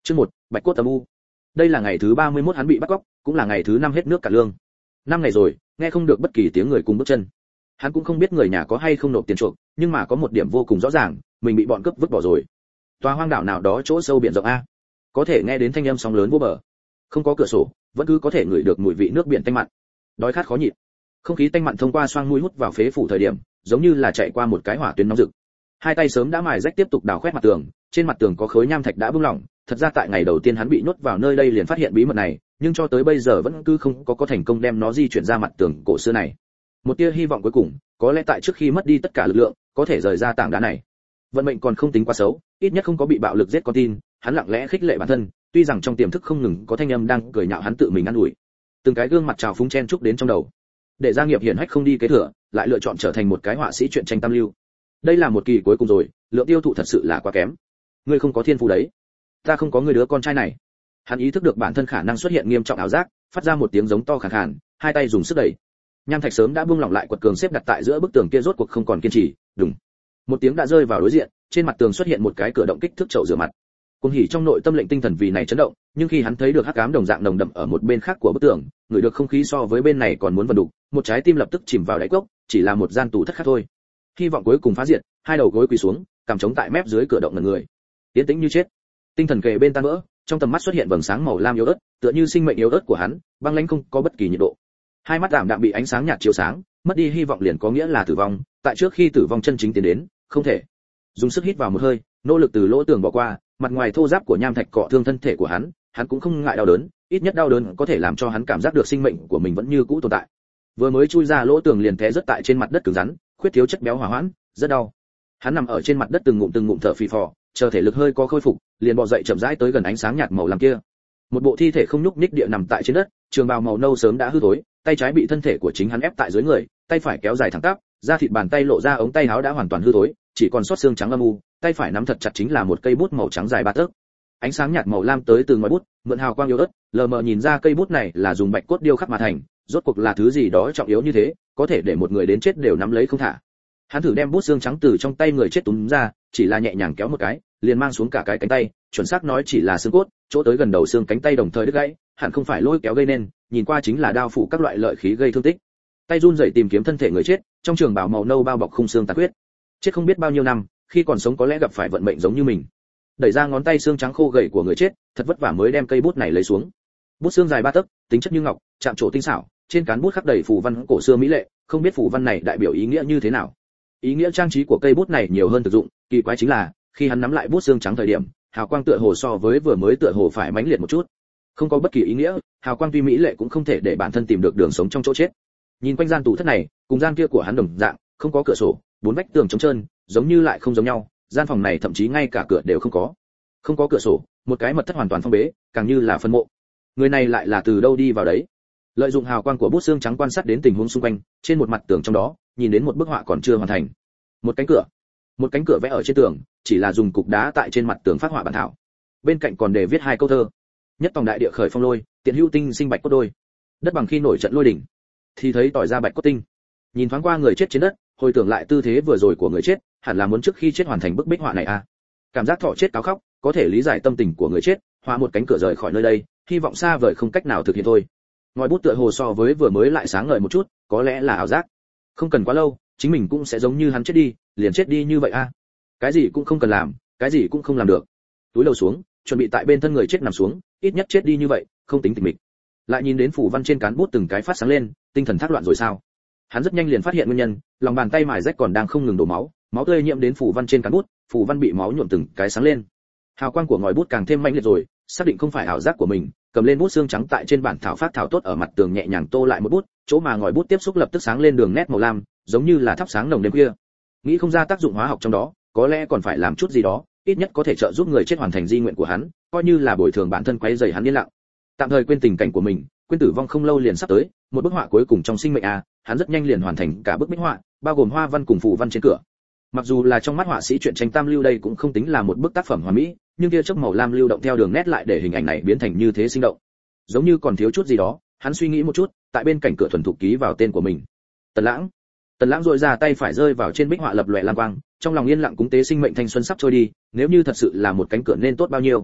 Chương 1, Bạch cốt âm u. Đây là ngày thứ 31 hắn bị bắt cóc, cũng là ngày thứ 5 hết nước cả lương. 5 ngày rồi, nghe không được bất kỳ tiếng người cùng bước chân. Hắn cũng không biết người nhà có hay không nộp tiền chuộc, nhưng mà có một điểm vô cùng rõ ràng, mình bị bọn cướp vứt bỏ rồi. Tòa hoang đảo nào đó chỗ sâu biển rộng a. Có thể nghe đến thanh âm sóng lớn vô bờ. Không có cửa sổ, vẫn cứ có thể ngửi được mùi vị nước biển tanh mặn. Đói khát khó nhịn. Không khí tanh mặn thông qua xoang mũi hút vào phế phủ thời điểm, giống như là chạy qua một cái hỏa tuyến nóng rực. Hai tay sớm đã mài rách tiếp tục đào khoét mặt tường, trên mặt tường có khối nham thạch đã bung lỏng. Thật ra tại ngày đầu tiên hắn bị nhốt vào nơi đây liền phát hiện bí mật này, nhưng cho tới bây giờ vẫn cứ không có thành công đem nó di chuyển ra mặt tường cổ xưa này. Một tia hy vọng cuối cùng, có lẽ tại trước khi mất đi tất cả lực lượng, có thể rời ra tảng đá này. Vận mệnh còn không tính quá xấu, ít nhất không có bị bạo lực giết con tin, hắn lặng lẽ khích lệ bản thân, tuy rằng trong tiềm thức không ngừng có thanh âm đang cười nhạo hắn tự mình ăn ủi. Từng cái gương mặt trào phúng chen chúc đến trong đầu. Để gia nghiệp hiển hách không đi kế thừa, lại lựa chọn trở thành một cái họa sĩ truyện tranh tam lưu. Đây là một kỳ cuối cùng rồi, lượng tiêu thụ thật sự là quá kém. Ngươi không có thiên phú đấy. Ta không có người đứa con trai này. Hắn ý thức được bản thân khả năng xuất hiện nghiêm trọng ảo giác, phát ra một tiếng giống to khàn khàn, hai tay dùng sức đẩy. Nham thạch sớm đã buông lỏng lại quật cường xếp đặt tại giữa bức tường kia rốt cuộc không còn kiên trì, đùng. Một tiếng đã rơi vào đối diện, trên mặt tường xuất hiện một cái cửa động kích thước chậu rửa mặt. Cuồng hỉ trong nội tâm lệnh tinh thần vì này chấn động, nhưng khi hắn thấy được hắc ám đồng dạng nồng đậm ở một bên khác của bức tường, ngửi được không khí so với bên này còn muốn vần đục, một trái tim lập tức chìm vào đáy cốc, chỉ là một gian tủ thất khác thôi. Hy vọng cuối cùng phá diệt, hai đầu gối quỳ xuống, cằm chống tại mép dưới cửa động ngẩn người. Tiến tĩnh như chết. Tinh thần kề bên tan vỡ, trong tầm mắt xuất hiện vầng sáng màu lam yếu ớt, tựa như sinh mệnh yếu ớt của hắn, băng lãnh không có bất kỳ nhiệt độ. Hai mắt ảm đạm bị ánh sáng nhạt chiếu sáng, mất đi hy vọng liền có nghĩa là tử vong, tại trước khi tử vong chân chính tiến đến, không thể. Dùng sức hít vào một hơi, nỗ lực từ lỗ tường bỏ qua, mặt ngoài thô ráp của nham thạch cọ thương thân thể của hắn cũng không ngại đau đớn, ít nhất đau đớn có thể làm cho hắn cảm giác được sinh mệnh của mình vẫn như cũ tồn tại. Vừa mới chui ra lỗ tường liền té rớt tại trên mặt đất cứng rắn, khuyết thiếu chất béo hòa hoãn, rất đau. Hắn nằm ở trên mặt đất từng ngụm thở phì phò, chờ thể lực hơi có khôi phục, liền bò dậy chậm rãi tới gần ánh sáng nhạt màu lam kia. Một bộ thi thể không nhúc nhích địa nằm tại trên đất, trường bào màu nâu sớm đã hư thối, tay trái bị thân thể của chính hắn ép tại dưới người, tay phải kéo dài thẳng tắp, da thịt bàn tay lộ ra, ống tay áo đã hoàn toàn hư thối, chỉ còn sót xương trắng âm u, tay phải nắm thật chặt chính là một cây bút màu trắng dài 3 tấc. Ánh sáng nhạt màu lam tới từ ngoài bút, mượn hào quang yếu ớt, lờ mờ nhìn ra cây bút này là dùng bạch cốt điêu khắc mà thành, rốt cuộc là thứ gì đó trọng yếu như thế, có thể để một người đến chết đều nắm lấy không thả. Hắn thử đem bút xương trắng từ trong tay người chết túm ra, chỉ là nhẹ nhàng kéo một cái, liền mang xuống cả cái cánh tay, chuẩn xác nói chỉ là xương cốt, chỗ tới gần đầu xương cánh tay đồng thời đứt gãy, hẳn không phải lôi kéo gây nên, nhìn qua chính là đao phủ các loại lợi khí gây thương tích. Tay run rẩy tìm kiếm thân thể người chết, trong trường bào màu nâu bao bọc khung xương tàn huyết. Chết không biết bao nhiêu năm, khi còn sống có lẽ gặp phải vận mệnh giống như mình. Đẩy ra ngón tay xương trắng khô gầy của người chết, thật vất vả mới đem cây bút này lấy xuống. Bút xương dài 3 tấc, tính chất như ngọc, chạm trổ tinh xảo, trên cán bút khắc đầy phù văn cổ xưa mỹ lệ, không biết phù văn này đại biểu ý nghĩa như thế nào. Ý nghĩa trang trí của cây bút này nhiều hơn thực dụng, kỳ quái chính là, khi hắn nắm lại bút xương trắng thời điểm, hào quang tựa hồ so với vừa mới tựa hồ phải mãnh liệt một chút. Không có bất kỳ ý nghĩa, hào quang tuy mỹ lệ cũng không thể để bản thân tìm được đường sống trong chỗ chết. Nhìn quanh gian tủ thất này, cùng gian kia của hắn đồng dạng, không có cửa sổ, bốn vách tường trống trơn, giống như lại không giống nhau, gian phòng này thậm chí ngay cả cửa đều không có. Không có cửa sổ, một cái mật thất hoàn toàn phong bế, càng như là phân mộ. Người này lại là từ đâu đi vào đấy? Lợi dụng hào quang của bút xương trắng quan sát đến tình huống xung quanh, trên một mặt tường trong đó, nhìn đến một bức họa còn chưa hoàn thành. Một cánh cửa vẽ ở trên tường, chỉ là dùng cục đá tại trên mặt tường phát họa bản thảo. Bên cạnh còn để viết 2 câu thơ: nhất tòng đại địa khởi phong lôi, tiện hữu tinh sinh bạch cốt đôi. Đất bằng khi nổi trận lôi đỉnh, thì thấy tỏi ra bạch cốt tinh. Nhìn thoáng qua người chết trên đất, hồi tưởng lại tư thế vừa rồi của người chết, hẳn là muốn trước khi chết hoàn thành bức bích họa này à. Cảm giác thọ chết cáo khóc, có thể lý giải tâm tình của người chết, họa một cánh cửa rời khỏi nơi đây, hy vọng xa vời không cách nào thực hiện thôi. Ngòi bút tựa hồ so với vừa mới lại sáng ngời một chút, có lẽ là ảo giác. Không cần quá lâu, chính mình cũng sẽ giống như hắn chết đi, liền chết đi như vậy a. Cái gì cũng không cần làm, cái gì cũng không làm được. Túi đầu xuống, chuẩn bị tại bên thân người chết nằm xuống, ít nhất chết đi như vậy, không tính tịch mịch. Lại nhìn đến phù văn trên cán bút từng cái phát sáng lên, tinh thần thác loạn rồi sao? Hắn rất nhanh liền phát hiện nguyên nhân, lòng bàn tay mài rách còn đang không ngừng đổ máu, máu tươi nhiễm đến phù văn trên cán bút, phù văn bị máu nhuộm từng cái sáng lên. Hào quang của ngòi bút càng thêm mãnh liệt rồi, xác định không phải ảo giác của mình, cầm lên bút xương trắng tại trên bản thảo phát thảo tốt ở mặt tường nhẹ nhàng tô lại một bút, chỗ mà ngòi bút tiếp xúc lập tức sáng lên đường nét màu lam, giống như là thắp sáng nồng đêm khuya. Nghĩ không ra tác dụng hóa học trong đó, có lẽ còn phải làm chút gì đó, ít nhất có thể trợ giúp người chết hoàn thành di nguyện của hắn, coi như là bồi thường bản thân quấy rầy hắn yên lặng. Tạm thời quên tình cảnh của mình, quên tử vong không lâu liền sắp tới, một bức họa cuối cùng trong sinh mệnh hắn rất nhanh liền hoàn thành cả bức bích họa, bao gồm hoa văn cùng phù văn trên cửa. Mặc dù là trong mắt họa sĩ truyện tranh tam lưu đây cũng không tính là một bức tác phẩm hoàn mỹ, nhưng tia chớp màu lam lưu động theo đường nét lại để hình ảnh này biến thành như thế sinh động. Giống như còn thiếu chút gì đó, hắn suy nghĩ một chút, tại bên cạnh cửa thuần thục ký vào tên của mình. Tần Lãng duỗi ra tay phải rơi vào trên bích họa lập lòe lam quang, trong lòng yên lặng cúng tế sinh mệnh thanh xuân sắp trôi đi, nếu như thật sự là một cánh cửa nên tốt bao nhiêu.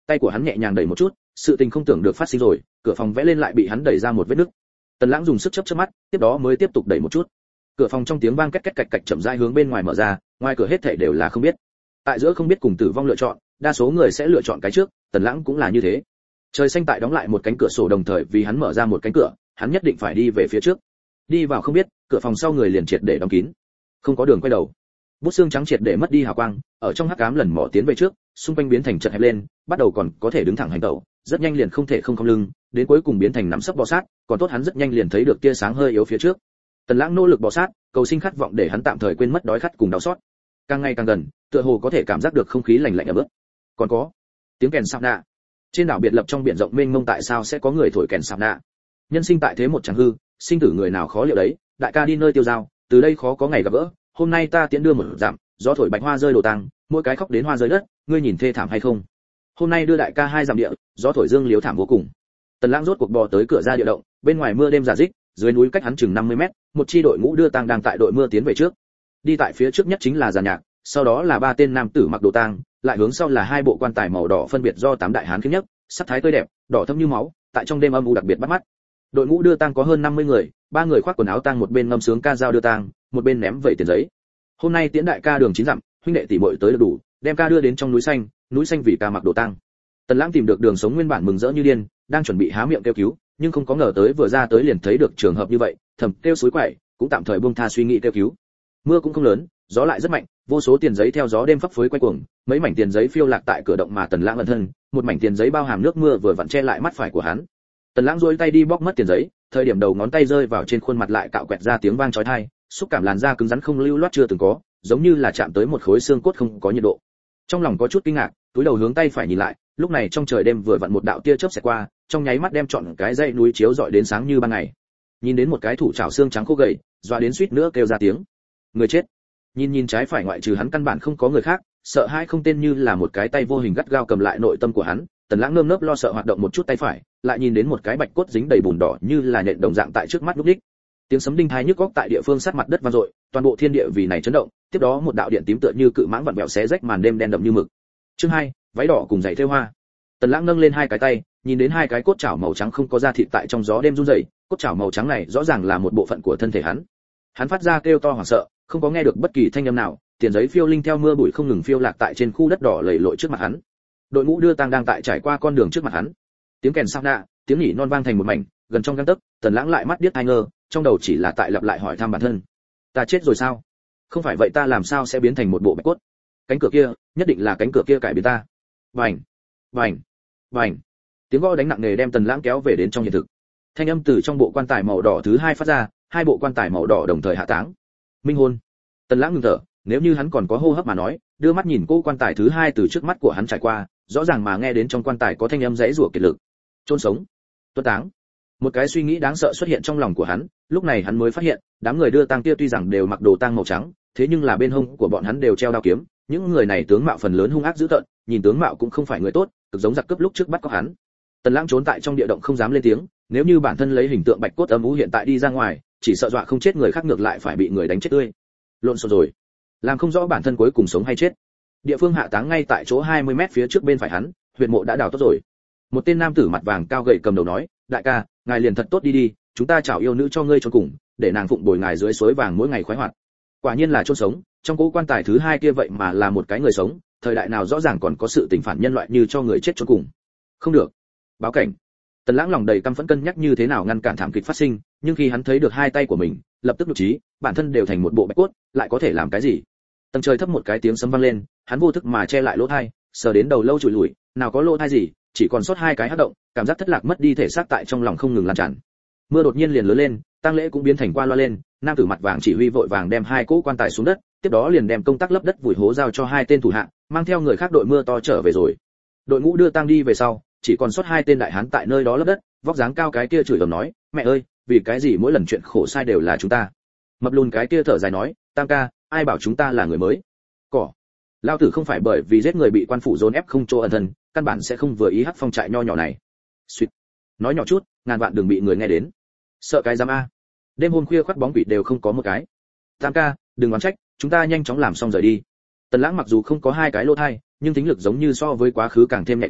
tay của hắn nhẹ nhàng đẩy một chút, sự tình không tưởng được phát sinh rồi, cửa phòng vẽ lên lại bị hắn đẩy ra một vết nứt. Tần Lãng dùng sức chớp chớp mắt, tiếp đó mới tiếp tục đẩy một chút. Cửa phòng trong tiếng vang két két cạch cạch chậm rãi hướng bên ngoài mở ra, ngoài cửa hết thảy đều là không biết. Tại giữa không biết cùng tử vong lựa chọn, đa số người sẽ lựa chọn cái trước, Tần Lãng cũng là như thế. Trời xanh tại đóng lại một cánh cửa sổ đồng thời vì hắn mở ra một cánh cửa, hắn nhất định phải đi về phía trước. Đi vào không biết, cửa phòng sau người liền triệt để đóng kín. Không có đường quay đầu. Bút xương trắng triệt để mất đi hào quang, ở trong hắc ám lần mò tiến về trước, xung quanh biến thành chật hẹp lên, bắt đầu còn có thể đứng thẳng hành tẩu, rất nhanh liền không thể không cong lưng, đến cuối cùng biến thành nằm sấp bò sát, còn tốt hắn rất nhanh liền thấy được tia sáng hơi yếu phía trước. Tần Lãng nỗ lực bò sát, cầu sinh khát vọng để hắn tạm thời quên mất đói khát cùng đau xót. Càng ngày càng gần, tựa hồ có thể cảm giác được không khí lạnh lạnh ẩm ướt. Còn có tiếng kèn sạp nạ. Trên đảo biệt lập trong biển rộng mênh mông tại sao sẽ có người thổi kèn sạp nạ? Nhân sinh tại thế một chẳng hư, sinh tử người nào khó liệu đấy, đại ca đi nơi tiêu dao, từ đây khó có ngày gặp gỡ, hôm nay ta tiễn đưa một dặm, gió thổi bạch hoa rơi đổ tang, mỗi cái khóc đến hoa rơi đất, ngươi nhìn thê thảm hay không? Hôm nay đưa đại ca 2 dặm địa, gió thổi dương liếu thảm vô cùng. Tần Lãng rốt cuộc bò tới cửa ra địa động, bên ngoài mưa đêm rả rích, dưới núi cách hắn chừng 50 mét, một chi đội ngũ đưa tang đang tại đội mưa tiến về trước. Đi tại phía trước nhất chính là giàn nhạc, sau đó là 3 tên nam tử mặc đồ tang, lại hướng sau là 2 bộ quan tài màu đỏ phân biệt do 8 đại hán khiếp nhất, sắc thái tươi đẹp, đỏ thẫm như máu, tại trong đêm âm u đặc biệt bắt mắt. Đội ngũ đưa tang có hơn 50 người, 3 người khoác quần áo tang một bên ngâm sướng ca dao đưa tang, một bên ném vẩy tiền giấy. Hôm nay tiễn đại ca đường 9 dặm, huynh đệ tỷ muội tới được đủ, đem ca đưa đến trong núi xanh vì ca mặc đồ tang. Tần Lãng tìm được đường sống nguyên bản mừng rỡ như điên, đang chuẩn bị há miệng kêu cứu, nhưng không có ngờ tới vừa ra tới liền thấy được trường hợp như vậy, thầm kêu suối quậy, cũng tạm thời buông tha suy nghĩ kêu cứu. Mưa cũng không lớn, gió lại rất mạnh, vô số tiền giấy theo gió đêm phấp phới quay cuồng, mấy mảnh tiền giấy phiêu lạc tại cửa động mà Tần Lãng ẩn thân, một mảnh tiền giấy bao hàm nước mưa vừa vặn che lại mắt phải của hắn. Tần Lãng duỗi tay đi bóc mất tiền giấy, thời điểm đầu ngón tay rơi vào trên khuôn mặt lại cạo quẹt ra tiếng vang chói tai, xúc cảm làn da cứng rắn không lưu loát chưa từng có, giống như là chạm tới một khối xương cốt không có nhiệt độ. Trong lòng có chút kinh ngạc, túi đầu hướng tay phải nhìn lại, lúc này trong trời đêm vừa vặn một đạo tia chớp xẹt qua, trong nháy mắt đem trọn cái dãy núi chiếu rọi đến sáng như ban ngày. Nhìn đến một cái thủ trảo xương trắng khô gầy, dọa đến suýt nữa kêu ra tiếng. Người chết. Nhìn trái phải ngoại trừ hắn căn bản không có người khác, sợ hãi không tên như là một cái tay vô hình gắt gao cầm lại nội tâm của hắn. Tần Lãng nơm nớp lo sợ hoạt động một chút tay phải, lại nhìn đến một cái bạch cốt dính đầy bùn đỏ như là nhện đồng dạng tại trước mắt lúc đích. Tiếng sấm đinh tai nhức óc tại địa phương sát mặt đất vang dội, toàn bộ thiên địa vì này chấn động, tiếp đó một đạo điện tím tựa như cự mãng vặn vẹo xé rách màn đêm đen đậm như mực. Chương 2, váy đỏ cùng giày thêu hoa. Tần Lãng nâng lên 2 cái tay, nhìn đến 2 cái cốt chảo màu trắng không có da thịt tại trong gió đêm run rẩy, cốt chảo màu trắng này rõ ràng là một bộ phận của thân thể hắn. Hắn phát ra kêu to hoảng sợ, không có nghe được bất kỳ thanh âm nào, tiền giấy phiêu linh theo mưa bụi không ngừng phiêu lạc tại trên khu đất đỏ lầy lội trước mặt hắn. Đội ngũ đưa tang đang tại trải qua con đường trước mặt hắn. Tiếng kèn sao nạ, tiếng nhỉ non vang thành một mảnh, gần trong gang tấc, Tần Lãng lại mắt điếc tai ngơ, trong đầu chỉ là tại lặp lại hỏi thăm bản thân. Ta chết rồi sao? Không phải vậy ta làm sao sẽ biến thành một bộ bạch cốt? Cánh cửa kia, nhất định là cánh cửa kia cải biến ta. Vành, vành, vành. Tiếng gõ đánh nặng nề đem Tần Lãng kéo về đến trong hiện thực. Thanh âm từ trong bộ quan tài màu đỏ thứ 2 phát ra, 2 bộ quan tài màu đỏ đồng thời hạ táng. Minh hôn. Tần Lãng ngừng thở, nếu như hắn còn có hô hấp mà nói, đưa mắt nhìn cô quan tài thứ 2 từ trước mắt của hắn trải qua, rõ ràng mà nghe đến trong quan tài có thanh âm rẽ rủa kiệt lực. Chôn sống, tuất táng. Một cái suy nghĩ đáng sợ xuất hiện trong lòng của hắn, lúc này hắn mới phát hiện, đám người đưa tang kia tuy rằng đều mặc đồ tang màu trắng, thế nhưng là bên hông của bọn hắn đều treo đao kiếm, những người này tướng mạo phần lớn hung ác dữ tợn, nhìn tướng mạo cũng không phải người tốt, cực giống giặc cướp lúc trước bắt cóc hắn. Tần Lãng trốn tại trong địa động không dám lên tiếng, nếu như bản thân lấy hình tượng bạch cốt âm u hiện tại đi ra ngoài, chỉ sợ dọa không chết người khác ngược lại phải bị người đánh chết tươi. Lộn xộn rồi, làm không rõ bản thân cuối cùng sống hay chết. Địa phương hạ táng ngay tại chỗ 20 mét phía trước bên phải hắn, huyệt mộ đã đào tốt rồi. Một tên nam tử mặt vàng cao gầy cầm đầu nói, đại ca, ngài liền thật tốt đi đi, chúng ta chào yêu nữ cho ngươi chôn cùng, để nàng phụng bồi ngài dưới suối vàng mỗi ngày khoái hoạt. Quả nhiên là chôn sống, trong cố quan tài thứ 2 kia vậy mà là một cái người sống, thời đại nào rõ ràng còn có sự tình phản nhân loại như cho người chết chôn cùng. Không được, báo cảnh. Tần Lãng lòng đầy căm phẫn cân nhắc như thế nào ngăn cản thảm kịch phát sinh, nhưng khi hắn thấy được 2 tay của mình, lập tức nhục trí, bản thân đều thành một bộ bạch cốt, lại có thể làm cái gì? Tầng trời thấp một cái tiếng sấm vang lên, hắn vô thức mà che lại lỗ tai, sờ đến đầu lâu chùi lủi, nào có lỗ tai gì, chỉ còn sót 2 cái hắc động, cảm giác thất lạc mất đi thể xác tại trong lòng không ngừng lan tràn. Mưa đột nhiên liền lớn lên, tang lễ cũng biến thành qua loa lên, nam tử mặt vàng chỉ huy vội vàng đem 2 cỗ quan tài xuống đất, tiếp đó liền đem công tác lấp đất vùi hố giao cho 2 tên thủ hạ, mang theo người khác đội mưa to trở về rồi. Đội ngũ đưa tang đi về sau, chỉ còn sót 2 tên đại hán tại nơi đó lấp đất, vóc dáng cao cái kia chửi ầm nói, mẹ ơi, vì cái gì mỗi lần chuyện khổ sai đều là chúng ta? Mập lùn cái kia thở dài nói, tam ca, ai bảo chúng ta là người mới? Cỏ. Lao tử không phải bởi vì giết người bị quan phủ dồn ép không chỗ ẩn thân, căn bản sẽ không vừa ý hắc phong trại nho nhỏ này. Suýt. Nói nhỏ chút, ngàn vạn đừng bị người nghe đến. Sợ cái giám a. Đêm hôm khuya khoắt bóng quỷ đều không có một cái. Tam ca, đừng oán trách, chúng ta nhanh chóng làm xong rời đi. Tần Lãng mặc dù không có 2 cái lỗ tai, nhưng tính lực giống như so với quá khứ càng thêm nhạy cảm,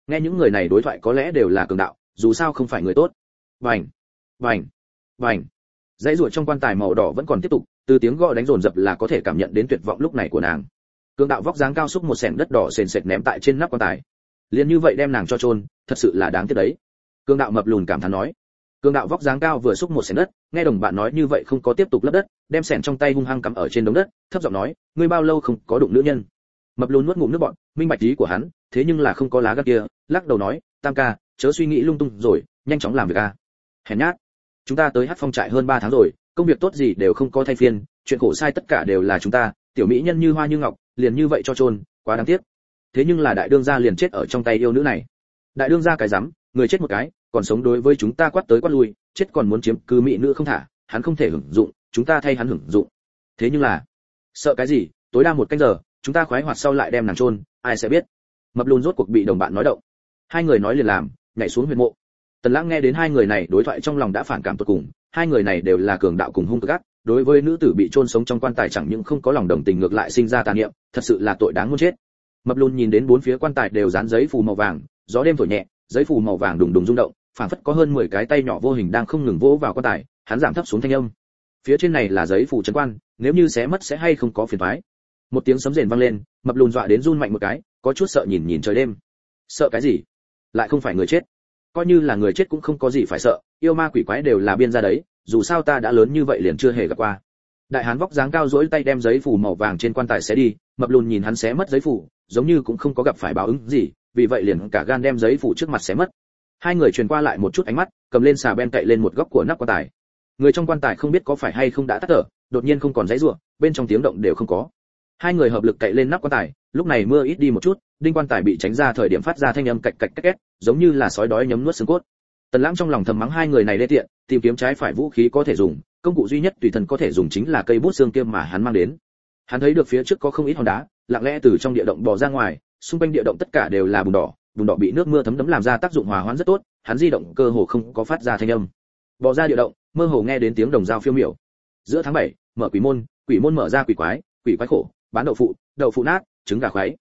Nghe những người này đối thoại có lẽ đều là cường đạo, dù sao không phải người tốt. Vành, vành, vành. Dãy ruột trong quan tài màu đỏ vẫn còn tiếp tục, từ tiếng gõ đánh dồn dập là có thể cảm nhận đến tuyệt vọng lúc này của nàng. Cường đạo vóc dáng cao xúc một xẻng đất đỏ sền sệt ném tại trên nắp quan tài. Liền như vậy đem nàng cho chôn, thật sự là đáng tiếc đấy. Cường đạo mập lùn cảm thán nói. Cường đạo vóc dáng cao vừa xúc một xẻng đất, nghe đồng bạn nói như vậy không có tiếp tục lấp đất, đem xẻng trong tay hung hăng cắm ở trên đống đất, thấp giọng nói, ngươi bao lâu không có đụng nữ nhân? Mập lùn nuốt ngụm nước bọt, minh bạch ý của hắn, thế nhưng là không có lá gan kia, lắc đầu nói, Tam ca, chớ suy nghĩ lung tung rồi, nhanh chóng làm việc a. Hèn nhát. Chúng ta tới Hắc Phong trại hơn 3 tháng rồi, công việc tốt gì đều không có thay phiên, chuyện khổ sai tất cả đều là chúng ta, tiểu mỹ nhân như hoa như ngọc, liền như vậy cho chôn, quá đáng tiếc. Thế nhưng là đại đương gia liền chết ở trong tay yêu nữ này. Đại đương gia cái rắm, người chết một cái, còn sống đối với chúng ta quát tới quát lui, chết còn muốn chiếm cứ mỹ nữ không thả, hắn không thể hưởng dụng, chúng ta thay hắn hưởng dụng. Thế nhưng là, sợ cái gì, tối đa 1 canh giờ, chúng ta khoái hoạt sau lại đem nàng chôn, ai sẽ biết. Mập lùn rốt cuộc bị đồng bạn nói động. Hai người nói liền làm, nhảy xuống huyệt mộ. Tần Lãng nghe đến hai người này đối thoại trong lòng đã phản cảm tột cùng, hai người này đều là cường đạo cùng hung cực ác, đối với nữ tử bị chôn sống trong quan tài chẳng những không có lòng đồng tình ngược lại sinh ra tà niệm, thật sự là tội đáng muôn chết. Mập lùn nhìn đến bốn phía quan tài đều dán giấy phù màu vàng, gió đêm thổi nhẹ, giấy phù màu vàng đùng đùng rung động, phảng phất có hơn 10 cái tay nhỏ vô hình đang không ngừng vỗ vào quan tài, hắn giảm thấp xuống thanh âm. Phía trên này là giấy phù trấn quan, nếu như xé mất sẽ hay không có phiền toái. Một tiếng sấm rền vang lên, mập lùn dọa đến run mạnh một cái, có chút sợ nhìn nhìn trời đêm. Sợ cái gì? Lại không phải người chết. Coi như là người chết cũng không có gì phải sợ, yêu ma quỷ quái đều là biên ra đấy, dù sao ta đã lớn như vậy liền chưa hề gặp qua. Đại hán vóc dáng cao duỗi tay đem giấy phù màu vàng trên quan tài xé đi, mập lùn nhìn hắn xé mất giấy phù, giống như cũng không có gặp phải báo ứng gì, vì vậy liền cả gan đem giấy phù trước mặt xé mất. Hai người truyền qua lại một chút ánh mắt, cầm lên xà beng cậy lên một góc của nắp quan tài. Người trong quan tài không biết có phải hay không đã tắt thở, đột nhiên không còn giấy rủa, bên trong tiếng động đều không có. Hai người hợp lực cậy lên nắp quan tài, lúc này mưa ít đi một chút, đinh quan tài bị tránh ra thời điểm phát ra thanh âm cạch cạch két két, giống như là sói đói nhấm nuốt xương cốt. Tần Lãng trong lòng thầm mắng hai người này đê tiện, tìm kiếm trái phải vũ khí có thể dùng, công cụ duy nhất tùy thân có thể dùng chính là cây bút xương kia mà hắn mang đến. Hắn thấy được phía trước có không ít hòn đá, lặng lẽ từ trong địa động bò ra ngoài, xung quanh địa động tất cả đều là bùn đỏ bị nước mưa thấm đẫm làm ra tác dụng hòa hoãn rất tốt, hắn di động cơ hồ không có phát ra thanh âm. Bò ra địa động, mơ hồ nghe đến tiếng đồng dao phiêu miểu. Giữa tháng 7, mở quỷ môn mở ra quỷ quái khổ, bán đậu phụ nát, trứng gà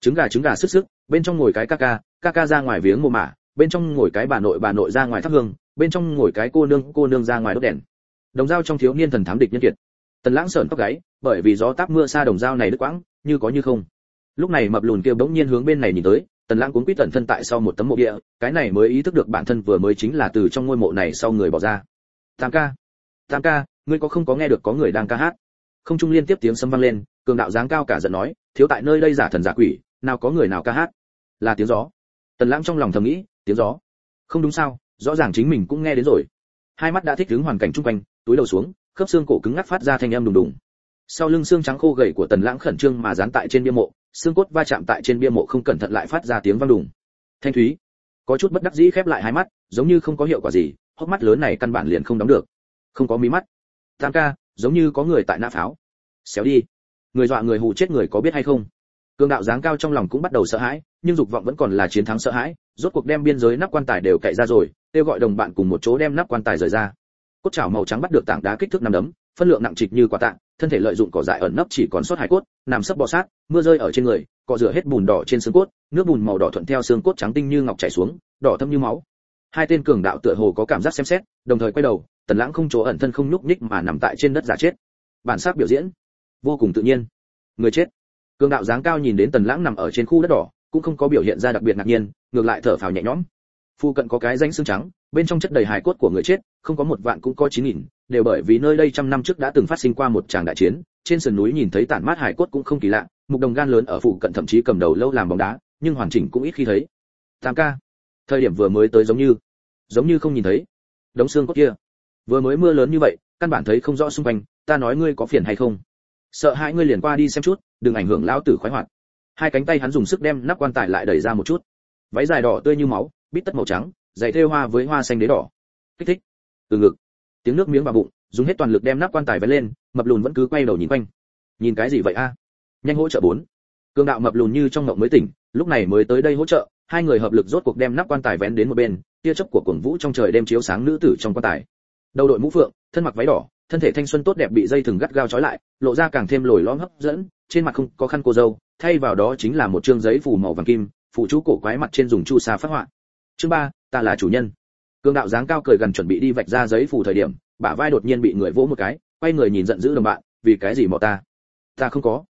sức sức, bên trong ngồi cái ca ca ra ngoài viếng mồ mả, bên trong ngồi cái bà nội ra ngoài thắp hương, bên trong ngồi cái cô nương ra ngoài đốt đèn. Đồng dao trong thiếu niên thần thám địch nhân kiệt. Tần Lãng sởn tóc gáy, bởi vì gió táp mưa xa đồng dao này đứt quãng, như có như không. Lúc này mập lùn kia bỗng nhiên hướng bên này nhìn tới, Tần Lãng cuống quýt tận thân tại sau một tấm mộ địa, cái này mới ý thức được bản thân vừa mới chính là từ trong ngôi mộ này sau người bỏ ra. Tam ca, ngươi có không có nghe được có người đang ca hát? Không trung liên tiếp tiếng sấm vang lên, cường đạo dáng cao cả giận nói, thiếu tại nơi đây giả thần giả quỷ, nào có người nào ca hát? Là tiếng gió. Tần Lãng trong lòng thầm nghĩ, tiếng gió. Không đúng sao, rõ ràng chính mình cũng nghe đến rồi. Hai mắt đã thích ứng hoàn cảnh chung quanh, túi đầu xuống, khớp xương cổ cứng ngắc phát ra thanh âm đùng đùng. Sau lưng xương trắng khô gầy của Tần Lãng khẩn trương mà dán tại trên bia mộ, xương cốt va chạm tại trên bia mộ không cẩn thận lại phát ra tiếng vang đùng. Thanh thúy. Có chút bất đắc dĩ khép lại hai mắt, giống như không có hiệu quả gì, hốc mắt lớn này căn bản liền không đóng được. Không có mí mắt. Tam ca, giống như có người tại nã pháo. Xéo đi. Người dọa người hù chết người có biết hay không? Cường đạo dáng cao trong lòng cũng bắt đầu sợ hãi, nhưng dục vọng vẫn còn là chiến thắng sợ hãi, rốt cuộc đem biên giới nắp quan tài đều cậy ra rồi, kêu gọi đồng bạn cùng một chỗ đem nắp quan tài rời ra. Cốt chảo màu trắng bắt được tảng đá kích thước năm đấm, phân lượng nặng trịch như quả tạng, thân thể lợi dụng cỏ dại ẩn nấp chỉ còn sót hài cốt, nằm sấp bò sát, mưa rơi ở trên người, cọ rửa hết bùn đỏ trên xương cốt, nước bùn màu đỏ thuận theo xương cốt trắng tinh như ngọc chảy xuống, đỏ thâm như máu. Hai tên cường đạo tựa hồ có cảm giác xem xét, đồng thời quay đầu, Tần Lãng không chỗ ẩn thân không nhúc nhích mà nằm tại trên đất giả chết. Bản sắc biểu diễn, vô cùng tự nhiên. Người chết. Cường đạo dáng cao nhìn đến Tần Lãng nằm ở trên khu đất đỏ, cũng không có biểu hiện ra đặc biệt ngạc nhiên, ngược lại thở phào nhẹ nhõm. Phu cận có cái rãnh xương trắng, bên trong chất đầy hài cốt của người chết, không có 1 vạn cũng có 9.000, đều bởi vì nơi đây trăm năm trước đã từng phát sinh qua một tràng đại chiến, trên sườn núi nhìn thấy tản mát hài cốt cũng không kỳ lạ, mục đồng gan lớn ở phụ cận thậm chí cầm đầu lâu làm bóng đá, nhưng hoàn chỉnh cũng ít khi thấy. Tam ca, thời điểm vừa mới tới giống như không nhìn thấy đống xương cốt kia. Vừa mới mưa lớn như vậy, căn bản thấy không rõ xung quanh, ta nói ngươi có phiền hay không? Sợ hãi ngươi liền qua đi xem chút, đừng ảnh hưởng lão tử khoái hoạt. Hai cánh tay hắn dùng sức đem nắp quan tài lại đẩy ra một chút. Váy dài đỏ tươi như máu, bít tất màu trắng, giày thêu hoa với hoa xanh đế đỏ. Kích thích. Từ ngực. Tiếng nước miếng vào bụng, dùng hết toàn lực đem nắp quan tài vén lên, mập lùn vẫn cứ quay đầu nhìn quanh. Nhìn cái gì vậy a? Nhanh hỗ trợ 4. Cương đạo mập lùn như trong ngộng mới tỉnh, lúc này mới tới đây hỗ trợ, hai người hợp lực rốt cuộc đem nắp quan tài vén đến một bên, tia chớp của cuồng vũ trong trời đêm chiếu sáng nữ tử trong quan tài. Đầu đội mũ phượng, thân mặc váy đỏ, thân thể thanh xuân tốt đẹp bị dây thừng gắt gao trói lại, lộ ra càng thêm lồi lõm hấp dẫn, trên mặt không có khăn cô dâu, thay vào đó chính là một trương giấy phủ màu vàng kim, phụ chú cổ quái mặt trên dùng chu sa phát họa. Chương 3, ta là chủ nhân. Cường đạo dáng cao cười gần chuẩn bị đi vạch ra giấy phù thời điểm, bả vai đột nhiên bị người vỗ một cái, quay người nhìn giận dữ đồng bạn, vì cái gì mọ ta? Ta không có.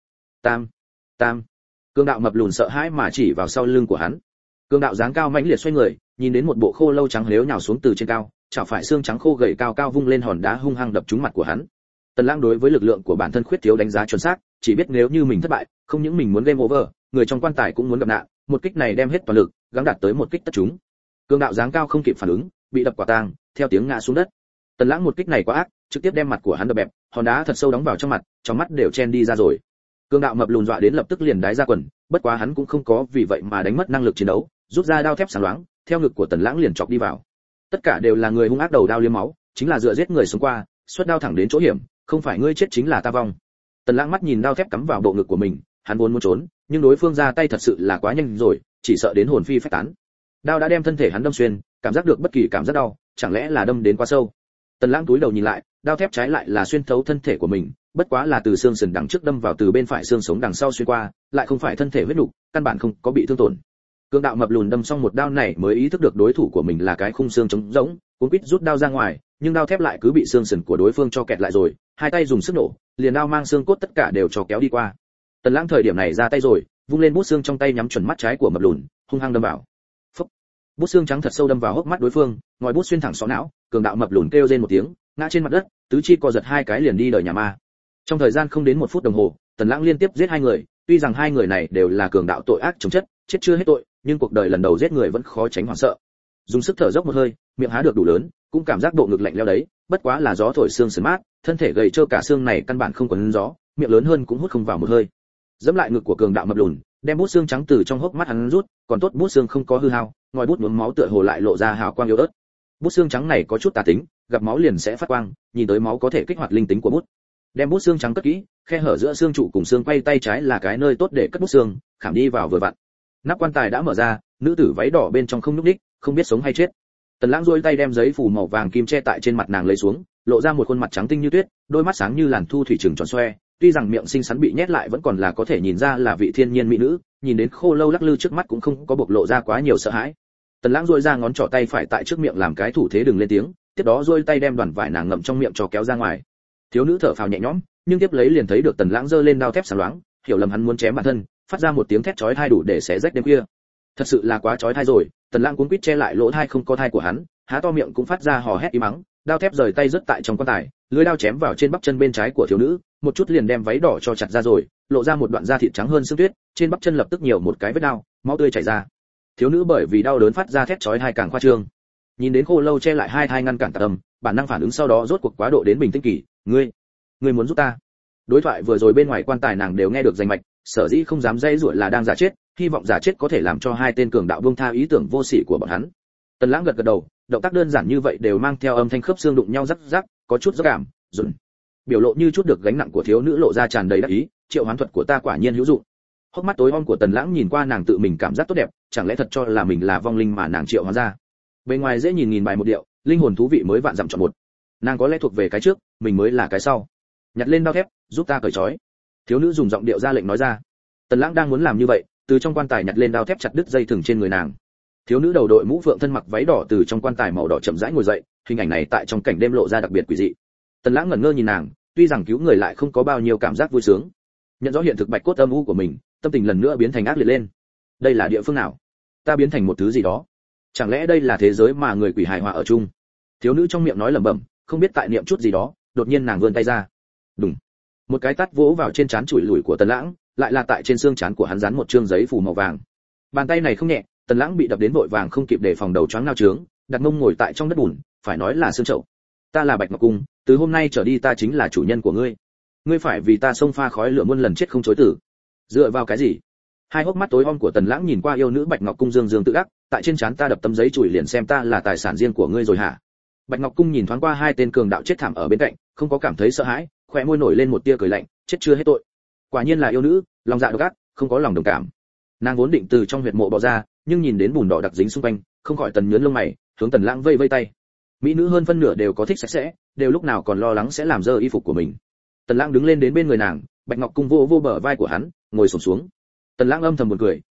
Tam. Cường đạo mập lùn sợ hãi mà chỉ vào sau lưng của hắn. Cường đạo dáng cao mãnh liệt xoay người, nhìn đến một bộ khô lâu trắng lếu nhào xuống từ trên cao, chảo phải xương trắng khô gầy cao cao vung lên hòn đá hung hăng đập trúng mặt của hắn. Tần Lãng đối với lực lượng của bản thân khuyết thiếu đánh giá chuẩn xác, chỉ biết nếu như mình thất bại, không những mình muốn game over, người trong quan tài cũng muốn gặp nạn, một kích này đem hết toàn lực, gắng đạt tới một kích tất trúng. Cường đạo dáng cao không kịp phản ứng, bị đập quả tang, theo tiếng ngã xuống đất. Tần Lãng một kích này quá ác, trực tiếp đem mặt của hắn đập bẹp, hòn đá thật sâu đóng vào trong mặt, trong mắt đều chen đi ra rồi. Cường đạo mập lùn dọa đến lập tức liền đái ra quần, bất quá hắn cũng không có vì vậy mà đánh mất năng lực chiến đấu, rút ra đao thép sáng loáng, theo ngực của Tần Lãng liền chọc đi vào. Tất cả đều là người hung ác đầu đao liếm máu, chính là dựa giết người sống qua, xuất đao thẳng đến chỗ hiểm, không phải ngươi chết chính là ta vong. Tần Lãng mắt nhìn đao thép cắm vào bộ ngực của mình, hắn vốn muốn trốn, nhưng đối phương ra tay thật sự là quá nhanh rồi, chỉ sợ đến hồn phi phách tán. Đao đã đem thân thể hắn đâm xuyên, cảm giác được bất kỳ cảm giác đau, chẳng lẽ là đâm đến quá sâu. Tần Lãng túi đầu nhìn lại, đao thép trái lại là xuyên thấu thân thể của mình, bất quá là từ xương sườn đằng trước đâm vào từ bên phải xương sống đằng sau xuyên qua, lại không phải thân thể huyết nục, căn bản không có bị thương tổn. Cường đạo mập lùn đâm xong một đao này mới ý thức được đối thủ của mình là cái khung xương trống rỗng, cuống quýt rút đao ra ngoài, nhưng đao thép lại cứ bị xương sườn của đối phương cho kẹt lại rồi, hai tay dùng sức nổ, liền đao mang xương cốt tất cả đều cho kéo đi qua. Tần Lãng thời điểm này ra tay rồi, vung lên bút xương trong tay nhắm chuẩn mắt trái của mập lùn, hung hăng đâm vào. Phốc. Bút xương trắng thật sâu đâm vào hốc mắt đối phương, ngòi bút xuyên thẳng sọ não, cường đạo mập lùn kêu rên một tiếng, ngã trên mặt đất, tứ chi co giật hai cái liền đi đời nhà ma. Trong thời gian không đến 1 phút đồng hồ, Tần Lãng liên tiếp giết 2 người, tuy rằng 2 người này đều là cường đạo tội ác chồng chất, chết chưa hết tội, nhưng cuộc đời lần đầu giết người vẫn khó tránh hoảng sợ. Dùng sức thở dốc một hơi, miệng há được đủ lớn, cũng cảm giác bộ ngực lạnh lẽo đấy, bất quá là gió thổi xương sườn mát, thân thể gầy trơ cả xương này căn bản không quấn gió, miệng lớn hơn cũng hút không vào một hơi. Dẫm lại ngực của cường đạo mập lùn, đem bút xương trắng từ trong hốc mắt hắn rút, còn tốt bút xương không có hư hao, ngòi bút nhuốm máu tựa hồ lại lộ ra hào quang yếu ớt. Bút xương trắng này có chút tà tính, gặp máu liền sẽ phát quang, nhìn tới máu có thể kích hoạt linh tính của bút. Đem bút xương trắng cất kỹ, khe hở giữa xương trụ cùng xương quay tay trái là cái nơi tốt để cất bút xương, khảm đi vào vừa vặn. Nắp quan tài đã mở ra, nữ tử váy đỏ bên trong không nhúc nhích, không biết sống hay chết. Tần Lãng duỗi tay đem giấy phủ màu vàng kim che tại trên mặt nàng lấy xuống, lộ ra một khuôn mặt trắng tinh như tuyết, đôi mắt sáng như làn thu thủy trừng tròn xoe, tuy rằng miệng xinh xắn bị nhét lại vẫn còn là có thể nhìn ra là vị thiên nhiên mỹ nữ, nhìn đến khô lâu lắc lư trước mắt cũng không có bộc lộ ra quá nhiều sợ hãi. Tần Lãng duỗi ra ngón trỏ tay phải tại trước miệng làm cái thủ thế đừng lên tiếng, tiếp đó duỗi tay đem đoàn vải nàng ngậm trong miệng cho kéo ra ngoài. Thiếu nữ thở phào nhẹ nhõm, nhưng tiếp lấy liền thấy được Tần Lãng giơ lên đao thép sáng loáng, hiểu lầm hắn muốn chém bản thân, phát ra một tiếng thét chói tai đủ để xé rách đêm khuya. Thật sự là quá chói tai rồi, Tần Lãng cuống quýt che lại lỗ tai không có thai của hắn, há to miệng cũng phát ra hò hét ý mắng, đao thép rời tay rớt tại trong quan tài, lưỡi đao chém vào trên bắp chân bên trái của thiếu nữ, một chút liền đem váy đỏ cho chặt ra rồi, lộ ra một đoạn da thịt trắng hơn sương tuyết, trên bắp chân lập tức nhiều một cái vết đao, máu tươi chảy ra. Thiếu nữ bởi vì đau đớn phát ra thét chói tai càng khoa trương. Nhìn đến khô lâu che lại hai thai ngăn cản tà âm, bản năng phản ứng sau đó rốt cuộc quá độ đến bình tĩnh kỳ, ngươi muốn giúp ta? Đối thoại vừa rồi bên ngoài quan tài nàng đều nghe được rành mạch, sở dĩ không dám dây rủa là đang giả chết, hy vọng giả chết có thể làm cho hai tên cường đạo buông tha ý tưởng vô sỉ của bọn hắn. Tần Lãng gật gật đầu, động tác đơn giản như vậy đều mang theo âm thanh khớp xương đụng nhau rắc rắc, có chút dốc cảm, run. Biểu lộ như chút được gánh nặng của thiếu nữ lộ ra tràn đầy đắc ý, triệu hoán thuật của ta quả nhiên hữu dụng. Hốc mắt tối om của Tần Lãng nhìn qua nàng tự mình cảm giác tốt đẹp, chẳng lẽ thật cho là mình là vong linh mà nàng triệu hoán ra. Bên ngoài dễ nhìn bài một điệu, linh hồn thú vị mới vạn dặm chọn một. Nàng có lẽ thuộc về cái trước, mình mới là cái sau. Nhặt lên đao thép, giúp ta cởi trói. Thiếu nữ dùng giọng điệu ra lệnh nói ra. Tần Lãng đang muốn làm như vậy, từ trong quan tài nhặt lên đao thép chặt đứt dây thừng trên người nàng. Thiếu nữ đầu đội mũ phượng thân mặc váy đỏ từ trong quan tài màu đỏ chậm rãi ngồi dậy, hình ảnh này tại trong cảnh đêm lộ ra đặc biệt quỷ dị. Tần Lãng ngẩn ngơ nhìn nàng, tuy rằng cứu người lại không có bao nhiêu cảm giác vui sướng. Nhận rõ hiện thực bạch cốt âm u của mình, tâm tình lần nữa biến thành ác liệt lên. Đây là địa phương nào? Ta biến thành một thứ gì đó? Chẳng lẽ đây là thế giới mà người quỷ hài hòa ở chung? Thiếu nữ trong miệng nói lẩm bẩm, không biết tại niệm chút gì đó, đột nhiên nàng vươn tay ra. Đùng. Một cái tát vỗ vào trên trán chùi lủi của Tần Lãng, lại là tại trên xương trán của hắn dán một trương giấy phù màu vàng. Bàn tay này không nhẹ, Tần Lãng bị đập đến vội vàng không kịp để phòng đầu choáng nao trướng, đặt mông ngồi tại trong đất bùn, phải nói là xương chậu. Ta là Bạch Ngọc Cung, từ hôm nay trở đi ta chính là chủ nhân của ngươi. Ngươi phải vì ta xông pha khói lửa muôn lần chết không chối từ. Dựa vào cái gì? Hai hốc mắt tối om của Tần Lãng nhìn qua yêu nữ Bạch Ngọc Cung dương dương tự ác, tại trên trán ta đập tấm giấy chùi liền xem ta là tài sản riêng của ngươi rồi hả? Bạch Ngọc Cung nhìn thoáng qua hai tên cường đạo chết thảm ở bên cạnh, không có cảm thấy sợ hãi, khóe môi nổi lên một tia cười lạnh, chết chưa hết tội. Quả nhiên là yêu nữ, lòng dạ độc ác, không có lòng đồng cảm. Nàng vốn định từ trong huyệt mộ bò ra, nhưng nhìn đến bùn đỏ đặc dính xung quanh, không khỏi tần nhướng lông mày, hướng Tần Lãng vây vây tay. Mỹ nữ hơn phân nửa đều có thích sạch sẽ, đều lúc nào còn lo lắng sẽ làm dơ y phục của mình. Tần Lãng đứng lên đến bên người nàng, Bạch Ngọc Cung vô vô bờ vai của hắn, ngồi xổm xuống. Tần Lãng âm thầm buồn cười,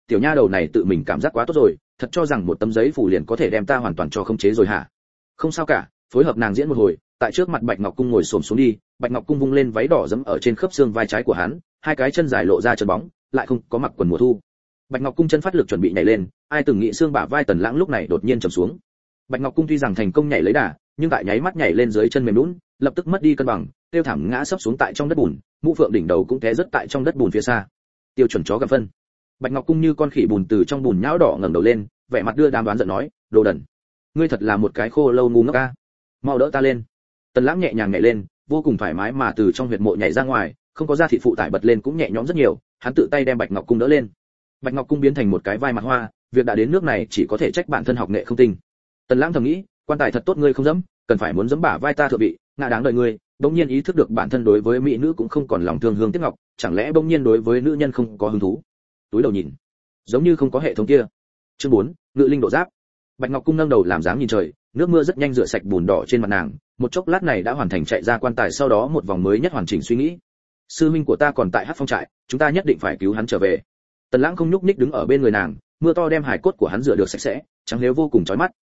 tiểu nha đầu này tự mình cảm giác quá tốt rồi, thật cho rằng một tấm giấy phủ liền có thể đem ta hoàn toàn cho khống chế rồi hả? Không sao cả, phối hợp nàng diễn một hồi, tại trước mặt Bạch Ngọc Cung ngồi xổm xuống đi, Bạch Ngọc Cung vung lên váy đỏ dẫm ở trên khớp xương vai trái của hắn, hai cái chân dài lộ ra chân bóng, lại không có mặc quần mùa thu. Bạch Ngọc Cung chân phát lực chuẩn bị nhảy lên, ai từng nghĩ xương bả vai Tần Lãng lúc này đột nhiên trầm xuống. Bạch Ngọc Cung tuy rằng thành công nhảy lấy đà, nhưng tại nháy mắt nhảy lên dưới chân mềm nhũn, lập tức mất đi cân bằng, tiêu thảm ngã sấp xuống tại trong đất bùn, mũ phượng đỉnh đầu cũng té rớt tại trong đất bùn phía xa. Tiêu chuẩn chó gặp phân. Bạch Ngọc Cung như con khỉ bùn từ trong bùn nhão đỏ ngẩng đầu lên, vẻ mặt đưa đám đoán giận nói, đồ đần, ngươi thật là một cái khô lâu ngu ngốc a. Mau đỡ ta lên. Tần Lãng nhẹ nhàng nhảy lên, vô cùng thoải mái mà từ trong huyệt mộ nhảy ra ngoài, không có ra thị phụ tải bật lên cũng nhẹ nhõm rất nhiều, hắn tự tay đem Bạch Ngọc Cung đỡ lên. Bạch Ngọc Cung biến thành một cái vai mặt hoa, việc đã đến nước này chỉ có thể trách bản thân học nghệ không tinh. Tần Lãng thầm nghĩ, quan tài thật tốt ngươi không dẫm, cần phải muốn dẫm bả vai ta thượng vị, ngã đáng đời ngươi. Bỗng nhiên ý thức được bản thân đối với mỹ nữ cũng không còn lòng thương hương tiếc ngọc, chẳng lẽ bỗng nhiên đối với nữ nhân không có hứng thú. Túi đầu nhìn, giống như không có hệ thống kia. Chương 4, ngự linh độ giáp. Bạch Ngọc Cung nâng đầu làm dáng nhìn trời, nước mưa rất nhanh rửa sạch bùn đỏ trên mặt nàng, một chốc lát này đã hoàn thành chạy ra quan tài, sau đó một vòng mới nhất hoàn chỉnh suy nghĩ. Sư huynh của ta còn tại Hắc Phong trại, chúng ta nhất định phải cứu hắn trở về. Tần Lãng không nhúc nhích đứng ở bên người nàng, mưa to đem hài cốt của hắn rửa được sạch sẽ, trắng nếu vô cùng chói mắt.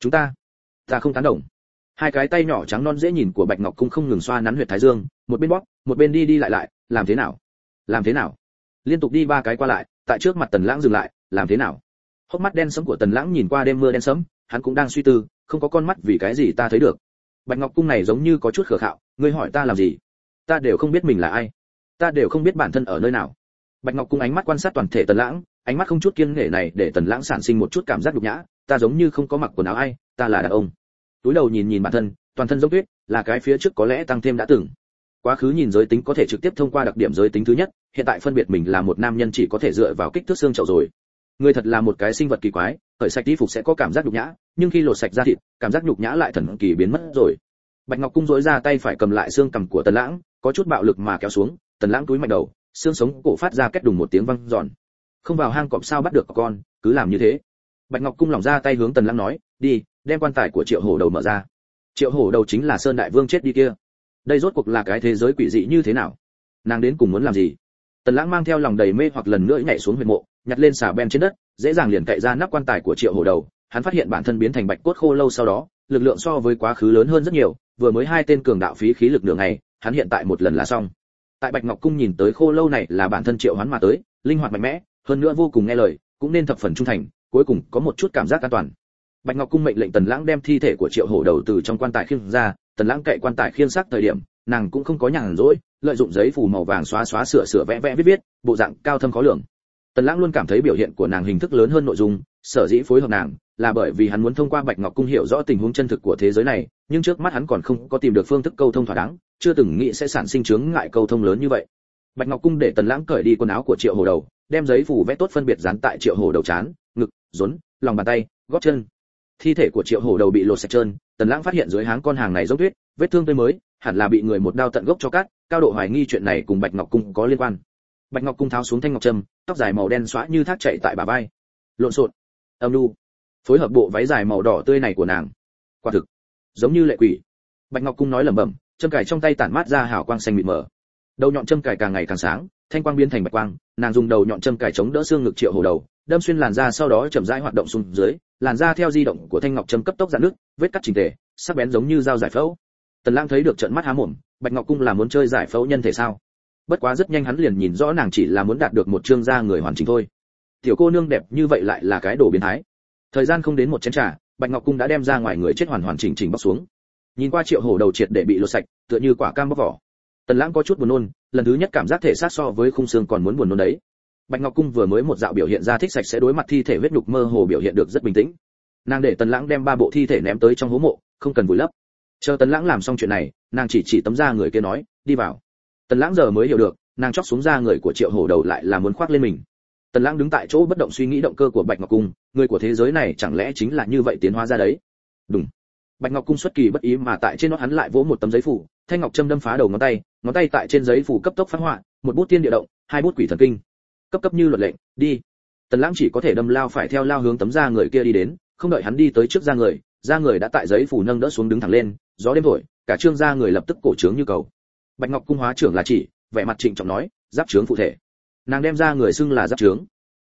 Ta không tán đồng. Hai cái tay nhỏ trắng non dễ nhìn của Bạch Ngọc Cung không ngừng xoa nắn huyệt thái dương, một bên bóp, một bên đi đi lại lại, làm thế nào? Liên tục đi ba cái qua lại, tại trước mặt Tần Lãng dừng lại, làm thế nào? Hốc mắt đen sẫm của Tần Lãng nhìn qua đêm mưa đen sẫm, hắn cũng đang suy tư, không có con mắt vì cái gì ta thấy được. Bạch Ngọc Cung này giống như có chút khờ khạo, ngươi hỏi ta làm gì? Ta đều không biết mình là ai, ta đều không biết bản thân ở nơi nào. Bạch Ngọc Cung ánh mắt quan sát toàn thể Tần Lãng, ánh mắt không chút kiêng nể này để Tần Lãng sản sinh một chút cảm giác nhục nhã, ta giống như không có mặc quần áo ai, ta là đàn ông. Túi đầu nhìn bản thân, toàn thân giống tuyết, là cái phía trước có lẽ tăng thêm đã từng. Quá khứ nhìn giới tính có thể trực tiếp thông qua đặc điểm giới tính thứ nhất, hiện tại phân biệt mình là một nam nhân chỉ có thể dựa vào kích thước xương chậu rồi. Người thật là một cái sinh vật kỳ quái, cởi sạch y phục sẽ có cảm giác nhục nhã, nhưng khi lột sạch da thịt, cảm giác nhục nhã lại thần kỳ biến mất rồi. Bạch Ngọc Cung duỗi ra tay phải cầm lại xương cằm của Tần Lãng, có chút bạo lực mà kéo xuống, Tần Lãng túi mạnh đầu, xương sống cổ phát ra két đùng một tiếng vang giòn. Không vào hang cọp sao bắt được con, cứ làm như thế. Bạch Ngọc Cung lỏng ra tay hướng Tần Lãng nói, đi, đem quan tài của Triệu Hổ Đầu mở ra. Triệu Hổ Đầu chính là Sơn Đại Vương chết đi kia. Đây rốt cuộc là cái thế giới quỷ dị như thế nào? Nàng đến cùng muốn làm gì? Tần Lãng mang theo lòng đầy mê hoặc lần nữa nhảy xuống huyệt mộ, nhặt lên xà beng trên đất, dễ dàng liền cậy ra nắp quan tài của Triệu Hổ Đầu. Hắn phát hiện bản thân biến thành bạch cốt khô lâu sau đó, lực lượng so với quá khứ lớn hơn rất nhiều, vừa mới hai tên cường đạo phí khí lực nửa ngày, hắn hiện tại một lần là xong. Tại Bạch Ngọc Cung nhìn tới khô lâu này là bản thân Triệu Hoán mà tới, linh hoạt mạnh mẽ, hơn nữa vô cùng nghe lời, cũng nên thập phần trung thành, cuối cùng có một chút cảm giác an toàn. Bạch Ngọc Cung mệnh lệnh Tần Lãng đem thi thể của Triệu Hổ Đầu từ trong quan tài khiêng ra, Tần Lãng cậy quan tài khiêng xác thời điểm, nàng cũng không có nhàn rỗi, lợi dụng giấy phù màu vàng xóa sửa vẽ viết, bộ dạng cao thâm khó lường. Tần Lãng luôn cảm thấy biểu hiện của nàng hình thức lớn hơn nội dung, sở dĩ phối hợp nàng là bởi vì hắn muốn thông qua Bạch Ngọc Cung hiểu rõ tình huống chân thực của thế giới này, nhưng trước mắt hắn còn không có tìm được phương thức câu thông thỏa đáng, chưa từng nghĩ sẽ sản sinh chướng ngại câu thông lớn như vậy. Bạch Ngọc Cung để Tần Lãng cởi đi quần áo của Triệu Hổ Đầu, đem giấy phù vẽ tốt phân biệt dán tại Triệu Hổ Đầu trán, ngực, rốn, lòng bàn tay, gót chân. Thi thể của Triệu Hổ Đầu bị lột sạch trơn, Tần Lãng phát hiện dưới háng con hàng này dấu vết, vết thương tươi mới, hẳn là bị người một đao tận gốc cho cắt, cao độ hoài nghi chuyện này cùng Bạch Ngọc Cung có liên quan. Bạch Ngọc Cung tháo xuống thanh ngọc trâm, tóc dài màu đen xóa như thác chạy tại bả vai. Lộn xộn, âm nu, phối hợp bộ váy dài màu đỏ tươi này của nàng, quả thực giống như lệ quỷ. Bạch Ngọc Cung nói lẩm bẩm, châm cài trong tay tản mát ra hào quang xanh mịt mờ. Đầu nhọn châm cài càng ngày càng sáng, thanh quang biến thành bạch quang, nàng dùng đầu nhọn châm cài chống đỡ xương ngực Triệu Hổ Đầu, đâm xuyên làn da sau đó chậm rãi hoạt động xuống dưới, làn da theo di động của thanh ngọc châm cấp tốc rạn nước, vết cắt chỉnh tề, sắc bén giống như dao giải phẫu. Tần Lãng thấy được trợn mắt há mồm, Bạch Ngọc Cung là muốn chơi giải phẫu nhân thể sao? Bất quá rất nhanh hắn liền nhìn rõ nàng chỉ là muốn đạt được một trương da người hoàn chỉnh thôi. Tiểu cô nương đẹp như vậy lại là cái đồ biến thái. Thời gian không đến một chén trà, Bạch Ngọc Cung đã đem ra ngoài người chết hoàn chỉnh bóc xuống. Nhìn qua Triệu Hổ Đầu triệt để bị lột sạch, tựa như quả cam bóc vỏ. Tần Lãng có chút buồn nôn, lần thứ nhất cảm giác thể xác so với khung xương còn muốn buồn nôn đấy. Bạch Ngọc Cung vừa mới một dạo biểu hiện ra thích sạch sẽ đối mặt thi thể huyết nhục mơ hồ biểu hiện được rất bình tĩnh. Nàng để Tần Lãng đem 3 bộ thi thể ném tới trong hố mộ, không cần vùi lấp. Chờ Tần Lãng làm xong chuyện này, nàng chỉ tấm da người kia nói, đi vào. Tần Lãng giờ mới hiểu được, nàng chóc xuống da người của Triệu Hổ Đầu lại là muốn khoác lên mình. Tần Lãng đứng tại chỗ bất động suy nghĩ động cơ của Bạch Ngọc Cung, người của thế giới này chẳng lẽ chính là như vậy tiến hóa ra đấy? Đúng. Bạch Ngọc Cung xuất kỳ bất ý mà tại trên nó hắn lại vỗ một tấm giấy phủ, thanh ngọc châm đâm phá đầu ngón tay tại trên giấy phủ cấp tốc phát họa, một bút tiên địa động, 2 bút quỷ thần kinh. Cấp như luật lệnh, đi. Tần Lãng chỉ có thể đâm lao phải theo lao hướng tấm da người kia đi đến, không đợi hắn đi tới trước da người đã tại giấy phủ nâng đỡ xuống đứng thẳng lên, gió đêm thổi, cả trương da người lập tức cổ trướng như cầu. Bạch Ngọc Cung hóa trưởng là chỉ, vẻ mặt trịnh trọng nói, giáp trướng phụ thể. Nàng đem ra người xưng là giáp trướng.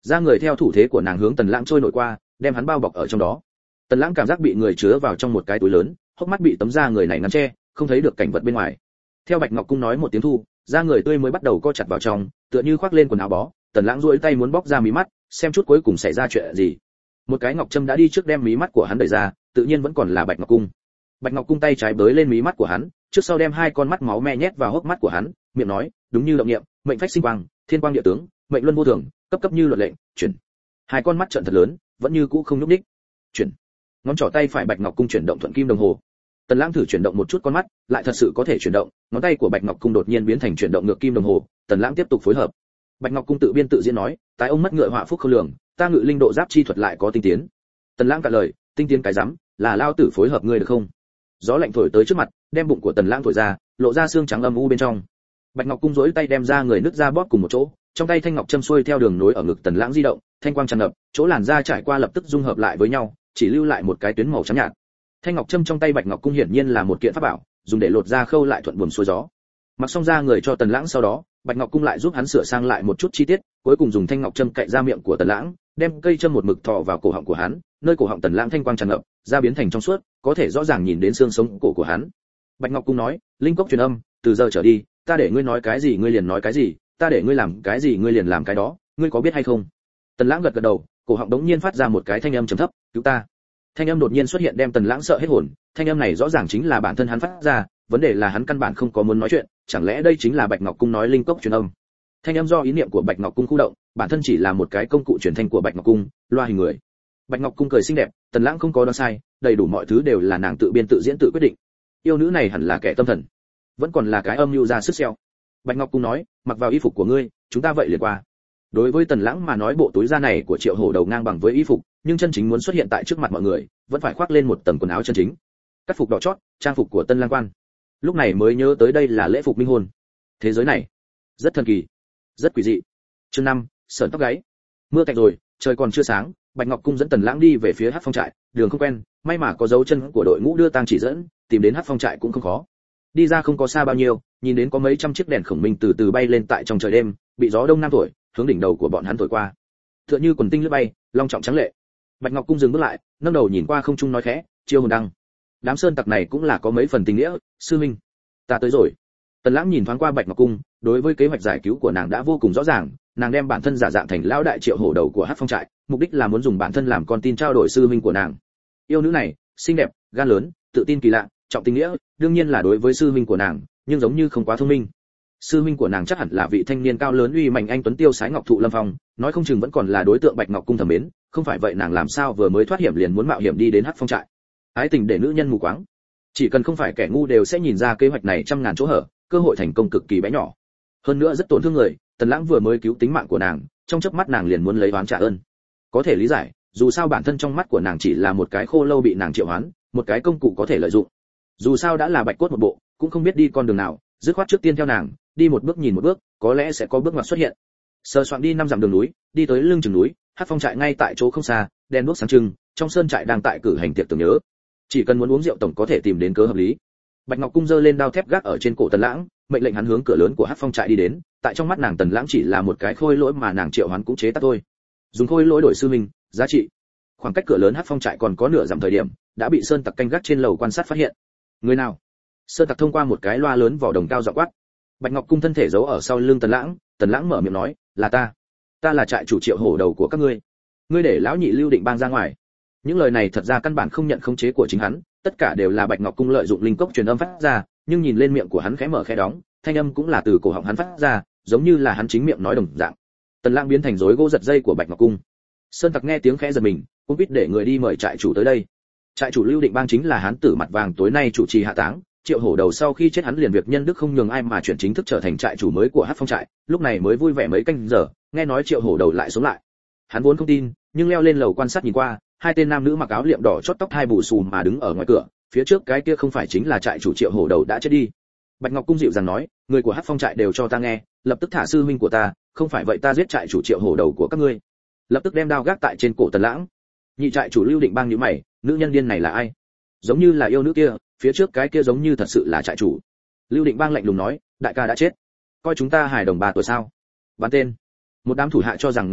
ra người theo thủ thế của nàng hướng Tần Lãng trôi nổi qua, đem hắn bao bọc ở trong đó. Tần Lãng cảm giác bị người chứa vào trong một cái túi lớn, hốc mắt bị tấm da người này ngăn che, không thấy được cảnh vật bên ngoài. Theo Bạch Ngọc Cung nói một tiếng thu, da người tươi mới bắt đầu co chặt vào trong, tựa như khoác lên quần áo bó. Tần Lãng duỗi tay muốn bóc ra mí mắt, xem chút cuối cùng xảy ra chuyện gì. Một cái ngọc châm đã đi trước đem mí mắt của hắn đẩy ra, tự nhiên vẫn còn là Bạch Ngọc Cung. Bạch Ngọc Cung tay trái bới lên mí mắt của hắn, trước sau đem hai con mắt máu me nhét vào hốc mắt của hắn, miệng nói, đúng như động niệm, mệnh phách sinh quang, thiên quang địa tướng, mệnh luân vô thường, cấp cấp như luật lệnh, chuyển. Hai con mắt trợn thật lớn, vẫn như cũ không nhúc nhích. Chuyển. Ngón trỏ tay phải Bạch Ngọc Cung chuyển động thuận kim đồng hồ. Tần Lãng thử chuyển động một chút con mắt, lại thật sự có thể chuyển động, ngón tay của Bạch Ngọc Cung đột nhiên biến thành chuyển động ngược kim đồng hồ. Tần Lãng tiếp tục phối hợp. Bạch Ngọc Cung tự biên tự diễn nói, tái ông mất ngựa họa phúc không lường, ta ngự linh độ giáp chi thuật lại có tinh tiến. Tần Lãng cả lời, tinh tiến cái rắm, là lao tử phối hợp ngươi được không? Gió lạnh thổi tới trước mặt, đem bụng của Tần Lãng thổi ra, lộ ra xương trắng âm u bên trong. Bạch Ngọc Cung duỗi tay đem ra người nứt ra bóp cùng một chỗ, trong tay thanh ngọc châm xuôi theo đường nối ở ngực Tần Lãng di động, thanh quang tràn ngập, chỗ làn da trải qua lập tức dung hợp lại với nhau, chỉ lưu lại một cái tuyến màu trắng nhạt. Thanh ngọc châm trong tay Bạch Ngọc Cung hiển nhiên là một kiện pháp bảo, dùng để lột da khâu lại thuận buồm xuôi gió. Mặc xong ra người cho Tần Lãng sau đó, Bạch Ngọc Cung lại giúp hắn sửa sang lại một chút chi tiết, cuối cùng dùng thanh ngọc châm cạy ra miệng của Tần Lãng, đem cây châm một mực thọ vào cổ họng của hắn, nơi cổ họng Tần Lãng thanh quang tràn ngập, da biến thành trong suốt, có thể rõ ràng nhìn đến xương sống cổ của hắn. Bạch Ngọc Cung nói, linh cốc truyền âm, từ giờ trở đi, ta để ngươi nói cái gì ngươi liền nói cái gì, ta để ngươi làm cái gì ngươi liền làm cái đó, ngươi có biết hay không? Tần Lãng gật gật đầu, cổ họng đống nhiên phát ra một cái thanh âm trầm thấp, cứu ta. Thanh âm đột nhiên xuất hiện đem Tần Lãng sợ hết hồn, thanh âm này rõ ràng chính là bản thân hắn phát ra, vấn đề là hắn căn bản không có muốn nói chuyện, chẳng lẽ đây chính là Bạch Ngọc Cung nói linh cốc truyền âm? Thanh âm do ý niệm của Bạch Ngọc Cung khu động, bản thân chỉ là một cái công cụ truyền thanh của Bạch Ngọc Cung, loa hình người. Bạch Ngọc Cung cười xinh đẹp, Tần Lãng không có đoán sai, đầy đủ mọi thứ đều là nàng tự biên tự diễn tự quyết định. Yêu nữ này hẳn là kẻ tâm thần, vẫn còn là cái âm mưu ra sức xeo. Bạch Ngọc Cung nói, mặc vào y phục của ngươi, chúng ta vậy liền qua. Đối với Tần Lãng mà nói bộ túi da này của Triệu Hổ đầu ngang bằng với y phục, nhưng chân chính muốn xuất hiện tại trước mặt mọi người, vẫn phải khoác lên một tầng quần áo chân chính. Cắt phục đỏ chót, trang phục của Tân Lang Quan. Lúc này mới nhớ tới đây là lễ phục minh hôn. Thế giới này rất thần kỳ, rất quỷ dị. Chương 5, sởn tóc gáy. Mưa tạnh rồi, trời còn chưa sáng, Bạch Ngọc Cung dẫn Tần Lãng đi về phía Hắc Phong trại, đường không quen, may mà có dấu chân của đội ngũ đưa tang chỉ dẫn, tìm đến Hắc Phong trại cũng không khó. Đi ra không có xa bao nhiêu, nhìn đến có mấy trăm chiếc đèn khổng minh từ từ bay lên tại trong trời đêm, bị gió đông nam thổi, hướng đỉnh đầu của bọn hắn thổi qua. Tựa như quần tinh lướt bay, long trọng trắng lệ. Bạch Ngọc Cung dừng bước lại, nâng đầu nhìn qua không trung nói khẽ, chiêu hồn đăng. Đám sơn tặc này cũng là có mấy phần tình nghĩa, sư minh, ta tới rồi. Tần Lãng nhìn thoáng qua Bạch Ngọc Cung, đối với kế hoạch giải cứu của nàng đã vô cùng rõ ràng, nàng đem bản thân giả dạng thành lão đại Triệu Hổ đầu của Hắc Phong trại, mục đích là muốn dùng bản thân làm con tin trao đổi sư minh của nàng. Yêu nữ này, xinh đẹp, gan lớn, tự tin kỳ lạ, trọng tình nghĩa, đương nhiên là đối với sư minh của nàng, nhưng giống như không quá thông minh. Sư minh của nàng chắc hẳn là vị thanh niên cao lớn uy mạnh anh tuấn tiêu sái ngọc thụ lâm phong, nói không chừng vẫn còn là đối tượng Bạch Ngọc Cung thầm mến, không phải vậy nàng làm sao vừa mới thoát hiểm liền muốn mạo hiểm đi đến Hắc Phong trại. Ái tình để nữ nhân mù quáng, chỉ cần không phải kẻ ngu đều sẽ nhìn ra kế hoạch này trăm ngàn chỗ hở, cơ hội thành công cực kỳ bé nhỏ. Hơn nữa rất tổn thương người, Tần Lãng vừa mới cứu tính mạng của nàng, trong chớp mắt nàng liền muốn lấy oán trả ơn. Có thể lý giải, dù sao bản thân trong mắt của nàng chỉ là một cái khô lâu bị nàng triệu hoán, một cái công cụ có thể lợi dụng. Dù sao đã là bạch cốt một bộ, cũng không biết đi con đường nào, dứt khoát trước tiên theo nàng, đi một bước nhìn một bước, có lẽ sẽ có bước ngoặt xuất hiện. Sờ soạn đi 5 dặm đường núi, đi tới lưng chừng núi, Hắc Phong trại ngay tại chỗ không xa, đèn đuốc sáng trưng, trong sơn trại đang tại cử hành tiệc tưởng nhớ. Chỉ cần muốn uống rượu tổng có thể tìm đến cớ hợp lý. Bạch Ngọc Cung giơ lên đao thép gác ở trên cổ Tần Lãng, mệnh lệnh hắn hướng cửa lớn của Hắc Phong trại đi đến, tại trong mắt nàng Tần Lãng chỉ là một cái khôi lỗi mà nàng triệu hoán cũng chế tác thôi. Dùng khôi lỗi đổi sư minh, giá trị. Khoảng cách cửa lớn Hắc Phong trại còn có nửa dặm thời điểm, đã bị sơn tặc canh gác trên lầu quan sát phát hiện. Người nào? Sơn tặc thông qua một cái loa lớn vỏ đồng cao giọng quát. Bạch Ngọc Cung thân thể giấu ở sau lưng Tần Lãng mở miệng nói, là ta là trại chủ Triệu Hổ đầu của các ngươi. Ngươi để lão nhị Lưu Định Bang ra ngoài. Những lời này thật ra căn bản không nhận khống chế của chính hắn, tất cả đều là Bạch Ngọc Cung lợi dụng linh cốc truyền âm phát ra, nhưng nhìn lên miệng của hắn khẽ mở khẽ đóng, thanh âm cũng là từ cổ họng hắn phát ra, giống như là hắn chính miệng nói đồng dạng. Tần Lãng biến thành rối gỗ giật dây của Bạch Ngọc Cung. Sơn tặc nghe tiếng khẽ giật mình, cũng biết để người đi mời trại chủ tới đây. Trại chủ Lưu Định Bang chính là hán tử mặt vàng tối nay chủ trì hạ táng, Triệu Hổ đầu sau khi chết hắn liền việc nhân đức không nhường ai mà chuyển chính thức trở thành trại chủ mới của Hắc Phong trại, lúc này mới vui vẻ mấy canh giờ, nghe nói Triệu Hổ đầu lại sống lại. Hắn vốn không tin, nhưng leo lên lầu quan sát nhìn qua, hai tên nam nữ mặc áo liệm đỏ chót tóc hai bù xù mà đứng ở ngoài cửa, phía trước cái kia không phải chính là trại chủ Triệu Hổ đầu đã chết đi. Bạch Ngọc Cung dịu dàng nói, người của Hắc Phong trại đều cho ta nghe, lập tức thả sư huynh của ta, không phải vậy ta giết trại chủ Triệu Hổ đầu của các ngươi. Lập tức đem đao gác tại trên cổ Tần Lãng. Nhị trại chủ Lưu Định Bang nhíu mày, nữ nhân điên này là ai? Giống như là yêu nữ kia, phía trước cái kia giống như thật sự là trại chủ. Lưu Định Bang lạnh lùng nói, đại ca đã chết, coi chúng ta hài đồng 3 tuổi sao? Bán tên. Một đám thủ hạ cho rằng nghe lầm,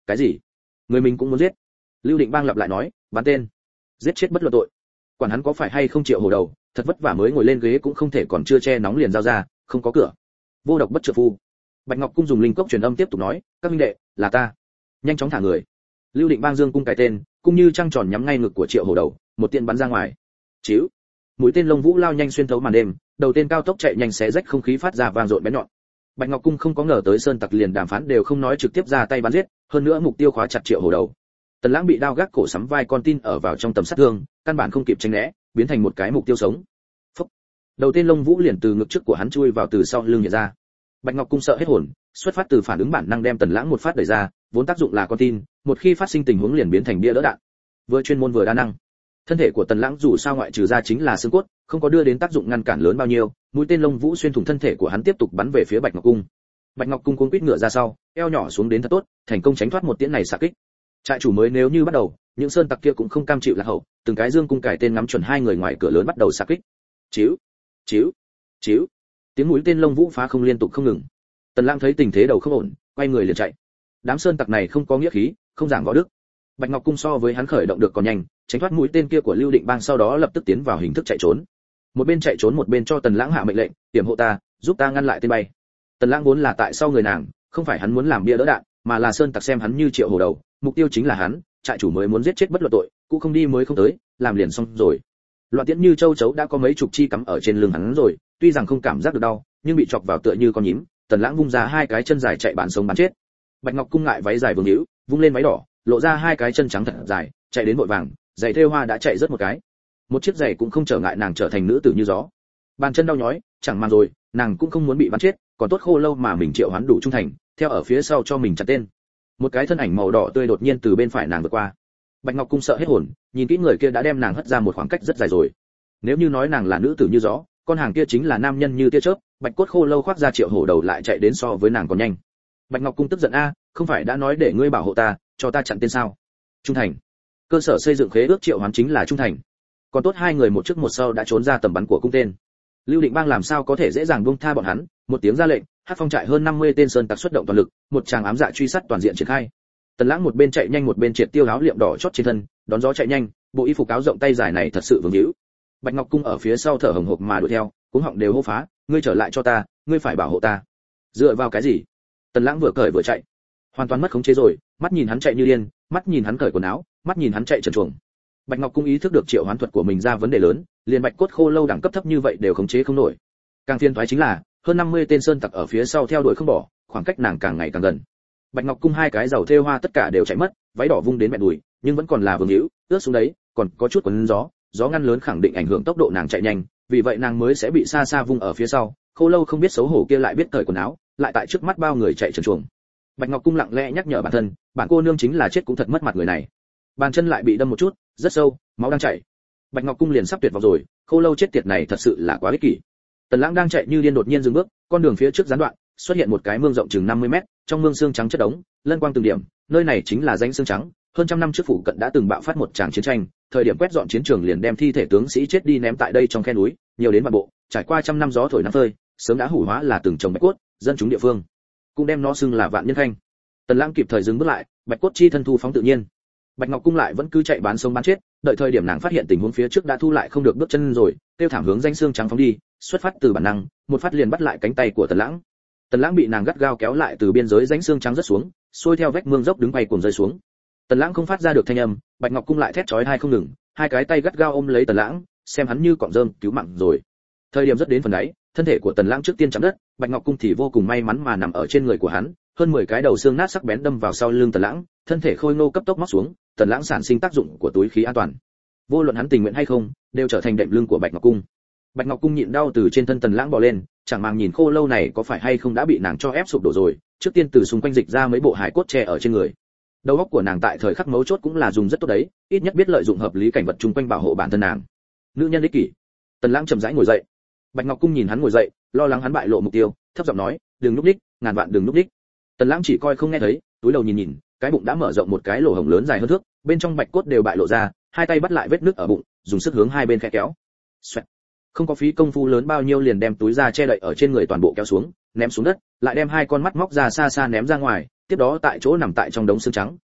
cái gì? Người mình cũng muốn giết? Lưu Định Bang lặp lại nói, bắn tên, giết chết bất luận tội. Quản hắn có phải hay không Triệu Hổ Đầu, thật vất vả mới ngồi lên ghế cũng không thể còn chưa che nóng liền giao ra, không có cửa. Vô độc bất trợ phu. Bạch Ngọc Cung dùng linh cốc truyền âm tiếp tục nói, các huynh đệ, là ta. Nhanh chóng thả người. Lưu Định Bang dương cung cài tên, cung như trăng tròn nhắm ngay ngực của Triệu Hổ Đầu, một tiên bắn ra ngoài. Chíu. Mũi tên lông vũ lao nhanh xuyên thấu màn đêm, đầu tên cao tốc chạy nhanh xé rách không khí phát ra vang dội bén nhọn. Bạch Ngọc Cung không có ngờ tới sơn tặc liền đàm phán đều không nói trực tiếp ra tay bắn giết, hơn nữa mục tiêu khóa chặt Triệu Hổ Đầu. Tần Lãng bị đao gác cổ sắm vai con tin ở vào trong tầm sát thương, căn bản không kịp tránh né, biến thành một cái mục tiêu sống. Phốc. Đầu tên lông vũ liền từ ngực trước của hắn chui vào từ sau lưng nhẹ ra. Bạch Ngọc Cung sợ hết hồn, xuất phát từ phản ứng bản năng đem Tần Lãng một phát đẩy ra, vốn tác dụng là con tin, một khi phát sinh tình huống liền biến thành bia đỡ đạn. Vừa chuyên môn vừa đa năng. Thân thể của Tần Lãng dù sao ngoại trừ ra chính là xương cốt, không có đưa đến tác dụng ngăn cản lớn bao nhiêu, mũi tên lông vũ xuyên thủng thân thể của hắn tiếp tục bắn về phía Bạch Ngọc Cung. Bạch Ngọc Cung cuống quýt ngựa ra sau, eo nhỏ xuống đến thật tốt, thành công tránh thoát một tiễn này xạ kích. Trại chủ mới nếu như bắt đầu, những sơn tặc kia cũng không cam chịu lạc hậu, từng cái dương cung cài tên ngắm chuẩn hai người ngoài cửa lớn bắt đầu xạ kích. Chíu, chíu, chíu. Tiếng mũi tên lông vũ phá không liên tục không ngừng. Tần Lãng thấy tình thế đầu không ổn, quay người liền chạy. Đám sơn tặc này không có nghĩa khí, không giảng võ đức. Bạch Ngọc Cung so với hắn khởi động được còn nhanh, tránh thoát mũi tên kia của Lưu Định Bang sau đó lập tức tiến vào hình thức chạy trốn. Một bên chạy trốn một bên cho Tần Lãng hạ mệnh lệnh, "Tiểm hộ ta, giúp ta ngăn lại tên bay." Tần Lãng vốn là tại sau người nàng, không phải hắn muốn làm bia đỡ đạn, mà là sơn tặc xem hắn như Triệu Hổ Đầu, mục tiêu chính là hắn, trại chủ mới muốn giết chết bất luận tội, cũng không đi mới không tới, làm liền xong rồi. Loạn tiễn như châu chấu đã có mấy chục chi cắm ở trên lưng hắn rồi, tuy rằng không cảm giác được đau, nhưng bị chọc vào tựa như con nhím. Tần Lãng vung ra hai cái chân dài chạy bản sống bắn chết. Bạch Ngọc Cung ngại váy dài vương hữu, vung lên váy đỏ, lộ ra hai cái chân trắng thật dài, chạy đến vội vàng, giày thêu hoa đã chạy rất một cái. Một chiếc giày cũng không trở ngại nàng trở thành nữ tử như gió. Bàn chân đau nhói, chẳng màng rồi, nàng cũng không muốn bị bắn chết, còn tốt Khô Lâu mà mình Triệu Hoán đủ trung thành, theo ở phía sau cho mình chặt tên. Một cái thân ảnh màu đỏ tươi đột nhiên từ bên phải nàng vượt qua. Bạch Ngọc Cung sợ hết hồn, nhìn kỹ người kia đã đem nàng hất ra một khoảng cách rất dài rồi. Nếu như nói nàng là nữ tử như gió, con hàng kia chính là nam nhân như tia chớp. Bạch Cốt Khô Lâu khoác ra Triệu Hổ Đầu lại chạy đến so với nàng còn nhanh. Bạch Ngọc Cung tức giận a, không phải đã nói để ngươi bảo hộ ta, cho ta chặn tên sao? Trung thành. Cơ sở xây dựng khế ước Triệu Hoán chính là trung thành. Còn tốt hai người một trước một sau đã trốn ra tầm bắn của cung tên. Lưu Định Bang làm sao có thể dễ dàng buông tha bọn hắn, một tiếng ra lệnh, Hắc Phong trại hơn 50 tên sơn tặc xuất động toàn lực, một tràng ám dạ truy sát toàn diện triển khai. Tần Lãng một bên chạy nhanh một bên triệt tiêu áo liệm đỏ chót trên thân, đón gió chạy nhanh, bộ y phục áo rộng tay dài này thật sự vướng hữu. Bạch Ngọc Cung ở phía sau thở hổn hộc mà đuổi theo, cuống họng đều hô phá, ngươi trở lại cho ta, ngươi phải bảo hộ ta. Dựa vào cái gì? Tần Lãng vừa cởi vừa chạy, hoàn toàn mất khống chế rồi, mắt nhìn hắn chạy như điên, mắt nhìn hắn cởi quần áo, mắt nhìn hắn chạy trần truồng. Bạch Ngọc Cung ý thức được Triệu Hoán thuật của mình ra vấn đề lớn, liền Bạch Cốt Khô Lâu đẳng cấp thấp như vậy đều khống chế không nổi. Càng phiền toái chính là, hơn 50 tên sơn tặc ở phía sau theo đuổi không bỏ, khoảng cách nàng càng ngày càng gần. Bạch Ngọc Cung hai cái dầu thêu hoa tất cả đều chạy mất, váy đỏ vung đến mẹ đùi, nhưng vẫn còn là vương hữu, ướt xuống đấy, còn có chút quấn gió, gió ngăn lớn khẳng định ảnh hưởng tốc độ nàng chạy nhanh, vì vậy nàng mới sẽ bị xa xa vung ở phía sau. Khô Lâu không biết xấu hổ kia lại biết cởi quần áo, lại tại trước mắt bao người chạy trần truồng. Bạch Ngọc Cung lặng lẽ nhắc nhở bản thân, bản cô nương chính là chết cũng thật mất mặt người này. Bàn chân lại bị đâm một chút, rất sâu, máu đang chảy. Bạch Ngọc Cung liền sắp tuyệt vọng rồi, Khô Lâu chết tiệt này thật sự là quá ích kỷ. Tần Lãng đang chạy như điên đột nhiên dừng bước, con đường phía trước gián đoạn, xuất hiện một cái mương rộng chừng 50 mét, trong mương xương trắng chất đống, lân quang từng điểm, nơi này chính là rãnh xương trắng, hơn trăm năm trước phụ cận đã từng bạo phát một tràng chiến tranh, thời điểm quét dọn chiến trường liền đem thi thể tướng sĩ chết đi ném tại đây trong khe núi, nhiều đến vạn bộ, trải qua trăm năm gió thổi nắng phơi, sớm đã hủ hóa là từng chồng bạch cốt, dân chúng địa phương cũng đem nó xưng là vạn nhân khanh. Tần Lãng kịp thời dừng bước lại, bạch cốt chi thân thu phóng tự nhiên. Bạch Ngọc Cung lại vẫn cứ chạy bán sống bán chết, đợi thời điểm nàng phát hiện tình huống phía trước đã thu lại không được bước chân rồi, tiêu thảm hướng danh xương trắng phóng đi, xuất phát từ bản năng, một phát liền bắt lại cánh tay của Tần Lãng. Tần Lãng bị nàng gắt gao kéo lại từ biên giới danh xương trắng rất xuống, xuôi theo vách mương dốc đứng bay cuồng rơi xuống. Tần Lãng không phát ra được thanh âm, Bạch Ngọc Cung lại thét chói tai không ngừng, hai cái tay gắt gao ôm lấy Tần Lãng, xem hắn như cọng rơm cứu mạng rồi. Thời điểm rất đến phần đáy, thân thể của Tần Lãng trước tiên chạm đất, Bạch Ngọc Cung thì vô cùng may mắn mà nằm ở trên người của hắn, hơn 10 cái đầu xương nát sắc bén đâm vào sau lưng Tần Lãng, thân thể khôi ngô cấp tốc móc xuống, Tần Lãng sản sinh tác dụng của túi khí an toàn. Vô luận hắn tình nguyện hay không, đều trở thành đệm lưng của Bạch Ngọc Cung. Bạch Ngọc Cung nhịn đau từ trên thân Tần Lãng bò lên, chẳng màng nhìn Khô Lâu này có phải hay không đã bị nàng cho ép sụp đổ rồi, trước tiên từ xung quanh dịch ra mấy bộ hài cốt che ở trên người. Đầu óc của nàng tại thời khắc mấu chốt cũng là dùng rất tốt đấy, ít nhất biết lợi dụng hợp lý cảnh vật chung quanh bảo hộ bản thân nàng. Nữ nhân ích kỷ. Tần Lãng chậm rãi ngồi dậy. Bạch Ngọc Cung nhìn hắn ngồi dậy, lo lắng hắn bại lộ mục tiêu, thấp giọng nói, đừng núp đích, ngàn vạn đừng núp đích. Tần Lãng chỉ coi không nghe thấy, túi đầu nhìn nhìn, cái bụng đã mở rộng một cái lỗ hổng lớn dài hơn thước, bên trong bạch cốt đều bại lộ ra, hai tay bắt lại vết nứt ở bụng, dùng sức hướng hai bên khẽ kéo. Xoẹt. Không có phí công phu lớn bao nhiêu liền đem túi da che đậy ở trên người toàn bộ kéo xuống, ném xuống đất, lại đem hai con mắt móc ra xa xa ném ra ngoài, tiếp đó tại chỗ nằm tại trong đống xương trắng,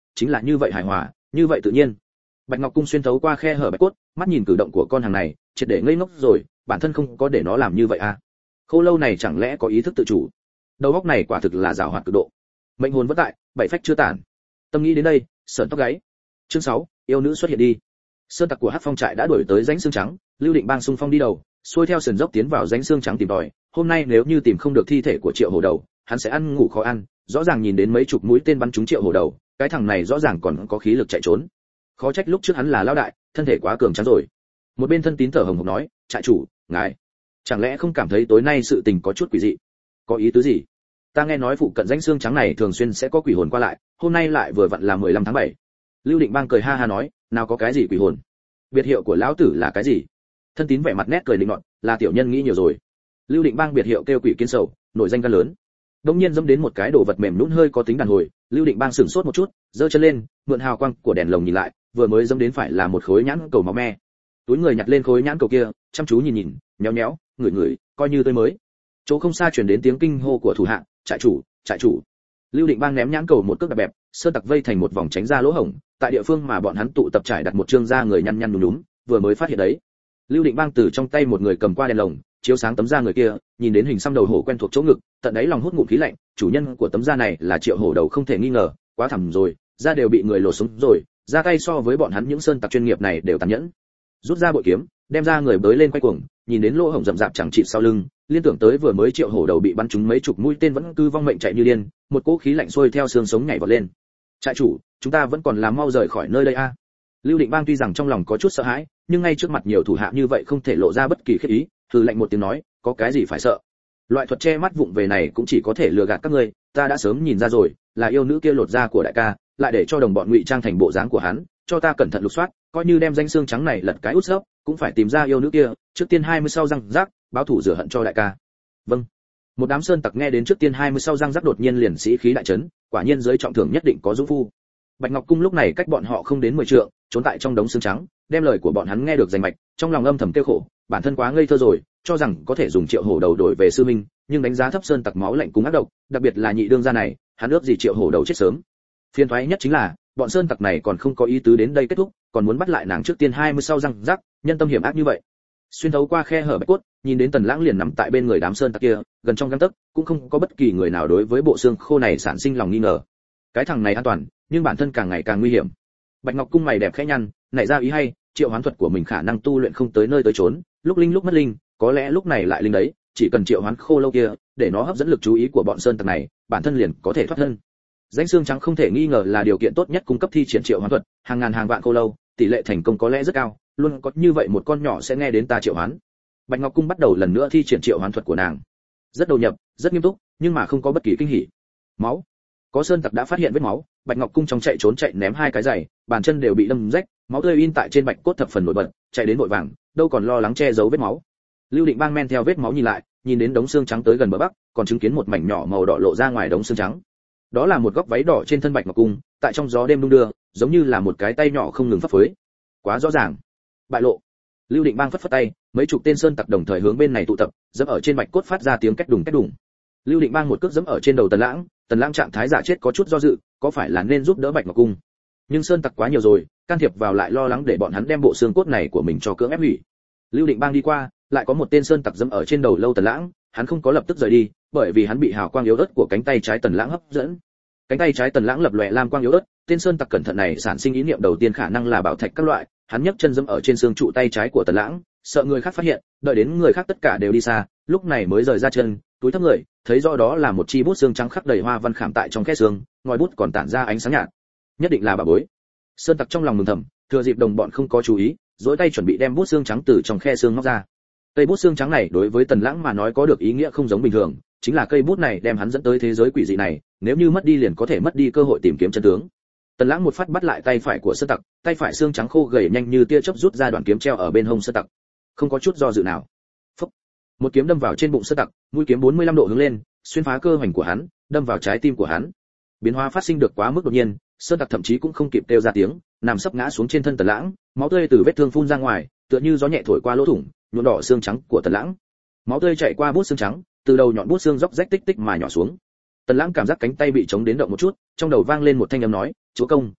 chính là như vậy hài hòa, như vậy tự nhiên. Bạch Ngọc Cung xuyên thấu qua khe hở bạch cốt, mắt nhìn cử động của con hàng này, triệt để ngây ngốc rồi, bản thân không có để nó làm như vậy à? Khô lâu này chẳng lẽ có ý thức tự chủ? Đầu óc này quả thực là giàu hoạt cực độ. Mệnh hồn vẫn tại, bảy phách chưa tản. Tâm nghĩ đến đây, sởn tóc gáy. Chương 6, yêu nữ xuất hiện đi. Sơn tặc của Hắc Phong trại đã đuổi tới rãnh xương trắng, Lưu Định Bang xung phong đi đầu, xuôi theo sườn dốc tiến vào rãnh xương trắng tìm tòi. Hôm nay nếu như tìm không được thi thể của Triệu Hổ Đầu, hắn sẽ ăn ngủ khó ăn. Rõ ràng nhìn đến mấy chục mũi tên bắn trúng Triệu Hổ Đầu, cái thằng này rõ ràng còn có khí lực chạy trốn. Khó trách lúc trước hắn là lao đại, thân thể quá cường tráng rồi. Một bên thân tín thở hồng hộc nói, trại chủ, ngài chẳng lẽ không cảm thấy tối nay sự tình có chút quỷ dị? Có ý tứ gì? Ta nghe nói phụ cận rãnh xương trắng này thường xuyên sẽ có quỷ hồn qua lại, hôm nay lại vừa vặn là 15 tháng 7. Lưu Định Bang cười ha ha nói, nào có cái gì quỷ hồn? Biệt hiệu của lão tử là cái gì? Thân tín vẻ mặt nét cười định nọt, là tiểu nhân nghĩ nhiều rồi. Lưu Định Bang biệt hiệu kêu quỷ kiến sầu, nổi danh gan lớn. Đống nhiên dẫm đến một cái đồ vật mềm nhũn hơi có tính đàn hồi, Lưu Định Bang sửng sốt một chút, giơ chân lên, mượn hào quang của đèn lồng nhìn lại, vừa mới dẫm đến phải là một khối nhãn cầu máu me. Túi người nhặt lên khối nhãn cầu kia, chăm chú nhìn nhìn, nhéo nhéo, ngửi ngửi, coi như tươi mới. Chỗ không xa truyền đến tiếng kinh hô của thủ hạ, trại chủ, trại chủ. Lưu Định Bang ném nhãn cầu một cước đạp bẹp, sơn tặc vây thành một vòng tránh ra lỗ hổng, tại địa phương mà bọn hắn tụ tập trải đặt một trương da người nhăn nhăn nhúm nhúm, vừa mới phát hiện đấy. Lưu Định Bang từ trong tay một người cầm qua đèn lồng, chiếu sáng tấm da người kia, nhìn đến hình xăm đầu hổ quen thuộc chỗ ngực, tận đáy lòng hút ngụm khí lạnh, chủ nhân của tấm da này là Triệu Hổ Đầu không thể nghi ngờ, quá thẳm rồi, da đều bị người lột xuống rồi, ra tay so với bọn hắn những sơn tặc chuyên nghiệp này đều tàn nhẫn. Rút ra bội kiếm, đem ra người bới lên quay cuồng, nhìn đến lỗ hổng rậm rạp chẳng chịt sau lưng, liên tưởng tới vừa mới Triệu Hổ Đầu bị bắn trúng mấy chục mũi tên vẫn cứ vong mệnh chạy như điên, một cỗ khí lạnh xuôi theo xương sống nhảy vọt lên. Trại chủ, chúng ta vẫn còn làm mau rời khỏi nơi đây a. Lưu Định Bang tuy rằng trong lòng có chút sợ hãi, nhưng ngay trước mặt nhiều thủ hạ như vậy không thể lộ ra bất kỳ khiếp ý, hừ lạnh một tiếng nói, có cái gì phải sợ? Loại thuật che mắt vụng về này cũng chỉ có thể lừa gạt các ngươi, ta đã sớm nhìn ra rồi, là yêu nữ kia lột da của đại ca, lại để cho đồng bọn ngụy trang thành bộ dáng của hắn, cho ta cẩn thận lục soát, coi như đem danh xương trắng này lật cái út xấp, cũng phải tìm ra yêu nữ kia, trước tiên 20 sau răng rác, báo thủ rửa hận cho đại ca. Vâng. Một đám sơn tặc nghe đến trước tiên 20 sau răng rác đột nhiên liền sĩ khí đại chấn, quả nhiên dưới trọng thưởng nhất định có dũng phu. Bạch Ngọc Cung lúc này cách bọn họ không đến 10 trượng, trốn tại trong đống xương trắng, đem lời của bọn hắn nghe được rành mạch, trong lòng âm thầm tiêu khổ, bản thân quá ngây thơ rồi, cho rằng có thể dùng Triệu Hổ Đầu đổi về sư minh, nhưng đánh giá thấp sơn tặc máu lạnh cùng ác độc, đặc biệt là nhị đương gia này, hắn ước gì Triệu Hổ Đầu chết sớm. Phiền toái nhất chính là, bọn sơn tặc này còn không có ý tứ đến đây kết thúc, còn muốn bắt lại nàng trước tiên 20 sau răng rác, nhân tâm hiểm ác như vậy. Xuyên thấu qua khe hở bạch cốt, nhìn đến Tần Lãng liền nằm tại bên người đám sơn tặc kia, gần trong gang tấc, cũng không có bất kỳ người nào đối với bộ xương khô này sản sinh lòng nghi ngờ. Cái thằng này an toàn, nhưng bản thân càng ngày càng nguy hiểm. Bạch Ngọc Cung mày đẹp khẽ nhăn, nảy ra ý hay, triệu hoán thuật của mình khả năng tu luyện không tới nơi tới chốn, lúc linh lúc mất linh, có lẽ lúc này lại linh đấy, chỉ cần triệu hoán khô lâu kia, để nó hấp dẫn lực chú ý của bọn sơn tặc này, bản thân liền có thể thoát thân. Danh xương trắng không thể nghi ngờ là điều kiện tốt nhất cung cấp thi triển triệu hoán thuật, hàng ngàn hàng vạn khô lâu, tỷ lệ thành công có lẽ rất cao, luôn có như vậy một con nhỏ sẽ nghe đến ta triệu hoán. Bạch Ngọc Cung bắt đầu lần nữa thi triển triệu hoán thuật của nàng. Rất đầu nhập, rất nghiêm túc, nhưng mà không có bất kỳ kinh hỉ. Máu. Có sơn tặc đã phát hiện vết máu, Bạch Ngọc Cung trong chạy trốn chạy ném hai cái giày, bàn chân đều bị đâm rách, máu tươi in tại trên bạch cốt thập phần nổi bật, chạy đến vội vàng, đâu còn lo lắng che giấu vết máu. Lưu Định Bang men theo vết máu nhìn lại, nhìn đến đống xương trắng tới gần bờ bắc, còn chứng kiến một mảnh nhỏ màu đỏ lộ ra ngoài đống xương trắng. Đó là một góc váy đỏ trên thân Bạch Ngọc Cung, tại trong gió đêm đung đưa, giống như là một cái tay nhỏ không ngừng phấp phới. Quá rõ ràng. Bại lộ. Lưu Định Bang phất phất tay, mấy chục tên sơn tặc đồng thời hướng bên này tụ tập, dẫm ở trên bạch cốt phát ra tiếng két đùng. Lưu Định Bang một cước dẫm ở trên đầu Tần Lãng trạng thái giả chết có chút do dự, có phải là nên giúp đỡ Bạch Ngọc Cung. Nhưng sơn tặc quá nhiều rồi, can thiệp vào lại lo lắng để bọn hắn đem bộ xương cốt này của mình cho cưỡng ép hủy. Lưu Định Bang đi qua, lại có một tên sơn tặc dẫm ở trên đầu lâu Tần Lãng, hắn không có lập tức rời đi, bởi vì hắn bị hào quang yếu ớt của cánh tay trái Tần Lãng hấp dẫn. Cánh tay trái Tần Lãng lập lòe lam quang yếu ớt, tên sơn tặc cẩn thận này sản sinh ý niệm đầu tiên khả năng là bảo thạch các loại, hắn nhấc chân dẫm ở trên xương trụ tay trái của Tần Lãng, sợ người khác phát hiện, đợi đến người khác tất cả đều đi xa, lúc này mới rời ra chân, túi thấp người, thấy rõ đó là một chi bút xương trắng khắc đầy hoa văn khảm tại trong khe xương, ngòi bút còn tản ra ánh sáng nhạt. Nhất định là bà bối. Sơn tặc trong lòng mừng thầm, thừa dịp đồng bọn không có chú ý, duỗi tay chuẩn bị đem bút xương trắng từ trong khe xương móc ra. Cây bút xương trắng này đối với Tần Lãng mà nói có được ý nghĩa không giống bình thường, chính là cây bút này đem hắn dẫn tới thế giới quỷ dị này, nếu như mất đi liền có thể mất đi cơ hội tìm kiếm chân tướng. Tần Lãng một phát bắt lại tay phải của sơn tặc, tay phải xương trắng khô gầy nhanh như tia chớp rút ra đoạn kiếm treo ở bên hông sơn tặc. Không có chút do dự nào. Phốc. Một kiếm đâm vào trên bụng sơn tặc, mũi kiếm 45 độ hướng lên, xuyên phá cơ hoành của hắn, đâm vào trái tim của hắn. Biến hóa phát sinh được quá mức đột nhiên, sơn tặc thậm chí cũng không kịp kêu ra tiếng, nằm sấp ngã xuống trên thân Tần Lãng, máu tươi từ vết thương phun ra ngoài, tựa như gió nhẹ thổi qua lỗ thủng, nhuộm đỏ xương trắng của Tần Lãng. Máu tươi chảy qua bút xương trắng, từ đầu nhọn bút xương róc rách tích tích mà nhỏ xuống. Tần Lãng cảm giác cánh tay bị chống đến động một chút, trong đầu vang lên một thanh âm nói, "Chúa công,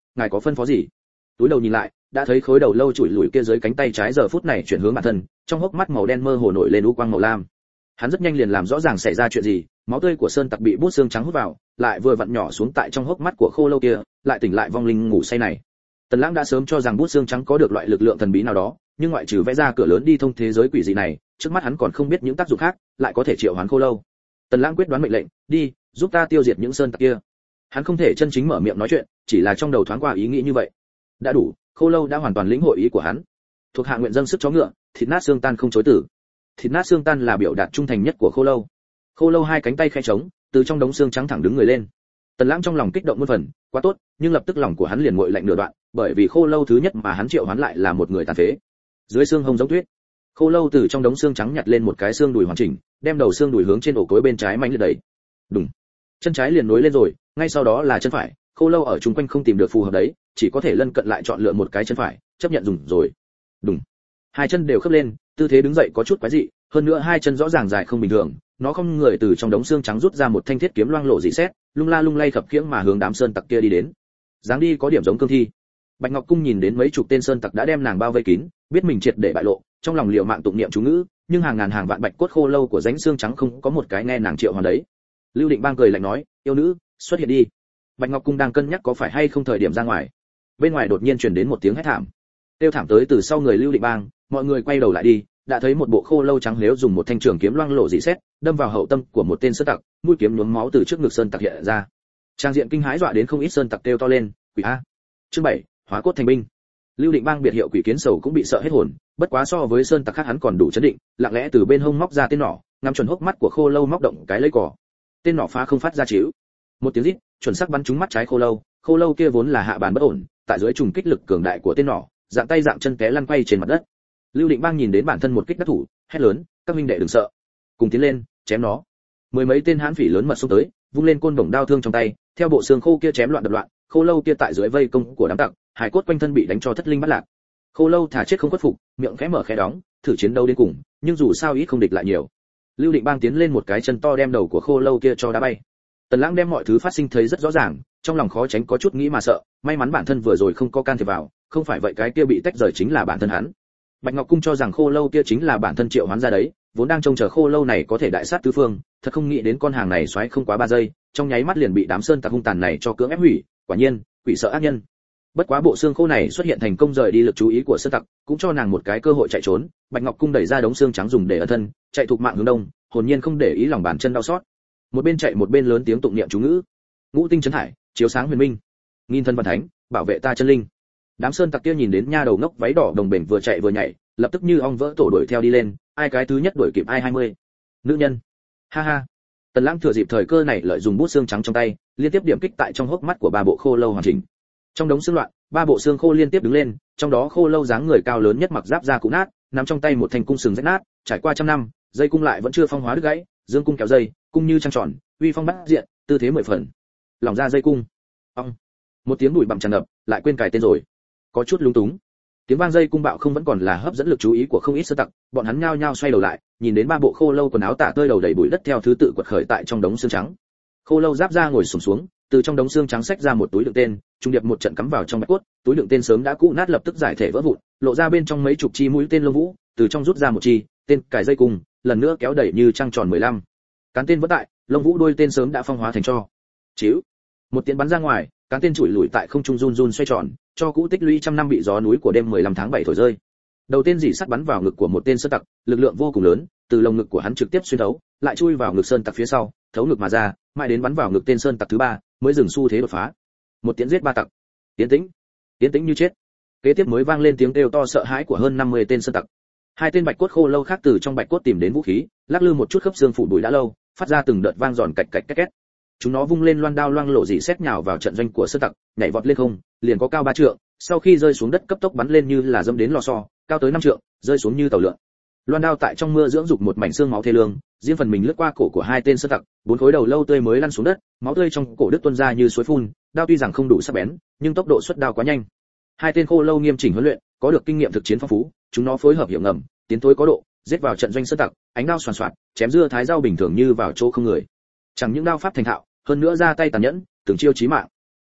ngài có phân phó gì? Túi đầu nhìn lại, đã thấy khối đầu lâu chùi lùi kia dưới cánh tay trái giờ phút này chuyển hướng bản thân, trong hốc mắt màu đen mơ hồ nổi lên u quang màu lam. Hắn rất nhanh liền làm rõ ràng xảy ra chuyện gì, máu tươi của sơn tặc bị bút xương trắng hút vào, lại vừa vặn nhỏ xuống tại trong hốc mắt của khô lâu kia, lại tỉnh lại vong linh ngủ say này. Tần Lãng đã sớm cho rằng bút xương trắng có được loại lực lượng thần bí nào đó, nhưng ngoại trừ vẽ ra cửa lớn đi thông thế giới quỷ dị này, trước mắt hắn còn không biết những tác dụng khác, lại có thể triệu hoán khô lâu. Tần Lãng quyết đoán mệnh lệnh, đi, giúp ta tiêu diệt những sơn tặc kia. Hắn không thể chân chính mở miệng nói chuyện, chỉ là trong đầu thoáng qua ý nghĩ như vậy. Đã đủ, khô lâu đã hoàn toàn lĩnh hội ý của hắn. Thuộc hạ nguyện dâng sức chó ngựa, thịt nát xương tan không chối từ. Thịt nát xương tan là biểu đạt trung thành nhất của khô lâu. Khô lâu hai cánh tay khẽ trống, từ trong đống xương trắng thẳng đứng người lên. Tần Lãng trong lòng kích động muôn phần, quá tốt, nhưng lập tức lòng của hắn liền nguội lạnh nửa đoạn, bởi vì khô lâu thứ nhất mà hắn triệu hoán lại là một người tàn phế. Dưới xương hông giống tuyết, khô lâu từ trong đống xương trắng nhặt lên một cái xương đùi hoàn chỉnh, đem đầu xương đùi hướng trên ổ cối bên trái mạnh liệt đẩy. Đùng, chân trái liền nối lên rồi, ngay sau đó là chân phải. Khô lâu ở chung quanh không tìm được phù hợp đấy, chỉ có thể lân cận lại chọn lựa một cái chân phải, chấp nhận dùng rồi. Đùng, hai chân đều khớp lên, tư thế đứng dậy có chút quái dị, hơn nữa hai chân rõ ràng dài không bình thường. Nó không người từ trong đống xương trắng rút ra một thanh thiết kiếm loang lổ dị xét, lung la lung lay khập khiễng mà hướng đám sơn tặc kia đi đến. Dáng đi có điểm giống cương thi. Bạch Ngọc Cung nhìn đến mấy chục tên sơn tặc đã đem nàng bao vây kín, biết mình triệt để bại lộ, trong lòng liều mạng tụng niệm chú ngữ, nhưng hàng ngàn hàng vạn bạch cốt khô lâu của rãnh xương trắng không có một cái nghe nàng triệu hoán đấy. Lưu Định Bang cười lạnh nói, yêu nữ, xuất hiện đi. Bạch Ngọc Cung đang cân nhắc có phải hay không thời điểm ra ngoài. Bên ngoài đột nhiên truyền đến một tiếng hét thảm. Tiêu thảm tới từ sau người Lưu Định Bang, mọi người quay đầu lại đi, đã thấy một bộ khô lâu trắng lếu dùng một thanh trường kiếm loang lổ dị xét, đâm vào hậu tâm của một tên sơn tặc, mũi kiếm nhuốm máu từ trước ngực sơn tặc hiện ra. Trang diện kinh hãi dọa đến không ít sơn tặc kêu to lên, quỷ a. Chương 7, hóa cốt thành binh. Lưu Định Bang biệt hiệu Quỷ Kiến Sầu cũng bị sợ hết hồn, bất quá so với sơn tặc khác hắn còn đủ chấn định, lặng lẽ từ bên hông móc ra tên nỏ, ngắm chuẩn hốc mắt của khô lâu móc động cái lấy cỏ. Tên nỏ phá không phát ra chịu. Một tiếng rít, chuẩn xác bắn trúng mắt trái khô lâu kia vốn là hạ bàn bất ổn, tại dưới trùng kích lực cường đại của tên nỏ, dạng tay dạng chân té lăn quay trên mặt đất. Lưu Định Bang nhìn đến bản thân một kích đắc thủ, hét lớn, các huynh đệ đừng sợ, cùng tiến lên, chém nó. Mười mấy tên hãn phỉ lớn mật xông tới, vung lên côn đồng đao thương trong tay, theo bộ xương khô kia chém loạn đập loạn, khô lâu kia tại dưới vây công của đám tặc, hải cốt quanh thân bị đánh cho thất linh bát lạc. Khô lâu thả chết không khuất phục, miệng khẽ mở khẽ đóng, thử chiến đấu đến cùng, nhưng dù sao ít không địch lại nhiều. Lưu Định Bang tiến lên một cái chân to đem đầu của khô lâu kia cho đá bay. Tần Lãng đem mọi thứ phát sinh thấy rất rõ ràng, trong lòng khó tránh có chút nghĩ mà sợ, may mắn bản thân vừa rồi không có can thiệp vào, không phải vậy cái kia bị tách rời chính là bản thân hắn. Bạch Ngọc Cung cho rằng khô lâu kia chính là bản thân triệu hoán ra đấy, vốn đang trông chờ khô lâu này có thể đại sát tứ phương, thật không nghĩ đến con hàng này xoáy không quá 3 giây, trong nháy mắt liền bị đám sơn tặc hung tàn này cho cưỡng ép hủy, quả nhiên, quỷ sợ ác nhân. Bất quá bộ xương khô này xuất hiện thành công rời đi lực chú ý của sơn tặc, cũng cho nàng một cái cơ hội chạy trốn. Bạch Ngọc Cung đẩy ra đống xương trắng dùng để ẩn thân, chạy thục mạng hướng đông, hồn nhiên không để ý lòng bàn chân đau xót. Một bên chạy một bên lớn tiếng tụng niệm chú ngữ. Ngũ tinh chấn hải, chiếu sáng huyền minh, nghìn thân văn thánh, bảo vệ ta chân linh. Đám sơn tặc kia nhìn đến nha đầu ngốc váy đỏ đồng bền vừa chạy vừa nhảy, lập tức như ong vỡ tổ đuổi theo đi lên, ai cái thứ nhất đuổi kịp ai 20. Nữ nhân. Ha ha. Tần Lãng thừa dịp thời cơ này lợi dùng bút xương trắng trong tay, liên tiếp điểm kích tại trong hốc mắt của 3 bộ khô lâu hoàn chỉnh. Trong đống xương loạn, 3 bộ xương khô liên tiếp đứng lên, trong đó khô lâu dáng người cao lớn nhất mặc giáp da cũ nát, nắm trong tay một thanh cung sừng rách nát, trải qua trăm năm, dây cung lại vẫn chưa phong hóa đứt gãy, dương cung kéo dây, cung như trăng tròn, uy phong bát diện, tư thế 10 phần. Lỏng ra dây cung. Ong. Một tiếng đùi bặm tràn ngập, lại quên cài tên rồi. Có chút lung túng. Tiếng vang dây cung bạo không vẫn còn là hấp dẫn lực chú ý của không ít sơn tặc, bọn hắn nhao nhao xoay đầu lại, nhìn đến 3 bộ khô lâu quần áo tả tơi đầu đầy bụi đất theo thứ tự quật khởi tại trong đống xương trắng. Khô lâu giáp ra ngồi xổm xuống, từ trong đống xương trắng xách ra một túi đựng tên, trung điệp một trận cắm vào trong bạch cốt, túi đựng tên sớm đã cũ nát lập tức giải thể vỡ vụn, lộ ra bên trong mấy chục chi mũi tên lông vũ, từ trong rút ra một chi, tên cài dây cung, lần nữa kéo đẩy như trăng tròn 15. Cán tên vẫn tại, lông vũ đuôi tên sớm đã phong hóa thành tro. Chíu. Một tiếng bắn ra ngoài, cán tên chùi lủi tại không trung run run xoay tròn, cho cũ tích lũy trăm năm bị gió núi của đêm 15 tháng 7 thổi rơi. Đầu tên dỉ sắt bắn vào ngực của một tên sơn tặc, lực lượng vô cùng lớn, từ lồng ngực của hắn trực tiếp xuyên thấu, lại chui vào ngực sơn tặc phía sau, thấu ngực mà ra, mãi đến bắn vào ngực tên sơn tặc thứ 3, mới dừng xu thế đột phá. Một tiếng giết 3 tặc. Tiến tĩnh như chết. Kế tiếp mới vang lên tiếng kêu to sợ hãi của hơn 50 tên sơn tặc. 2 tên bạch cốt khô lâu khác từ trong bạch cốt tìm đến vũ khí, lắc lư một chút khớp xương phủ bụi đã lâu, phát ra từng đợt vang giòn cạch cạch két két. Chúng nó vung lên loan đao loang lổ dị xét nhào vào trận doanh của sơn tặc, nhảy vọt lên không, liền có cao 3 trượng, sau khi rơi xuống đất cấp tốc bắn lên như là dâm đến lò xo, cao tới 5 trượng, rơi xuống như tàu lượn. Loan đao tại trong mưa dưỡng dục một mảnh xương máu thê lương, riêng phần mình lướt qua cổ của 2 tên sơn tặc, 4 khối đầu lâu tươi mới lăn xuống đất, máu tươi trong cổ đứt tuôn ra như suối phun, đao tuy rằng không đủ sắc bén, nhưng tốc độ xuất đao quá nhanh. 2 tên khô lâu nghiêm chỉnh huấn luyện, có được kinh nghiệm thực chiến phong phú, chúng nó phối hợp hiệu ngầm, tiến thối có độ, giết vào trận doanh sơn tặc, ánh đao xoàn xoạt, chém dưa thái rau bình thường như vào chỗ không người. Chẳng những đao pháp thành thạo, hơn nữa ra tay tàn nhẫn, từng chiêu chí mạng.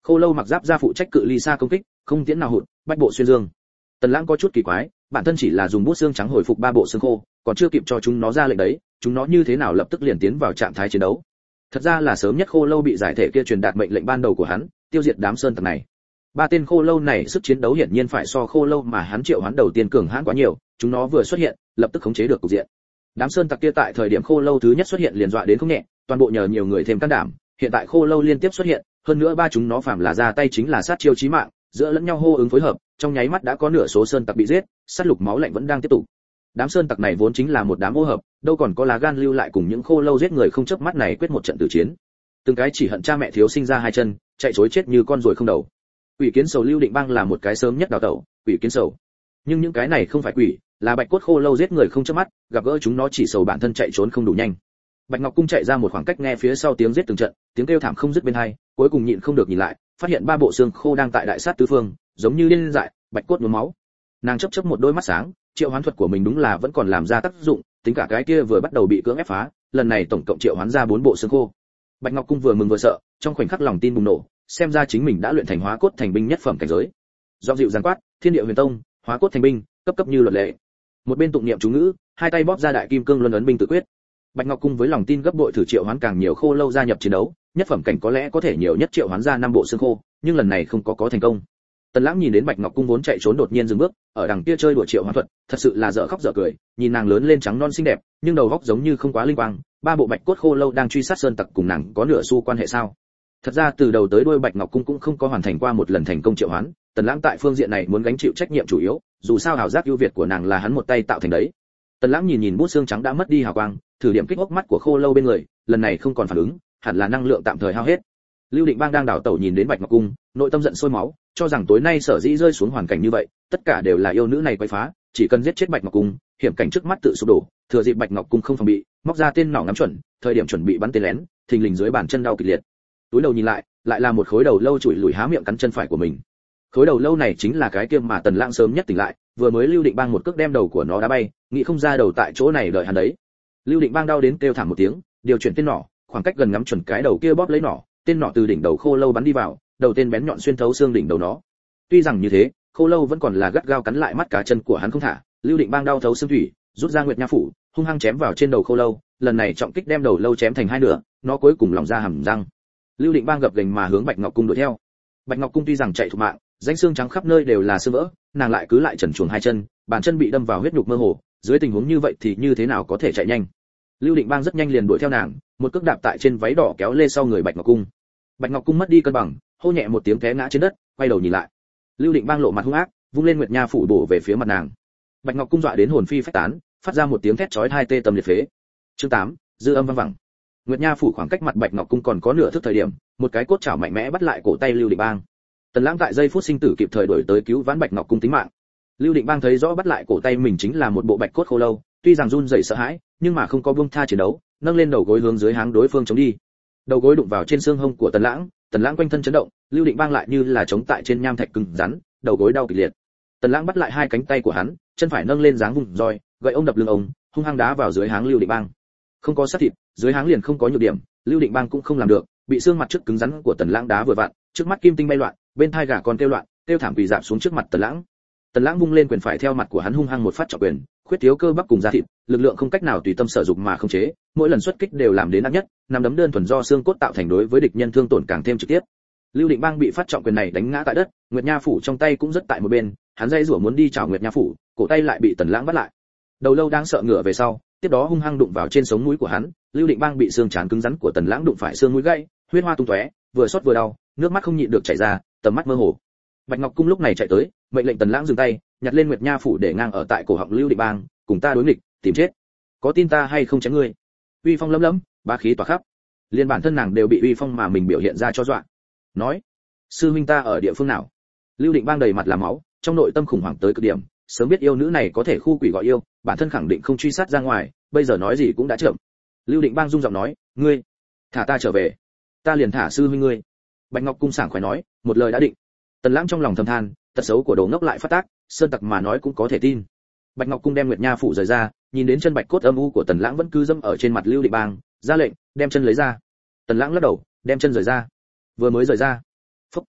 Khô Lâu mặc giáp ra phụ trách cự ly xa công kích, không tiễn nào hụt, bách bộ xuyên dương. Tần Lãng có chút kỳ quái, bản thân chỉ là dùng bút xương trắng hồi phục 3 bộ xương khô, còn chưa kịp cho chúng nó ra lệnh đấy, chúng nó như thế nào lập tức liền tiến vào trạng thái chiến đấu. Thật ra là sớm nhất Khô Lâu bị giải thể kia truyền đạt mệnh lệnh ban đầu của hắn, tiêu diệt đám sơn tặc này. 3 tên Khô Lâu này sức chiến đấu hiển nhiên phải so Khô Lâu mà hắn triệu hoán đầu tiên cường hãn quá nhiều, chúng nó vừa xuất hiện, lập tức khống chế được cục diện. Đám sơn tặc kia tại thời điểm Khô Lâu thứ nhất xuất hiện liền dọa đến không nhẹ, toàn bộ nhờ nhiều người thêm can đảm, hiện tại Khô Lâu liên tiếp xuất hiện, hơn nữa ba chúng nó phàm là ra tay chính là sát chiêu chí mạng, giữa lẫn nhau hô ứng phối hợp, trong nháy mắt đã có nửa số sơn tặc bị giết, sát lục máu lạnh vẫn đang tiếp tục. Đám sơn tặc này vốn chính là một đám ô hợp, đâu còn có lá gan lưu lại cùng những Khô Lâu giết người không chớp mắt này quyết một trận tử chiến. Từng cái chỉ hận cha mẹ thiếu sinh ra hai chân, chạy trối chết như con ruồi không đầu. Quỷ kiến sầu Lưu Định Bang là một cái sớm nhất đào tẩu, quỷ kiến sầu. Nhưng những cái này không phải quỷ, là bạch cốt Khô Lâu giết người không chớp mắt, gặp gỡ chúng nó chỉ sầu bản thân chạy trốn không đủ nhanh. Bạch Ngọc Cung chạy ra một khoảng cách nghe phía sau tiếng giết từng trận, tiếng kêu thảm không dứt bên tai, cuối cùng nhịn không được nhìn lại, phát hiện 3 bộ xương khô đang tại đại sát tứ phương, giống như điên dại, bạch cốt nhuốm máu. Nàng chớp chớp một đôi mắt sáng, triệu hoán thuật của mình đúng là vẫn còn làm ra tác dụng, tính cả cái kia vừa bắt đầu bị cưỡng ép phá, lần này tổng cộng triệu hoán ra 4 bộ xương khô. Bạch Ngọc Cung vừa mừng vừa sợ, trong khoảnh khắc lòng tin bùng nổ, xem ra chính mình đã luyện thành hóa cốt thành binh nhất phẩm cảnh giới. Giọng dịu giàn quát, Thiên Địa Huyền Tông, hóa cốt thành binh, cấp cấp như luật lệ. Một bên tụng niệm chú ngữ, hai tay bóp ra đại kim cương luân ấn binh tự quyết. Bạch Ngọc Cung với lòng tin gấp bội thử triệu hoán càng nhiều Khô Lâu gia nhập chiến đấu, nhất phẩm cảnh có lẽ có thể nhiều nhất triệu hoán ra 5 bộ xương khô, nhưng lần này không có thành công. Tần Lãng nhìn đến Bạch Ngọc Cung vốn chạy trốn đột nhiên dừng bước, ở đằng kia chơi đùa triệu hoán thuật, thật sự là dở khóc dở cười, nhìn nàng lớn lên trắng non xinh đẹp, nhưng đầu óc giống như không quá linh quang, 3 bộ bạch cốt Khô Lâu đang truy sát sơn tặc cùng nàng có nửa xu quan hệ sao? Thật ra từ đầu tới đuôi Bạch Ngọc Cung cũng không có hoàn thành qua một lần thành công triệu hoán, Tần Lãng tại phương diện này muốn gánh chịu trách nhiệm chủ yếu, dù sao hào giác ưu việt của nàng là hắn một tay tạo thành đấy. Tần Lãng nhìn bút xương trắng đã mất đi hào quang, thử điểm kích hốc mắt của Khô Lâu bên người, lần này không còn phản ứng, hẳn là năng lượng tạm thời hao hết. Lưu Định Bang đang đảo tẩu nhìn đến Bạch Ngọc Cung, nội tâm giận sôi máu, cho rằng tối nay sở dĩ rơi xuống hoàn cảnh như vậy, tất cả đều là yêu nữ này quấy phá, chỉ cần giết chết Bạch Ngọc Cung, hiểm cảnh trước mắt tự sụp đổ, thừa dịp Bạch Ngọc Cung không phòng bị, móc ra tên nỏ ngắm chuẩn, thời điểm chuẩn bị bắn tên lén, thình lình dưới bàn chân đau kịch liệt. Túi đầu nhìn lại, lại là một khối đầu lâu chùi lùi há miệng cắn chân phải của mình. Khối đầu lâu này chính là cái kia mà Tần Lãng sớm nhất tỉnh lại, vừa mới Lưu Định Bang một cước đem đầu của nó đá bay, nghĩ không ra đầu tại chỗ này đợi hắn đấy. Lưu Định Bang đau đến kêu thảm một tiếng, điều chuyển tên nỏ, khoảng cách gần ngắm chuẩn cái đầu kia bóp lấy nỏ, tên nỏ từ đỉnh đầu Khô Lâu bắn đi vào, đầu tên bén nhọn xuyên thấu xương đỉnh đầu nó. Tuy rằng như thế, Khô Lâu vẫn còn là gắt gao cắn lại mắt cá chân của hắn không thả, Lưu Định Bang đau thấu xương thủy, rút ra Nguyệt Nha phủ, hung hăng chém vào trên đầu Khô Lâu, lần này trọng kích đem đầu lâu chém thành hai nửa, nó cuối cùng lỏng ra hàm răng. Lưu Định Bang gập gềnh mà hướng Bạch Ngọc Cung đuổi theo. Bạch Ngọc Cung tuy rằng chạy thục mạng, rãnh xương trắng khắp nơi đều là xương vỡ, nàng lại cứ lại trần truồng hai chân, bàn chân bị đâm vào huyết nhục mơ hồ, dưới tình huống như vậy thì như thế nào có thể chạy nhanh. Lưu Định Bang rất nhanh liền đuổi theo nàng, một cước đạp tại trên váy đỏ kéo lê sau người Bạch Ngọc Cung. Bạch Ngọc Cung mất đi cân bằng, hô nhẹ một tiếng té ngã trên đất, quay đầu nhìn lại. Lưu Định Bang lộ mặt hung ác, vung lên Nguyệt Nha phủ bổ về phía mặt nàng. Bạch Ngọc Cung dọa đến hồn phi phách tán, phát ra một tiếng thét chói tai tê tâm liệt phế. Chương 8, dư âm vang vẳng. Nguyệt Nha phủ khoảng cách mặt Bạch Ngọc Cung còn có nửa thước thời điểm, một cái cốt chảo mạnh mẽ bắt lại cổ tay Lưu Định Bang. Tần Lãng tại giây phút sinh tử kịp thời đuổi tới cứu vãn Bạch Ngọc Cung tính mạng. Lưu Định Bang thấy rõ bắt lại cổ tay mình chính là một bộ bạch cốt Khô Lâu, tuy rằng run rẩy sợ hãi, nhưng mà không có buông tha chiến đấu, nâng lên đầu gối hướng dưới háng đối phương chống đi. Đầu gối đụng vào trên xương hông của Tần Lãng quanh thân chấn động, Lưu Định Bang lại như là chống tại trên nham thạch cứng rắn, đầu gối đau kịch liệt. Tần Lãng bắt lại hai cánh tay của hắn, chân phải nâng lên dáng vùng roi, gậy ông đập lưng ông, hung hăng đá vào dưới háng Lưu Định Bang. Không có sát thịt, dưới háng liền không có nhược điểm, Lưu Định Bang cũng không làm được, bị xương mặt trước cứng rắn của Tần Lãng đá vừa vặn, trước mắt kim tinh bay loạn, bên tai gà con kêu loạn, kêu thảm quỳ rạp xuống trước mặt Tần Lãng. Tần Lãng vung lên quyền phải theo mặt của hắn hung hăng một phát trọng quyền, khuyết thiếu cơ bắp cùng da thịt, lực lượng không cách nào tùy tâm sở dụng mà không chế, mỗi lần xuất kích đều làm đến nặng nhất, nắm đấm đơn thuần do xương cốt tạo thành đối với địch nhân thương tổn càng thêm trực tiếp. Lưu Định Bang bị phát trọng quyền này đánh ngã tại đất, Nguyệt Nha phủ trong tay cũng rất tại một bên, hắn dây rủa muốn đi chảo Nguyệt Nha phủ, cổ tay lại bị Tần Lãng bắt lại. Đầu lâu đang sợ ngửa về sau, tiếp đó hung hăng đụng vào trên sống mũi của hắn, Lưu Định Bang bị xương trán cứng rắn của Tần Lãng đụng phải xương mũi gãy, huyết hoa tung tóe, vừa sốt vừa đau, nước mắt không nhịn được chảy ra, tầm mắt mơ hồ. Bạch Ngọc Cung lúc này chạy tới, mệnh lệnh Tần Lãng dừng tay, nhặt lên Nguyệt Nha phủ để ngang ở tại cổ họng Lưu Định Bang, cùng ta đối nghịch, tìm chết. Có tin ta hay không chém ngươi? Uy phong lấm lấm, bá khí tỏa khắp. Liên bản thân nàng đều bị uy phong mà mình biểu hiện ra cho dọa. Nói, sư huynh ta ở địa phương nào? Lưu Định Bang đầy mặt là máu, trong nội tâm khủng hoảng tới cực điểm, sớm biết yêu nữ này có thể khu quỷ gọi yêu, bản thân khẳng định không truy sát ra ngoài, bây giờ nói gì cũng đã chậm. Lưu Định Bang rung giọng nói, ngươi, thả ta trở về, ta liền thả sư huynh ngươi. Bạch Ngọc Cung sảng khoái nói, một lời đã định. Tần Lãng trong lòng thầm than, tật xấu của đồ ngốc lại phát tác, sơn tặc mà nói cũng có thể tin. Bạch Ngọc Cung đem Nguyệt Nha phủ rời ra, nhìn đến chân bạch cốt âm u của Tần Lãng vẫn cứ dẫm ở trên mặt Lưu Định Bang, ra lệnh, đem chân lấy ra. Tần Lãng lắc đầu, đem chân rời ra. Vừa mới rời ra, phốc,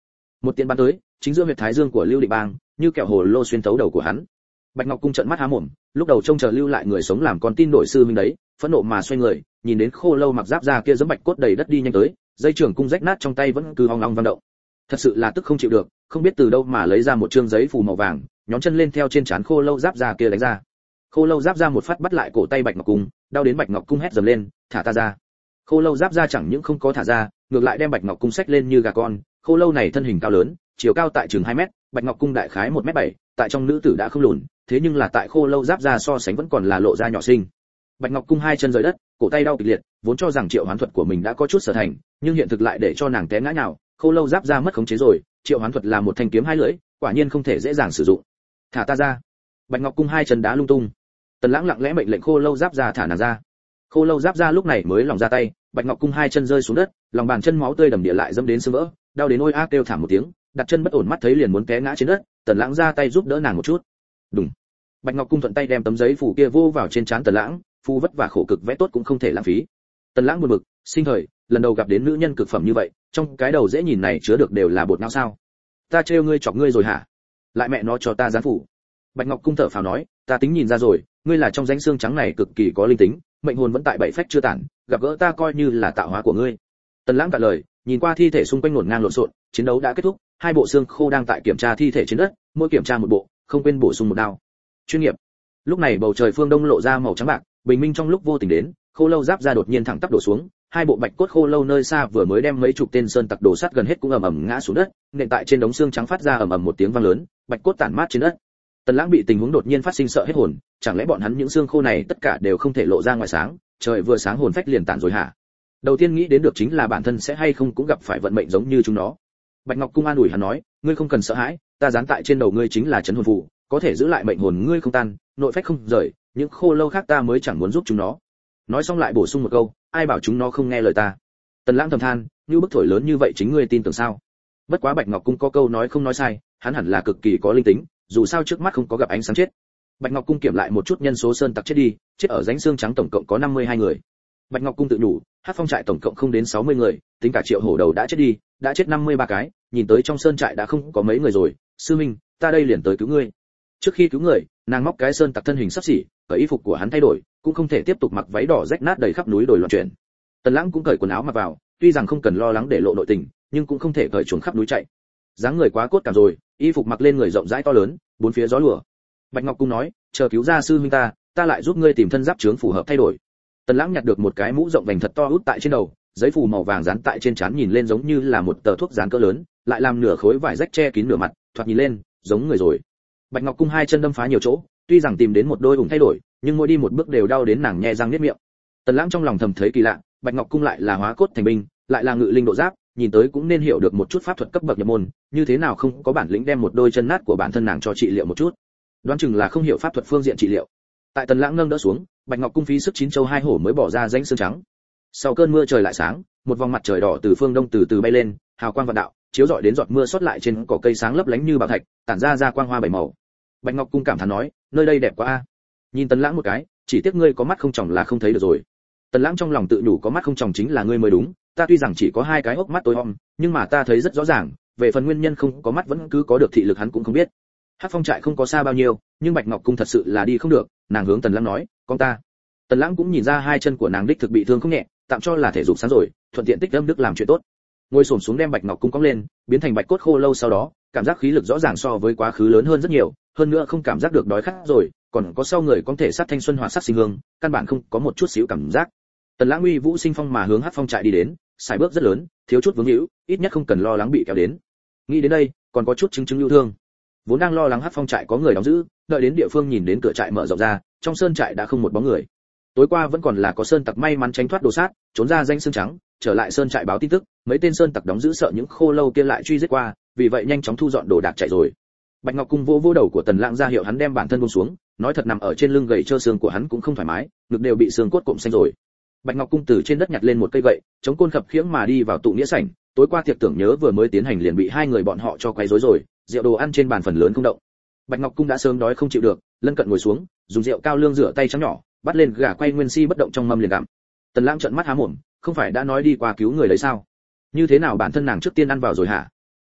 Một tiễn bắn tới, chính giữa huyệt thái dương của Lưu Định Bang, như kẹo hồ lô xuyên thấu đầu của hắn. Bạch Ngọc Cung trợn mắt há mồm, lúc đầu trông chờ lưu lại người sống làm con tin đổi sư minh đấy, phẫn nộ mà xoay người, nhìn đến Khô Lâu mặc giáp ra kia giẫm bạch cốt đầy đất đi nhanh tới, dây trưởng cung rách nát trong tay vẫn cứ ong ong vang động. Thật sự là tức không chịu được, không biết từ đâu mà lấy ra một trương giấy phù màu vàng, nhón chân lên theo trên trán Khô Lâu giáp ra kia đánh ra. Khô Lâu giáp ra một phát bắt lại cổ tay Bạch Ngọc Cung, đau đến Bạch Ngọc Cung hét dầm lên, thả ta ra. Khô Lâu giáp ra chẳng những không có thả ra, ngược lại đem Bạch Ngọc Cung xách lên như gà con. Khô Lâu này thân hình cao lớn, chiều cao tại chừng 2 mét, Bạch Ngọc Cung đại khái 1m7, tại trong nữ tử đã không lùn, thế nhưng là tại Khô Lâu giáp ra so sánh vẫn còn là lộ ra nhỏ xinh. Bạch Ngọc Cung hai chân rời đất, cổ tay đau kịch liệt, vốn cho rằng triệu hoán thuật của mình đã có chút sở thành, nhưng hiện thực lại để cho nàng té ngã nhào. Khô Lâu giáp ra mất khống chế rồi, triệu hoán thuật là một thanh kiếm hai lưỡi, quả nhiên không thể dễ dàng sử dụng. Thả ta ra. Bạch Ngọc Cung hai chân đá lung tung. Tần Lãng lặng lẽ mệnh lệnh Khô Lâu giáp ra thả nàng ra. Khô Lâu giáp ra lúc này mới lòng ra tay, Bạch Ngọc Cung hai chân rơi xuống đất, lòng bàn chân máu tươi đầm địa lại dẫm đến xương vỡ, đau đến ôi a kêu thảm một tiếng, đặt chân bất ổn mắt thấy liền muốn té ngã trên đất. Tần Lãng ra tay giúp đỡ nàng một chút. Đùng. Bạch Ngọc Cung thuận tay đem tấm giấy phủ kia vô vào trên trán Tần Lãng, phu vất vả khổ cực vẽ tốt cũng không thể lãng phí. Tần Lãng buồn bực, sinh thời lần đầu gặp đến nữ nhân cực phẩm như vậy, trong cái đầu dễ nhìn này chứa được đều là bột não sao? Ta trêu ngươi chọc ngươi rồi hả? Lại mẹ nó cho ta gián phủ. Bạch Ngọc Cung thở phào nói, ta tính nhìn ra rồi, ngươi là trong rãnh xương trắng này cực kỳ có linh tính, mệnh hồn vẫn tại bảy phách chưa tản, gặp gỡ ta coi như là tạo hóa của ngươi. Tần Lãng cạn lời, nhìn qua thi thể xung quanh ngổn ngang lộn xộn, chiến đấu đã kết thúc, hai bộ xương khô đang tại kiểm tra thi thể trên đất, mỗi kiểm tra một bộ, không quên bổ sung một đao. Chuyên nghiệp. Lúc này bầu trời phương đông lộ ra màu trắng bạc, bình minh trong lúc vô tình đến, Khô Lâu giáp ra đột nhiên thẳng tắp đổ xuống, hai bộ bạch cốt khô lâu nơi xa vừa mới đem mấy chục tên sơn tặc đổ sát gần hết cũng ầm ầm ngã xuống đất, nện tại trên đống xương trắng phát ra ầm ầm một tiếng vang lớn, bạch cốt tản mát trên đất. Tần Lãng bị tình huống đột nhiên phát sinh sợ hết hồn, chẳng lẽ bọn hắn những xương khô này tất cả đều không thể lộ ra ngoài sáng, trời vừa sáng hồn phách liền tản rồi hả? Đầu tiên nghĩ đến được chính là bản thân sẽ hay không cũng gặp phải vận mệnh giống như chúng nó. Bạch Ngọc Cung an ủi hắn nói, ngươi không cần sợ hãi, ta dán tại trên đầu ngươi chính là trấn hồn phù, có thể giữ lại mệnh hồn ngươi không tan, nội phách không rời, những khô lâu khác ta mới chẳng muốn giúp chúng nó. Nói xong lại bổ sung một câu, ai bảo chúng nó không nghe lời ta. Tần Lãng thầm than, như bức thổi lớn như vậy chính ngươi tin tưởng sao? Bất quá Bạch Ngọc Cung có câu nói không nói sai, hắn hẳn là cực kỳ có linh tính, dù sao trước mắt không có gặp ánh sáng chết. Bạch Ngọc Cung kiểm lại một chút nhân số sơn tặc chết đi, chết ở rãnh xương trắng tổng cộng có 52 người. Bạch Ngọc Cung tự nhủ, Hắc Phong trại tổng cộng không đến 60 người, tính cả Triệu Hổ đầu đã chết đi, đã chết 53 cái, nhìn tới trong sơn trại đã không có mấy người rồi, sư minh, ta đây liền tới cứu ngươi. Trước khi cứu người, nàng móc cái sơn tặc thân hình sắp xỉ, cởi y phục của hắn thay đổi, cũng không thể tiếp tục mặc váy đỏ rách nát đầy khắp núi đồi loạn chuyển. Tần Lãng cũng cởi quần áo mặc vào, tuy rằng không cần lo lắng để lộ nội tình, nhưng cũng không thể cởi chuồn khắp núi chạy. Dáng người quá cốt cảm rồi, y phục mặc lên người rộng rãi to lớn, bốn phía gió lùa. Bạch Ngọc Cung nói, chờ cứu ra sư huynh ta lại giúp ngươi tìm thân giáp chướng phù hợp thay đổi. Tần Lãng nhặt được một cái mũ rộng vành thật to út tại trên đầu, giấy phù màu vàng dán tại trên trán nhìn lên giống như là một tờ thuốc dán cỡ lớn, lại làm nửa khối vải rách che kín nửa mặt, thoạt nhìn lên giống người rồi. Bạch Ngọc Cung hai chân đâm phá nhiều chỗ, tuy rằng tìm đến một đôi ủng thay đổi, nhưng mỗi đi một bước đều đau đến nàng nhe răng niết miệng. Tần Lãng trong lòng thầm thấy kỳ lạ, Bạch Ngọc Cung lại là hóa cốt thành binh, lại là ngự linh độ giáp, nhìn tới cũng nên hiểu được một chút pháp thuật cấp bậc nhập môn, như thế nào không có bản lĩnh đem một đôi chân nát của bản thân nàng cho trị liệu một chút. Đoán chừng là không hiểu pháp thuật phương diện trị liệu. Tại Tần Lãng nâng đỡ xuống, Bạch Ngọc Cung phí sức chín châu hai hổ mới bỏ ra rãnh xương trắng. Sau cơn mưa trời lại sáng, một vòng mặt trời đỏ từ phương đông từ từ bay lên, hào quang vạn đạo, chiếu rọi đến giọt mưa sót lại trên cỏ cây sáng lấp lánh như bảo thạch, tản ra quang hoa bảy màu. Bạch Ngọc Cung cảm thán nói, nơi đây đẹp quá a. Nhìn Tần Lãng một cái, chỉ tiếc ngươi có mắt không tròng là không thấy được rồi. Tần Lãng trong lòng tự nhủ có mắt không tròng chính là ngươi mới đúng, ta tuy rằng chỉ có hai cái hốc mắt tối om, nhưng mà ta thấy rất rõ ràng, về phần nguyên nhân không có mắt vẫn cứ có được thị lực hắn cũng không biết. Hắc Phong trại không có xa bao nhiêu, nhưng Bạch Ngọc Cung thật sự là đi không được, nàng hướng Tần Lãng nói, con ta. Tần Lãng cũng nhìn ra hai chân của nàng đích thực bị thương không nhẹ, tạm cho là thể dục sáng rồi, thuận tiện tích âm đức làm chuyện tốt. Ngồi xổm xuống đem Bạch Ngọc Cung cõng lên, biến thành bạch cốt khô lâu sau đó, cảm giác khí lực rõ ràng so với quá khứ lớn hơn rất nhiều, hơn nữa không cảm giác được đói khát rồi, còn có sau người có thể sát thanh xuân hòa sắc sinh hương, căn bản không có một chút xíu cảm giác. Tần Lãng uy vũ sinh phong mà hướng Hắc Phong trại đi đến, sải bước rất lớn, thiếu chút vướng hữu, ít nhất không cần lo lắng bị kéo đến. Nghĩ đến đây, còn có chút chứng yêu thương. Vốn đang lo lắng Hắc Phong trại có người đóng giữ, đợi đến địa phương nhìn đến cửa trại mở rộng ra, trong sơn trại đã không một bóng người. Tối qua vẫn còn là có sơn tặc may mắn tránh thoát đồ sát, trốn ra danh xương trắng, trở lại sơn trại báo tin tức, mấy tên sơn tặc đóng giữ sợ những khô lâu kia lại truy giết qua, vì vậy nhanh chóng thu dọn đồ đạc chạy rồi. Bạch Ngọc Cung vô đầu của Tần Lãng ra hiệu hắn đem bản thân buông xuống, nói thật nằm ở trên lưng gầy trơ xương của hắn cũng không thoải mái, ngực đều bị xương cốt cụm xanh rồi. Bạch Ngọc Cung từ trên đất nhặt lên một cây gậy, chống côn khập khiễng mà đi vào tụ nghĩa sảnh, tối qua tiệc tưởng nhớ vừa mới tiến hành liền bị hai người bọn họ cho quấy rối rồi, rượu đồ ăn trên bàn phần lớn không động. Bạch Ngọc Cung đã sớm đói không chịu được, lân cận ngồi xuống, dùng rượu cao lương rửa tay trắng nhỏ, bắt lên gà quay nguyên si bất động trong mâm liền gặm. Tần Lãng trợn mắt há mồm, không phải đã nói đi qua cứu người đấy sao? Như thế nào bản thân nàng trước tiên ăn vào rồi hả?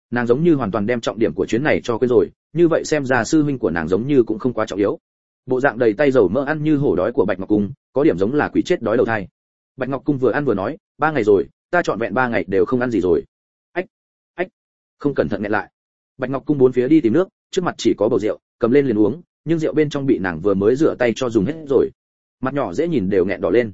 Nàng giống như hoàn toàn đem trọng điểm của chuyến này cho quên rồi, như vậy xem ra sư huynh của nàng giống như cũng không quá trọng yếu. Bộ dạng đầy tay dầu mỡ ăn như hổ đói của Bạch Ngọc Cung, có điểm giống là quỷ chết đói đầu thai. Bạch Ngọc Cung vừa ăn vừa nói, 3 ngày rồi, ta trọn vẹn 3 ngày đều không ăn gì rồi. Ách, ách, không cẩn thận nghẹn lại. Bạch Ngọc Cung bốn phía đi tìm nước, trước mặt chỉ có bầu rượu, cầm lên liền uống, nhưng rượu bên trong bị nàng vừa mới rửa tay cho dùng hết rồi. Mặt nhỏ dễ nhìn đều nghẹn đỏ lên.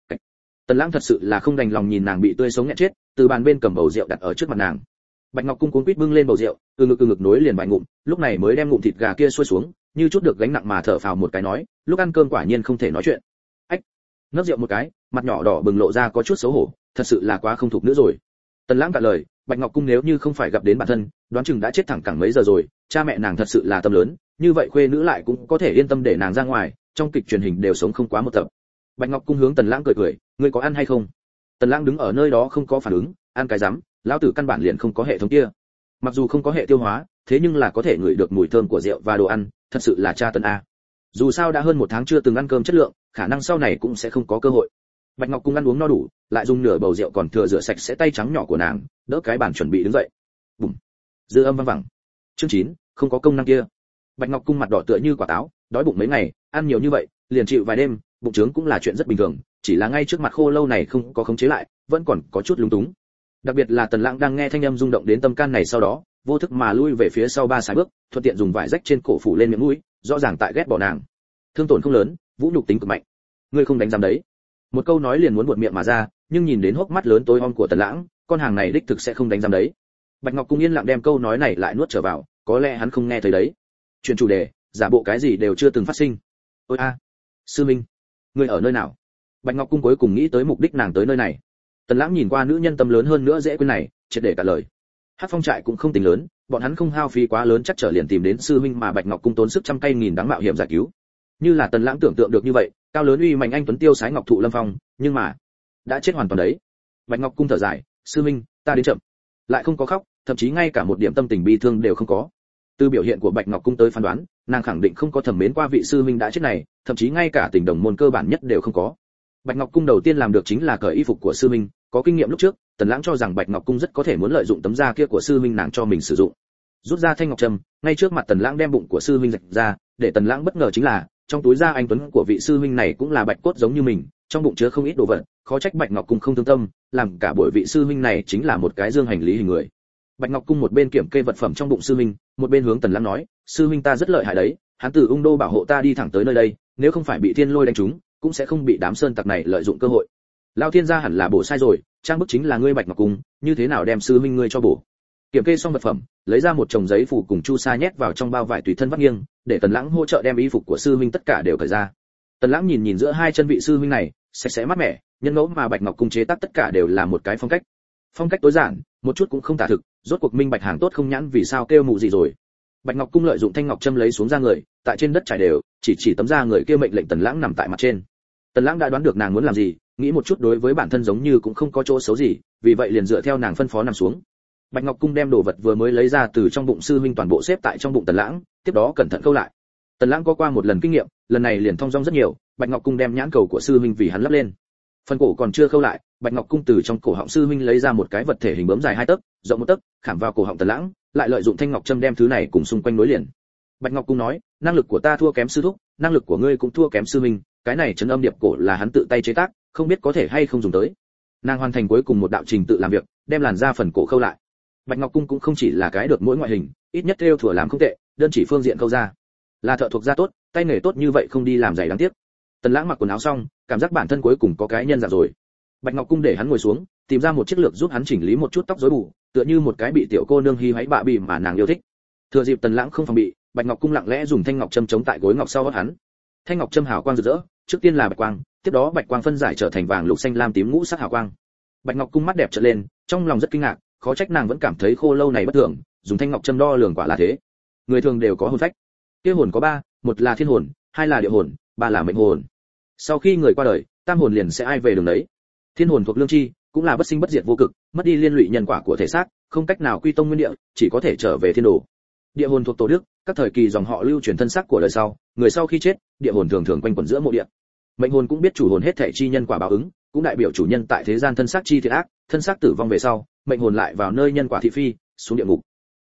Tần Lãng thật sự là không đành lòng nhìn nàng bị tươi sống nghẹn chết, từ bàn bên cầm bầu rượu đặt ở trước mặt nàng. Bạch Ngọc Cung cuống quýt bưng lên bầu rượu, từ ngực nối liền vài ngụm, lúc này mới đem ngụm thịt gà kia xuôi xuống, như chút được gánh nặng mà thở phào một cái nói, lúc ăn cơm quả nhiên không thể nói chuyện. Ách, nấc rượu một cái, mặt nhỏ đỏ bừng lộ ra có chút xấu hổ, thật sự là quá không thuộc nữa rồi. Tần Lãng cạn lời, Bạch Ngọc Cung nếu như không phải gặp đến bản thân, đoán chừng đã chết thẳng cẳng mấy giờ rồi, cha mẹ nàng thật sự là tâm lớn, như vậy khuê nữ lại cũng có thể yên tâm để nàng ra ngoài, trong kịch truyền hình đều sống không quá một tập. Bạch Ngọc Cung hướng Tần Lãng cười cười, ngươi có ăn hay không? Tần Lãng đứng ở nơi đó không có phản ứng, ăn cái rắm, lão tử căn bản liền không có hệ thống kia. Mặc dù không có hệ tiêu hóa, thế nhưng là có thể ngửi được mùi thơm của rượu và đồ ăn, thật sự là cha tần a. Dù sao đã hơn 1 tháng chưa từng ăn cơm chất lượng, khả năng sau này cũng sẽ không có cơ hội. Bạch Ngọc Cung ăn uống no đủ, lại dùng nửa bầu rượu còn thừa rửa sạch sẽ tay trắng nhỏ của nàng, đỡ cái bàn chuẩn bị đứng dậy. Bùm. Dư âm vang vẳng. Chương 9, không có công năng kia. Bạch Ngọc Cung mặt đỏ tựa như quả táo, đói bụng mấy ngày, ăn nhiều như vậy, liền chịu vài đêm, bụng trướng cũng là chuyện rất bình thường, chỉ là ngay trước mặt khô lâu này không có khống chế lại, vẫn còn có chút lúng túng. Đặc biệt là Tần Lãng đang nghe thanh âm rung động đến tâm can này sau đó, vô thức mà lui về phía sau 3 sải bước, thuận tiện dùng vải rách trên cổ phủ lên miệng mũi, rõ ràng tại ghét bỏ nàng. Thương tổn không lớn, vũ nhục tính cực mạnh. Ngươi không đánh giám đấy. Một câu nói liền muốn buột miệng mà ra, nhưng nhìn đến hốc mắt lớn tối om của Tần Lãng, con hàng này đích thực sẽ không đánh giám đấy. Bạch Ngọc Cung yên lặng đem câu nói này lại nuốt trở vào, có lẽ hắn không nghe thấy đấy. Chuyển chủ đề, giả bộ cái gì đều chưa từng phát sinh. Ôi a, sư minh, ngươi ở nơi nào? Bạch Ngọc Cung cuối cùng nghĩ tới mục đích nàng tới nơi này. Tần Lãng nhìn qua nữ nhân tâm lớn hơn nữa dễ quên này, triệt để cả lời. Hắc Phong trại cũng không tính lớn, bọn hắn không hao phí quá lớn chắc trở liền tìm đến sư huynh mà Bạch Ngọc Cung tốn sức trăm cây nghìn đắng mạo hiểm giải cứu. Như là Tần Lãng tưởng tượng được như vậy, cao lớn uy mạnh anh tuấn tiêu sái ngọc thụ lâm phong, nhưng mà đã chết hoàn toàn đấy. Bạch Ngọc Cung thở dài, sư huynh, ta đến chậm. Lại không có khóc, thậm chí ngay cả một điểm tâm tình bi thương đều không có. Từ biểu hiện của Bạch Ngọc Cung tới phán đoán, nàng khẳng định không có thẩm mến qua vị sư huynh đã chết này, thậm chí ngay cả tình đồng môn cơ bản nhất đều không có. Bạch Ngọc Cung đầu tiên làm được chính là cởi y phục của sư huynh, có kinh nghiệm lúc trước, Tần Lãng cho rằng Bạch Ngọc Cung rất có thể muốn lợi dụng tấm da kia của sư huynh nàng cho mình sử dụng. Rút ra thanh ngọc trâm, ngay trước mặt Tần Lãng đem bụng của sư huynh rạch ra, để Tần Lãng bất ngờ chính là, trong túi da anh tuấn của vị sư huynh này cũng là bạch cốt giống như mình, trong bụng chứa không ít đồ vật, khó trách Bạch Ngọc Cung không thương tâm, làm cả buổi vị sư huynh này chính là một cái dương hành lý hình người. Bạch Ngọc Cung một bên kiểm kê vật phẩm trong bụng sư huynh, một bên hướng Tần Lãng nói, sư huynh ta rất lợi hại đấy, hắn từ Ung Đô bảo hộ ta đi thẳng tới nơi đây, nếu không phải bị thiên lôi đánh trúng, cũng sẽ không bị đám sơn tặc này lợi dụng cơ hội. Lão thiên gia hẳn là bổ sai rồi, trang bức chính là ngươi Bạch Ngọc Cung, như thế nào đem sư huynh ngươi cho bổ. Kiểm kê xong vật phẩm, lấy ra một chồng giấy phủ cùng chu sa nhét vào trong bao vải tùy thân vắt nghiêng, để Tần Lãng hỗ trợ đem y phục của sư huynh tất cả đều cởi ra. Tần Lãng nhìn giữa hai chân vị sư huynh này, sạch sẽ mát mẻ, nhân ngẫu mà Bạch Ngọc Cung chế tác tất cả đều là một cái phong cách tối giản, một chút cũng không tả thực, rốt cuộc minh bạch hàng tốt không nhãn vì sao kêu mụ gì rồi. Bạch Ngọc Cung lợi dụng thanh ngọc châm lấy xuống da người, tại trên đất trải đều, chỉ tấm da người kia mệnh lệnh Tần Lãng nằm tại mặt trên. Tần Lãng đã đoán được nàng muốn làm gì, nghĩ một chút đối với bản thân giống như cũng không có chỗ xấu gì, vì vậy liền dựa theo nàng phân phó nằm xuống. Bạch Ngọc Cung đem đồ vật vừa mới lấy ra từ trong bụng sư huynh toàn bộ xếp tại trong bụng Tần Lãng, tiếp đó cẩn thận câu lại. Tần Lãng có qua một lần kinh nghiệm, lần này liền thong dong rất nhiều, Bạch Ngọc Cung đem nhãn cầu của sư huynh vì hắn lắp lên. Phần cổ còn chưa khâu lại, Bạch Ngọc Cung từ trong cổ họng sư huynh lấy ra một cái vật thể hình bướm dài 2 tấc, rộng 1 tấc, khảm vào cổ họng Tần Lãng, lại lợi dụng thanh ngọc châm đem thứ này cùng xung quanh nối liền. Bạch Ngọc Cung nói, năng lực của ta thua kém sư thúc, năng lực của ngươi cũng thua kém sư huynh, cái này trấn âm điệp cổ là hắn tự tay chế tác, không biết có thể hay không dùng tới. Nàng hoàn thành cuối cùng một đạo trình tự làm việc, đem làn da phần cổ khâu lại. Bạch Ngọc Cung cũng không chỉ là cái được mỗi ngoại hình, ít nhất theo thừa làm không tệ, đơn chỉ phương diện khâu ra. Là thợ thuộc da tốt, tay nghề tốt như vậy không đi làm giày đáng tiếc. Tần Lãng mặc quần áo xong, cảm giác bản thân cuối cùng có cái nhân dạng rồi. Bạch Ngọc Cung để hắn ngồi xuống, tìm ra một chiếc lược giúp hắn chỉnh lý một chút tóc rối bù, tựa như một cái bị tiểu cô nương hi hãy bạ bì mà nàng yêu thích. Thừa dịp Tần Lãng không phòng bị, Bạch Ngọc Cung lặng lẽ dùng thanh ngọc châm chống tại gối ngọc sau gót hắn. Thanh ngọc châm hào quang rực rỡ, trước tiên là bạch quang, tiếp đó bạch quang phân giải trở thành vàng lục xanh lam tím ngũ sắc hào quang. Bạch Ngọc Cung mắt đẹp trợn lên, trong lòng rất kinh ngạc, khó trách nàng vẫn cảm thấy khô lâu này bất thường, dùng thanh ngọc châm đo lường quả là thế. Người thường đều có hồn phách, kia hồn có 3, một là thiên hồn, 2 là địa hồn, 3 là mệnh hồn. Sau khi người qua đời, tam hồn liền sẽ ai về đường đấy. Thiên hồn thuộc lương chi, cũng là bất sinh bất diệt vô cực, mất đi liên lụy nhân quả của thể xác, không cách nào quy tông nguyên địa, chỉ có thể trở về thiên đồ. Địa hồn thuộc tổ đức, các thời kỳ dòng họ lưu truyền thân xác của đời sau, người sau khi chết, địa hồn thường thường quanh quẩn giữa mộ địa. Mệnh hồn cũng biết chủ hồn hết thảy chi nhân quả báo ứng, cũng đại biểu chủ nhân tại thế gian thân xác chi thiện ác, thân xác tử vong về sau, mệnh hồn lại vào nơi nhân quả thị phi, xuống địa ngục.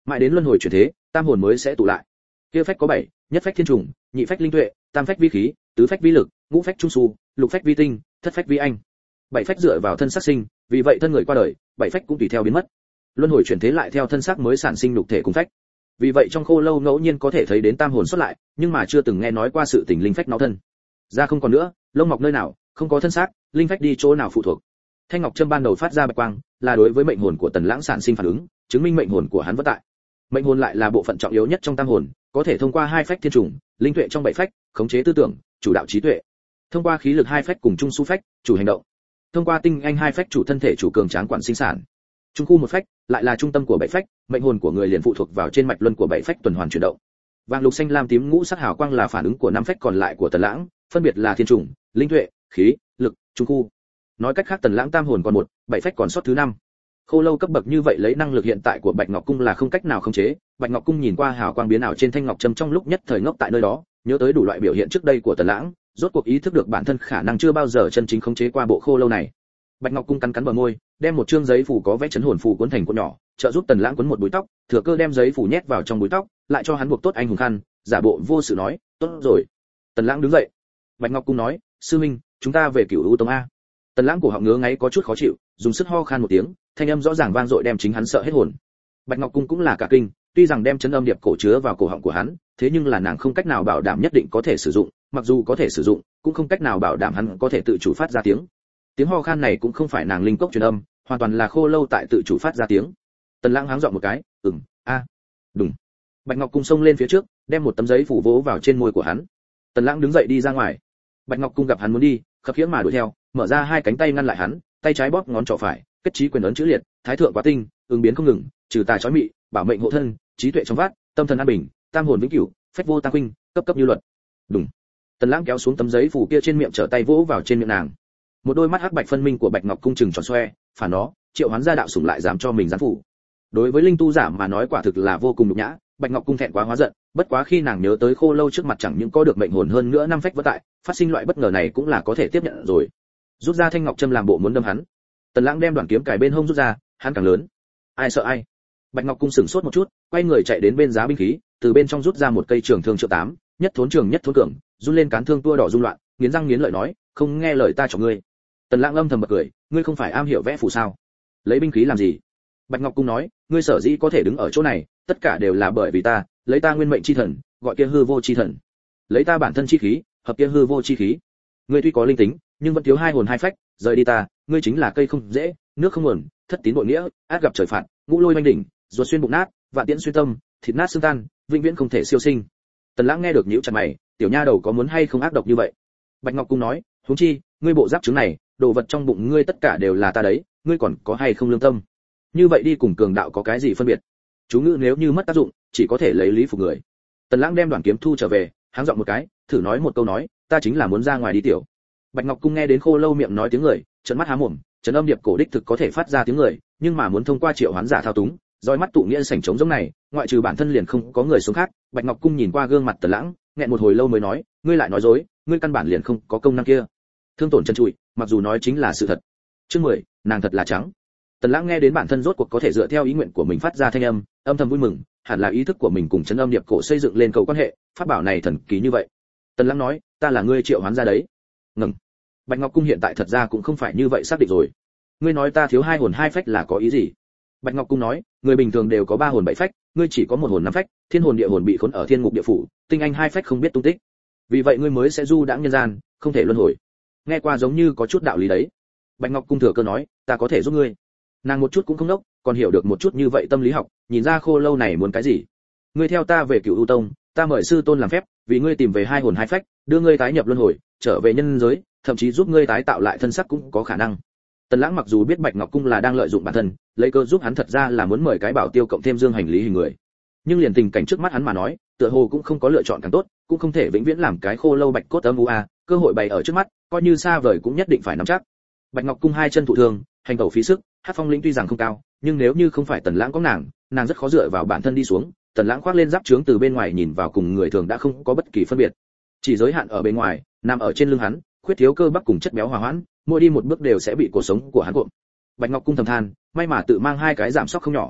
mãi đến luân hồi chuyển thế, tam hồn mới sẽ tụ lại. Kia phách có 7, nhất phách thiên trùng, nhị phách linh tuệ, tam phách vi khí, tứ phách vi lực, ngũ phách trung su, lục phách vi tinh, thất phách vi anh. 7 phách dựa vào thân xác sinh, vì vậy thân người qua đời, 7 phách cũng tùy theo biến mất. Luân hồi chuyển thế lại theo thân xác mới sản sinh lục thể cùng phách. Vì vậy trong khô lâu ngẫu nhiên có thể thấy đến tam hồn xuất lại, nhưng mà chưa từng nghe nói qua sự tình linh phách náo thân. Da không còn nữa, lông mọc nơi nào, không có thân xác, linh phách đi chỗ nào phụ thuộc. Thanh ngọc châm ban đầu phát ra bạch quang, là đối với mệnh hồn của Tần Lãng sản sinh phản ứng, chứng minh mệnh hồn của hắn vẫn tại. Mệnh hồn lại là bộ phận trọng yếu nhất trong tam hồn, có thể thông qua 2 phách thiên trùng, linh tuệ trong 7 phách, khống chế tư tưởng, chủ đạo trí tuệ. Thông qua khí lực 2 phách cùng trung su phách, chủ hành động. Thông qua tinh anh 2 phách chủ thân thể chủ cường tráng quản sinh sản. Trung khu 1 phách, lại là trung tâm của 7 phách, mệnh hồn của người liền phụ thuộc vào trên mạch luân của 7 phách tuần hoàn chuyển động. Vàng lục xanh lam tím ngũ sắc hào quang là phản ứng của 5 phách còn lại của Tần Lãng, phân biệt là thiên trùng, linh tuệ, khí, lực, trung khu. Nói cách khác Tần Lãng tam hồn còn 1, 7 phách còn sót thứ 5. Khô lâu cấp bậc như vậy lấy năng lực hiện tại của Bạch Ngọc cung là không cách nào khống chế. Bạch Ngọc cung nhìn qua hào quang biến ảo trên thanh ngọc châm trong lúc nhất thời ngốc tại nơi đó, nhớ tới đủ loại biểu hiện trước đây của Tần Lãng, rốt cuộc ý thức được bản thân khả năng chưa bao giờ chân chính khống chế qua bộ khô lâu này. Bạch Ngọc cung cắn cắn bờ môi, đem một trương giấy phủ có vẽ chấn hồn phù cuốn thành cuộn nhỏ, trợ giúp Tần Lãng cuốn một búi tóc, thừa cơ đem giấy phủ nhét vào trong búi tóc, lại cho hắn buộc tốt anh hùng khăn, giả bộ vô sự nói, "Tốt rồi." Tần Lãng đứng dậy. Bạch Ngọc cung nói, "Sư huynh, chúng ta về Cửu U tông a." Tần Lãng cổ họng ngứa ngáy có chút khó chịu, dùng sức ho khan một tiếng, thanh âm rõ ràng vang dội đem chính hắn sợ hết hồn. Bạch Ngọc cung cũng là cả kinh, tuy rằng đem chấn âm điệp cổ chứa vào cổ họng của hắn, thế nhưng là nàng không cách nào bảo đảm nhất định có thể sử dụng, mặc dù có thể sử dụng, cũng không cách nào bảo đảm hắn có thể tự chủ phát ra tiếng. Tiếng ho khan này cũng không phải nàng linh cốc truyền âm, hoàn toàn là khô lâu tại tự chủ phát ra tiếng. Tần Lãng háng giọng một cái, Đùng." Bạch Ngọc cung xông lên phía trước, đem một tấm giấy phủ vỗ vào trên môi của hắn. Tần Lãng đứng dậy đi ra ngoài. Bạch Ngọc cung gặp hắn muốn đi, khập khiễng mà đuổi theo, mở ra 2 cánh tay ngăn lại hắn, tay trái bóp ngón trỏ phải, kết chí quyền ấn chữ liệt, thái thượng quá tinh, ứng biến không ngừng, trừ tà chói mị, bảo mệnh hộ thân, trí tuệ trong vát, tâm thần an bình, tam hồn vĩnh cửu, phách vô tăng huynh, cấp cấp như luật. Đùng. Tần Lãng kéo xuống tấm giấy phủ kia trên miệng, trở tay vỗ vào trên miệng nàng. Một đôi mắt hắc bạch phân minh của Bạch Ngọc cung trừng tròn xoe, phản nó, triệu hoán gia đạo sủng lại dám cho mình gián phủ. Đối với linh tu giả mà nói quả thực là vô cùng nhục nhã, Bạch Ngọc cung thẹn quá hóa giận, bất quá khi nàng nhớ tới khô lâu trước mặt chẳng những có được mệnh hồn hơn nữa 5 phách vỡ tại, phát sinh loại bất ngờ này cũng là có thể tiếp nhận rồi. Rút ra thanh ngọc châm làm bộ muốn đâm hắn. Tần Lãng đem đoạn kiếm cài bên hông rút ra, hắn càng lớn. Ai sợ ai? Bạch Ngọc cung sửng sốt một chút, quay người chạy đến bên giá binh khí, từ bên trong rút ra một cây trường thương trượng 8, nhất thốn trường nhất thốn cường, run lên cán thương tua đỏ rung loạn, nghiến răng nghiến lợi nói, không nghe lời ta cho ngươi. Tần Lãng âm thầm bật cười, ngươi không phải am hiểu vẽ phù sao? Lấy binh khí làm gì? Bạch Ngọc cung nói, ngươi sở dĩ có thể đứng ở chỗ này, tất cả đều là bởi vì ta, lấy ta nguyên mệnh chi thần, gọi kia hư vô chi thần. Lấy ta bản thân chi khí, hợp kia hư vô chi khí. Ngươi tuy có linh tính, nhưng vẫn thiếu 2 hồn 2 phách, rời đi ta, ngươi chính là cây không dễ, nước không nguồn, thất tín bội nghĩa, ác gặp trời phạt, ngũ lôi oanh đỉnh, ruột xuyên bụng nát, vạn tiễn xuyên tâm, thịt nát xương tan, vĩnh viễn không thể siêu sinh. Tần Lãng nghe được nhíu chặt mày, tiểu nha đầu có muốn hay không ác độc như vậy? Bạch Ngọc cung nói, huống chi, ngươi bộ giáp trứng này, đồ vật trong bụng ngươi tất cả đều là ta đấy, ngươi còn có hay không lương tâm? Như vậy đi cùng cường đạo có cái gì phân biệt? Chú ngữ nếu như mất tác dụng, chỉ có thể lấy lý phục người. Tần Lãng đem đoạn kiếm thu trở về, háng giọng một cái, thử nói một câu nói, ta chính là muốn ra ngoài đi tiểu. Bạch Ngọc cung nghe đến khô lâu miệng nói tiếng người, trợn mắt há mồm, trấn âm điệp cổ đích thực có thể phát ra tiếng người, nhưng mà muốn thông qua triệu hoán giả thao túng, roi mắt tụ nghĩa sảnh trống giống này, ngoại trừ bản thân liền không có người sống khác. Bạch Ngọc cung nhìn qua gương mặt Tần Lãng, nghẹn một hồi lâu mới nói, ngươi lại nói dối, ngươi căn bản liền không có công năng kia. Thương tổn chân trụi, mặc dù nói chính là sự thật. Chương 10, nàng thật là trắng. Tần Lãng nghe đến bản thân rốt cuộc có thể dựa theo ý nguyện của mình phát ra thanh âm, âm thầm vui mừng, hẳn là ý thức của mình cùng trấn âm điệp cổ xây dựng lên cầu quan hệ, pháp bảo này thần kỳ như vậy. Tần Lãng nói, ta là ngươi triệu hoán ra đấy. Ngừng. Bạch Ngọc cung hiện tại thật ra cũng không phải như vậy xác định rồi. Ngươi nói ta thiếu 2 hồn 2 phách là có ý gì? Bạch Ngọc cung nói, người bình thường đều có 3 hồn 7 phách, ngươi chỉ có 1 hồn 5 phách, thiên hồn địa hồn bị khốn ở thiên ngục địa phủ, tinh anh 2 phách không biết tung tích. Vì vậy ngươi mới sẽ du đãng nhân gian, không thể luân hồi. Nghe qua giống như có chút đạo lý đấy. Bạch Ngọc cung thừa cơ nói, ta có thể giúp ngươi. Nàng một chút cũng không ngốc, còn hiểu được một chút như vậy tâm lý học, nhìn ra khô lâu này muốn cái gì. Ngươi theo ta về Cửu U tông, ta mời sư tôn làm phép, vì ngươi tìm về 2 hồn 2 phách, đưa ngươi tái nhập luân hồi, trở về nhân giới, thậm chí giúp ngươi tái tạo lại thân xác cũng có khả năng. Tần Lãng mặc dù biết Bạch Ngọc cung là đang lợi dụng bản thân, lấy cơ giúp hắn thật ra là muốn mời cái bảo tiêu cộng thêm dương hành lý hình người. Nhưng liền tình cảnh trước mắt hắn mà nói, tựa hồ cũng không có lựa chọn càng tốt, cũng không thể vĩnh viễn làm cái khô lâu bạch cốt âm u a, cơ hội bày ở trước mắt, coi như xa vời cũng nhất định phải nắm chắc. Bạch Ngọc cung 2 chân thụ thương, hành tẩu phí sức, Hát Phong lĩnh tuy rằng không cao, nhưng nếu như không phải Tần Lãng có nàng rất khó dựa vào bản thân đi xuống. Tần Lãng khoác lên giáp trướng từ bên ngoài nhìn vào cùng người thường đã không có bất kỳ phân biệt, chỉ giới hạn ở bên ngoài, nằm ở trên lưng hắn, khuyết thiếu cơ bắp cùng chất béo hòa hoãn, mỗi đi một bước đều sẽ bị cuộc sống của hắn cuộn. Bạch Ngọc cung thầm than, may mà tự mang 2 cái giảm sóc không nhỏ.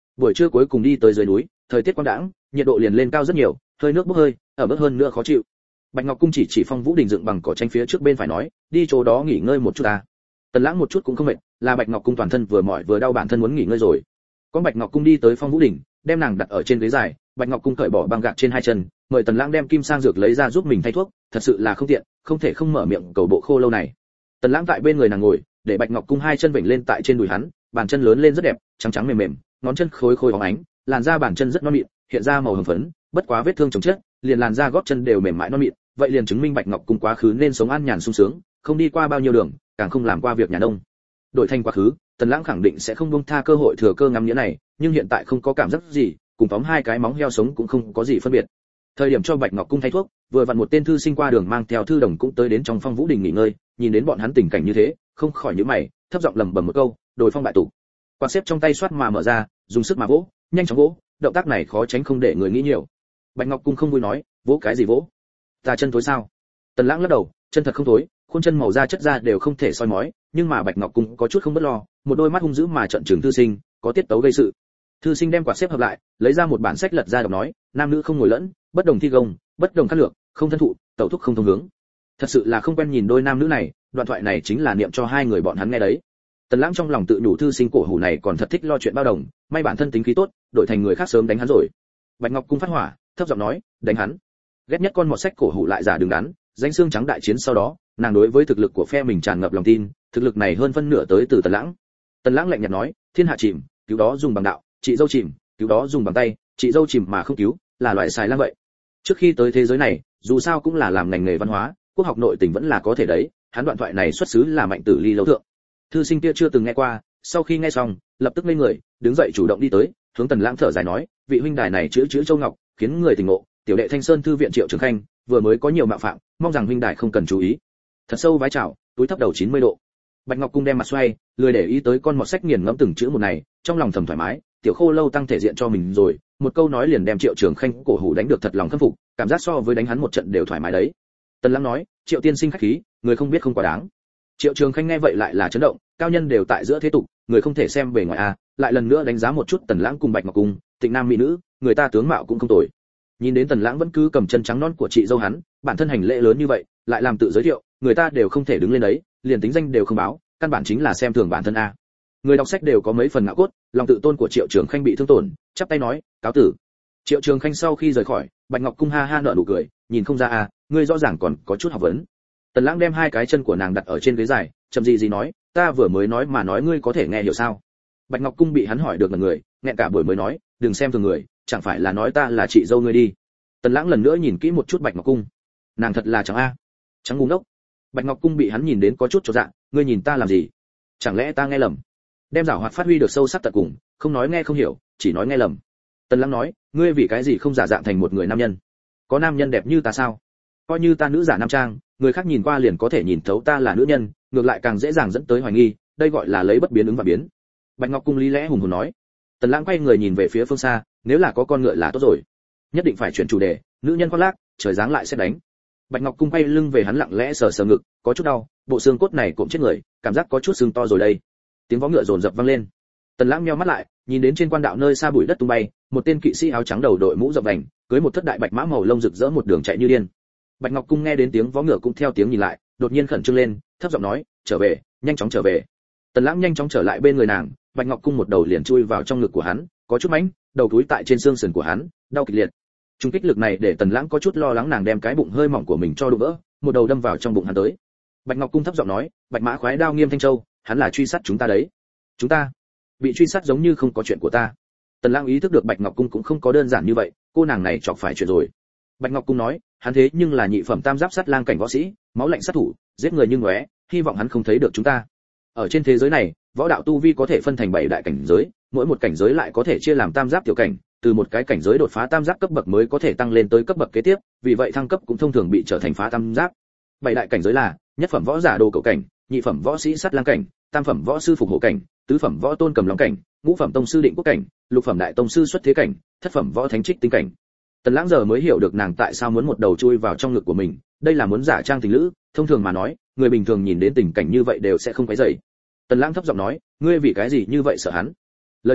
Buổi trưa cuối cùng đi tới dưới núi, thời tiết quang đãng, nhiệt độ liền lên cao rất nhiều, hơi nước bốc hơi, ở mức hơn nữa khó chịu. Bạch Ngọc Cung chỉ Phong Vũ Đình dựng bằng cỏ tranh phía trước bên phải nói, đi chỗ đó nghỉ ngơi một chút ta. Tần Lãng một chút cũng không mệt, là Bạch Ngọc Cung toàn thân vừa mỏi vừa đau bản thân muốn nghỉ ngơi rồi. Có Bạch Ngọc Cung đi tới Phong Vũ Đình, đem nàng đặt ở trên ghế dài, Bạch Ngọc Cung cởi bỏ băng gạc trên hai chân, mời Tần Lãng đem kim sang dược lấy ra giúp mình thay thuốc, thật sự là không tiện, không thể không mở miệng cầu bộ khô lâu này. Tần Lãng tại bên người nàng ngồi, để Bạch Ngọc Cung hai chân vểnh lên tại trên đùi hắn, bàn chân lớn lên rất đẹp, trắng trắng mềm mềm, ngón chân khối khối óng ánh, làn da bàn chân rất non mịn, hiện ra màu hồng phấn, bất quá vết thương chồng chất, liền làn da gót chân đều mềm mại non mịn, vậy liền chứng minh Bạch Ngọc Cung quá khứ nên sống an nhàn sung sướng, không đi qua bao nhiêu đường, càng không làm qua việc nhà nông. Đổi thành quá khứ, Tần Lãng khẳng định sẽ không buông tha cơ hội thừa cơ ngắm nghĩa này, nhưng hiện tại không có cảm giác gì, cùng tóm hai cái móng heo sống cũng không có gì phân biệt. Thời điểm cho Bạch Ngọc Cung thay thuốc, vừa vặn một tên thư sinh qua đường mang theo thư đồng cũng tới đến trong Phong Vũ Đình nghỉ ngơi, nhìn đến bọn hắn tình cảnh như thế, không khỏi nhíu mày, thấp giọng lẩm bẩm một câu, "Đồi phong bại tụ." Quạt xếp trong tay xoát mà mở ra, dùng sức mà vỗ, nhanh chóng vỗ, động tác này khó tránh không để người nghĩ nhiều. Bạch Ngọc Cung không vui nói, "Vỗ cái gì vỗ? Ta chân thối sao?" Tần Lãng lắc đầu, chân thật không thối, khuôn chân màu da chất da đều không thể soi mói, nhưng mà Bạch Ngọc Cung có chút không bất lo, một đôi mắt hung dữ mà trợn trừng thư sinh, có tiết tấu gây sự. Thư sinh đem quạt xếp hợp lại, lấy ra một bản sách lật ra đọc nói, "Nam nữ không ngồi lẫn, bất đồng thi gông, bất đồng khát lược, không thân thụ, tẩu thúc không thông hướng." Thật sự là không quen nhìn đôi nam nữ này, đoạn thoại này chính là niệm cho hai người bọn hắn nghe đấy. Tần Lãng trong lòng tự nhủ thư sinh cổ hủ này còn thật thích lo chuyện bao đồng, may bản thân tính khí tốt, đổi thành người khác sớm đánh hắn rồi. Bạch Ngọc Cung phát hỏa, thấp giọng nói, "Đánh hắn." Ghét nhất con mọt sách cổ hủ lại giả đứng đắn, danh xương trắng đại chiến sau đó, nàng đối với thực lực của phe mình tràn ngập lòng tin, thực lực này hơn phân nửa tới từ Tần Lãng. Tần Lãng lạnh nhạt nói, "Thiên hạ chìm, cứu đó dùng bằng đạo, chị dâu chìm, cứu đó dùng bằng tay, chị dâu chìm mà không cứu, là loại xài lang vậy." Trước khi tới thế giới này, dù sao cũng là làm ngành nghề văn hóa, quốc học nội tình vẫn là có thể đấy, hắn đoạn thoại này xuất xứ là Mạnh Tử Ly lâu thượng. Thư sinh kia chưa từng nghe qua, sau khi nghe xong, lập tức lên người, đứng dậy chủ động đi tới, hướng Tần Lãng thở dài nói, "Vị huynh đài này chữ châu ngọc, khiến người tỉnh ngộ, tiểu đệ Thanh Sơn thư viện Triệu Trường Khanh, vừa mới có nhiều mạo phạm, mong rằng huynh đài không cần chú ý." Thật sâu vái chào, túi thấp đầu 90 độ. Bạch Ngọc Cung đem mặt xoay, lười để ý tới con mọt sách nghiền ngẫm từng chữ một này, trong lòng thầm thoải mái, tiểu khô lâu tăng thể diện cho mình rồi, một câu nói liền đem Triệu Trường Khanh cổ hủ đánh được thật lòng khâm phục, cảm giác so với đánh hắn một trận đều thoải mái đấy. Tần Lãng nói, "Triệu tiên sinh khách khí, người không biết không quá đáng." Triệu Trường Khanh nghe vậy lại là chấn động, cao nhân đều tại giữa thế tục, người không thể xem bề ngoài a, lại lần nữa đánh giá một chút Tần Lãng cùng Bạch Ngọc Cung, tịnh nam mỹ nữ, người ta tướng mạo cũng không tồi. Nhìn đến Tần Lãng vẫn cứ cầm chân trắng non của chị dâu hắn, bản thân hành lễ lớn như vậy, lại làm tự giới thiệu, người ta đều không thể đứng lên đấy, liền tính danh đều không báo, căn bản chính là xem thường bản thân a. Người đọc sách đều có mấy phần ngạo cốt, lòng tự tôn của Triệu Trường Khanh bị thương tổn, chắp tay nói, "Cáo tử." Triệu Trường Khanh sau khi rời khỏi, Bạch Ngọc Cung ha ha nở nụ cười, nhìn không ra a, ngươi rõ ràng còn có chút học vấn. Tần Lãng đem hai cái chân của nàng đặt ở trên ghế dài, chậm gì nói, "Ta vừa mới nói mà nói ngươi có thể nghe hiểu sao?" Bạch Ngọc Cung bị hắn hỏi được là người, nghẹn cả buổi mới nói, "Đừng xem thường người, chẳng phải là nói ta là chị dâu ngươi đi." Tần Lãng lần nữa nhìn kỹ một chút Bạch Ngọc Cung, nàng thật là trắng a, trắng ngu ngốc. Bạch Ngọc Cung bị hắn nhìn đến có chút chột dạ, "Ngươi nhìn ta làm gì? Chẳng lẽ ta nghe lầm?" Đem giảo hoạt phát huy được sâu sắc tận cùng, không nói nghe không hiểu, chỉ nói nghe lầm. Tần Lãng nói, "Ngươi vì cái gì không giả dạng thành một người nam nhân? Có nam nhân đẹp như ta sao? Coi như ta nữ giả nam trang, người khác nhìn qua liền có thể nhìn thấu ta là nữ nhân, ngược lại càng dễ dàng dẫn tới hoài nghi, đây gọi là lấy bất biến ứng và biến." Bạch Ngọc Cung lý lẽ hùng hồn nói. Tần Lãng quay người nhìn về phía phương xa, nếu là có con ngựa là tốt rồi. Nhất định phải chuyển chủ đề, nữ nhân khoác lác, trời giáng lại sẽ đánh. Bạch Ngọc Cung quay lưng về hắn lặng lẽ sờ sờ ngực, có chút đau, bộ xương cốt này cộm chết người, cảm giác có chút xương to rồi đây. Tiếng vó ngựa rồn rập vang lên. Tần Lãng nheo mắt lại, nhìn đến trên quan đạo nơi xa bụi đất tung bay, một tên kỵ sĩ áo trắng đầu đội mũ rộng vành, cưỡi một thất đại bạch mã màu lông rực rỡ một đường chạy như điên. Bạch Ngọc Cung nghe đến tiếng vó ngựa cũng theo tiếng nhìn lại, đột nhiên khẩn trương lên, thấp giọng nói, "Trở về, nhanh chóng trở về." Tần Lãng nhanh chóng trở lại bên người nàng, Bạch Ngọc Cung một đầu liền chui vào trong ngực của hắn, có chút mánh, đầu túi tại trên xương sườn của hắn, đau kịch liệt. Trung kích lực này để Tần Lãng có chút lo lắng nàng đem cái bụng hơi mỏng của mình cho đụng vỡ, một đầu đâm vào trong bụng hắn tới. Bạch Ngọc Cung thấp giọng nói, "Bạch mã khoái đao Nghiêm Thanh Châu, hắn là truy sát chúng ta đấy." "Chúng ta bị truy sát giống như không có chuyện của ta." Tần Lãng ý thức được Bạch Ngọc Cung cũng không có đơn giản như vậy, cô nàng này chọc phải chuyện rồi. Bạch Ngọc Cung nói, "Hắn thế nhưng là nhị phẩm tam giáp sát lang cảnh võ sĩ, máu lạnh sát thủ, giết người như ngóe, hy vọng hắn không thấy được chúng ta." Ở trên thế giới này, võ đạo tu vi có thể phân thành 7 đại cảnh giới, mỗi một cảnh giới lại có thể chia làm tam giáp tiểu cảnh, từ một cái cảnh giới đột phá tam giáp cấp bậc mới có thể tăng lên tới cấp bậc kế tiếp, vì vậy thăng cấp cũng thông thường bị trở thành phá tam giáp. 7 đại cảnh giới là: nhất phẩm võ giả đồ cẩu cảnh, nhị phẩm võ sĩ sát lang cảnh, tam phẩm võ sư phục hộ cảnh, tứ phẩm võ tôn cầm long cảnh, ngũ phẩm tông sư định quốc cảnh, lục phẩm đại tông sư xuất thế cảnh, thất phẩm võ thánh trích tinh cảnh. Tần Lãng giờ mới hiểu được nàng tại sao muốn một đầu chui vào trong ngực của mình, đây là muốn giả trang tình lữ, thông thường mà nói, người bình thường nhìn đến tình cảnh như vậy đều sẽ không quấy rầy. Tần Lãng thấp giọng nói, "Ngươi vì cái gì như vậy sợ hắn?" Lời thừa,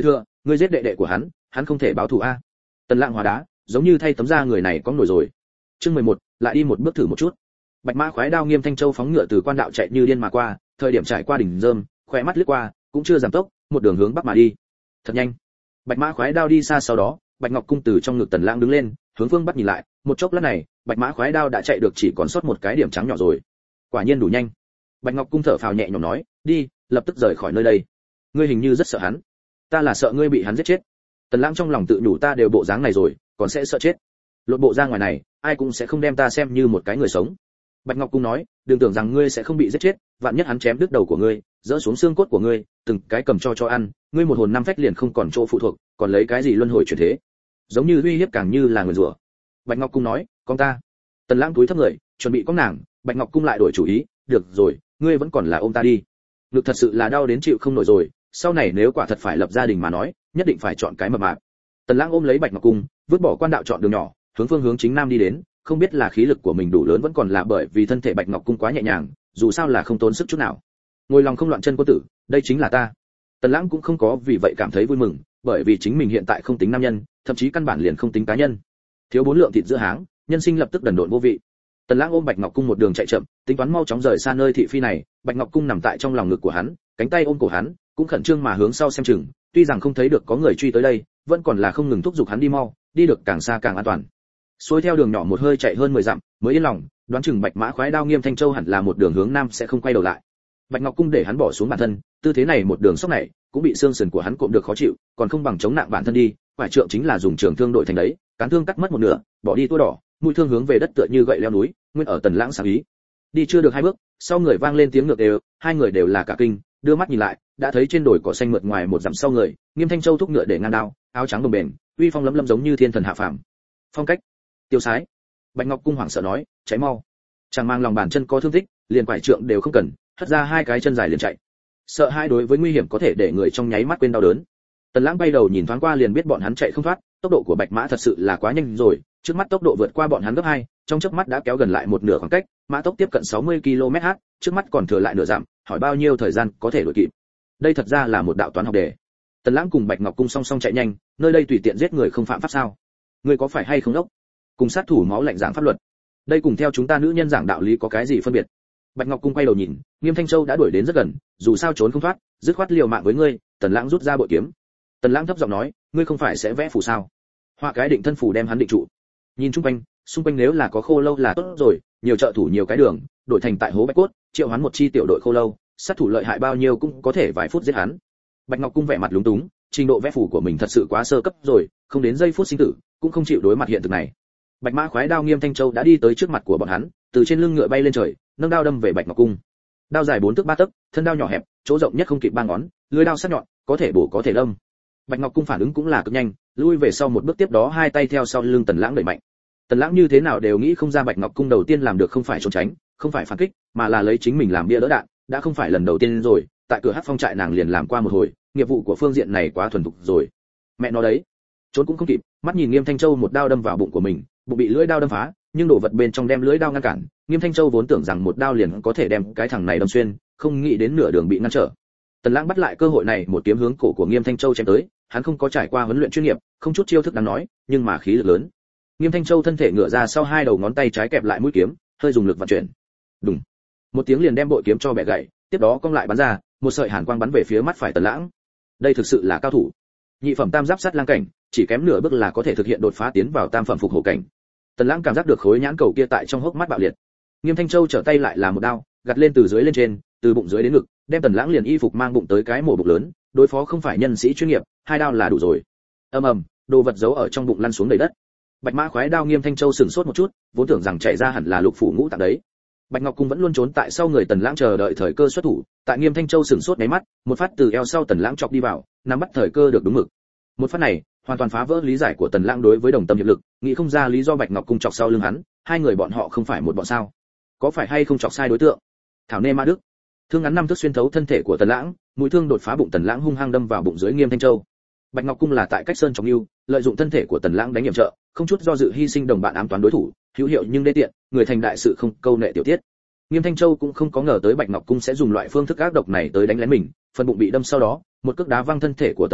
ngươi giết đệ đệ của hắn không thể báo thù a. Tần Lãng hóa đá, giống như thay tấm da người này có nổi rồi. Chương 11, lại đi một bước thử một chút. Bạch mã khoái đao Nghiêm Thanh Châu phóng ngựa từ quan đạo chạy như điên mà qua, thời điểm trải qua đỉnh rơm, khóe mắt lướt qua, cũng chưa giảm tốc, một đường hướng bắc mà đi. Thật nhanh. Bạch mã khoái đao đi xa sau đó, Bạch Ngọc Cung từ trong ngực Tần Lãng đứng lên, hướng phương bắc nhìn lại, một chốc lát này, Bạch mã khoái đao đã chạy được chỉ còn sót một cái điểm trắng nhỏ rồi. Quả nhiên đủ nhanh. Bạch Ngọc Cung thở phào nhẹ nhõm nói, đi, lập tức rời khỏi nơi đây. Ngươi hình như rất sợ hắn. Ta là sợ ngươi bị hắn giết chết. Tần Lãng trong lòng tự nhủ, ta đều bộ dáng này rồi, còn sẽ sợ chết. Lột bộ ra ngoài này, ai cũng sẽ không đem ta xem như một cái người sống. Bạch Ngọc Cung nói, đừng tưởng rằng ngươi sẽ không bị giết chết, vạn nhất hắn chém đứt đầu của ngươi, dỡ xuống xương cốt của ngươi, từng cái cầm cho ăn, ngươi một hồn năm phách liền không còn chỗ phụ thuộc, còn lấy cái gì luân hồi chuyển thế? Giống như uy hiếp càng như là nguyền rủa. Bạch Ngọc Cung nói, con ta. Tần Lãng cúi thấp người, chuẩn bị cõng nàng, Bạch Ngọc Cung lại đổi chủ ý, được rồi, ngươi vẫn còn là ôm ta đi. Ngực thật sự là đau đến chịu không nổi rồi, sau này nếu quả thật phải lập gia đình mà nói, nhất định phải chọn cái mập mạp. Tần Lãng ôm lấy Bạch Ngọc Cung, vứt bỏ quan đạo chọn đường nhỏ, hướng chính nam đi đến, không biết là khí lực của mình đủ lớn vẫn còn là bởi vì thân thể Bạch Ngọc Cung quá nhẹ nhàng, dù sao là không tốn sức chút nào. Ngồi lòng không loạn chân quân tử, đây chính là ta. Tần Lãng cũng không có vì vậy cảm thấy vui mừng, bởi vì chính mình hiện tại không tính nam nhân, thậm chí căn bản liền không tính cá nhân. Thiếu 4 lượng thịt giữa háng, nhân sinh lập tức đần độn vô vị. Tần Lãng ôm Bạch Ngọc Cung một đường chạy chậm, tính toán mau chóng rời xa nơi thị phi này. Bạch Ngọc Cung nằm tại trong lòng ngực của hắn, cánh tay ôm cổ hắn, cũng khẩn trương mà hướng sau xem chừng, tuy rằng không thấy được có người truy tới đây, vẫn còn là không ngừng thúc giục hắn đi mau, đi được càng xa càng an toàn. Xuôi theo đường nhỏ một hơi chạy hơn 10 dặm, mới yên lòng, đoán chừng Bạch mã khoái đao Nghiêm Thanh Châu hẳn là một đường hướng nam sẽ không quay đầu lại. Bạch Ngọc Cung để hắn bỏ xuống bản thân, tư thế này một đường sốc này, cũng bị xương sườn của hắn cộm được khó chịu, còn không bằng chống nặng bản thân đi, phải trượng chính là dùng trường thương đội thành đấy, cán thương cắt mất một nửa, bỏ đi tua đỏ, mũi thương hướng về đất tựa như gậy leo núi, nguyên ở Tần Lãng sáng ý. Đi chưa được 2 bước, sau người vang lên tiếng ngược đều, hai người đều là cả kinh, đưa mắt nhìn lại, đã thấy trên đồi cỏ xanh mượt ngoài một dặm sau người, Nghiêm Thanh Châu thúc ngựa để ngang đao, áo trắng đồng bền, uy phong lấm lấm giống như thiên thần hạ phàm. Phong cách, tiêu sái. Bạch Ngọc Cung hoảng sợ nói, cháy mau. Chàng mang lòng bàn chân có thương tích, liền quải trượng đều không cần, hất ra 2 cái chân dài liền chạy. Sợ hai đối với nguy hiểm có thể để người trong nháy mắt quên đau đớn. Tần Lãng bay đầu nhìn thoáng qua liền biết bọn hắn chạy không thoát, tốc độ của Bạch mã thật sự là quá nhanh rồi, trước mắt tốc độ vượt qua bọn hắn gấp 2, trong chớp mắt đã kéo gần lại một nửa khoảng cách, mã tốc tiếp cận 60 km/h, trước mắt còn thừa lại nửa dặm, hỏi bao nhiêu thời gian có thể đuổi kịp. Đây thật ra là một đạo toán học đề. Tần Lãng cùng Bạch Ngọc Cung song song chạy nhanh, nơi đây tùy tiện giết người không phạm pháp sao? Ngươi có phải hay không đốc? Cùng sát thủ máu lạnh giảng pháp luật. Đây cùng theo chúng ta nữ nhân giảng đạo lý có cái gì phân biệt? Bạch Ngọc Cung quay đầu nhìn, Nghiêm Thanh Châu đã đuổi đến rất gần, dù sao trốn không thoát, dứt khoát liều mạng với ngươi. Tần Lãng rút ra bội kiếm. Tần Lãng thấp giọng nói, ngươi không phải sẽ vẽ phù sao? Họa cái định thân phù đem hắn định trụ. Nhìn xung quanh nếu là có khô lâu là tốt rồi, nhiều trợ thủ nhiều cái đường, đổi thành tại hố bạch cốt, triệu hắn một chi tiểu đội khô lâu, sát thủ lợi hại bao nhiêu cũng có thể vài phút giết hắn. Bạch Ngọc Cung vẻ mặt lúng túng, trình độ vẽ phù của mình thật sự quá sơ cấp rồi, không đến giây phút sinh tử, cũng không chịu đối mặt hiện thực này. Bạch mã khoái đao Nghiêm Thanh Châu đã đi tới trước mặt của bọn hắn, từ trên lưng ngựa bay lên trời, nâng đao đâm về Bạch Ngọc Cung. Đao dài 4 tấc 3 tấc, thân đao nhỏ hẹp, chỗ rộng nhất không kịp 3 ngón, lưỡi đao sắc nhọn, có thể bổ có thể đâm. Bạch Ngọc Cung phản ứng cũng là cực nhanh, lui về sau một bước, tiếp đó 2 tay theo sau lưng Tần Lãng đẩy mạnh. Tần Lãng như thế nào đều nghĩ không ra Bạch Ngọc Cung đầu tiên làm được không phải trốn tránh, không phải phản kích, mà là lấy chính mình làm bia đỡ đạn, đã không phải lần đầu tiên rồi, tại cửa Hắc Phong trại nàng liền làm qua một hồi, nghiệp vụ của phương diện này quá thuần thục rồi. Mẹ nó đấy, trốn cũng không kịp, mắt nhìn Nghiêm Thanh Châu một đao đâm vào bụng của mình, bụng bị lưỡi đao đâm phá, nhưng đồ vật bên trong đem lưỡi đao ngăn cản, Nghiêm Thanh Châu vốn tưởng rằng một đao liền có thể đem cái thằng này đâm xuyên, không nghĩ đến nửa đường bị ngăn trở. Tần Lãng bắt lại cơ hội này một kiếm hướng cổ của Nghiêm Thanh Châu chém tới, hắn không có trải qua huấn luyện chuyên nghiệp, không chút chiêu thức đáng nói, nhưng mà khí lực lớn. Nghiêm Thanh Châu thân thể ngửa ra sau 2 đầu ngón tay trái kẹp lại mũi kiếm, hơi dùng lực vận chuyển. Đùng. Một tiếng liền đem bội kiếm cho bẻ gãy, tiếp đó cong lại bắn ra, một sợi hàn quang bắn về phía mắt phải Tần Lãng. Đây thực sự là cao thủ. Nhị phẩm tam giáp sát lang cảnh, chỉ kém nửa bước là có thể thực hiện đột phá tiến vào tam phẩm phục hổ cảnh. Tần Lãng cảm giác được khối nhãn cầu kia tại trong hốc mắt bạo liệt. Nghiêm Thanh Châu trở tay lại là một đao, gạt lên từ dưới lên trên, từ bụng dưới đến ngực, đem Tần Lãng liền y phục mang bụng tới cái mổ bụng lớn, đối phó không phải nhân sĩ chuyên nghiệp, 2 đao là đủ rồi. Ầm ầm, đồ vật giấu ở trong bụng lăn xuống đầy đất. Bạch mã khoái đao Nghiêm Thanh Châu sửng sốt một chút, vốn tưởng rằng chạy ra hẳn là lục phủ ngũ tạng đấy. Bạch Ngọc Cung vẫn luôn trốn tại sau người Tần Lãng chờ đợi thời cơ xuất thủ, tại Nghiêm Thanh Châu sửng sốt mấy mắt, một phát từ eo sau Tần Lãng chọc đi vào, nắm bắt thời cơ được đúng mực. Một phát này, hoàn toàn phá vỡ lý giải của Tần Lãng đối với đồng tâm hiệp lực, nghĩ không ra lý do Bạch Ngọc Cung chọc sau lưng hắn, hai người bọn họ không phải một bọn sao? Có phải hay không chọc sai đối tượng? Thảo nê ma đức. Thương ngắn 5 thước xuyên thấu thân thể của Tần Lãng, mũi thương đột phá bụng Tần Lãng hung hăng đâm vào bụng dưới Nghiêm Thanh Châu. Bạch Ngọc Cung là tại cách sơn trọng lưu, lợi dụng thân thể của Tần Lãng đánh nhiệm trợ, không chút do dự hy sinh đồng bạn ám toán đối thủ, hữu hiệu nhưng đê tiện, người thành đại sự không câu nệ tiểu tiết. Nghiêm Thanh Châu cũng không có ngờ tới Bạch Ngọc Cung sẽ dùng loại phương thức ác độc này tới đánh lén mình, phần bụng bị đâm sau đó, một cước đá văng thân thể của Tần Lãng,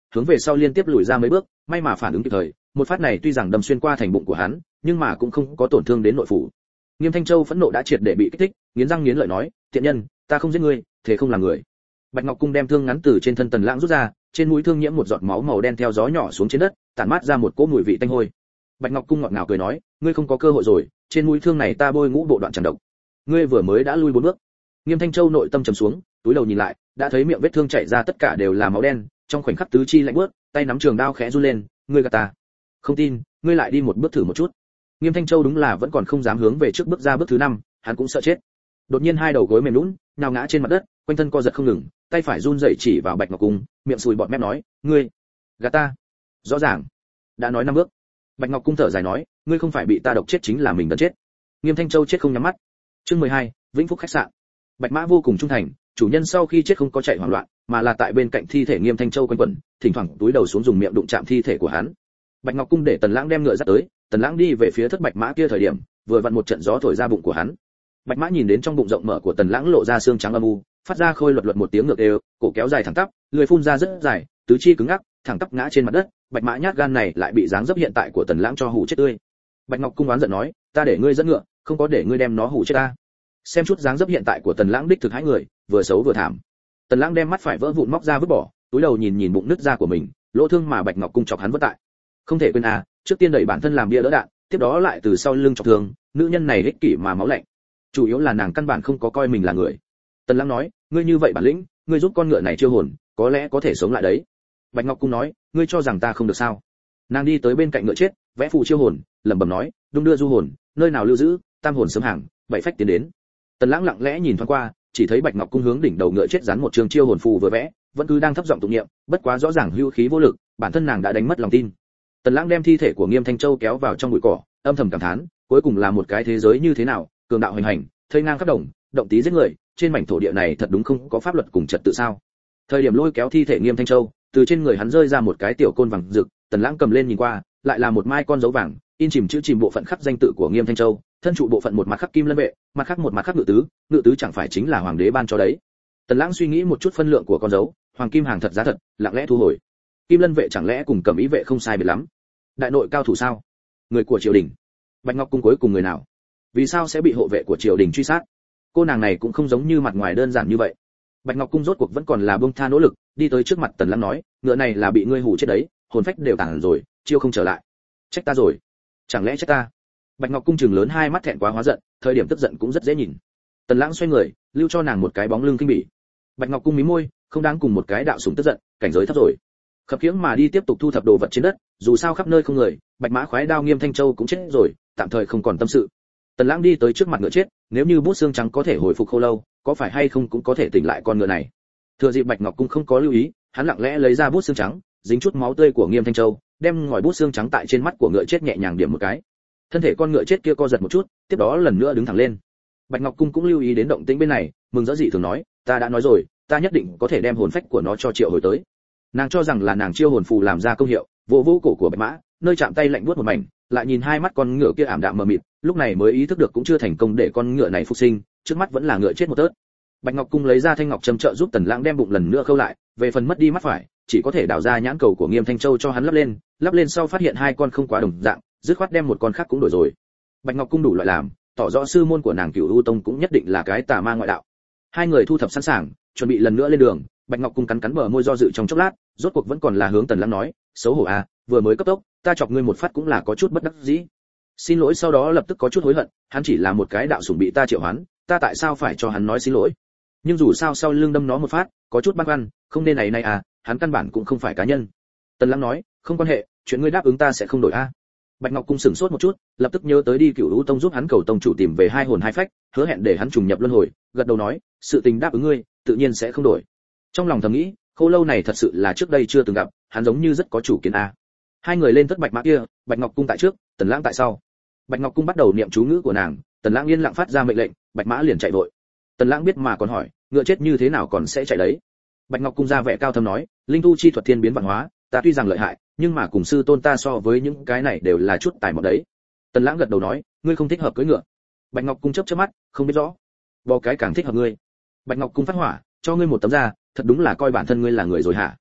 hướng về sau liên tiếp lùi ra mấy bước, may mà phản ứng kịp thời, một phát này tuy rằng đâm xuyên qua thành bụng của hắn, nhưng mà cũng không có tổn thương đến nội phủ. Nghiêm Thanh Châu phẫn nộ đã triệt để bị kích thích, nghiến răng nghiến lợi nói, tiện nhân, ta không giết ngươi, thế không làm người. Bạch Ngọc Cung đem thương ngắn từ trên thân Tần Lãng rút ra, trên mũi thương nhiễm một giọt máu màu đen theo gió nhỏ xuống trên đất, tản mát ra một cỗ mùi vị tanh hôi. Bạch Ngọc Cung ngọt ngào cười nói, ngươi không có cơ hội rồi, trên mũi thương này ta bôi ngũ bộ đoạn tràn độc. Ngươi vừa mới đã lui 4 bước. Nghiêm Thanh Châu nội tâm trầm xuống, túi đầu nhìn lại, đã thấy miệng vết thương chảy ra tất cả đều là máu đen, trong khoảnh khắc tứ chi lạnh buốt, tay nắm trường đao khẽ run lên, ngươi gạt ta. Không tin, ngươi lại đi một bước thử một chút. Nghiêm Thanh Châu đúng là vẫn còn không dám hướng về trước bước ra bước thứ 5, hắn cũng sợ chết. Đột nhiên hai đầu gối mềm nhũn, nhào ngã trên mặt đất, quanh thân co giật không ngừng, tay phải run rẩy chỉ vào Bạch Ngọc Cung, miệng sùi bọt mép nói, ngươi gạt ta. Rõ ràng, đã nói 5 bước. Bạch Ngọc Cung thở dài nói, ngươi không phải bị ta độc chết chính là mình đần chết. Nghiêm Thanh Châu chết không nhắm mắt. Chương 12, Vĩnh Phúc khách sạn. Bạch Mã vô cùng trung thành, chủ nhân sau khi chết không có chạy hoảng loạn, mà là tại bên cạnh thi thể Nghiêm Thanh Châu quanh quẩn, thỉnh thoảng túi đầu xuống dùng miệng đụng chạm thi thể của hắn. Bạch Ngọc Cung để Tần Lãng đem ngựa dắt tới, Tần Lãng đi về phía thất Bạch Mã kia thời điểm, vừa vặn một trận gió thổi ra bụng của hắn. Bạch Mã nhìn đến trong bụng rộng mở của Tần Lãng lộ ra xương trắng âm u, phát ra khôi luật luật một tiếng ngược đều, cổ kéo dài thẳng tắp, lưỡi phun ra rất dài, tứ chi cứng ngắc, thẳng tắp ngã trên mặt đất. Bạch Mã nhát gan này lại bị dáng dấp hiện tại của Tần Lãng cho hù chết tươi. Bạch Ngọc Cung oán giận nói, ta để ngươi dẫn ngựa, không có để ngươi đem nó hù chết ta. Xem chút dáng dấp hiện tại của Tần Lãng đích thực hãi người, vừa xấu vừa thảm. Tần Lãng đem mắt phải vỡ vụn móc ra vứt bỏ, túi đầu nhìn nhìn bụng nứt ra của mình, lỗ thương mà Bạch Ngọc Cung chọc hắn vất tại. Không thể quên à, trước tiên đẩy bản thân làm bia đỡ đạn, tiếp đó lại từ sau lưng chọc thương, nữ nhân này ích kỷ mà máu lạnh. Chủ yếu là nàng căn bản không có coi mình là người. Tần Lãng nói, ngươi như vậy bản lĩnh, ngươi giúp con ngựa này chiêu hồn, có lẽ có thể sống lại đấy. Bạch Ngọc Cung nói, ngươi cho rằng ta không được sao? Nàng đi tới bên cạnh ngựa chết, vẽ phù chiêu hồn, lẩm bẩm nói, đung đưa du hồn, nơi nào lưu giữ, tam hồn sớm hàng, bảy phách tiến đến. Tần Lãng lặng lẽ nhìn thoáng qua, chỉ thấy Bạch Ngọc Cung hướng đỉnh đầu ngựa chết dán một trường chiêu hồn phù vừa vẽ, vẫn cứ đang thấp giọng tụng niệm, bất quá rõ ràng hữu khí vô lực, bản thân nàng đã đánh mất lòng tin. Tần Lãng đem thi thể của Nghiêm Thanh Châu kéo vào trong bụi cỏ, âm thầm cảm thán, cuối cùng là một cái thế giới như thế nào, cường đạo hoành hành, thây ngang khắp đồng, động tí giết người, trên mảnh thổ địa này thật đúng không có pháp luật cùng trật tự sao? Thời điểm lôi kéo thi thể Nghiêm Thanh Châu, từ trên người hắn rơi ra một cái tiểu côn vàng rực, Tần Lãng cầm lên nhìn qua, lại là một mai con dấu vàng, in chìm chữ chìm bộ phận khắc danh tự của Nghiêm Thanh Châu, thân trụ bộ phận một mặt khắc Kim Lân vệ, mặt khác một mặt khắc ngự tứ chẳng phải chính là hoàng đế ban cho đấy. Tần Lãng suy nghĩ một chút phân lượng của con dấu, hoàng kim hàng thật giá thật, lặng lẽ thu hồi. Kim Lân vệ chẳng lẽ cùng Cẩm Ý vệ không sai biệt lắm? Đại nội cao thủ sao? Người của triều đình. Bạch Ngọc Cung cuối cùng người nào? Vì sao sẽ bị hộ vệ của triều đình truy sát? Cô nàng này cũng không giống như mặt ngoài đơn giản như vậy. Bạch Ngọc Cung rốt cuộc vẫn còn là buông tha nỗ lực, đi tới trước mặt Tần Lãng nói, ngựa này là bị ngươi hù chết đấy, hồn phách đều tản rồi, chiêu không trở lại. Trách ta rồi? Chẳng lẽ trách ta? Bạch Ngọc Cung trừng lớn hai mắt thẹn quá hóa giận, thời điểm tức giận cũng rất dễ nhìn. Tần Lãng xoay người, lưu cho nàng một cái bóng lưng kinh bỉ. Bạch Ngọc Cung mím môi, không đáng cùng một cái đạo sủng tức giận, cảnh giới thấp rồi. Khập khiễng mà đi tiếp tục thu thập đồ vật trên đất, dù sao khắp nơi không người, Bạch Mã khoái đao Nghiêm Thanh Châu cũng chết rồi, tạm thời không còn tâm sự. Tần Lãng đi tới trước mặt ngựa chết, nếu như bút xương trắng có thể hồi phục khô lâu, có phải hay không cũng có thể tỉnh lại con ngựa này. Thừa dịp Bạch Ngọc Cung không có lưu ý, hắn lặng lẽ lấy ra bút xương trắng, dính chút máu tươi của Nghiêm Thanh Châu, đem ngòi bút xương trắng tại trên mắt của ngựa chết nhẹ nhàng điểm một cái. Thân thể con ngựa chết kia co giật một chút, tiếp đó lần nữa đứng thẳng lên. Bạch Ngọc Cung cũng lưu ý đến động tĩnh bên này, mừng rỡ dị thường nói, ta đã nói rồi, ta nhất định có thể đem hồn phách của nó cho triệu hồi tới. Nàng cho rằng là nàng chiêu hồn phù làm ra công hiệu, vỗ vỗ cổ của Bạch Mã, nơi chạm tay lạnh buốt một mảnh, lại nhìn hai mắt con ngựa kia ảm đạm mờ mịt, lúc này mới ý thức được cũng chưa thành công để con ngựa này phục sinh, trước mắt vẫn là ngựa chết một tớt. Bạch Ngọc Cung lấy ra thanh ngọc châm trợ giúp Tần Lãng đem bụng lần nữa khâu lại, về phần mất đi mắt phải, chỉ có thể đào ra nhãn cầu của Nghiêm Thanh Châu cho hắn lắp lên sau phát hiện hai con không quá đồng dạng, dứt khoát đem một con khác cũng đổi rồi. Bạch Ngọc Cung đủ loại làm, tỏ rõ sư môn của nàng Cửu U Tông cũng nhất định là cái tà ma ngoại đạo. Hai người thu thập sẵn sàng, chuẩn bị lần nữa lên đường. Bạch Ngọc Cung cắn cắn bờ môi do dự trong chốc lát, rốt cuộc vẫn còn là hướng Tần Lãng nói, xấu hổ à, vừa mới cấp tốc, ta chọc ngươi một phát cũng là có chút bất đắc dĩ. Xin lỗi sau đó lập tức có chút hối hận, hắn chỉ là một cái đạo sủng bị ta triệu hoán, ta tại sao phải cho hắn nói xin lỗi? Nhưng dù sao sau lưng đâm nó một phát, có chút băn khoăn, không nên này à, hắn căn bản cũng không phải cá nhân. Tần Lãng nói, không quan hệ, chuyện ngươi đáp ứng ta sẽ không đổi a. Bạch Ngọc Cung sửng sốt một chút, lập tức nhớ tới đi Cửu U Tông giúp hắn cầu tông chủ tìm về hai hồn hai phách, hứa hẹn để hắn trùng nhập luân hồi, gật đầu nói, sự tình đáp ứng ngươi, tự nhiên sẽ không đổi. Trong lòng thầm nghĩ, Khô Lâu này thật sự là trước đây chưa từng gặp, hắn giống như rất có chủ kiến a. Hai người lên tất Bạch Mã kia, Bạch Ngọc Cung tại trước, Tần Lãng tại sau. Bạch Ngọc Cung bắt đầu niệm chú ngữ của nàng, Tần Lãng yên lặng phát ra mệnh lệnh, Bạch Mã liền chạy vội. Tần Lãng biết mà còn hỏi, ngựa chết như thế nào còn sẽ chạy đấy? Bạch Ngọc Cung ra vẻ cao thâm nói, linh tu chi thuật thiên biến vạn hóa, ta tuy rằng lợi hại, nhưng mà cùng sư tôn ta so với những cái này đều là chút tài mọn đấy. Tần Lãng gật đầu nói, ngươi không thích hợp cưỡi ngựa. Bạch Ngọc Cung chớp chớp mắt, không biết rõ. Bò cái càng thích hợp ngươi. Bạch Ngọc Cung phát hỏa, cho ngươi một tấm da, thật đúng là coi bản thân ngươi là người rồi hả?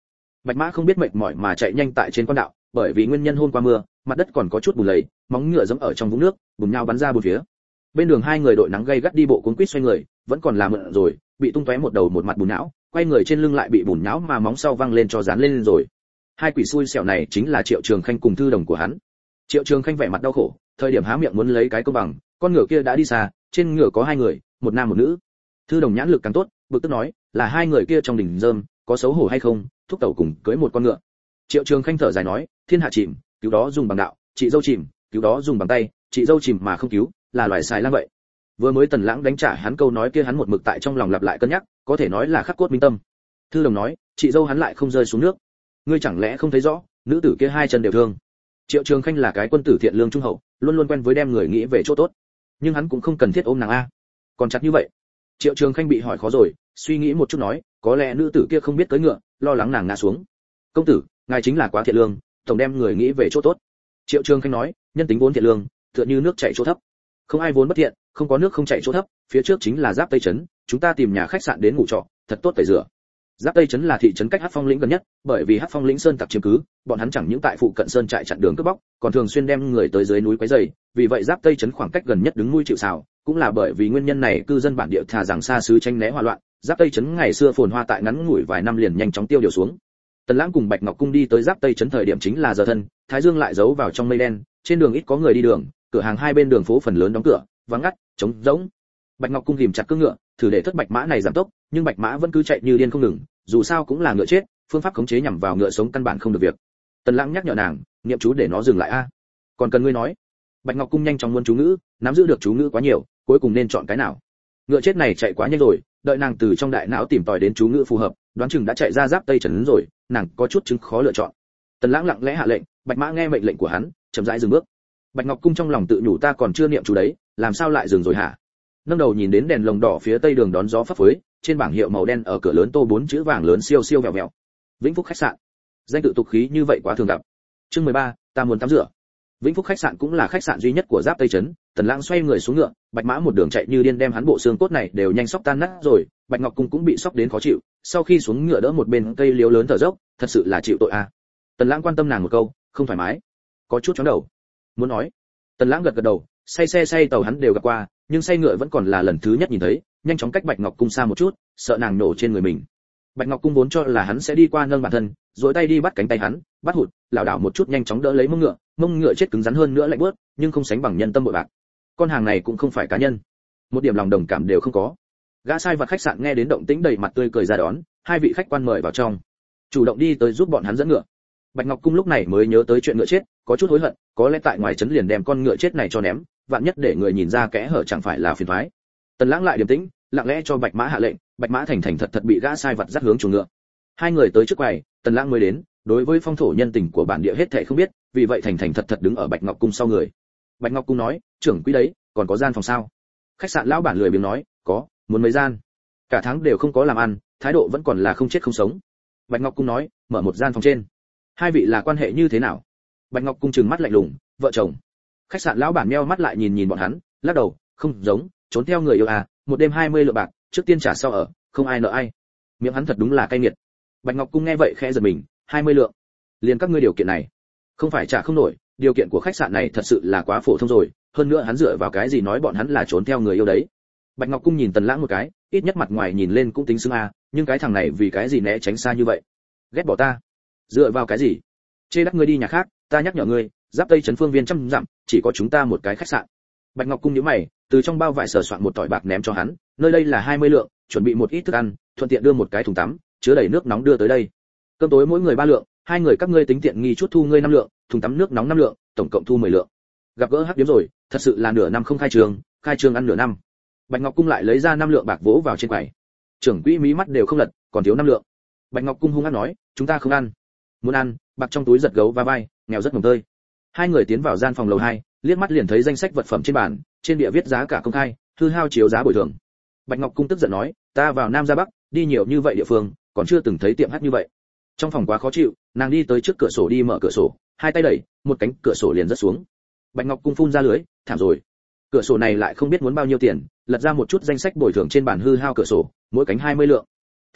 Bạch Mã không biết mệt mỏi mà chạy nhanh tại trên quan đạo, bởi vì nguyên nhân hôm qua mưa, mặt đất còn có chút bùn lầy, móng ngựa dẫm ở trong vũng nước, bùn nhau bắn ra bốn phía. Bên đường hai người đội nắng gay gắt đi bộ cuốn quýt xoay người, vẫn còn làm mượn rồi, bị tung tóe một đầu một mặt bùn nhão, quay người trên lưng lại bị bùn nhão mà móng sau văng lên cho dán lên rồi. Hai quỷ xui xẻo này chính là Triệu Trường Khanh cùng thư đồng của hắn. Triệu Trường Khanh vẻ mặt đau khổ, thời điểm há miệng muốn lấy cái công bằng, con ngựa kia đã đi xa, trên ngựa có hai người, một nam một nữ. Thư đồng nhãn lực càng tốt, bực tức nói, là hai người kia trong đỉnh rơm, có xấu hổ hay không, thúc tẩu cùng cưới một con ngựa. Triệu Trường Khanh thở dài nói, thiên hạ chìm, cứu đó dùng bằng đạo, chị dâu chìm, cứu đó dùng bằng tay, chị dâu chìm mà không cứu, là loài xài lang vậy. Vừa mới Tần Lãng đánh trả hắn câu nói kia, hắn một mực tại trong lòng lặp lại cân nhắc, có thể nói là khắc cốt minh tâm. Thư đồng nói, chị dâu hắn lại không rơi xuống nước, ngươi chẳng lẽ không thấy rõ, nữ tử kia hai chân đều thương. Triệu Trường Khanh là cái quân tử thiện lương trung hậu, luôn luôn quen với đem người nghĩ về chỗ tốt, nhưng hắn cũng không cần thiết ôm nàng a. Còn chặt như vậy. Triệu Trường Khanh bị hỏi khó rồi, suy nghĩ một chút nói, có lẽ nữ tử kia không biết tới ngựa, lo lắng nàng ngã xuống. Công tử, ngài chính là quá thiện lương, tổng đem người nghĩ về chỗ tốt. Triệu Trường Khanh nói, nhân tính vốn thiện lương, tựa như nước chảy chỗ thấp. Không ai vốn bất thiện, không có nước không chảy chỗ thấp, phía trước chính là Giáp Tây trấn, chúng ta tìm nhà khách sạn đến ngủ trọ, thật tốt tẩy rửa. Giáp Tây trấn là thị trấn cách Hắc Phong lĩnh gần nhất, bởi vì Hắc Phong lĩnh sơn tặc chiếm cứ, bọn hắn chẳng những tại phụ cận sơn trại chặn đường cướp bóc, còn thường xuyên đem người tới dưới núi quấy rầy, vì vậy Giáp Tây trấn khoảng cách gần nhất đứng nuôi chịu sào, cũng là bởi vì nguyên nhân này cư dân bản địa thà rằng xa xứ tránh né hỏa loạn, Giáp Tây trấn ngày xưa phồn hoa tại ngắn ngủi vài năm liền nhanh chóng tiêu điều xuống. Tần Lãng cùng Bạch Ngọc Cung đi tới Giáp Tây trấn thời điểm chính là giờ thân, thái dương lại giấu vào trong mây đen, trên đường ít có người đi đường, cửa hàng hai bên đường phố phần lớn đóng cửa, vắng ngắt, trống rỗng. Bạch Ngọc Cung ghìm chặt cưỡi ngựa, thử để thất Bạch Mã này giảm tốc, nhưng Bạch Mã vẫn cứ chạy như điên không ngừng, dù sao cũng là ngựa chết, phương pháp khống chế nhằm vào ngựa sống căn bản không được việc. Tần Lãng nhắc nhở nàng, niệm chú để nó dừng lại a. Còn cần ngươi nói. Bạch Ngọc Cung nhanh chóng muốn chú ngữ, nắm giữ được chú ngữ quá nhiều, cuối cùng nên chọn cái nào? Ngựa chết này chạy quá nhanh rồi, đợi nàng từ trong đại não tìm tòi đến chú ngữ phù hợp, đoán chừng đã chạy ra Giáp Tây trấn rồi, nàng có chút chứng khó lựa chọn. Tần Lãng lặng lẽ hạ lệnh, Bạch Mã nghe mệnh lệnh của hắn, chậm rãi dừng bước. Bạch Ngọc Cung trong lòng tự nhủ, ta còn chưa niệm chú đấy, làm sao lại dừng rồi hả? Nâng đầu nhìn đến đèn lồng đỏ phía tây đường đón gió phấp phới, trên bảng hiệu màu đen ở cửa lớn tô 4 chữ vàng lớn siêu siêu vẹo vẹo. Vĩnh Phúc khách sạn. Danh tự tục khí như vậy quá thường gặp. Chương 13, ta muốn tắm rửa. Vĩnh Phúc khách sạn cũng là khách sạn duy nhất của Giáp Tây trấn. Tần Lãng xoay người xuống ngựa, Bạch Mã một đường chạy như điên đem hắn bộ xương cốt này đều nhanh sóc tan nát rồi, Bạch Ngọc Cung cũng bị sóc đến khó chịu, sau khi xuống ngựa đỡ một bên cây liễu lớn thở dốc, thật sự là chịu tội a. Tần Lãng quan tâm nàng một câu, không thoải mái, có chút chóng đầu. Muốn nói. Tần Lãng gật gật đầu, say tàu hắn đều gặp qua, nhưng say ngựa vẫn còn là lần thứ nhất nhìn thấy, nhanh chóng cách Bạch Ngọc Cung xa một chút, sợ nàng nổ trên người mình. Bạch Ngọc Cung vốn cho là hắn sẽ đi qua nâng bản thân, duỗi tay đi bắt cánh tay hắn, bắt hụt, lảo đảo một chút nhanh chóng đỡ lấy mông ngựa chết cứng rắn hơn nữa lạnh buốt, nhưng không sánh bằng nhân tâm bội bạc. Con hàng này cũng không phải cá nhân, một điểm lòng đồng cảm đều không có. Gã sai vặt khách sạn nghe đến động tĩnh đầy mặt tươi cười ra đón, hai vị khách quan mời vào trong, chủ động đi tới giúp bọn hắn dẫn ngựa. Bạch Ngọc Cung lúc này mới nhớ tới chuyện ngựa chết, có chút hối hận, có lẽ tại ngoài trấn liền đem con ngựa chết này cho ném, vạn nhất để người nhìn ra kẽ hở chẳng phải là phiền toái. Tần Lãng lại điềm tĩnh, lặng lẽ cho Bạch Mã hạ lệnh, Bạch Mã thành thành thật thật bị gã sai vặt dắt hướng chuồng ngựa. Hai người tới trước quầy, Tần Lãng mới đến, đối với phong thổ nhân tình của bản địa hết thảy không biết, vì vậy thành thành thật thật đứng ở Bạch Ngọc Cung sau người. Bạch Ngọc Cung nói, trưởng quý đấy, còn có gian phòng sao? Khách sạn lão bản lười biếng nói, có, muốn mấy gian? Cả tháng đều không có làm ăn, thái độ vẫn còn là không chết không sống. Bạch Ngọc Cung nói, mở một gian phòng trên. Hai vị là quan hệ như thế nào? Bạch Ngọc Cung trừng mắt lạnh lùng, vợ chồng. Khách sạn lão bản meo mắt lại nhìn bọn hắn, lắc đầu, không giống, trốn theo người yêu à, một đêm 20 lượng bạc, trước tiên trả sau ở, không ai nợ ai. Miệng hắn thật đúng là cay nghiệt. Bạch Ngọc Cung nghe vậy khẽ giật mình, 20 lượng. Liền các ngươi điều kiện này, không phải trả không nổi, điều kiện của khách sạn này thật sự là quá phổ thông rồi, hơn nữa hắn dựa vào cái gì nói bọn hắn là trốn theo người yêu đấy? Bạch Ngọc Cung nhìn Tần Lãng một cái, ít nhất mặt ngoài nhìn lên cũng tính xứng a, nhưng cái thằng này vì cái gì né tránh xa như vậy? Ghét bỏ ta? Dựa vào cái gì? Chê đắc ngươi đi nhà khác, ta nhắc nhở ngươi, Giáp Tây trấn phương viên trăm dặm, chỉ có chúng ta một cái khách sạn. Bạch Ngọc Cung nhíu mày, từ trong bao vải sờ soạn một tỏi bạc ném cho hắn, nơi đây là 20 lượng, chuẩn bị một ít thức ăn, thuận tiện đưa một cái thùng tắm, chứa đầy nước nóng đưa tới đây. Cơm tối mỗi người 3 lượng, hai người các ngươi tính tiện nghi chút thu ngươi 5 lượng, thùng tắm nước nóng 5 lượng, tổng cộng thu 10 lượng. Gặp gỡ hắc điếm rồi, thật sự là nửa năm không khai trương ăn nửa năm. Bạch Ngọc Cung lại lấy ra 5 lượng bạc vỗ vào trên quầy. Trưởng quỹ mí mắt đều không lật, còn thiếu 5 lượng. Bạch Ngọc Cung hung hăng nói, chúng ta không ăn. Muốn ăn, bạc trong túi giật gấu va vai, nghèo rất mồng tơi. Hai người tiến vào gian phòng lầu 2, liếc mắt liền thấy danh sách vật phẩm trên bàn, trên địa viết giá cả công khai, hư hao chiếu giá bồi thường. Bạch Ngọc Cung tức giận nói, ta vào Nam ra Bắc, đi nhiều như vậy địa phương, còn chưa từng thấy tiệm hát như vậy. Trong phòng quá khó chịu, nàng đi tới trước cửa sổ đi mở cửa sổ, hai tay đẩy, một cánh cửa sổ liền rớt xuống. Bạch Ngọc Cung phun ra lưới, thảm rồi. Cửa sổ này lại không biết muốn bao nhiêu tiền, lật ra một chút danh sách bồi thường trên bàn hư hao cửa sổ, mỗi cánh 20 lượng.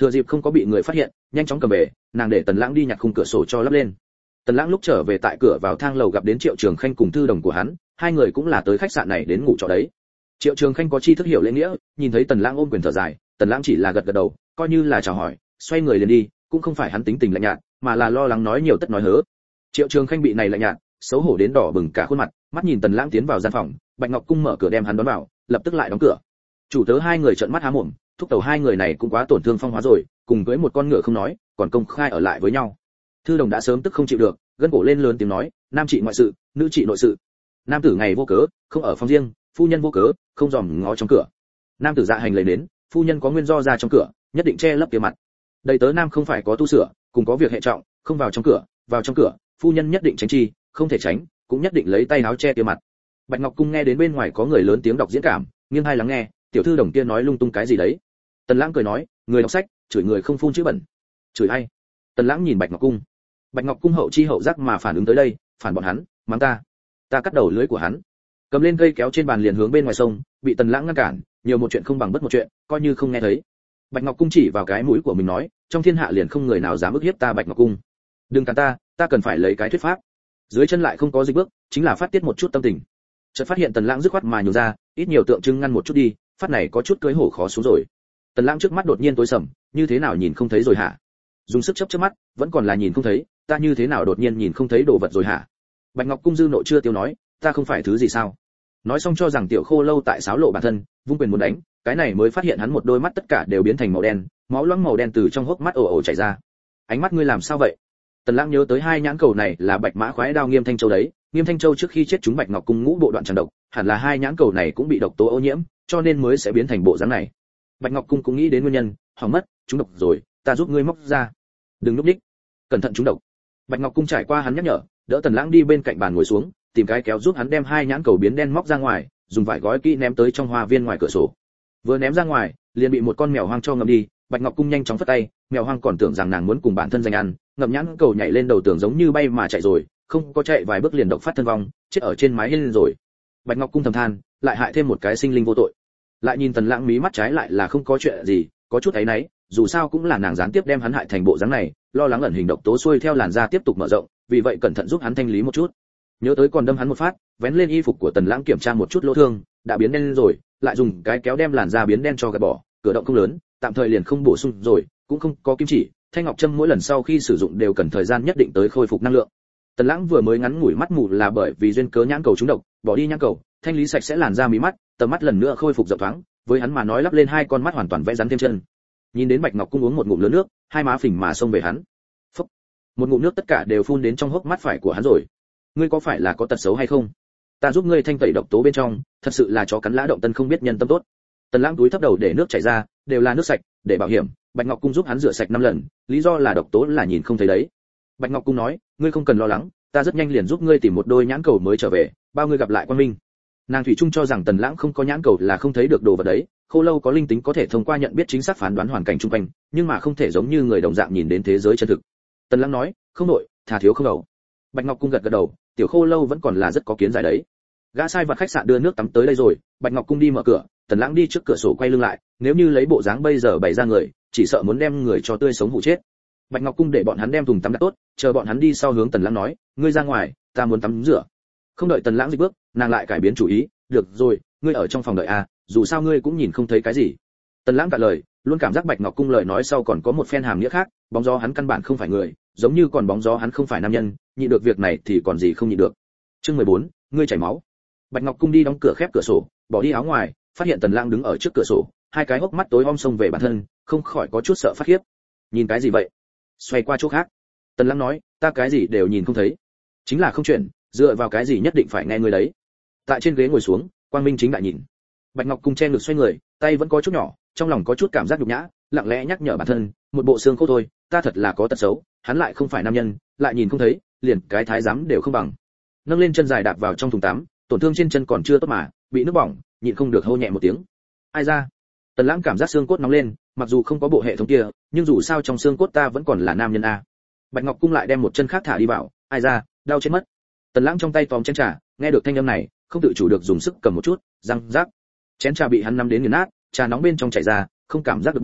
Thừa dịp không có bị người phát hiện, nhanh chóng cầm về, nàng để Tần Lãng đi nhặt khung cửa sổ cho lắp lên. Tần Lãng lúc trở về tại cửa vào thang lầu gặp đến Triệu Trường Khanh cùng thư đồng của hắn, hai người cũng là tới khách sạn này đến ngủ trọ đấy. Triệu Trường Khanh có tri thức hiểu lễ nghĩa, nhìn thấy Tần Lãng ôm quyền thở dài, Tần Lãng chỉ là gật gật đầu, coi như là chào hỏi, xoay người liền đi, cũng không phải hắn tính tình lạnh nhạt, mà là lo lắng nói nhiều tất nói hớ. Triệu Trường Khanh bị này lạnh nhạt, xấu hổ đến đỏ bừng cả khuôn mặt, mắt nhìn Tần Lãng tiến vào gian phòng, Bạch Ngọc Cung mở cửa đem hắn đón vào, lập tức lại đóng cửa. Chủ tớ hai người trợn mắt há mồm, thúc tàu hai người này cũng quá tổn thương phong hóa rồi, cùng với một con ngựa không nói, còn công khai ở lại với nhau. Thư đồng đã sớm tức không chịu được, gân cổ lên lớn tiếng nói, nam trị ngoại sự, nữ trị nội sự. Nam tử ngày vô cớ, không ở phòng riêng, phu nhân vô cớ, không dòm ngó trong cửa. Nam tử dạ hành lấy đến, phu nhân có nguyên do ra trong cửa, nhất định che lấp kia mặt. Đầy tớ nam không phải có tu sửa, cùng có việc hệ trọng, không vào trong cửa, phu nhân nhất định tránh chi, không thể tránh, cũng nhất định lấy tay áo che kia mặt. Bạch Ngọc Cung nghe đến bên ngoài có người lớn tiếng đọc diễn cảm, nghiêng tai lắng nghe, tiểu thư đồng kia nói lung tung cái gì đấy. Tần Lãng cười nói, người đọc sách, chửi người không phun chữ bẩn. Chửi ai? Tần Lãng nhìn Bạch Ngọc Cung. Bạch Ngọc Cung hậu chi hậu giác mà phản ứng tới đây, phản bọn hắn, mắng ta cắt đầu lưỡi của hắn. Cầm lên cây kéo trên bàn liền hướng bên ngoài sông, bị Tần Lãng ngăn cản, nhiều một chuyện không bằng bất một chuyện, coi như không nghe thấy. Bạch Ngọc Cung chỉ vào cái mũi của mình nói, trong thiên hạ liền không người nào dám ức hiếp ta Bạch Ngọc Cung. Đừng cản ta cần phải lấy cái thuyết pháp. Dưới chân lại không có dịch bước, chính là phát tiết một chút tâm tình. Chợt phát hiện Tần Lãng dứt khoát mà nhường ra, ít nhiều tượng trưng ngăn một chút đi, phát này có chút cưới hổ khó xuống rồi. Tần Lãng trước mắt đột nhiên tối sầm, như thế nào nhìn không thấy rồi hả? Dùng sức chớp mắt, vẫn còn là nhìn không thấy, ta như thế nào đột nhiên nhìn không thấy đồ vật rồi hả? Bạch Ngọc Cung dư nộ chưa tiêu nói, ta không phải thứ gì sao? Nói xong cho rằng Tiểu Khô Lâu tại xáo lộ bản thân, vung quyền muốn đánh, cái này mới phát hiện hắn một đôi mắt tất cả đều biến thành màu đen, máu loãng màu đen từ trong hốc mắt ồ ồ chảy ra. Ánh mắt ngươi làm sao vậy? Tần Lãng nhớ tới hai nhãn cầu này là Bạch Mã khoái đao Nghiêm Thanh Châu đấy, Nghiêm Thanh Châu trước khi chết chúng Bạch Ngọc Cung ngũ bộ đoạn tràn độc, hẳn là hai nhãn cầu này cũng bị độc tố ô nhiễm, cho nên mới sẽ biến thành bộ dáng này. Bạch Ngọc Cung cũng nghĩ đến nguyên nhân, hỏng mất, chúng độc rồi, ta giúp ngươi móc ra. Đừng núp đích, cẩn thận chúng độc. Bạch Ngọc Cung trải qua hắn nhắc nhở, đỡ Tần Lãng đi bên cạnh bàn ngồi xuống, tìm cái kéo giúp hắn đem hai nhãn cầu biến đen móc ra ngoài, dùng vải gói kỹ ném tới trong hoa viên ngoài cửa sổ. Vừa ném ra ngoài, liền bị một con mèo hoang cho ngậm đi. Bạch Ngọc Cung nhanh chóng phất tay, mèo hoang còn tưởng rằng nàng muốn cùng bản thân giành ăn, ngậm nhãn cầu nhảy lên đầu tường giống như bay mà chạy rồi, không có chạy vài bước liền độc phát thân vong, chết ở trên mái hiên rồi. Bạch Ngọc Cung thầm than, lại hại thêm một cái sinh linh vô tội. Lại nhìn Tần Lãng mí mắt trái lại là không có chuyện gì, có chút ấy nấy, dù sao cũng là nàng gián tiếp đem hắn hại thành bộ dáng này, lo lắng ẩn hình độc tố xuôi theo làn da tiếp tục mở rộng, vì vậy cẩn thận giúp hắn thanh lý một chút. Nhớ tới còn đâm hắn một phát, vén lên y phục của Tần Lãng kiểm tra một chút lỗ thương, đã biến đen rồi, lại dùng cái kéo đem làn da biến đen cho gạt bỏ, cửa động không lớn, tạm thời liền không bổ sung rồi, cũng không có kim chỉ, thanh ngọc châm mỗi lần sau khi sử dụng đều cần thời gian nhất định tới khôi phục năng lượng. Tần Lãng vừa mới ngắn ngủi mắt mù là bởi vì duyên cớ nhãn cầu trúng độc, bỏ đi nhãn cầu, thanh lý sạch sẽ làn da mí mắt, tầm mắt lần nữa khôi phục rộng thoáng, với hắn mà nói lắp lên hai con mắt hoàn toàn vẽ rắn thêm chân. Nhìn đến Bạch Ngọc Cung uống một ngụm lớn nước, hai má phình mà xông về hắn. Phốc. Một ngụm nước tất cả đều phun đến trong hốc mắt phải của hắn rồi. Ngươi có phải là có tật xấu hay không? Ta giúp ngươi thanh tẩy độc tố bên trong, thật sự là chó cắn lã động tân không biết nhân tâm tốt. Tần Lãng túi thấp đầu để nước chảy ra, đều là nước sạch, để bảo hiểm, Bạch Ngọc Cung giúp hắn rửa sạch 5 lần, lý do là độc tố là nhìn không thấy đấy. Bạch Ngọc Cung nói, ngươi không cần lo lắng, ta rất nhanh liền giúp ngươi tìm một đôi nhãn cầu mới trở về, bao ngươi gặp lại quan minh. Nàng thủy chung cho rằng Tần Lãng không có nhãn cầu là không thấy được đồ vật đấy, Khô Lâu có linh tính có thể thông qua nhận biết chính xác phán đoán hoàn cảnh xung quanh, nhưng mà không thể giống như người đồng dạng nhìn đến thế giới chân thực. Tần Lãng nói, không nội, thà thiếu không đầu. Bạch Ngọc Cung gật gật đầu, tiểu Khô Lâu vẫn còn là rất có kiến giải đấy. Gã sai vặt khách sạn đưa nước tắm tới đây rồi, Bạch Ngọc Cung đi mở cửa, Tần Lãng đi trước cửa sổ quay lưng lại, nếu như lấy bộ dáng bây giờ bày ra người, chỉ sợ muốn đem người cho tươi sống hụ chết. Bạch Ngọc Cung để bọn hắn đem thùng tắm đặt tốt, chờ bọn hắn đi sau hướng Tần Lãng nói, ngươi ra ngoài, ta muốn tắm rửa. Không đợi Tần Lãng dịch bước, nàng lại cải biến chủ ý, được rồi, ngươi ở trong phòng đợi a, dù sao ngươi cũng nhìn không thấy cái gì. Tần Lãng cạn lời, luôn cảm giác Bạch Ngọc Cung lời nói sau còn có một phen hàm nghĩa khác, bóng gió hắn căn bản không phải người, giống như còn bóng gió hắn không phải nam nhân, nhịn được việc này thì còn gì không nhịn được. Chương 14, ngươi chảy máu. Bạch Ngọc Cung đi đóng cửa khép cửa sổ, bỏ đi áo ngoài, phát hiện Tần Lãng đứng ở trước cửa sổ, hai cái hốc mắt tối om xông về bản thân, không khỏi có chút sợ phát khiếp. Nhìn cái gì vậy? Xoay qua chỗ khác. Tần Lãng nói, ta cái gì đều nhìn không thấy. Chính là không chuyện, dựa vào cái gì nhất định phải nghe ngươi đấy. Tại trên ghế ngồi xuống, Quang Minh chính đại nhìn. Bạch Ngọc Cung che ngực xoay người, tay vẫn có chút nhỏ, trong lòng có chút cảm giác nhục nhã, lặng lẽ nhắc nhở bản thân, một bộ xương khô thôi, ta thật là có tật xấu, hắn lại không phải nam nhân, lại nhìn không thấy, liền cái thái giám đều không bằng. Nâng lên chân dài đạp vào trong thùng tắm, tổn thương trên chân còn chưa tốt mà, bị nước bỏng, nhịn không được hô nhẹ một tiếng. Ai ra? Tần Lãng cảm giác xương cốt nóng lên, mặc dù không có bộ hệ thống kia, nhưng dù sao trong xương cốt ta vẫn còn là nam nhân a. Bạch Ngọc Cung lại đem một chân khác thả đi vào, ai ra, đau chết mất. Tần Lãng trong tay tóm chén trà, nghe được thanh âm này, không tự chủ được dùng sức cầm một chút, răng rác. Chén trà bị hắn nắm đến nghiền nát, trà nóng bên trong chảy ra, không cảm giác được bỏng,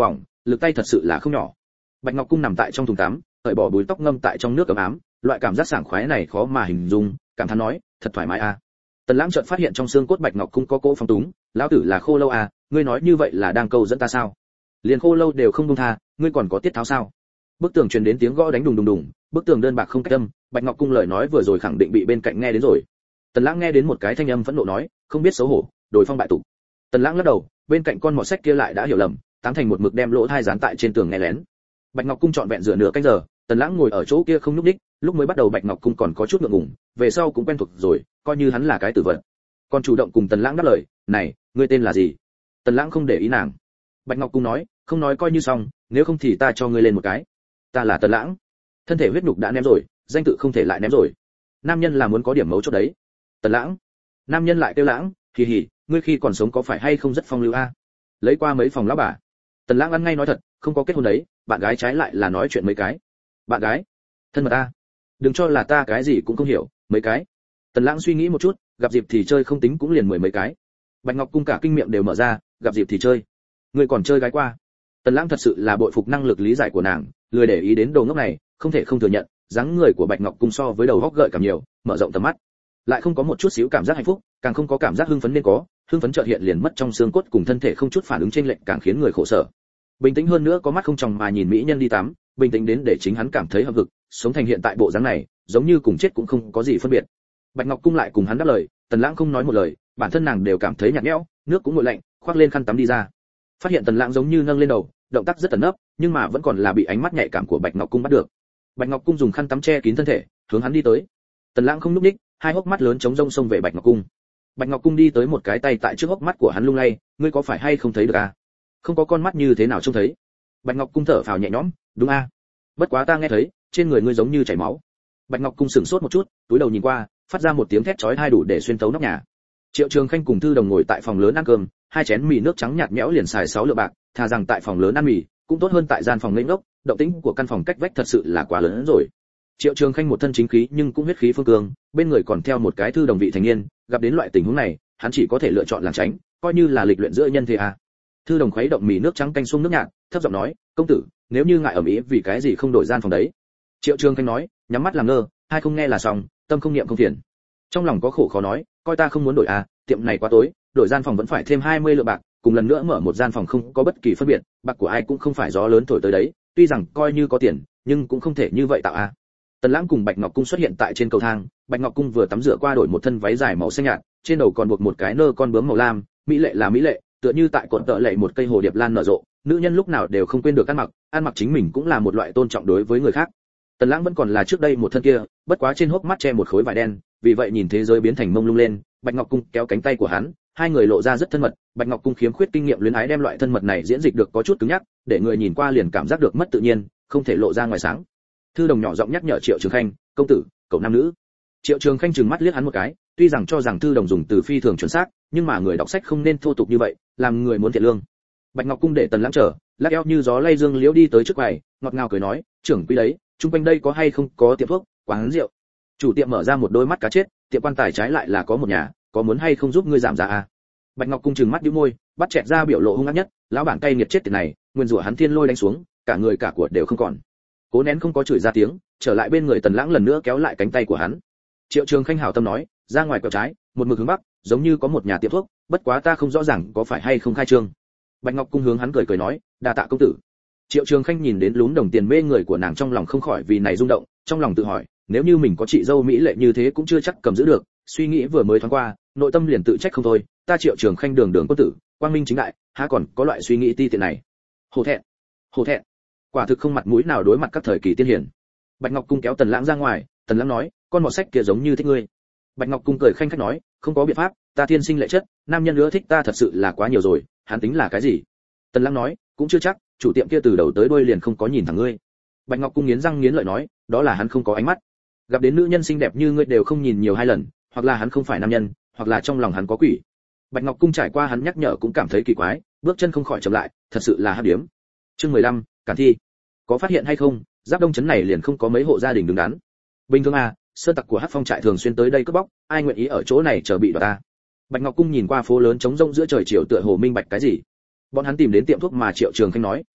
lực tay thật sự là không nhỏ. Bạch Ngọc Cung nằm tại trong thùng tắm, cởi bỏ búi tóc ngâm tại trong nước ấm ám, loại cảm giác sảng khoái này khó mà hình dung, cảm thán nói, thật thoải mái a. Tần Lãng chợt phát hiện trong xương cốt Bạch Ngọc Cung có cỗ phong túng, lão tử là khô lâu à, ngươi nói như vậy là đang câu dẫn ta sao? Liền khô lâu đều không buông tha, ngươi còn có tiết tháo sao? Bức tường truyền đến tiếng gõ đánh đùng đùng đùng, bức tường đơn bạc không cách âm, Bạch Ngọc Cung lời nói vừa rồi khẳng định bị bên cạnh nghe đến rồi. Tần Lãng nghe đến một cái thanh âm phẫn nộ nói, không biết xấu hổ, đổi phong bại tục. Tần Lãng lắc đầu, bên cạnh con mọt sách kia lại đã hiểu lầm, tám thành một mực đem lỗ tai dán tại trên tường nghe lén. Bạch Ngọc Cung trọn vẹn dựa nửa canh giờ, Tần Lãng ngồi ở chỗ kia không nhúc nhích, lúc mới bắt đầu Bạch Ngọc Cung còn có chút ngượng ngùng, về sau cũng quen thuộc rồi, coi như hắn là cái tử vật. Còn chủ động cùng Tần Lãng đáp lời, "Này, ngươi tên là gì?" Tần Lãng không để ý nàng. Bạch Ngọc Cung nói, "Không nói coi như xong, nếu không thì ta cho ngươi lên một cái. Ta là Tần Lãng." Thân thể huyết nhục đã ném rồi, danh tự không thể lại ném rồi. Nam nhân là muốn có điểm mấu chốt đấy. Tần Lãng. Nam nhân lại kêu Lãng, "Hì hì, ngươi khi còn sống có phải hay không rất phong lưu a?" Lấy qua mấy phòng lão bà. Tần Lãng ăn ngay nói thật, không có kết hôn đấy, bạn gái trái lại là nói chuyện mấy cái. Bạn gái? Thân mật ta. Đừng cho là ta cái gì cũng không hiểu, mấy cái. Tần Lãng suy nghĩ một chút, gặp dịp thì chơi không tính cũng liền mười mấy cái. Bạch Ngọc Cung cả kinh miệng đều mở ra, gặp dịp thì chơi. Ngươi còn chơi gái qua? Tần Lãng thật sự là bội phục năng lực lý giải của nàng, lười để ý đến đồ ngốc này, không thể không thừa nhận, dáng người của Bạch Ngọc Cung so với đầu góc gợi cảm nhiều, mở rộng tầm mắt. Lại không có một chút xíu cảm giác hạnh phúc, càng không có cảm giác hưng phấn nên có, hưng phấn chợt hiện liền mất trong xương cốt cùng thân thể không chút phản ứng chênh lệch càng khiến người khổ sở. Bình tĩnh hơn nữa có mắt không tròng mà nhìn mỹ nhân đi tắm, bình tĩnh đến để chính hắn cảm thấy hâm hực, sống thành hiện tại bộ dáng này, giống như cùng chết cũng không có gì phân biệt. Bạch Ngọc Cung lại cùng hắn đáp lời, Tần Lãng không nói một lời, bản thân nàng đều cảm thấy nhạt nhẽo, nước cũng nguội lạnh, khoác lên khăn tắm đi ra. Phát hiện Tần Lãng giống như nâng lên đầu, động tác rất ẩn nấp, nhưng mà vẫn còn là bị ánh mắt nhạy cảm của Bạch Ngọc Cung bắt được. Bạch Ngọc Cung dùng khăn tắm che kín thân thể, hướng hắn đi tới. Tần Lãng không lúc ních, hai hốc mắt lớn trống rông xông về Bạch Ngọc Cung. Bạch Ngọc Cung đi tới một cái tay tại trước hốc mắt của hắn lung lay, ngươi có phải hay không thấy được à? Không có con mắt như thế nào trông thấy? Bạch Ngọc Cung thở phào nhẹ nhõm, đúng a. Bất quá ta nghe thấy, trên người ngươi giống như chảy máu. Bạch Ngọc Cung sững sốt một chút, túi đầu nhìn qua, phát ra một tiếng thét chói tai đủ để xuyên thấu nóc nhà. Triệu Trường Khanh cùng Thư Đồng ngồi tại phòng lớn ăn cơm, hai chén mì nước trắng nhạt nhẽo liền xài 6 lượng bạc, thà rằng tại phòng lớn ăn mì, cũng tốt hơn tại gian phòng ngây ngốc, động tĩnh của căn phòng cách vách thật sự là quá lớn rồi. Triệu Trường Khanh một thân chính khí nhưng cũng huyết khí phương cương, bên người còn theo một cái Thư Đồng vị thành niên, gặp đến loại tình huống này, hắn chỉ có thể lựa chọn lảng tránh, coi như là lịch luyện giữa nhân thế à. Thư Đồng khuấy động mì nước trắng canh sung nước nhạt, thấp giọng nói, công tử, nếu như ngại ở mỹ vì cái gì không đổi gian phòng đấy? Triệu Trường Khanh nói, nhắm mắt làm ngơ, hai không nghe là xong, tâm không niệm không phiền. Trong lòng có khổ khó nói, coi ta không muốn đổi à, tiệm này quá tối, đổi gian phòng vẫn phải thêm 20 lượng bạc, cùng lần nữa mở một gian phòng không có bất kỳ phân biệt, bạc của ai cũng không phải gió lớn thổi tới đấy, tuy rằng coi như có tiền, nhưng cũng không thể như vậy tạo à. Tần Lãng cùng Bạch Ngọc Cung xuất hiện tại trên cầu thang, Bạch Ngọc Cung vừa tắm rửa qua đổi một thân váy dài màu xanh nhạt, trên đầu còn buộc một cái nơ con bướm màu lam, mỹ lệ là mỹ lệ, tựa như tại cột tợ lệ một cây hồ điệp lan nở rộ, nữ nhân lúc nào đều không quên được ăn mặc chính mình cũng là một loại tôn trọng đối với người khác. Tần Lãng vẫn còn là trước đây một thân kia, bất quá trên hốc mắt che một khối vải đen, vì vậy nhìn thế giới biến thành mông lung lên. Bạch Ngọc Cung kéo cánh tay của hắn, hai người lộ ra rất thân mật. Bạch Ngọc Cung khiếm khuyết kinh nghiệm luyến ái đem loại thân mật này diễn dịch được có chút cứng nhắc, để người nhìn qua liền cảm giác được mất tự nhiên, không thể lộ ra ngoài sáng. Thư Đồng nhỏ giọng nhắc nhở Triệu Trường Khanh, công tử, cậu nam nữ. Triệu Trường Khanh trừng mắt liếc hắn một cái, tuy rằng cho rằng Thư Đồng dùng từ phi thường chuẩn xác, nhưng mà người đọc sách không nên thô tục như vậy, làm người muốn thiện lương. Bạch Ngọc Cung để Tần Lãng chờ, lắc eo như gió lay dương liễu đi tới trước quầy, ngọt ngào cười nói, trưởng quý đấy, chung quanh đây có hay không có tiệm thuốc, quán rượu. Chủ tiệm mở ra một đôi mắt cá chết, tiệm quan tài trái lại là có một nhà, có muốn hay không giúp ngươi giảm giá à? Bạch Ngọc Cung trừng mắt nhíu môi, bắt chẹt ra biểu lộ hung ác nhất, lão bản cay nghiệt chết tiệt này, nguyên rủa hắn thiên lôi đánh xuống, cả người cả của đều không còn. Cố nén không có chửi ra tiếng, trở lại bên người Tần Lãng lần nữa kéo lại cánh tay của hắn. Triệu Trường Khanh hảo tâm nói, ra ngoài quẹo trái, một mực hướng bắc, giống như có một nhà tiệm thuốc, bất quá ta không rõ ràng có phải hay không khai trương. Bạch Ngọc Cung hướng hắn cười cười nói, đa tạ công tử. Triệu Trường Khanh nhìn đến lún đồng tiền mê người của nàng trong lòng không khỏi vì này rung động, trong lòng tự hỏi, nếu như mình có chị dâu mỹ lệ như thế cũng chưa chắc cầm giữ được, suy nghĩ vừa mới thoáng qua, nội tâm liền tự trách không thôi, ta Triệu Trường Khanh đường đường quân tử, quang minh chính đại, há còn có loại suy nghĩ ti tiện này. Hổ thẹn, quả thực không mặt mũi nào đối mặt các thời kỳ tiên hiển. Bạch Ngọc Cung kéo Tần Lãng ra ngoài, Tần Lãng nói, con mọt sách kia giống như thích ngươi. Bạch Ngọc Cung cười khanh khách nói, không có biện pháp, ta thiên sinh lệ chất, nam nhân nữa thích ta thật sự là quá nhiều rồi, hắn tính là cái gì? Tần Lãng nói, cũng chưa chắc, chủ tiệm kia từ đầu tới đuôi liền không có nhìn thẳng ngươi. Bạch Ngọc Cung nghiến răng nghiến lợi nói, đó là hắn không có ánh mắt. Gặp đến nữ nhân xinh đẹp như ngươi đều không nhìn nhiều hai lần, hoặc là hắn không phải nam nhân, hoặc là trong lòng hắn có quỷ. Bạch Ngọc Cung trải qua hắn nhắc nhở cũng cảm thấy kỳ quái, bước chân không khỏi chậm lại, thật sự là hấp điếm. Chương 15, Cản thi. Có phát hiện hay không, Giáp Đông trấn này liền không có mấy hộ gia đình đứng đắn. Bình thường à, sơn tặc của Hắc Phong trại thường xuyên tới đây cướp bóc, ai nguyện ý ở chỗ này chờ bị đoạt ta. Bạch Ngọc Cung nhìn qua phố lớn trống rỗng giữa trời chiều tựa hồ minh bạch cái gì. Bọn hắn tìm đến tiệm thuốc mà Triệu Trường Khanh nói,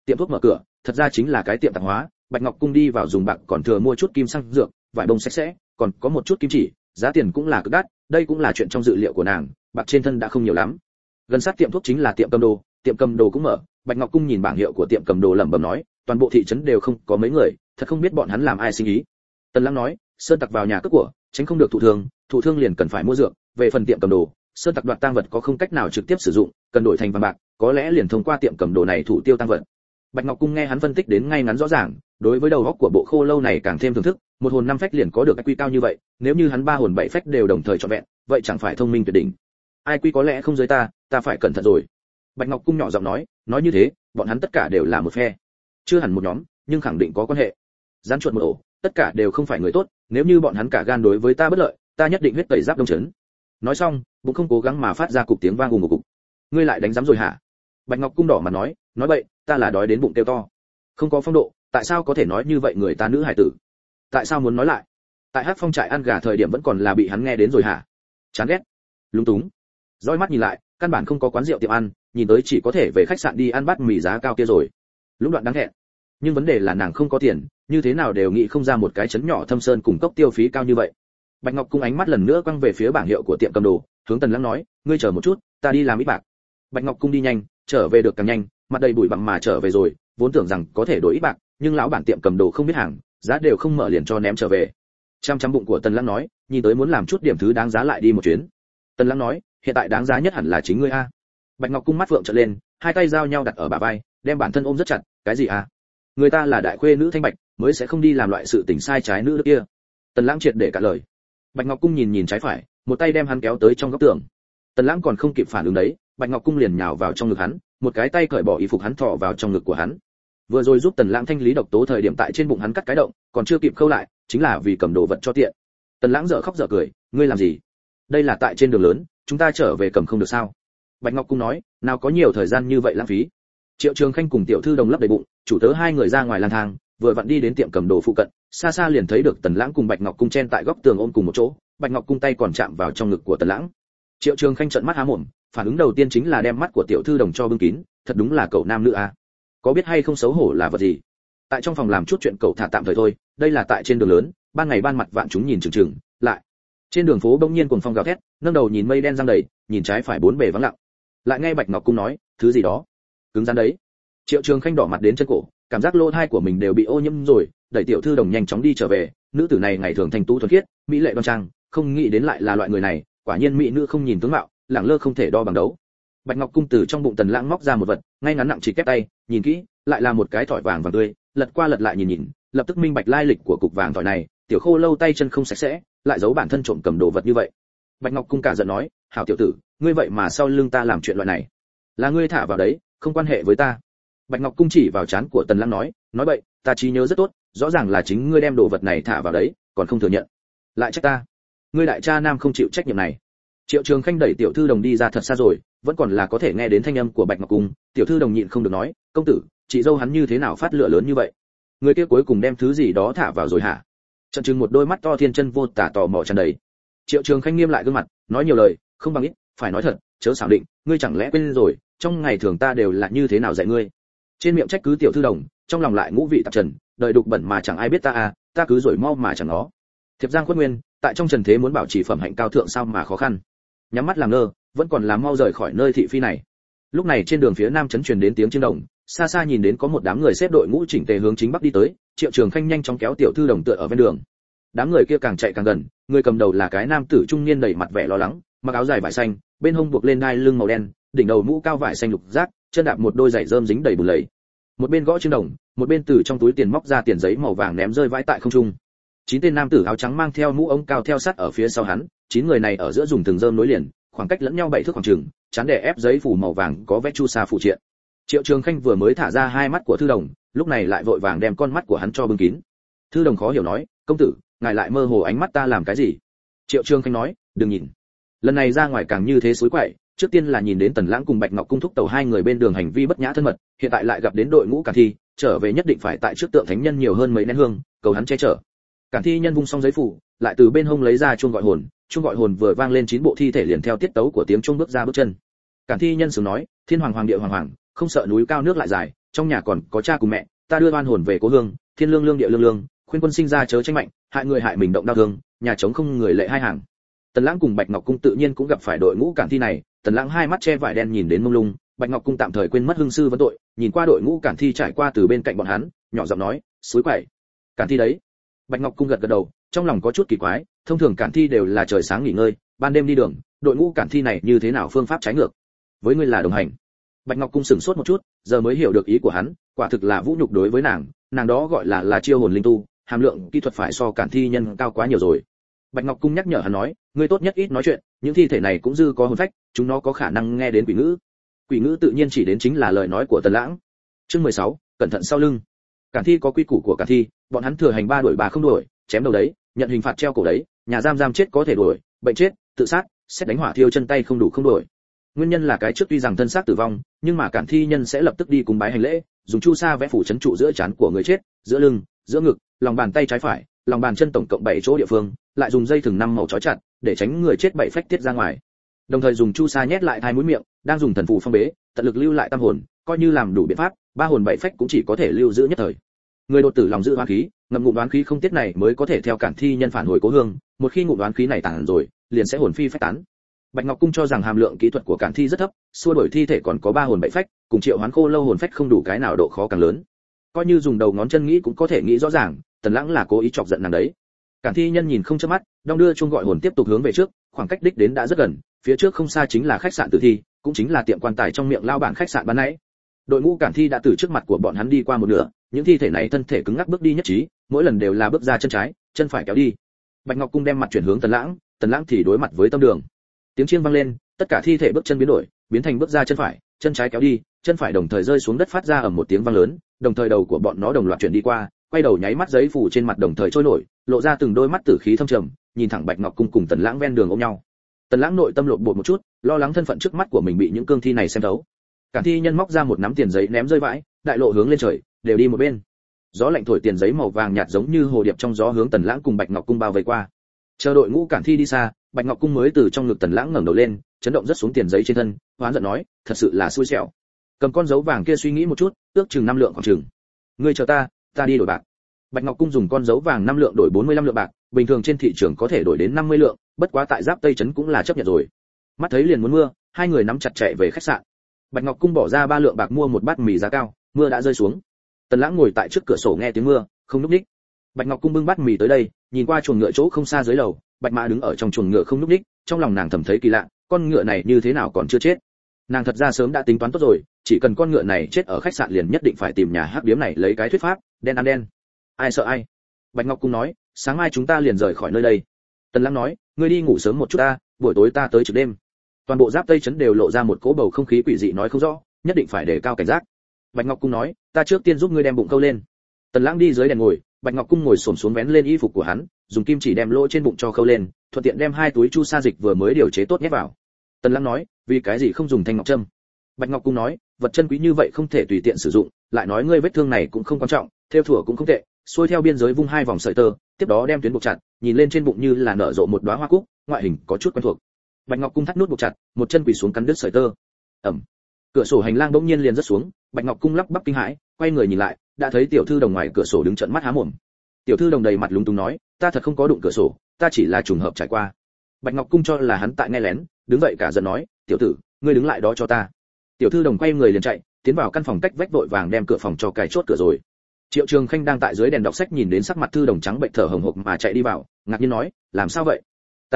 tiệm thuốc mở cửa, thật ra chính là cái tiệm tạp hóa. Bạch Ngọc Cung đi vào dùng bạc còn thừa mua chút kim xăng dược, vải bông sạch sẽ, còn có một chút kim chỉ, giá tiền cũng là cực đắt, đây cũng là chuyện trong dự liệu của nàng, bạc trên thân đã không nhiều lắm. Gần sát tiệm thuốc chính là tiệm cầm đồ cũng mở. Bạch Ngọc Cung nhìn bảng hiệu của tiệm cầm đồ lẩm bẩm nói, toàn bộ thị trấn đều không có mấy người, thật không biết bọn hắn làm ai sinh ý. Tần Lãng nói, sơn tặc vào nhà cướp của, tránh không được thụ thương liền cần phải mua dược, về phần tiệm cầm đồ, sơn tặc đoạt tang vật có không cách nào trực tiếp sử dụng, cần đổi thành vàng bạc, có lẽ liền thông qua tiệm cầm đồ này thủ tiêu tang vật. Bạch Ngọc Cung nghe hắn phân tích đến ngay ngắn rõ ràng, đối với đầu óc của bộ khô lâu này càng thêm thưởng thức, một hồn năm phách liền có được IQ cao như vậy, nếu như hắn ba hồn bảy phách đều đồng thời trọn vẹn, vậy chẳng phải thông minh tuyệt đỉnh. IQ có lẽ không dưới ta phải cẩn thận rồi. Bạch Ngọc Cung nhỏ giọng nói như thế, bọn hắn tất cả đều là một phe, chưa hẳn một nhóm, nhưng khẳng định có quan hệ. Gián chuột một ổ, tất cả đều không phải người tốt, nếu như bọn hắn cả gan đối với ta bất lợi, ta nhất định huyết tẩy giáp đông chấn. Nói xong, bụng không cố gắng mà phát ra cục tiếng vang ùng ục. Ngươi lại đánh giám rồi hả? Bạch Ngọc Cung đỏ mặt nói bậy, ta là đói đến bụng kêu to. Không có phong độ, tại sao có thể nói như vậy người ta nữ hải tử? Tại sao muốn nói lại? Tại Hắc Phong trại ăn gà thời điểm vẫn còn là bị hắn nghe đến rồi hả? Chán ghét. Lúng túng. Dõi mắt nhìn lại, căn bản không có quán rượu tiệm ăn, nhìn tới chỉ có thể về khách sạn đi ăn bát mì giá cao kia rồi. Lũng đoạn đáng hẹn. Nhưng vấn đề là nàng không có tiền, như thế nào đều nghĩ không ra một cái chấn nhỏ thâm sơn cùng cốc tiêu phí cao như vậy. Bạch Ngọc Cung ánh mắt lần nữa quăng về phía bảng hiệu của tiệm cầm đồ, hướng Tần Lãng nói, ngươi chờ một chút, ta đi làm ít bạc. Bạch Ngọc Cung đi nhanh, trở về được càng nhanh, mặt đầy bụi bặm mà trở về rồi, vốn tưởng rằng có thể đổi ít bạc, nhưng lão bản tiệm cầm đồ không biết hàng, giá đều không mở liền cho ném trở về. Chăm bụng của Tần Lãng nói, nhìn tới muốn làm chút điểm thứ đáng giá lại đi một chuyến. Tần Lãng nói, hiện tại đáng giá nhất hẳn là chính ngươi a. Bạch Ngọc Cung mắt vượng trợn lên, hai tay giao nhau đặt ở bả vai, đem bản thân ôm rất chặt, cái gì a? Người ta là đại khuê nữ thanh bạch, mới sẽ không đi làm loại sự tình sai trái nữ kia. Tần Lãng triệt để cả lời. Bạch Ngọc Cung nhìn trái phải, một tay đem hắn kéo tới trong góc tường. Tần Lãng còn không kịp phản ứng đấy, Bạch Ngọc Cung liền nhào vào trong ngực hắn, một cái tay cởi bỏ y phục hắn thọ vào trong ngực của hắn. Vừa rồi giúp Tần Lãng thanh lý độc tố thời điểm tại trên bụng hắn cắt cái động, còn chưa kịp khâu lại, chính là vì cầm đồ vật cho tiện. Tần Lãng dở khóc dở cười, ngươi làm gì? Đây là tại trên đường lớn, chúng ta trở về cầm không được sao? Bạch Ngọc Cung nói, nào có nhiều thời gian như vậy lãng phí. Triệu Trường Khanh cùng tiểu thư đồng lấp đầy bụng, chủ tớ hai người ra ngoài lang thang, vừa vặn đi đến tiệm cầm đồ phụ cận, xa xa liền thấy được Tần Lãng cùng Bạch Ngọc Cung chen tại góc tường ôm cùng một chỗ, Bạch Ngọc Cung tay còn chạm vào trong ngực của Tần Lãng. Triệu Trường Khanh trợn mắt há mồm, phản ứng đầu tiên chính là đem mắt của tiểu thư đồng cho bưng kín, thật đúng là cậu nam nữ a. Có biết hay không xấu hổ là vật gì? Tại trong phòng làm chút chuyện cậu thả tạm thời thôi, đây là tại trên đường lớn, ban ngày ban mặt vạn chúng nhìn chừng chừng, lại trên đường phố bỗng nhiên cuồng phong gào thét, nâng đầu nhìn mây đen giăng đầy, nhìn trái phải bốn bề vắng lặng. Lại nghe Bạch Ngọc Cung nói, thứ gì đó, cứng rắn đấy. Triệu Trường Khanh đỏ mặt đến chân cổ, cảm giác lỗ tai của mình đều bị ô nhiễm rồi, đẩy tiểu thư đồng nhanh chóng đi trở về. Nữ tử này ngày thường thanh tú thuần khiết, mỹ lệ đoan trang, không nghĩ đến lại là loại người này, quả nhiên mỹ nữ không nhìn tướng mạo, lẳng lơ không thể đo bằng đấu. Bạch Ngọc Cung từ trong bụng Tần Lãng móc ra một vật, ngay ngắn nặng chỉ kép tay, nhìn kỹ, lại là một cái thỏi vàng vàng tươi, lật qua lật lại nhìn, lập tức minh bạch lai lịch của cục vàng thỏi này, tiểu khô lâu tay chân không sạch sẽ, lại giấu bản thân trộm cầm đồ vật như vậy. Bạch Ngọc Cung cả giận nói, hảo tiểu tử, ngươi vậy mà sau lưng ta làm chuyện loại này, là ngươi thả vào đấy, không quan hệ với ta. Bạch Ngọc Cung chỉ vào trán của Tần Lãng nói bậy, ta trí nhớ rất tốt, rõ ràng là chính ngươi đem đồ vật này thả vào đấy, còn không thừa nhận, lại trách ta. Ngươi đại cha nam không chịu trách nhiệm này. Triệu Trường Khanh đẩy tiểu thư đồng đi ra thật xa rồi, vẫn còn là có thể nghe đến thanh âm của Bạch Ngọc Cung. Tiểu thư đồng nhịn không được nói, công tử, chị dâu hắn như thế nào phát lửa lớn như vậy? Người kia cuối cùng đem thứ gì đó thả vào rồi hả? Trận trừng một đôi mắt to thiên chân vô tả tò mò tràn đầy. Triệu Trường Khanh nghiêm lại gương mặt, nói nhiều lời, không bằng ít, phải nói thật, chớ xảo định, ngươi chẳng lẽ quên rồi, trong ngày thường ta đều là như thế nào dạy ngươi? Trên miệng trách cứ tiểu thư đồng, trong lòng lại ngũ vị tạp trần, đời đục bẩn mà chẳng ai biết ta à, ta cứ rồi mau mà chẳng nó. Thiệp Giang Khuất Nguyên, tại trong trần thế muốn bảo trì phẩm hạnh cao thượng sao mà khó khăn. Nhắm mắt làm ngơ, vẫn còn làm mau rời khỏi nơi thị phi này. Lúc này trên đường phía nam trấn truyền đến tiếng chiêng đồng, xa xa nhìn đến có một đám người xếp đội ngũ chỉnh tề hướng chính bắc đi tới. Triệu Trường Khanh nhanh chóng kéo tiểu thư đồng tựa ở ven đường. Đám người kia càng chạy càng gần, người cầm đầu là cái nam tử trung niên đầy mặt vẻ lo lắng, mặc áo dài vải xanh, bên hông buộc lên đai lưng màu đen, đỉnh đầu mũ cao vải xanh lục giác, chân đạp một đôi giày rơm dính đầy bùn lầy. Một bên gõ chiêng đồng, một bên từ trong túi tiền móc ra tiền giấy màu vàng ném rơi vãi tại không trung. 9 tên nam tử áo trắng mang theo mũ ống cao theo sát ở phía sau hắn, 9 người này ở giữa dùng từng rơm nối liền, khoảng cách lẫn nhau 7 thước khoảng chừng, chán đè ép giấy phủ màu vàng có vẽ chu sa phụ triện. Triệu Trường Khanh vừa mới thả ra hai mắt của thư đồng, lúc này lại vội vàng đem con mắt của hắn cho bưng kín. Thư đồng khó hiểu nói, công tử, ngài lại mơ hồ ánh mắt ta làm cái gì? Triệu Trường Khanh nói, đừng nhìn. Lần này ra ngoài càng như thế suối quậy, trước tiên là nhìn đến Tần Lãng cùng Bạch Ngọc Cung thúc tàu hai người bên đường hành vi bất nhã thân mật, hiện tại lại gặp đến đội ngũ Cản Thi, trở về nhất định phải tại trước tượng thánh nhân nhiều hơn mấy nén hương, cầu hắn che chở. Cản Thi nhân vung xong giấy phủ, lại từ bên hông lấy ra chuông gọi hồn vừa vang lên 9 bộ thi thể liền theo tiết tấu của tiếng chuông bước ra bước chân. Cản Thi nhân sướng nói, thiên hoàng hoàng địa hoàng hoàng, không sợ núi cao nước lại dài, trong nhà còn có cha cùng mẹ, ta đưa oan hồn về cố hương, thiên lương lương địa lương lương, khuyên quân sinh ra chớ tranh mạnh, hại người hại mình động đau thương, nhà trống không người lệ hai hàng. Tần Lãng cùng Bạch Ngọc Cung tự nhiên cũng gặp phải đội ngũ cản thi này, Tần Lãng hai mắt che vải đen nhìn đến mông lung, Bạch Ngọc Cung tạm thời quên mất hương sư vấn tội, nhìn qua đội ngũ cản thi trải qua từ bên cạnh bọn hắn, nhỏ giọng nói, suối quậy, cản thi đấy. Bạch Ngọc Cung gật gật đầu, trong lòng có chút kỳ quái, thông thường cản thi đều là trời sáng nghỉ ngơi, ban đêm đi đường, đội ngũ cản thi này như thế nào phương pháp trái ngược? Với ngươi là đồng hành. Bạch Ngọc Cung sửng sốt một chút, giờ mới hiểu được ý của hắn, quả thực là vũ nhục đối với nàng đó gọi là chiêu hồn linh tu, hàm lượng kỹ thuật phải so cản thi nhân cao quá nhiều rồi. Bạch Ngọc Cung nhắc nhở hắn nói, ngươi tốt nhất ít nói chuyện, những thi thể này cũng dư có hồn phách, chúng nó có khả năng nghe đến quỷ ngữ. Quỷ ngữ tự nhiên chỉ đến chính là lời nói của Tần Lãng. Chương 16, cẩn thận sau lưng. Cản thi có quy củ của cản thi, bọn hắn thừa hành 3 đuổi 3 không đuổi, chém đầu đấy, nhận hình phạt treo cổ đấy, nhà giam chết có thể đuổi, bệnh chết, tự sát, xét đánh hỏa thiêu chân tay không đủ không đuổi. Nguyên nhân là cái trước tuy rằng thân xác tử vong, nhưng mà cản thi nhân sẽ lập tức đi cúng bái hành lễ, dùng chu sa vẽ phủ trấn trụ giữa trán của người chết, giữa lưng, giữa ngực, lòng bàn tay trái phải, lòng bàn chân tổng cộng 7 chỗ địa phương, lại dùng dây thừng 5 màu trói chặt, để tránh người chết bảy phách tiết ra ngoài. Đồng thời dùng chu sa nhét lại hai mũi miệng, đang dùng thần phù phong bế, tận lực lưu lại tam hồn, coi như làm đủ biện pháp, 3 hồn 7 phách cũng chỉ có thể lưu giữ nhất thời. Người đột tử lòng giữ oán khí, ngậm ngụm oán khí không tiết này mới có thể theo cản thi nhân phản hồi cố hương, một khi ngụm oán khí này tản rồi, liền sẽ hồn phi phách tán. Bạch Ngọc Cung cho rằng hàm lượng kỹ thuật của cản thi rất thấp, xua đuổi thi thể còn có 3 hồn 7 phách, cùng triệu hoán khô lâu hồn phách không đủ cái nào độ khó càng lớn. Coi như dùng đầu ngón chân nghĩ cũng có thể nghĩ rõ ràng, Tần Lãng là cố ý chọc giận nàng đấy. Cản thi nhân nhìn không chớp mắt, đong đưa chuông gọi hồn tiếp tục hướng về trước, khoảng cách đích đến đã rất gần, phía trước không xa chính là khách sạn tử thi, cũng chính là tiệm quan tài trong miệng lao bản khách sạn ban nãy. Đội ngũ cản thi đã từ trước mặt của bọn hắn đi qua một nửa, những thi thể này thân thể cứng ngắc bước đi nhất trí, mỗi lần đều là bước ra chân trái, chân phải kéo đi. Bạch Ngọc Cung đem mặt chuyển hướng Tần Lãng thì đối mặt với Tâm Đường. Tiếng chiêng vang lên, tất cả thi thể bước chân biến đổi, biến thành bước ra chân phải, chân trái kéo đi, chân phải đồng thời rơi xuống đất phát ra ầm một tiếng vang lớn, đồng thời đầu của bọn nó đồng loạt chuyển đi qua, quay đầu nháy mắt giấy phủ trên mặt đồng thời trôi nổi, lộ ra từng đôi mắt tử khí thâm trầm, nhìn thẳng Bạch Ngọc Cung cùng Tần Lãng ven đường ôm nhau. Tần Lãng nội tâm lộn bột một chút, lo lắng thân phận trước mắt của mình bị những cương thi này xem thấu. Cản thi nhân móc ra một nắm tiền giấy ném rơi vãi, đại lộ hướng lên trời, đều đi một bên. Gió lạnh thổi tiền giấy màu vàng nhạt giống như hồ điệp trong gió hướng Tần Lãng cùng Bạch Ngọc Cung bao vây qua. Chờ đội ngũ cản thi đi xa, Bạch Ngọc Cung mới từ trong ngực Tần Lãng ngẩng đầu lên, chấn động rất xuống tiền giấy trên thân, hoán giận nói, thật sự là xui xẻo. Cầm con dấu vàng kia suy nghĩ một chút, ước chừng 5 lượng khoảng chừng. Ngươi chờ ta đi đổi bạc. Bạch Ngọc Cung dùng con dấu vàng 5 lượng đổi 45 lượng bạc, bình thường trên thị trường có thể đổi đến 50 lượng, bất quá tại Giáp Tây trấn cũng là chấp nhận rồi. Mắt thấy liền muốn mưa, hai người nắm chặt chạy về khách sạn. Bạch Ngọc Cung bỏ ra 3 lượng bạc mua một bát mì giá cao, mưa đã rơi xuống. Tần Lãng ngồi tại trước cửa sổ nghe tiếng mưa, không núp đích. Bạch Ngọc Cung bưng bát mì tới đây, nhìn qua chuồng ngựa chỗ không xa dưới lầu, Bạch Mã đứng ở trong chuồng ngựa không núp đích, trong lòng nàng thầm thấy kỳ lạ, con ngựa này như thế nào còn chưa chết. Nàng thật ra sớm đã tính toán tốt rồi, chỉ cần con ngựa này chết ở khách sạn liền nhất định phải tìm nhà hắc điếm này lấy cái thuyết pháp, đen ăn đen. Ai sợ ai. Bạch Ngọc Cung nói, sáng mai chúng ta liền rời khỏi nơi đây. Tần Lãng nói, ngươi đi ngủ sớm một chút ta, buổi tối ta tới trực đêm. Toàn bộ Giáp Tây trấn đều lộ ra một cỗ bầu không khí quỷ dị nói không rõ, nhất định phải đề cao cảnh giác. Bạch Ngọc Cung nói, ta trước tiên giúp ngươi đem bụng câu lên. Tần Lãng đi dưới đèn ngồi, Bạch Ngọc Cung ngồi xổm xuống vén lên y phục của hắn, dùng kim chỉ đem lỗ trên bụng cho khâu lên, thuận tiện đem 2 túi chu sa dịch vừa mới điều chế tốt nhét vào. Tần Lãng nói, vì cái gì không dùng thanh ngọc châm? Bạch Ngọc Cung nói, vật chân quý như vậy không thể tùy tiện sử dụng, lại nói ngươi vết thương này cũng không quan trọng, theo thủa cũng không tệ, xuôi theo biên giới vung 2 vòng sợi tơ, tiếp đó đem tuyến buộc chặt, nhìn lên trên bụng như là nở rộ một đóa hoa cúc, ngoại hình có chút quen thuộc. Bạch Ngọc Cung thắt nút buộc chặt, một chân quỳ xuống cắn đứt sợi tơ. Ầm. Cửa sổ hành lang bỗng nhiên liền rớt xuống, Bạch Ngọc Cung lắp bắp kinh hãi, quay người nhìn lại, đã thấy tiểu thư đồng ngoài cửa sổ đứng trợn mắt há mồm. Tiểu thư đồng đầy mặt lúng túng nói, ta thật không có đụng cửa sổ, ta chỉ là trùng hợp trải qua. Bạch Ngọc Cung cho là hắn tại nghe lén, đứng dậy cả giận nói, tiểu tử, ngươi đứng lại đó cho ta. Tiểu thư đồng quay người liền chạy, tiến vào căn phòng cách vách vội vàng đem cửa phòng cho cài chốt cửa rồi. Triệu Trường Khanh đang tại dưới đèn đọc sách nhìn đến sắc mặt thư đồng trắng bệnh thở hổn hộc mà chạy đi vào, ngạc nhiên nói, làm sao vậy?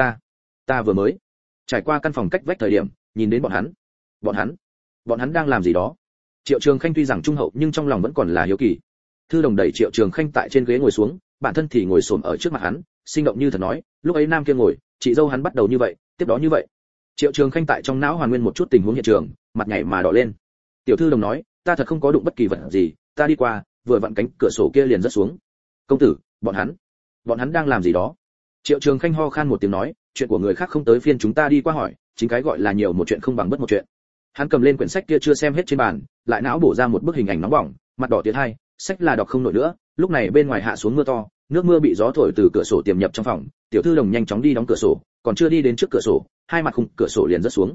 Ta vừa mới trải qua căn phòng cách vách thời điểm, nhìn đến bọn hắn đang làm gì đó. Triệu Trường Khanh tuy rằng trung hậu nhưng trong lòng vẫn còn là hiếu kỳ. Thư đồng đẩy Triệu Trường Khanh tại trên ghế ngồi xuống, bản thân thì ngồi xổm ở trước mặt hắn, sinh động như thật nói, lúc ấy nam kia ngồi, chị dâu hắn bắt đầu như vậy, tiếp đó như vậy. Triệu Trường Khanh tại trong não hoàn nguyên một chút tình huống hiện trường, mặt nhảy mà đỏ lên. Tiểu thư đồng nói, ta thật không có đụng bất kỳ vật gì, ta đi qua, vừa vặn cánh cửa sổ kia liền rớt xuống. Công tử, bọn hắn đang làm gì đó? Triệu Trường Khanh ho khan một tiếng nói, chuyện của người khác không tới phiên chúng ta đi qua hỏi, chính cái gọi là nhiều một chuyện không bằng bất một chuyện. Hắn cầm lên quyển sách kia chưa xem hết trên bàn, lại não bổ ra một bức hình ảnh nóng bỏng, mặt đỏ tiến hai, sách là đọc không nổi nữa. Lúc này bên ngoài hạ xuống mưa to, nước mưa bị gió thổi từ cửa sổ tiềm nhập trong phòng, tiểu thư đồng nhanh chóng đi đóng cửa sổ, còn chưa đi đến trước cửa sổ, hai mặt khung cửa sổ liền rớt xuống.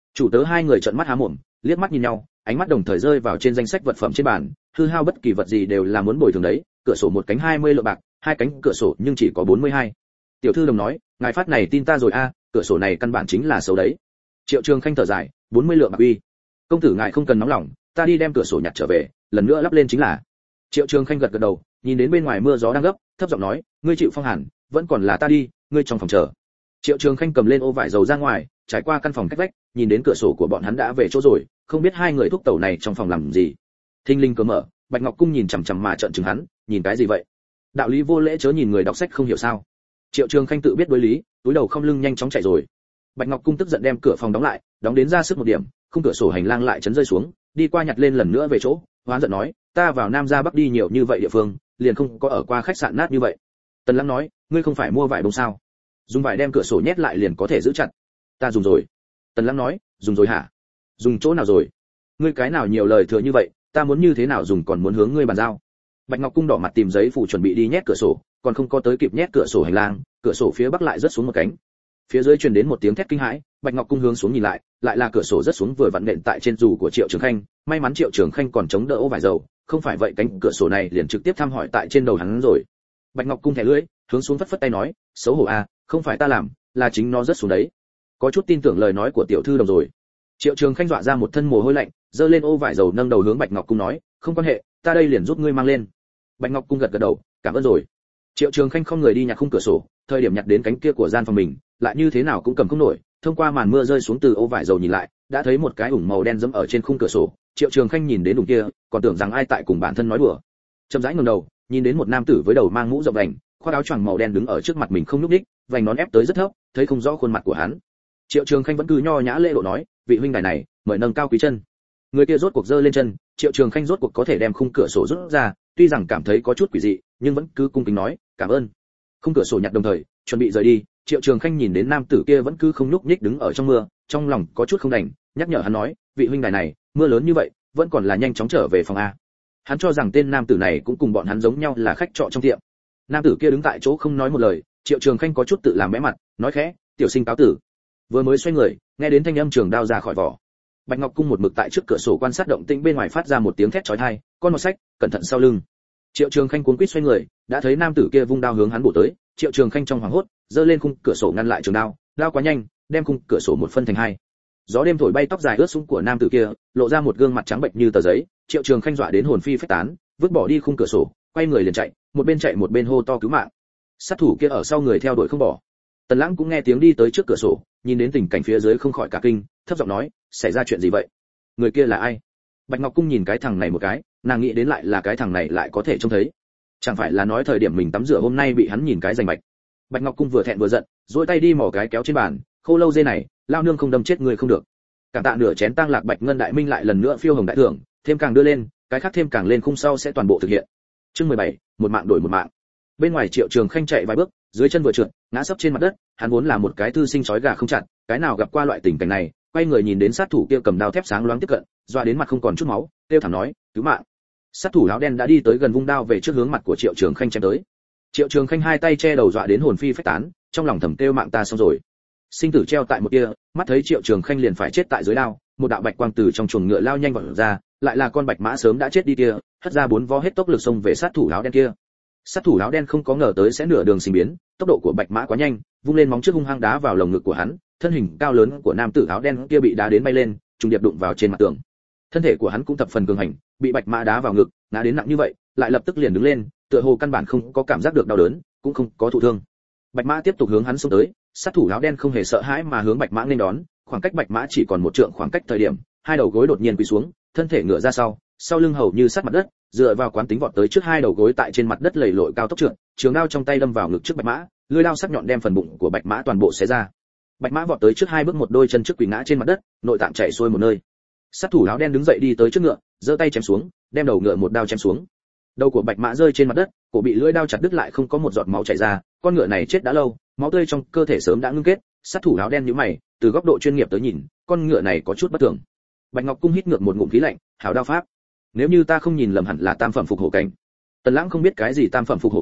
Chủ tớ hai người trợn mắt há mồm, liếc mắt nhìn nhau, ánh mắt đồng thời rơi vào trên danh sách vật phẩm trên bàn, hư hao bất kỳ vật gì đều là muốn bồi thường đấy, cửa sổ một cánh 20 lượng bạc, hai cánh cửa sổ nhưng chỉ có 42. Tiểu thư đồng nói, ngài phát này tin ta rồi a, cửa sổ này căn bản chính là xấu đấy. Triệu Trường Khanh thở dài, 40 lượng bạc uy. Công tử ngài không cần nóng lòng, ta đi đem cửa sổ nhặt trở về, lần nữa lắp lên chính là. Triệu Trường Khanh gật gật đầu, nhìn đến bên ngoài mưa gió đang gấp, thấp giọng nói, ngươi chịu phong hàn, vẫn còn là ta đi, ngươi trong phòng chờ. Triệu Trường Khanh cầm lên ô vải dầu ra ngoài, trải qua căn phòng cách vách, nhìn đến cửa sổ của bọn hắn đã về chỗ rồi, không biết hai người thúc tẩu này trong phòng làm gì. Thinh linh cửa mở, Bạch Ngọc Cung nhìn chằm chằm mà trợn trừng hắn, nhìn cái gì vậy? Đạo lý vô lễ chớ nhìn người đọc sách không hiểu sao? Triệu Trường Khanh tự biết đối lý, túi đầu không lưng nhanh chóng chạy rồi. Bạch Ngọc Cung tức giận đem cửa phòng đóng lại, đóng đến ra sức một điểm, khung cửa sổ hành lang lại chấn rơi xuống, đi qua nhặt lên lần nữa về chỗ, hoán giận nói, ta vào Nam ra Bắc đi nhiều như vậy địa phương, liền không có ở qua khách sạn nát như vậy. Tần Lãng nói, ngươi không phải mua vải bông sao? Dùng vải đem cửa sổ nhét lại liền có thể giữ chặt. Ta dùng rồi. Tần Lãng nói, dùng rồi hả? Dùng chỗ nào rồi? Ngươi cái nào nhiều lời thừa như vậy, ta muốn như thế nào dùng còn muốn hướng ngươi bàn giao. Bạch Ngọc Cung đỏ mặt tìm giấy phủ chuẩn bị đi nhét cửa sổ, còn không có tới kịp nhét cửa sổ hành lang, cửa sổ phía bắc lại rớt xuống một cánh. Phía dưới truyền đến một tiếng thét kinh hãi, Bạch Ngọc Cung hướng xuống nhìn lại, lại là cửa sổ rớt xuống vừa vặn nện tại trên dù của Triệu Trường Khanh, may mắn Triệu Trường Khanh còn chống đỡ ô vải dầu, không phải vậy cánh cửa sổ này liền trực tiếp thăm hỏi tại trên đầu hắn rồi. Bạch Ngọc Cung thẻ lưỡi, hướng xuống phất phất tay nói, xấu hổ a, không phải ta làm, là chính nó rớt xuống đấy. Có chút tin tưởng lời nói của tiểu thư đồng rồi. Triệu Trường Khanh dọa ra một thân mồ hôi lạnh, giơ lên ô vải dầu nâng đầu hướng Bạch Ngọc Cung nói, không quan hệ, ta đây liền giúp ngươi mang lên. Bạch Ngọc Cung gật gật đầu, cảm ơn rồi. Triệu Trường Khanh không người đi nhặt khung cửa sổ, thời điểm nhặt đến cánh kia của gian phòng mình, lại như thế nào cũng cầm không nổi, thông qua màn mưa rơi xuống từ ô vải dầu nhìn lại, đã thấy một cái ủng màu đen dẫm ở trên khung cửa sổ. Triệu Trường Khanh nhìn đến ủng kia, còn tưởng rằng ai tại cùng bản thân nói đùa. Chậm rãi ngẩng đầu, nhìn đến một nam tử với đầu mang mũ rộng vành, khoác áo choàng màu đen đứng ở trước mặt mình không nhúc nhích, vành nón ép tới rất thấp, thấy không rõ khuôn mặt của hắn. Triệu Trường Khanh vẫn cứ nho nhã lễ độ nói, vị huynh đài này, mời nâng cao quý chân. Người kia rốt cuộc giơ lên chân, Triệu Trường Khanh rốt cuộc có thể đem khung cửa sổ rút ra, tuy rằng cảm thấy có chút quỷ dị, nhưng vẫn cứ cung kính nói, cảm ơn. Khung cửa sổ nhặt đồng thời, chuẩn bị rời đi, Triệu Trường Khanh nhìn đến nam tử kia vẫn cứ không nhúc nhích đứng ở trong mưa, trong lòng có chút không đành, nhắc nhở hắn nói, vị huynh đài này, mưa lớn như vậy, vẫn còn là nhanh chóng trở về phòng a. Hắn cho rằng tên nam tử này cũng cùng bọn hắn giống nhau là khách trọ trong tiệm. Nam tử kia đứng tại chỗ không nói một lời, Triệu Trường Khanh có chút tự làm bẽ mặt, nói khẽ, tiểu sinh cáo tử. Vừa mới xoay người, nghe đến thanh âm trường đao ra khỏi vỏ. Bạch Ngọc Cung một mực tại trước cửa sổ quan sát động tĩnh bên ngoài phát ra một tiếng thét chói tai, con một sách, cẩn thận sau lưng. Triệu Trường Khanh cuống quýt xoay người, đã thấy nam tử kia vung đao hướng hắn bổ tới, Triệu Trường Khanh trong hoảng hốt, giơ lên khung cửa sổ ngăn lại trường đao, đao quá nhanh, đem khung cửa sổ một phân thành hai. Gió đêm thổi bay tóc dài ướt sũng của nam tử kia, lộ ra một gương mặt trắng bệch như tờ giấy, Triệu Trường Khanh dọa đến hồn phi phách tán, vứt bỏ đi khung cửa sổ, quay người liền chạy một bên hô to cứu mạng. Sát thủ kia ở sau người theo đuổi không bỏ. Tần Lãng cũng nghe tiếng đi tới trước cửa sổ, nhìn đến tình cảnh phía dưới không khỏi cả kinh, thấp giọng nói, xảy ra chuyện gì vậy? Người kia là ai? Bạch Ngọc Cung nhìn cái thằng này một cái, nàng nghĩ đến lại là cái thằng này lại có thể trông thấy. Chẳng phải là nói thời điểm mình tắm rửa hôm nay bị hắn nhìn cái rành mạch. Bạch Ngọc Cung vừa thẹn vừa giận, duỗi tay đi mò cái kéo trên bàn, khô lâu dê này, lao nương không đâm chết người không được. Cảm tạ nửa chén tang lạc bạch ngân đại minh lại lần nữa phiêu hồng đại thưởng, thêm càng đưa lên, cái khác thêm càng lên khung sau sẽ toàn bộ thực hiện. Chương 17, một mạng đổi một mạng. Bên ngoài Triệu Trường Khanh chạy vài bước, dưới chân vừa trượt, ngã sấp trên mặt đất, hắn vốn là một cái thư sinh chói gà không chặt, cái nào gặp qua loại tình cảnh này, quay người nhìn đến sát thủ kia cầm đao thép sáng loáng tiếp cận, doa đến mặt không còn chút máu, kêu thảm nói, cứu mạng. Sát thủ áo đen đã đi tới gần vung đao về trước hướng mặt của Triệu Trường Khanh chém tới. Triệu Trường Khanh hai tay che đầu dọa đến hồn phi phách tán, trong lòng thầm kêu mạng ta xong rồi. Sinh tử treo tại một kia, mắt thấy Triệu Trường Khanh liền phải chết tại dưới đao, một đạo bạch quang từ trong chuồng ngựa lao nhanh vọt ra, lại là con bạch mã sớm đã chết đi kia, hất ra bốn vó hết tốc lực xông về sát thủ áo đen kia. Sát thủ áo đen không có ngờ tới sẽ nửa đường sinh biến, tốc độ của bạch mã quá nhanh, vung lên móng trước hung hăng đá vào lồng ngực của hắn, thân hình cao lớn của nam tử áo đen kia bị đá đến bay lên, trùng điệp đụng vào trên mặt tường. Thân thể của hắn cũng thập phần cường hành, bị bạch mã đá vào ngực, ngã đến nặng như vậy, lại lập tức liền đứng lên, tựa hồ căn bản không có cảm giác được đau đớn, cũng không có thụ thương. Bạch mã tiếp tục hướng hắn xông tới, sát thủ áo đen không hề sợ hãi mà hướng bạch mã nên đón, khoảng cách bạch mã chỉ còn một trượng khoảng cách thời điểm, hai đầu gối đột nhiên quỳ xuống, thân thể ngửa ra sau lưng hầu như sát mặt đất, dựa vào quán tính vọt tới trước hai đầu gối tại trên mặt đất lầy lội cao tốc trượt, trường đao trong tay đâm vào ngực trước bạch mã, lưỡi đao sắc nhọn đem phần bụng của bạch mã toàn bộ xé ra. Bạch mã vọt tới trước hai bước một đôi chân trước quỳ ngã trên mặt đất, nội tạng chảy xuôi một nơi. Sát thủ áo đen đứng dậy đi tới trước ngựa, giơ tay chém xuống, đem đầu ngựa một đao chém xuống. Đầu của bạch mã rơi trên mặt đất, cổ bị lưỡi đao chặt đứt lại không có một giọt máu chảy ra, con ngựa này chết đã lâu, máu tươi trong cơ thể sớm đã ngưng kết. Sát thủ áo đen nhíu mày, từ góc độ chuyên nghiệp tới nhìn, con ngựa này có chút bất thường. Bạch Ngọc Cung hít ngược một ngụm khí lạnh, hảo đao pháp. Nếu như ta không nhìn lầm hẳn là tam phẩm phục hổ cảnh. Tần Lãng không biết cái gì tam phẩm phục hổ cảnh,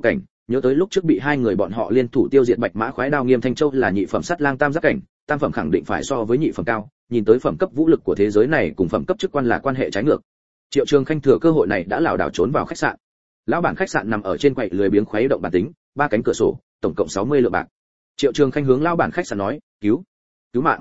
nhớ tới lúc trước bị hai người bọn họ liên thủ tiêu diệt Bạch Mã Khoái Đao Nghiêm Thanh Châu là nhị phẩm sắt lang tam giác cảnh, tam phẩm khẳng định phải so với nhị phẩm cao, nhìn tới phẩm cấp vũ lực của thế giới này cùng phẩm cấp chức quan là quan hệ trái ngược. Triệu Trường Khanh thừa cơ hội này đã lảo đảo trốn vào khách sạn. Lão bản khách sạn nằm ở trên quầy lười biếng khuấy động bản tính, ba cánh cửa sổ, tổng cộng 60 lượng bạc. Triệu Trường Khanh hướng lão bản khách sạn nói, cứu mạng.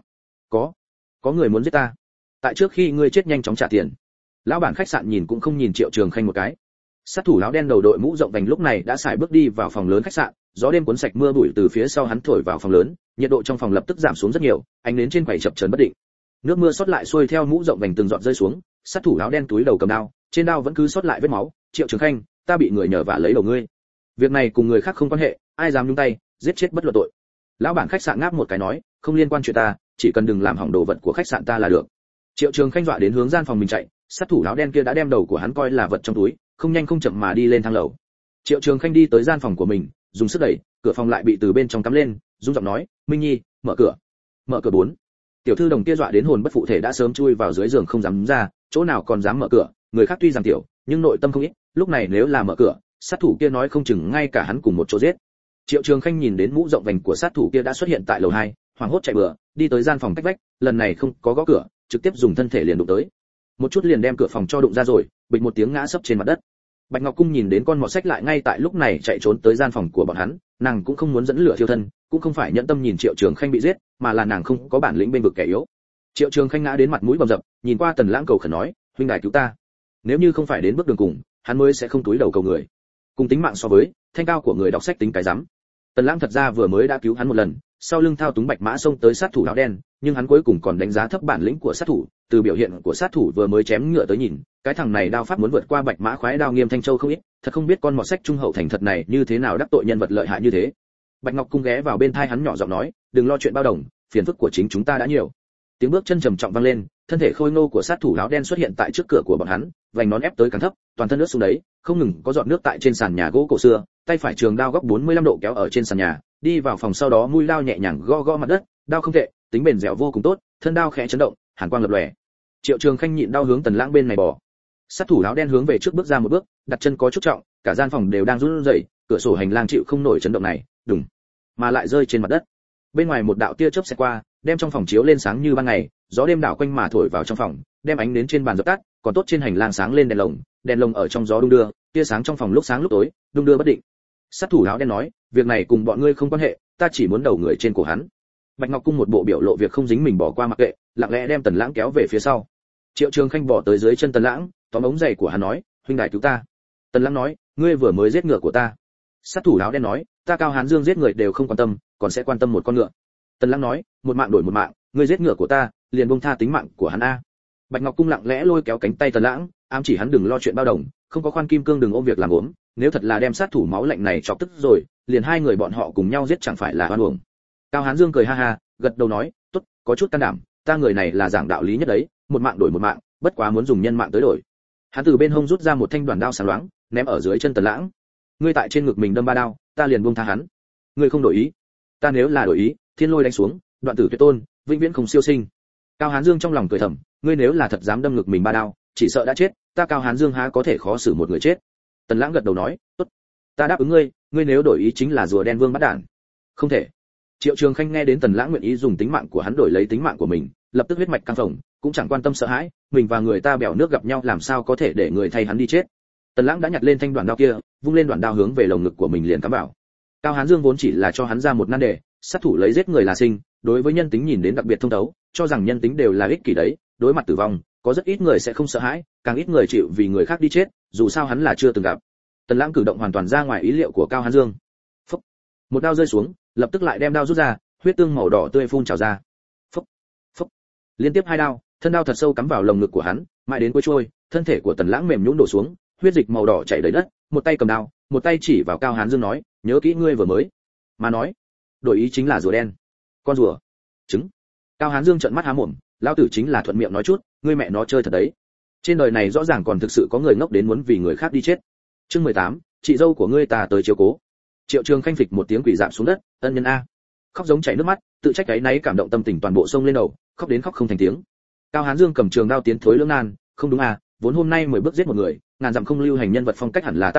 Có người muốn giết ta. Tại trước khi ngươi chết nhanh chóng trả tiền. Lão bản khách sạn nhìn cũng không nhìn Triệu Trường Khanh một cái. Sát thủ áo đen đầu đội mũ rộng vành lúc này đã xài bước đi vào phòng lớn khách sạn, gió đêm cuốn sạch mưa bụi từ phía sau hắn thổi vào phòng lớn, nhiệt độ trong phòng lập tức giảm xuống rất nhiều, ánh nến trên quầy chập chờn bất định. Nước mưa xót lại xuôi theo mũ rộng vành từng giọt rơi xuống, sát thủ áo đen túi đầu cầm đao, trên đao vẫn cứ xót lại vết máu. Triệu Trường Khanh, ta bị người nhờ vả lấy đầu ngươi. Việc này cùng người khác không quan hệ, ai dám nhúng tay, giết chết bất luận tội. Lão bản khách sạn ngáp một cái nói, không liên quan chuyện ta, chỉ cần đừng làm hỏng đồ vật của khách sạn ta là được. Triệu Trường Khanh dọa đến hướng gian phòng mình chạy, sát thủ áo đen kia đã đem đầu của hắn coi là vật trong túi, không nhanh không chậm mà đi lên thang lầu. Triệu Trường Khanh đi tới gian phòng của mình, dùng sức đẩy, cửa phòng lại bị từ bên trong cắm lên, rung giọng nói, Minh Nhi, mở cửa. Mở cửa 4. Tiểu thư đồng kia dọa đến hồn bất phụ thể đã sớm chui vào dưới giường không dám ra, chỗ nào còn dám mở cửa, người khác tuy rằng tiểu, nhưng nội tâm không ít, lúc này nếu là mở cửa, sát thủ kia nói không chừng ngay cả hắn cùng một chỗ giết. Triệu Trường Khanh nhìn đến mũ rộng vành của sát thủ kia đã xuất hiện tại lầu 2, hoảng hốt chạy bừa, đi tới gian phòng cách vách, lần này không có gõ cửa, trực tiếp dùng thân thể liền đụng tới. Một chút liền đem cửa phòng cho đụng ra rồi, bịch một tiếng ngã sấp trên mặt đất. Bạch Ngọc Cung nhìn đến con mọt sách lại ngay tại lúc này chạy trốn tới gian phòng của bọn hắn, nàng cũng không muốn dẫn lửa thiêu thân, cũng không phải nhẫn tâm nhìn Triệu Trường Khanh bị giết, mà là nàng không có bản lĩnh bên vực kẻ yếu. Triệu Trường Khanh ngã đến mặt mũi bầm dập, nhìn qua Tần Lãng cầu khẩn nói, huynh đài cứu ta. Nếu như không phải đến bước đường cùng, hắn mới sẽ không túi đầu cầu người. Cùng tính mạng so với, thanh cao của người đọc sách tính cái rắm. Tần Lãng thật ra vừa mới đã cứu hắn một lần, sau lưng thao túng Bạch Mã xông tới sát thủ áo đen, nhưng hắn cuối cùng còn đánh giá thấp bản lĩnh của sát thủ, từ biểu hiện của sát thủ vừa mới chém ngựa tới nhìn, cái thằng này đao pháp muốn vượt qua Bạch Mã Khoái Đao Nghiêm Thanh Châu không ít, thật không biết con mọt sách trung hậu thành thật này như thế nào đắc tội nhân vật lợi hại như thế. Bạch Ngọc Cung ghé vào bên tai hắn nhỏ giọng nói, đừng lo chuyện bao đồng, phiền phức của chính chúng ta đã nhiều. Tiếng bước chân trầm trọng vang lên, thân thể khôi ngô của sát thủ áo đen xuất hiện tại trước cửa của bọn hắn, vành nón ép tới càng thấp, toàn thân nước xuống đấy, không ngừng có giọt nước tại trên sàn nhà gỗ cổ xưa, tay phải trường đao góc 45 độ kéo ở trên sàn nhà, đi vào phòng sau đó mũi đao nhẹ nhàng gõ gõ mặt đất, đao không tệ, tính bền dẻo vô cùng tốt, thân đao khẽ chấn động, hàn quang lập lòe. Triệu Trường Khanh nhịn đau hướng Tần Lãng bên này bỏ. Sát thủ áo đen hướng về trước bước ra một bước, đặt chân có chút trọng, cả gian phòng đều đang run rẩy, cửa sổ hành lang chịu không nổi chấn động này, đùng, mà lại rơi trên mặt đất. Bên ngoài một đạo tia chớp xẹt qua, đem trong phòng chiếu lên sáng như ban ngày, gió đêm đảo quanh mà thổi vào trong phòng, đem ánh nến trên bàn dập tắt, còn tốt trên hành lang sáng lên đèn lồng ở trong gió đung đưa, tia sáng trong phòng lúc sáng lúc tối, đung đưa bất định. Sát thủ áo đen nói, việc này cùng bọn ngươi không quan hệ, ta chỉ muốn đầu người trên cổ hắn. Bạch Ngọc Cung một bộ biểu lộ việc không dính mình bỏ qua mặc kệ, lặng lẽ đem Tần Lãng kéo về phía sau. Triệu Trường Khanh bỏ tới dưới chân Tần Lãng, tóm ống giày của hắn nói, huynh đài cứu ta. Tần Lãng nói, ngươi vừa mới giết ngựa của ta. Sát thủ áo đen nói, ta Cao Hán Dương giết người đều không quan tâm, còn sẽ quan tâm một con ngựa. Tần Lãng nói, một mạng đổi một mạng, ngươi giết ngựa của ta, liền buông tha tính mạng của hắn a. Bạch Ngọc Cung lặng lẽ lôi kéo cánh tay Tần Lãng, ám chỉ hắn đừng lo chuyện bao đồng, không có khoan kim cương đừng ôm việc làm ốm, nếu thật là đem sát thủ máu lạnh này chọc tức rồi, liền hai người bọn họ cùng nhau giết chẳng phải là oan uổng. Cao Hán Dương cười ha ha, gật đầu nói, tốt, có chút can đảm, ta người này là giảng đạo lý nhất đấy, một mạng đổi một mạng, bất quá muốn dùng nhân mạng tới đổi. Hắn từ bên hông rút ra một thanh đoàn đao sáng loáng, ném ở dưới chân Tần Lãng. Ngươi tại trên ngực mình đâm 3 đao, ta liền buông tha hắn. Ngươi không đổi ý, ta nếu là đổi ý, thiên lôi đánh xuống, đoạn tử tuyệt tôn, vĩnh viễn không siêu sinh. Cao Hán Dương trong lòng cười thầm, ngươi nếu là thật dám đâm ngực mình 3 đao, chỉ sợ đã chết, ta Cao Hán Dương há có thể khó xử một người chết. Tần Lãng gật đầu nói, tốt, ta đáp ứng ngươi, ngươi nếu đổi ý chính là rùa đen vương bắt đản. Không thể. Triệu Trường Khanh nghe đến Tần Lãng nguyện ý dùng tính mạng của hắn đổi lấy tính mạng của mình, lập tức huyết mạch căng phồng, cũng chẳng quan tâm sợ hãi, mình và người ta bèo nước gặp nhau làm sao có thể để người thay hắn đi chết. Tần Lãng đã nhặt lên thanh đoàn đao kia, vung lên đoàn đao hướng về lồng ngực của mình liền cắm vào. Cao Hán Dương vốn chỉ là cho hắn ra một nan đề, sát thủ lấy giết người là sinh, đối với nhân tính nhìn đến đặc biệt thông thấu, cho rằng nhân tính đều là ích kỷ đấy, đối mặt tử vong, có rất ít người sẽ không sợ hãi, càng ít người chịu vì người khác đi chết, dù sao hắn là chưa từng gặp. Tần Lãng cử động hoàn toàn ra ngoài ý liệu của Cao Hán Dương. Phốc. Một đao rơi xuống, lập tức lại đem đao rút ra, huyết tương màu đỏ tươi phun trào ra. Phốc. Phốc. Liên tiếp 2 đao, thân đao thật sâu cắm vào lồng ngực của hắn, mãi đến cuối trôi, thân thể của Tần Lãng mềm nhũn đổ xuống, huyết dịch màu đỏ chảy đầy đất, một tay cầm đao, một tay chỉ vào Cao Hán Dương nói, nhớ kỹ ngươi vừa mới mà nói, đổi ý chính là rùa đen. Con rùa. Trứng. Cao Hán Dương trợn mắt há mồm, lão tử chính là thuận miệng nói chút, ngươi mẹ nó chơi thật đấy. Trên đời này rõ ràng còn thực sự có người ngốc đến muốn vì người khác đi chết. Chương 18, chị dâu của ngươi ta tới chiếu cố. Triệu Trường Khanh phịch một tiếng quỷ dạp xuống đất, ân nhân a. Khóc giống chảy nước mắt, tự trách cái náy cảm động tâm tình toàn bộ sông lên đầu, khóc đến khóc không thành tiếng. Cao Hán Dương cầm trường đao tiến thối lưỡng nan, không đúng à, vốn hôm nay 10 bước giết một người, ngàn dặm không lưu hành nhân vật phong cách hẳn là ta à,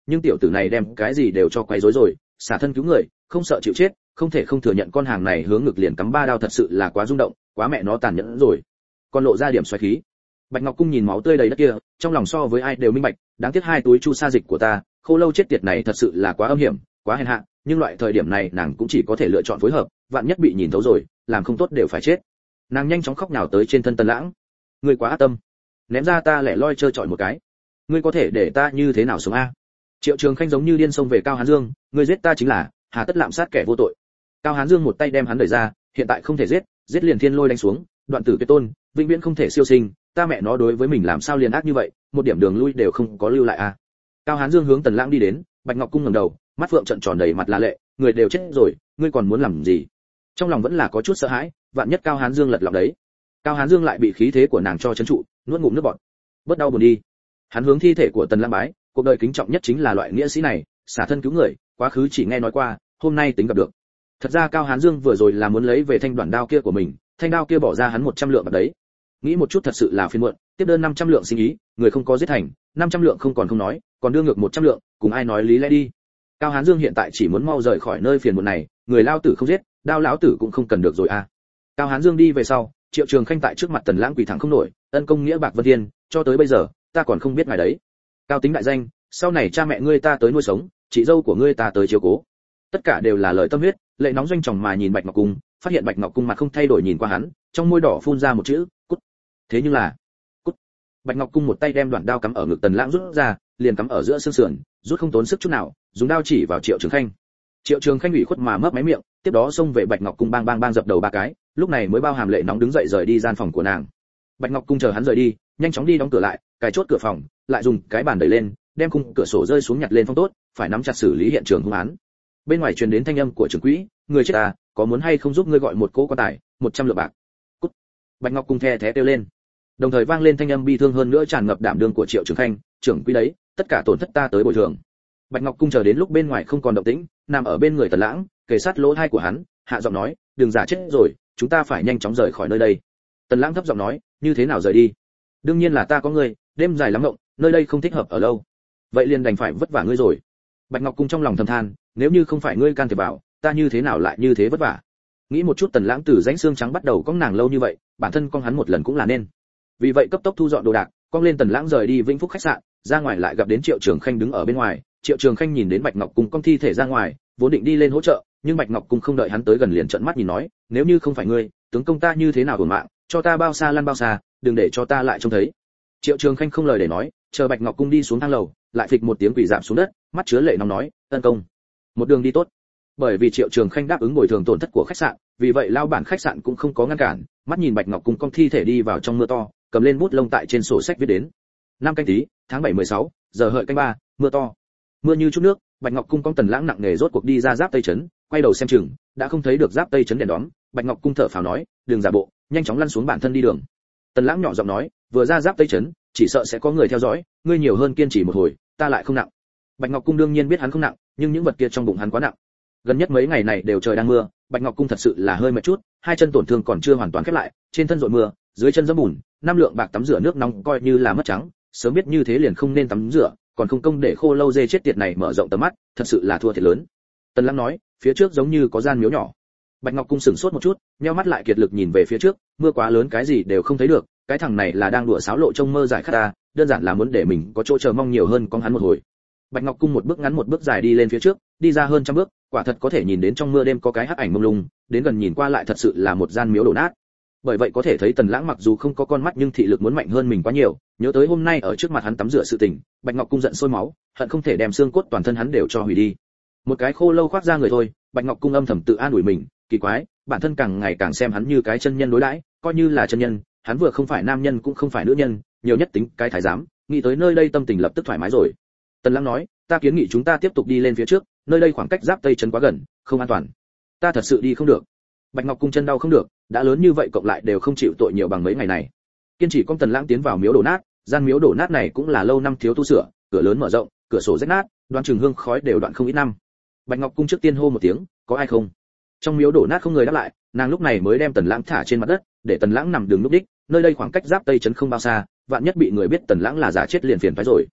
nhưng tiểu tử này đem cái gì đều cho quấy rối rồi, xả thân cứu người, không sợ chịu chết, không thể không thừa nhận con hàng này hướng ngực liền cắm 3 đao thật sự là quá rung động, quá mẹ nó tàn nhẫn rồi. Còn lộ ra điểm xoáy khí. Bạch Ngọc Cung nhìn máu tươi đầy đất kia, trong lòng so với ai đều minh bạch, đáng tiếc 2 túi chu sa dịch của ta, Khô Lâu chết tiệt này thật sự là quá âm hiểm, quá hèn hạ, nhưng loại thời điểm này nàng cũng chỉ có thể lựa chọn phối hợp, vạn nhất bị nhìn thấu rồi, làm không tốt đều phải chết. Nàng nhanh chóng khóc nhào tới trên thân Tần Lãng. Ngươi quá ác tâm, ném ra ta lẻ loi chơi chọi một cái, ngươi có thể để ta như thế nào sống a? Triệu Trường Khanh giống như điên xông về Cao Hán Dương, ngươi giết ta chính là, hà tất lạm sát kẻ vô tội. Cao Hán Dương một tay đem hắn đẩy ra, hiện tại không thể giết, giết liền thiên lôi đánh xuống, đoạn tử tuyệt tôn, vĩnh viễn không thể siêu sinh, ta mẹ nó đối với mình làm sao liền ác như vậy, một điểm đường lui đều không có lưu lại a. Cao Hán Dương hướng Tần Lãng đi đến, Bạch Ngọc Cung ngẩng đầu, mắt phượng trợn tròn đầy mặt là lệ, người đều chết rồi, ngươi còn muốn làm gì? Trong lòng vẫn là có chút sợ hãi, vạn nhất Cao Hán Dương lật lọng đấy. Cao Hán Dương lại bị khí thế của nàng cho trấn trụ, nuốt ngụm nước bọt. Bớt đau buồn đi. Hắn hướng thi thể của Tần Lãng bái, cuộc đời kính trọng nhất chính là loại nghĩa sĩ này, xả thân cứu người, quá khứ chỉ nghe nói qua, hôm nay tính gặp được. Thật ra Cao Hán Dương vừa rồi là muốn lấy về thanh đoạn đao kia của mình, thanh đao kia bỏ ra hắn 100 lượng bạc đấy. Nghĩ một chút thật sự là phiền muộn, tiếp đơn 500 lượng sinh ý, người không có giết thành, 500 lượng không còn không nói, còn đưa ngược 100 lượng, cùng ai nói lý lẽ đi. Cao Hán Dương hiện tại chỉ muốn mau rời khỏi nơi phiền muộn này, người lao tử không giết, đao lão tử cũng không cần được rồi à. Cao Hán Dương đi về sau, Triệu Trường Khanh tại trước mặt Tần Lãng quỳ thẳng không nổi, ân công nghĩa bạc vân thiên, cho tới bây giờ, ta còn không biết ngài đấy. Cao tính đại danh, sau này cha mẹ ngươi ta tới nuôi sống, chị dâu của ngươi ta tới chiếu cố. Tất cả đều là lời tâm huyết, lệ nóng doanh tròng mà nhìn Bạch Ngọc Cung, phát hiện Bạch Ngọc Cung mặt không thay đổi nhìn qua hắn, trong môi đỏ phun ra một chữ, cút. Thế nhưng là, cút. Bạch Ngọc Cung một tay đem đoạn đao cắm ở ngực Tần Lãng rút ra, liền cắm ở giữa xương sườn, rút không tốn sức chút nào, dùng đao chỉ vào Triệu Trường Khanh. Triệu Trường Khanh ủy khuất mà mấp máy miệng, tiếp đó xông về Bạch Ngọc Cung bang bang bang dập đầu 3 cái, lúc này mới bao hàm lệ nóng đứng dậy rời đi gian phòng của nàng. Bạch Ngọc Cung chờ hắn rời đi, nhanh chóng đi đóng cửa lại, cài chốt cửa phòng, lại dùng cái bàn đẩy lên, đem khung cửa sổ rơi xuống nhặt lên phong tốt, phải nắm chặt xử lý hiện trường hung án. Bên ngoài truyền đến thanh âm của trưởng quỹ, người chết à, có muốn hay không giúp ngươi gọi một cỗ quan tài, 100 lượng bạc. Cút. Bạch Ngọc Cung the thé kêu lên. Đồng thời vang lên thanh âm bi thương hơn nữa tràn ngập đảm đương của Triệu Trường Khanh, trưởng quỹ đấy, tất cả tổn thất ta tới bồi thường. Bạch Ngọc Cung chờ đến lúc bên ngoài không còn động tĩnh, nằm ở bên người Tần Lãng, kề sát lỗ tai của hắn, hạ giọng nói, đừng giả chết rồi, chúng ta phải nhanh chóng rời khỏi nơi đây. Tần Lãng thấp giọng nói, như thế nào rời đi? Đương nhiên là ta có ngươi, đêm dài lắm mộng, nơi đây không thích hợp ở lâu. Vậy liền đành phải vất vả ngươi rồi. Bạch Ngọc Cung trong lòng thầm than, nếu như không phải ngươi can thiệp vào, ta như thế nào lại như thế vất vả. Nghĩ một chút Tần Lãng từ rãnh xương trắng bắt đầu cong nàng lâu như vậy, bản thân cong hắn một lần cũng là nên. Vì vậy cấp tốc thu dọn đồ đạc, cong lên Tần Lãng rời đi Vĩnh Phúc khách sạn, ra ngoài lại gặp đến Triệu Trường Khanh đứng ở bên ngoài. Triệu Trường Khanh nhìn đến Bạch Ngọc Cung cong thi thể ra ngoài, vốn định đi lên hỗ trợ, nhưng Bạch Ngọc Cung không đợi hắn tới gần liền trợn mắt nhìn nói, nếu như không phải ngươi, tướng công ta như thế nào hưởng mạng, cho ta bao xa lăn bao xa, đừng để cho ta lại trông thấy. Triệu Trường Khanh không lời để nói, chờ Bạch Ngọc Cung đi xuống thang lầu, lại phịch một tiếng quỳ rạp xuống đất, mắt chứa lệ nóng nói, ân công, một đường đi tốt. Bởi vì Triệu Trường Khanh đáp ứng bồi thường tổn thất của khách sạn, vì vậy lao bản khách sạn cũng không có ngăn cản, mắt nhìn Bạch Ngọc Cung cong thi thể đi vào trong mưa to, cầm lên bút lông tại trên sổ sách viết đến. Năm Canh Tý, tháng 7 16, giờ hợi canh 3, mưa to. Mưa như chút nước, Bạch Ngọc Cung cong Tần Lãng nặng nề rốt cuộc đi ra giáp Tây trấn, quay đầu xem chừng, đã không thấy được giáp Tây trấn đèn đóm, Bạch Ngọc Cung thở phào nói, đừng giả bộ, nhanh chóng lăn xuống bản thân đi đường. Tần Lãng nhỏ giọng nói, vừa ra giáp Tây trấn, chỉ sợ sẽ có người theo dõi, ngươi nhiều hơn kiên trì một hồi, ta lại không nặng. Bạch Ngọc Cung đương nhiên biết hắn không nặng, nhưng những vật kia trong bụng hắn quá nặng. Gần nhất mấy ngày này đều trời đang mưa, Bạch Ngọc Cung thật sự là hơi mệt chút, hai chân tổn thương còn chưa hoàn toàn khép lại, trên thân rội mưa, dưới chân dẫm bùn, 5 lượng bạc tắm rửa nước nóng coi như là mất trắng, sớm biết như thế liền không nên tắm rửa, còn không công để Khô Lâu dê chết tiệt này mở rộng tầm mắt, thật sự là thua thiệt lớn. Tần Lãng nói, phía trước giống như có gian miếu nhỏ. Bạch Ngọc Cung sững sốt một chút, nheo mắt lại kiệt lực nhìn về phía trước, mưa quá lớn cái gì đều không thấy được, cái thằng này là đang đùa sáo lộ trông mơ giải khát ta, đơn giản là muốn để mình có chỗ chờ mong nhiều hơn con hắn một hồi. Bạch Ngọc Cung một bước ngắn một bước dài đi lên phía trước, đi ra hơn trăm bước, quả thật có thể nhìn đến trong mưa đêm có cái hắc ảnh mông lung, đến gần nhìn qua lại thật sự là một gian miếu đổ nát. Bởi vậy có thể thấy Tần Lãng mặc dù không có con mắt nhưng thị lực muốn mạnh hơn mình quá nhiều, nhớ tới hôm nay ở trước mặt hắn tắm rửa sự tình, Bạch Ngọc Cung giận sôi máu, hận không thể đem xương cốt toàn thân hắn đều cho hủy đi. Một cái Khô Lâu khoác ra người thôi, Bạch Ngọc Cung âm thầm tự an ủi mình, kỳ quái, bản thân càng ngày càng xem hắn như cái chân nhân đối đãi, coi như là chân nhân, hắn vừa không phải nam nhân cũng không phải nữ nhân, nhiều nhất tính cái thái giám, nghĩ tới nơi đây tâm tình lập tức thoải mái rồi. Tần Lãng nói, ta kiến nghị chúng ta tiếp tục đi lên phía trước, nơi đây khoảng cách giáp Tây trấn quá gần, không an toàn. Ta thật sự đi không được. Bạch Ngọc Cung chân đau không được, đã lớn như vậy cộng lại đều không chịu tội nhiều bằng mấy ngày này. Kiên trì con Tần Lãng tiến vào miếu đổ nát, gian miếu đổ nát này cũng là lâu năm thiếu tu sửa, cửa lớn mở rộng, cửa sổ rách nát, đoan chừng hương khói đều đoạn không ít năm. Bạch Ngọc Cung trước tiên hô một tiếng, có ai không? Trong miếu đổ nát không người đáp lại, nàng lúc này mới đem Tần Lãng thả trên mặt đất, để Tần Lãng nằm đường lúc đích, nơi đây khoảng cách giáp Tây trấn không bao xa, vạn nhất bị người biết Tần Lãng là giả chết liền phiền phái rồi.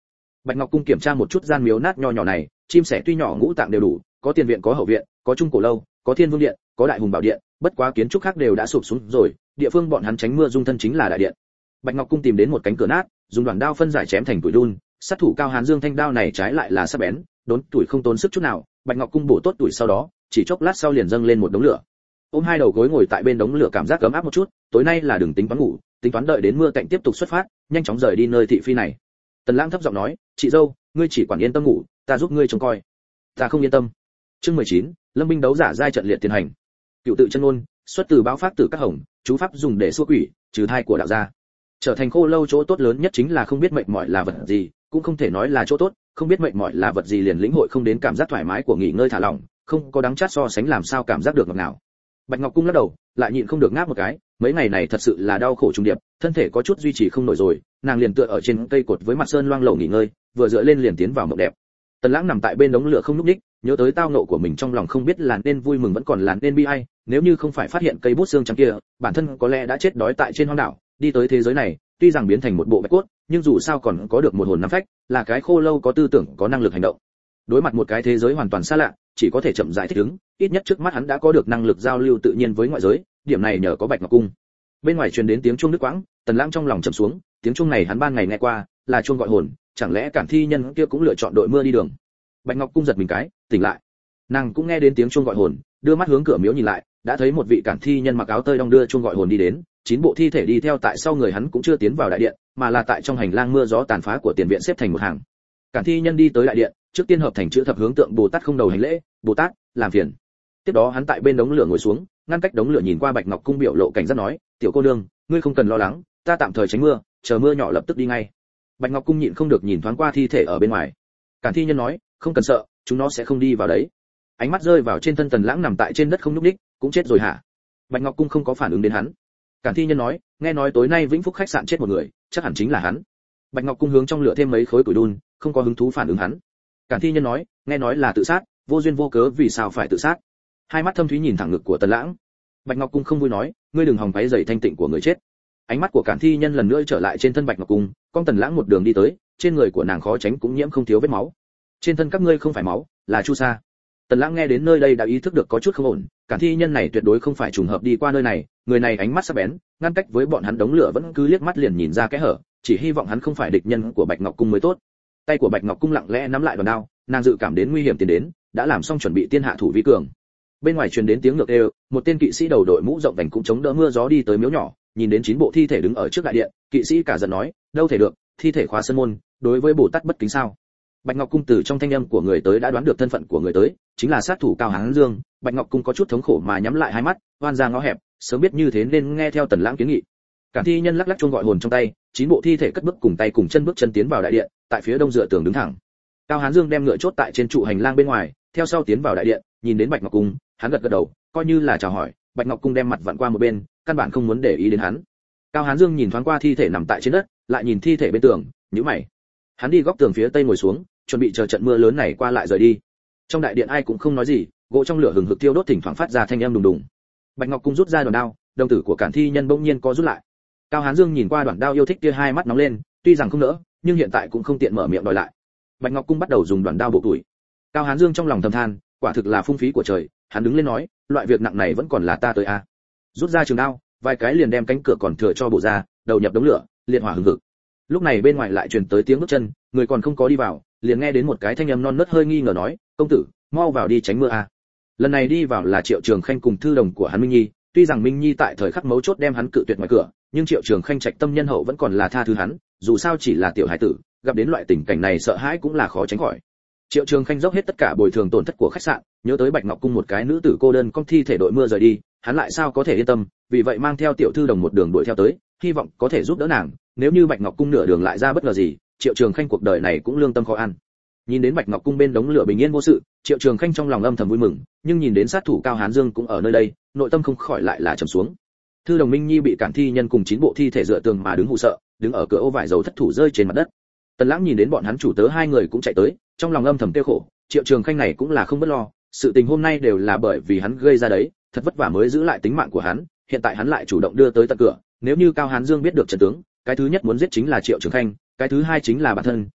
Bạch Ngọc Cung kiểm tra một chút gian miếu nát nho nhỏ này, chim sẻ tuy nhỏ ngũ tạng đều đủ, có tiền viện có hậu viện, có trung cổ lâu, có thiên vương điện, có đại hùng bảo điện, bất quá kiến trúc khác đều đã sụp xuống rồi, địa phương bọn hắn tránh mưa dung thân chính là đại điện. Bạch Ngọc Cung tìm đến một cánh cửa nát, dùng đoạn đao phân giải chém thành tuổi đun, sát thủ Cao Hán Dương thanh đao này trái lại là sắc bén, đốn tuổi không tốn sức chút nào. Bạch Ngọc Cung bổ tốt tuổi sau đó, chỉ chốc lát sau liền dâng lên một đống lửa. Ôm hai đầu gối ngồi tại bên đống lửa cảm giác ấm áp một chút, tối nay là đừng tính toán ngủ, tính toán đợi đến mưa tạnh tiếp tục xuất phát, nhanh chóng rời đi nơi thị phi này. Tần Lãng thấp giọng nói, chị dâu, ngươi chỉ quản yên tâm ngủ, ta giúp ngươi trông coi. Ta không yên tâm. Chương 19, Lâm binh đấu giả giai trận liệt tiến hành. Cựu tự chân ngôn, xuất từ báo pháp tử các hồng, chú pháp dùng để xua quỷ, trừ thai của đạo gia. Trở thành khô lâu chỗ tốt lớn nhất chính là không biết mệt mỏi là vật gì, cũng không thể nói là chỗ tốt, không biết mệt mỏi là vật gì liền lĩnh hội không đến cảm giác thoải mái của nghỉ ngơi thả lỏng, không có đắng chát so sánh làm sao cảm giác được ngọt ngào. Bạch Ngọc Cung lắc đầu, lại nhịn không được ngáp một cái, mấy ngày này thật sự là đau khổ trùng điệp, thân thể có chút duy trì không nổi rồi, nàng liền tựa ở trên cây cột với mặt sơn loang lổ nghỉ ngơi, vừa dựa lên liền tiến vào mộng đẹp. Tần Lãng nằm tại bên đống lửa không nhúc nhích, nhớ tới tao nộ của mình trong lòng không biết là nên vui mừng vẫn còn là nên bi ai, nếu như không phải phát hiện cây bút xương trắng kia, bản thân có lẽ đã chết đói tại trên hoang đảo, đi tới thế giới này, tuy rằng biến thành một bộ bạch cốt, nhưng dù sao còn có được một hồn năm phách, là cái khô lâu có tư tưởng, có năng lực hành động. Đối mặt một cái thế giới hoàn toàn xa lạ, chỉ có thể chậm rãi thích ứng, ít nhất trước mắt hắn đã có được năng lực giao lưu tự nhiên với ngoại giới, điểm này nhờ có Bạch Ngọc Cung. Bên ngoài truyền đến tiếng chuông đứt quãng, Tần Lãng trong lòng trầm xuống, tiếng chuông này hắn ban ngày nghe qua, là chuông gọi hồn, chẳng lẽ Cản Thi Nhân kia cũng lựa chọn đội mưa đi đường. Bạch Ngọc Cung giật mình cái, tỉnh lại. Nàng cũng nghe đến tiếng chuông gọi hồn, đưa mắt hướng cửa miếu nhìn lại, đã thấy một vị Cản Thi Nhân mặc áo tơi đong đưa chuông gọi hồn đi đến, 9 bộ thi thể đi theo tại sau người hắn cũng chưa tiến vào đại điện, mà là tại trong hành lang mưa gió tàn phá của tiền viện xếp thành một hàng. Cản Thi Nhân đi tới đại điện, trước tiên hợp thành chữ thập hướng tượng Bồ Tát không đầu hành lễ, Bồ Tát, làm phiền. Tiếp đó hắn tại bên đống lửa ngồi xuống, ngăn cách đống lửa nhìn qua Bạch Ngọc Cung biểu lộ cảnh giác nói, tiểu cô nương, ngươi không cần lo lắng, ta tạm thời tránh mưa, chờ mưa nhỏ lập tức đi ngay. Bạch Ngọc Cung nhịn không được nhìn thoáng qua thi thể ở bên ngoài. Cản Thi Nhân nói, không cần sợ, chúng nó sẽ không đi vào đấy. Ánh mắt rơi vào trên thân Tần Lãng nằm tại trên đất không nhúc nhích, cũng chết rồi hả? Bạch Ngọc Cung không có phản ứng đến hắn. Cản Thi Nhân nói, nghe nói tối nay Vĩnh Phúc khách sạn chết một người, chắc hẳn chính là hắn. Bạch Ngọc Cung hướng trong lửa thêm mấy khối củi đun, không có hứng thú phản ứng hắn. Cản Thi Nhân nói, nghe nói là tự sát, vô duyên vô cớ vì sao phải tự sát? Hai mắt thâm thúy nhìn thẳng ngực của Tần Lãng. Bạch Ngọc Cung không vui nói, ngươi đừng hòng váy giày thanh tịnh của người chết. Ánh mắt của Cản Thi Nhân lần nữa trở lại trên thân Bạch Ngọc Cung, con Tần Lãng một đường đi tới, trên người của nàng khó tránh cũng nhiễm không thiếu vết máu. Trên thân các ngươi không phải máu, là chu sa. Tần Lãng nghe đến nơi đây đã ý thức được có chút không ổn, Cản Thi Nhân này tuyệt đối không phải trùng hợp đi qua nơi này, người này ánh mắt sắc bén, ngăn cách với bọn hắn đống lửa vẫn cứ liếc mắt liền nhìn ra kẽ hở, chỉ hy vọng hắn không phải địch nhân của Bạch Ngọc Cung mới tốt. Tay của Bạch Ngọc Cung lặng lẽ nắm lại đòn đao, nàng dự cảm đến nguy hiểm tiến đến, đã làm xong chuẩn bị tiên hạ thủ vi cường. Bên ngoài truyền đến tiếng ngược đều, một tên kỵ sĩ đầu đội mũ rộng vành cũng chống đỡ mưa gió đi tới miếu nhỏ, nhìn đến 9 bộ thi thể đứng ở trước đại điện, kỵ sĩ cả giận nói, đâu thể được, thi thể khóa sân môn, đối với Bồ Tát bất kính sao? Bạch Ngọc Cung từ trong thanh âm của người tới đã đoán được thân phận của người tới, chính là sát thủ Cao Hán Dương. Bạch Ngọc Cung có chút thống khổ mà nhắm lại hai mắt, oan ra ngõ hẹp, sớm biết như thế nên nghe theo Tần Lãng kiến nghị. Cản Thi Nhân lắc lắc chuông gọi hồn trong tay, 9 bộ thi thể cất bước cùng tay cùng chân bước chân tiến vào đại điện, tại phía đông dựa tường đứng thẳng. Cao Hán Dương đem ngựa chốt tại trên trụ hành lang bên ngoài, theo sau tiến vào đại điện, nhìn đến Bạch Ngọc Cung, hắn gật gật đầu, coi như là chào hỏi. Bạch Ngọc Cung đem mặt vặn qua một bên, căn bản không muốn để ý đến hắn. Cao Hán Dương nhìn thoáng qua thi thể nằm tại trên đất, lại nhìn thi thể bên tường, nhíu mày. Hắn đi góc tường phía tây ngồi xuống, chuẩn bị chờ trận mưa lớn này qua lại rời đi. Trong đại điện ai cũng không nói gì, gỗ trong lửa hừng hực thiêu đốt thỉnh thoảng phát ra thanh âm đùng đùng. Bạch Ngọc Cung rút ra đòn đao, đồng tử của Cản Thi Nhân bỗng nhiên co rút lại. Cao Hán Dương nhìn qua đoạn đao yêu thích kia, hai mắt nóng lên, tuy rằng không nỡ, nhưng hiện tại cũng không tiện mở miệng đòi lại. Bạch Ngọc Cung bắt đầu dùng đoạn đao bổ tuổi. Cao Hán Dương trong lòng thầm than, quả thực là phung phí của trời. Hắn đứng lên nói, loại việc nặng này vẫn còn là ta tới a. Rút ra trường đao, vài cái liền đem cánh cửa còn thừa cho bổ ra, đầu nhập đống lửa, liệt hỏa hừng hực. Lúc này bên ngoài lại truyền tới tiếng bước chân, người còn không có đi vào, liền nghe đến một cái thanh âm non nớt hơi nghi ngờ nói, công tử, mau vào đi tránh mưa a. Lần này đi vào là Triệu Trường Khanh cùng thư đồng của hắn Minh Nhi, tuy rằng Minh Nhi tại thời khắc mấu chốt đem hắn cự tuyệt ngoài cửa, nhưng Triệu Trường Khanh trạch tâm nhân hậu vẫn còn là tha thứ hắn, dù sao chỉ là tiểu hải tử, gặp đến loại tình cảnh này sợ hãi cũng là khó tránh khỏi. Triệu Trường Khanh dốc hết tất cả bồi thường tổn thất của khách sạn, nhớ tới Bạch Ngọc Cung một cái nữ tử cô đơn con thi thể đội mưa rời đi, hắn lại sao có thể yên tâm, vì vậy mang theo tiểu thư đồng một đường đuổi theo tới, hy vọng có thể giúp đỡ nàng, nếu như Bạch Ngọc Cung nửa đường lại ra bất ngờ gì, Triệu Trường Khanh cuộc đời này cũng lương tâm khó ăn. Nhìn đến Bạch Ngọc Cung bên đống lửa bình yên vô sự, Triệu Trường Khanh trong lòng âm thầm vui mừng, nhưng nhìn đến sát thủ Cao Hán Dương cũng ở nơi đây, nội tâm không khỏi lại là trầm xuống. Thư đồng Minh Nhi bị Cản Thi Nhân cùng 9 bộ thi thể dựa tường mà đứng hù sợ, đứng ở cửa ô vải dầu thất thủ rơi trên mặt đất. Tần Lãng nhìn đến bọn hắn chủ tớ hai người cũng chạy tới, trong lòng âm thầm tiêu khổ, Triệu Trường Khanh này cũng là không bất lo, sự tình hôm nay đều là bởi vì hắn gây ra đấy, thật vất vả mới giữ lại tính mạng của hắn, hiện tại hắn lại chủ động đưa tới tận cửa, nếu như Cao Hán Dương biết được trận tướng, cái thứ nhất muốn giết chính là Triệu Trường Khanh, cái thứ hai chính là bản thân,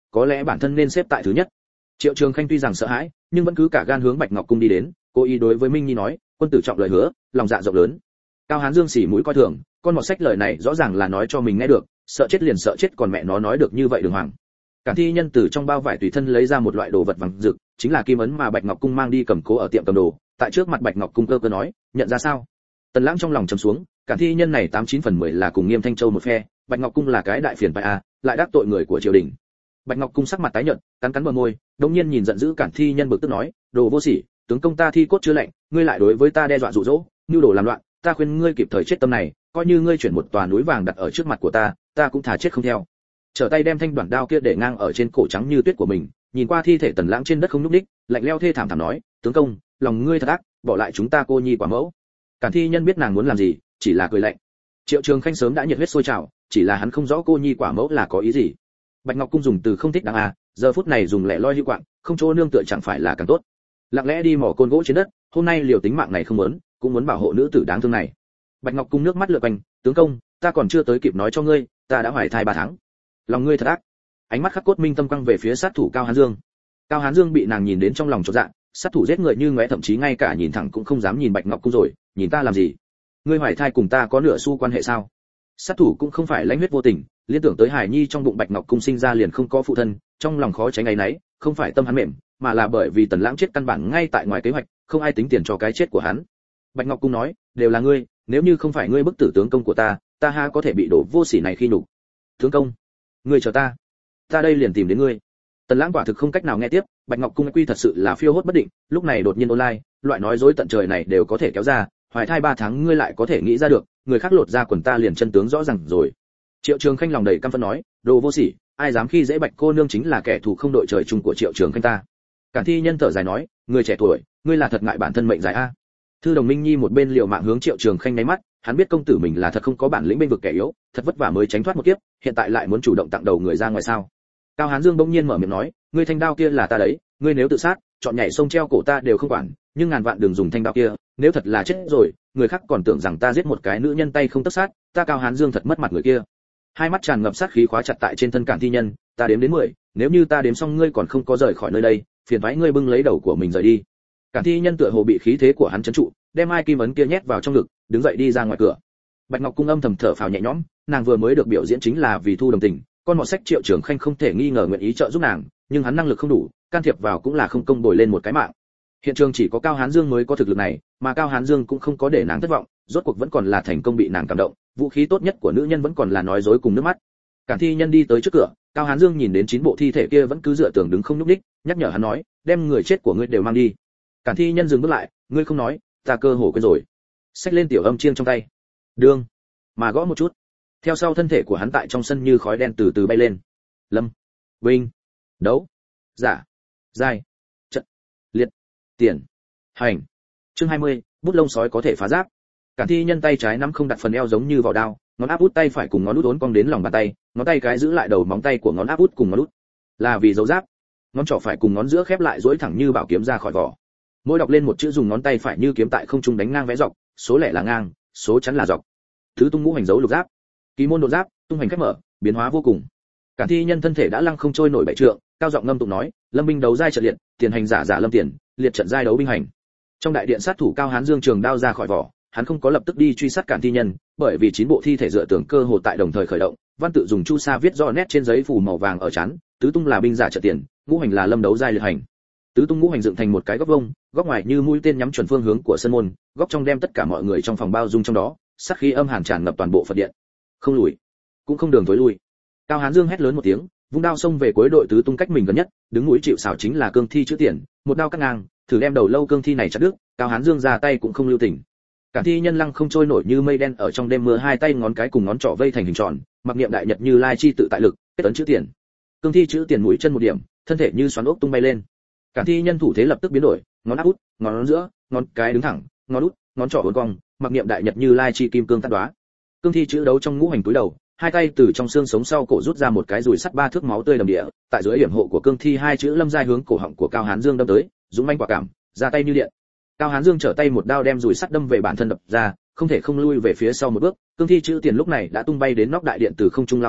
có lẽ bản thân nên xếp tại thứ nhất. Triệu Trường Khanh tuy rằng sợ hãi, nhưng vẫn cứ cả gan hướng Bạch Ngọc cung đi đến, cố ý đối với Minh Nhi nói, quân tử trọng lời hứa, lòng dạ rộng lớn. Cao Hán Dương xỉ mũi coi thường, con mọt sách lời này rõ ràng là nói cho mình nghe được, sợ chết liền sợ chết, còn mẹ nó nói được như vậy đường hoàng. Cản Thi Nhân từ trong bao vải tùy thân lấy ra một loại đồ vật vàng rực, chính là kim ấn mà Bạch Ngọc cung mang đi cầm cố ở tiệm cầm đồ, tại trước mặt Bạch Ngọc cung cơ nói, nhận ra sao? Tần Lãng trong lòng trầm xuống, Cản Thi Nhân này 89/10 là cùng Nghiêm Thanh Châu một phe, Bạch Ngọc cung là cái đại phiền phải a, lại đắc tội người của triều đình. Bạch Ngọc cung sắc mặt tái nhợt, cắn cắn bờ môi, đột nhiên nhìn giận dữ Cản Thi Nhân bực tức nói, đồ vô sỉ, tướng công ta thi cốt chưa lạnh, ngươi lại đối với ta đe dọa dụ dỗ, nưu đồ làm loạn, ta khuyên ngươi kịp thời chết tâm này, coi như ngươi chuyển một tòa núi vàng đặt ở trước mặt của ta cũng thà chết không theo. Trở tay đem thanh đoạn đao kia để ngang ở trên cổ trắng như tuyết của mình, nhìn qua thi thể Tần Lãng trên đất không nhúc nhích, lạnh lẽo thê thảm thảm nói, tướng công, lòng ngươi thật ác, bỏ lại chúng ta cô nhi quả mẫu. Cản Thi Nhân biết nàng muốn làm gì, chỉ là cười lạnh. Triệu Trường Khanh sớm đã nhiệt huyết sôi trào, chỉ là hắn không rõ cô nhi quả mẫu là có ý gì. Bạch Ngọc cung dùng từ không thích đáng à, giờ phút này dùng lẻ loi hữu quạng, không chỗ nương tựa chẳng phải là càng tốt. Lặng lẽ đi mỏ côn gỗ trên đất, hôm nay liều tính mạng này không muốn, cũng muốn bảo hộ nữ tử đáng thương này. Bạch Ngọc cung nước mắt lượn quanh, tướng công, ta còn chưa tới kịp nói cho ngươi, ta đã hoài thai 3 tháng. Lòng ngươi thật ác. Ánh mắt khắc cốt minh tâm quăng về phía sát thủ Cao Hán Dương. Cao Hán Dương bị nàng nhìn đến trong lòng chột dạ, sát thủ giết người như ngóe, thậm chí ngay cả nhìn thẳng cũng không dám nhìn Bạch Ngọc cung rồi, nhìn ta làm gì? Ngươi hoài thai cùng ta có nửa xu quan hệ sao? Sát thủ cũng không phải lãnh huyết vô tình, liên tưởng tới Hải Nhi trong bụng Bạch Ngọc cung sinh ra liền không có phụ thân, trong lòng khó tránh áy náy, không phải tâm hắn mềm, mà là bởi vì Tần Lãng chết căn bản ngay tại ngoài kế hoạch, không ai tính tiền cho cái chết của hắn. Bạch Ngọc cung nói, đều là ngươi, nếu như không phải ngươi bức tử tướng công của ta ha có thể bị đổ vô sỉ này khi nhục. Tướng công, ngươi chờ ta đây liền tìm đến ngươi. Tần Lãng quả thực không cách nào nghe tiếp, Bạch Ngọc cung quy thật sự là phiêu hốt bất định, lúc này đột nhiên online, loại nói dối tận trời này đều có thể kéo ra, hoài thai 3 tháng ngươi lại có thể nghĩ ra được, người khác lột ra quần ta liền chân tướng rõ ràng rồi. Triệu Trường Khanh lòng đầy căm phẫn nói, đồ vô sỉ, ai dám khi dễ Bạch cô nương chính là kẻ thù không đội trời chung của Triệu Trường Khanh ta. Cản Thi Nhân thở dài nói, người trẻ tuổi, ngươi là thật ngại bản thân mệnh dài a. Thư Đồng Minh Nhi một bên liều mạng hướng Triệu Trường Khanh nháy mắt, hắn biết công tử mình là thật không có bản lĩnh bên vực kẻ yếu, thật vất vả mới tránh thoát một kiếp, hiện tại lại muốn chủ động tặng đầu người ra ngoài sao? Cao Hán Dương bỗng nhiên mở miệng nói, ngươi thanh đao kia là ta đấy, ngươi nếu tự sát, chọn nhảy sông treo cổ ta đều không quản, nhưng ngàn vạn đừng dùng thanh đao kia, nếu thật là chết rồi, người khác còn tưởng rằng ta giết một cái nữ nhân tay không tất sát, ta Cao Hán Dương thật mất mặt người kia. Hai mắt tràn ngập sát khí khóa chặt tại trên thân Cản Thi Nhân, ta đếm đến 10, nếu như ta đếm xong ngươi còn không có rời khỏi nơi đây, phiền toái ngươi bưng lấy đầu của mình rời đi. Cản Thi Nhân tựa hồ bị khí thế của hắn trấn trụ, đem ai kim ấn kia nhét vào trong ngực, đứng dậy đi ra ngoài cửa. Bạch Ngọc cung âm thầm thở phào nhẹ nhõm, nàng vừa mới được biểu diễn chính là vì thu đồng tình, con mọt sách Triệu Trường Khanh không thể nghi ngờ nguyện ý trợ giúp nàng, nhưng hắn năng lực không đủ, can thiệp vào cũng là không công bồi lên một cái mạng. Hiện trường chỉ có Cao Hán Dương mới có thực lực này, mà Cao Hán Dương cũng không có để nàng thất vọng, rốt cuộc vẫn còn là thành công bị nàng cảm động, vũ khí tốt nhất của nữ nhân vẫn còn là nói dối cùng nước mắt. Cản Thi Nhân đi tới trước cửa, Cao Hán Dương nhìn đến 9 bộ thi thể kia vẫn cứ dựa tường đứng không nhúc nhích, nhắc nhở hắn nói, đem người chết của ngươi đều mang đi. Cản Thi Nhân dừng bước lại, ngươi không nói, ta cơ hồ quên rồi. Xách lên tiểu âm chiêng trong tay, đương mà gõ một chút, theo sau thân thể của hắn tại trong sân như khói đen từ từ bay lên. Lâm, Vinh, đấu, giả, giai, trận, liệt, tiền, hành. Chương 20, bút lông sói có thể phá giáp. Cản Thi Nhân tay trái nắm không đặt phần eo giống như vào đao, ngón áp út tay phải cùng ngón út uốn cong đến lòng bàn tay, ngón tay cái giữ lại đầu móng tay của ngón áp út cùng ngón út, là vì dấu giáp. Ngón trỏ phải cùng ngón giữa khép lại duỗi thẳng như bảo kiếm ra khỏi vỏ. Mỗi đọc lên một chữ dùng ngón tay phải như kiếm tại không trung đánh ngang vẽ dọc, số lẻ là ngang, số chắn là dọc. Thứ tung ngũ hành dấu lục giáp, kỳ môn đột giáp, tung hành khép mở, biến hóa vô cùng. Cản Thi Nhân thân thể đã lăng không trôi nổi 7 trượng, cao giọng ngâm tụng nói, lâm binh đấu giai trận liệt, tiền hành giả giả lâm tiền, liệt trận giai đấu binh hành. Trong đại điện sát thủ Cao Hán Dương trường đao ra khỏi vỏ, hắn không có lập tức đi truy sát Cản Thi Nhân, bởi vì 9 bộ thi thể dựa tường cơ hồ tại đồng thời khởi động, văn tự dùng chu sa viết rõ nét trên giấy phủ màu vàng ở trán, tứ tung là binh giả trận tiền, ngũ hành là lâm đấu giai liệt hành. Tứ tung ngũ hành dựng thành một cái góc vuông, góc ngoài như mũi tên nhắm chuẩn phương hướng của sân môn, góc trong đem tất cả mọi người trong phòng bao dung trong đó, sát khí âm hàn tràn ngập toàn bộ Phật điện. Không lùi, cũng không đường tối lui. Cao Hán Dương hét lớn một tiếng, vung đao xông về cuối đội tứ tung cách mình gần nhất, đứng mũi chịu sào chính là cương thi chữ tiền, một đao cắt ngang, thử đem đầu lâu cương thi này chặt đứt, Cao Hán Dương ra tay cũng không lưu tình. Cản Thi Nhân lăng không trôi nổi như mây đen ở trong đêm mưa, hai tay ngón cái cùng ngón trỏ vây thành hình tròn, mặc niệm đại nhật như lai chi tự tại lực, kết ấn chữ tiền. Cương thi chữ tiền mũi chân một điểm, thân thể như xoắn ốc tung bay lên. Cản Thi Nhân thủ thế lập tức biến đổi, ngón áp út, ngón giữa, ngón cái đứng thẳng, ngón út, ngón trỏ uốn cong, mặc niệm đại nhật như lai chi kim cương tát đóa. Cương thi chữ đấu trong ngũ hành túi đầu, hai tay từ trong xương sống sau cổ rút ra một cái dùi sắt 3 thước máu tươi đầm địa, tại dưới điểm hộ của cương thi hai chữ lâm giai hướng cổ họng của Cao Hán Dương đâm tới, dũng manh quả cảm, ra tay như điện. Cao Hán Dương trở tay một đao đem dùi sắt đâm về bản thân đập ra, không thể không lui về phía sau một bước, cương thi chữ tiền lúc này đã tung bay đến nóc đại điện từ không trung lao xuống,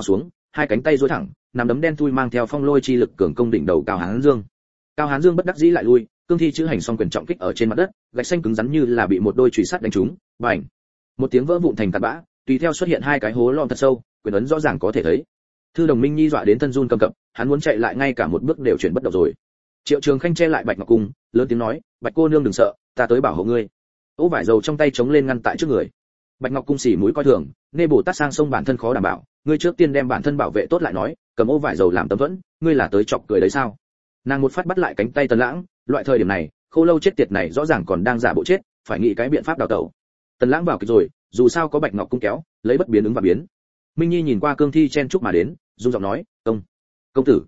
hai cánh tay duỗi thẳng, nắm đấm đen thui mang theo phong lôi chi lực cường công đỉnh đầu Cao Hán Dương. Cao Hán Dương bất đắc dĩ lại lui, cương thi chữ hành song quyền trọng kích ở trên mặt đất, gạch xanh cứng rắn như là bị một đôi chùy sắt đánh trúng, bành. Một tiếng vỡ vụn thành tạt bã, tùy theo xuất hiện hai cái hố lõm thật sâu, quyền ấn rõ ràng có thể thấy. Thư Đồng Minh Nhi dọa đến thân run cầm cập, hắn muốn chạy lại ngay cả một bước đều chuyển bất động rồi. Triệu Trường Khanh che lại Bạch Ngọc Cung, lớn tiếng nói, "Bạch cô nương đừng sợ, ta tới bảo hộ ngươi." Ố vải dầu trong tay chống lên ngăn tại trước người. Bạch Ngọc Cung xỉ mũi coi thường, "Nê Bồ Tát sang sông bản thân khó đảm bảo, ngươi trước tiên đem bản thân bảo vệ tốt lại nói, cầm ô vải dầu làm tấm thuẫn, ngươi là tới chọc cười đấy sao?" Nàng một phát bắt lại cánh tay Tần Lãng, loại thời điểm này, Khâu Lâu chết tiệt này rõ ràng còn đang giả bộ chết, phải nghĩ cái biện pháp đào tẩu. Tần Lãng vào kịch rồi, dù sao có Bạch Ngọc Cung kéo, lấy bất biến ứng và biến. Minh Nhi nhìn qua cương thi chen chúc mà đến, run giọng nói, công tử."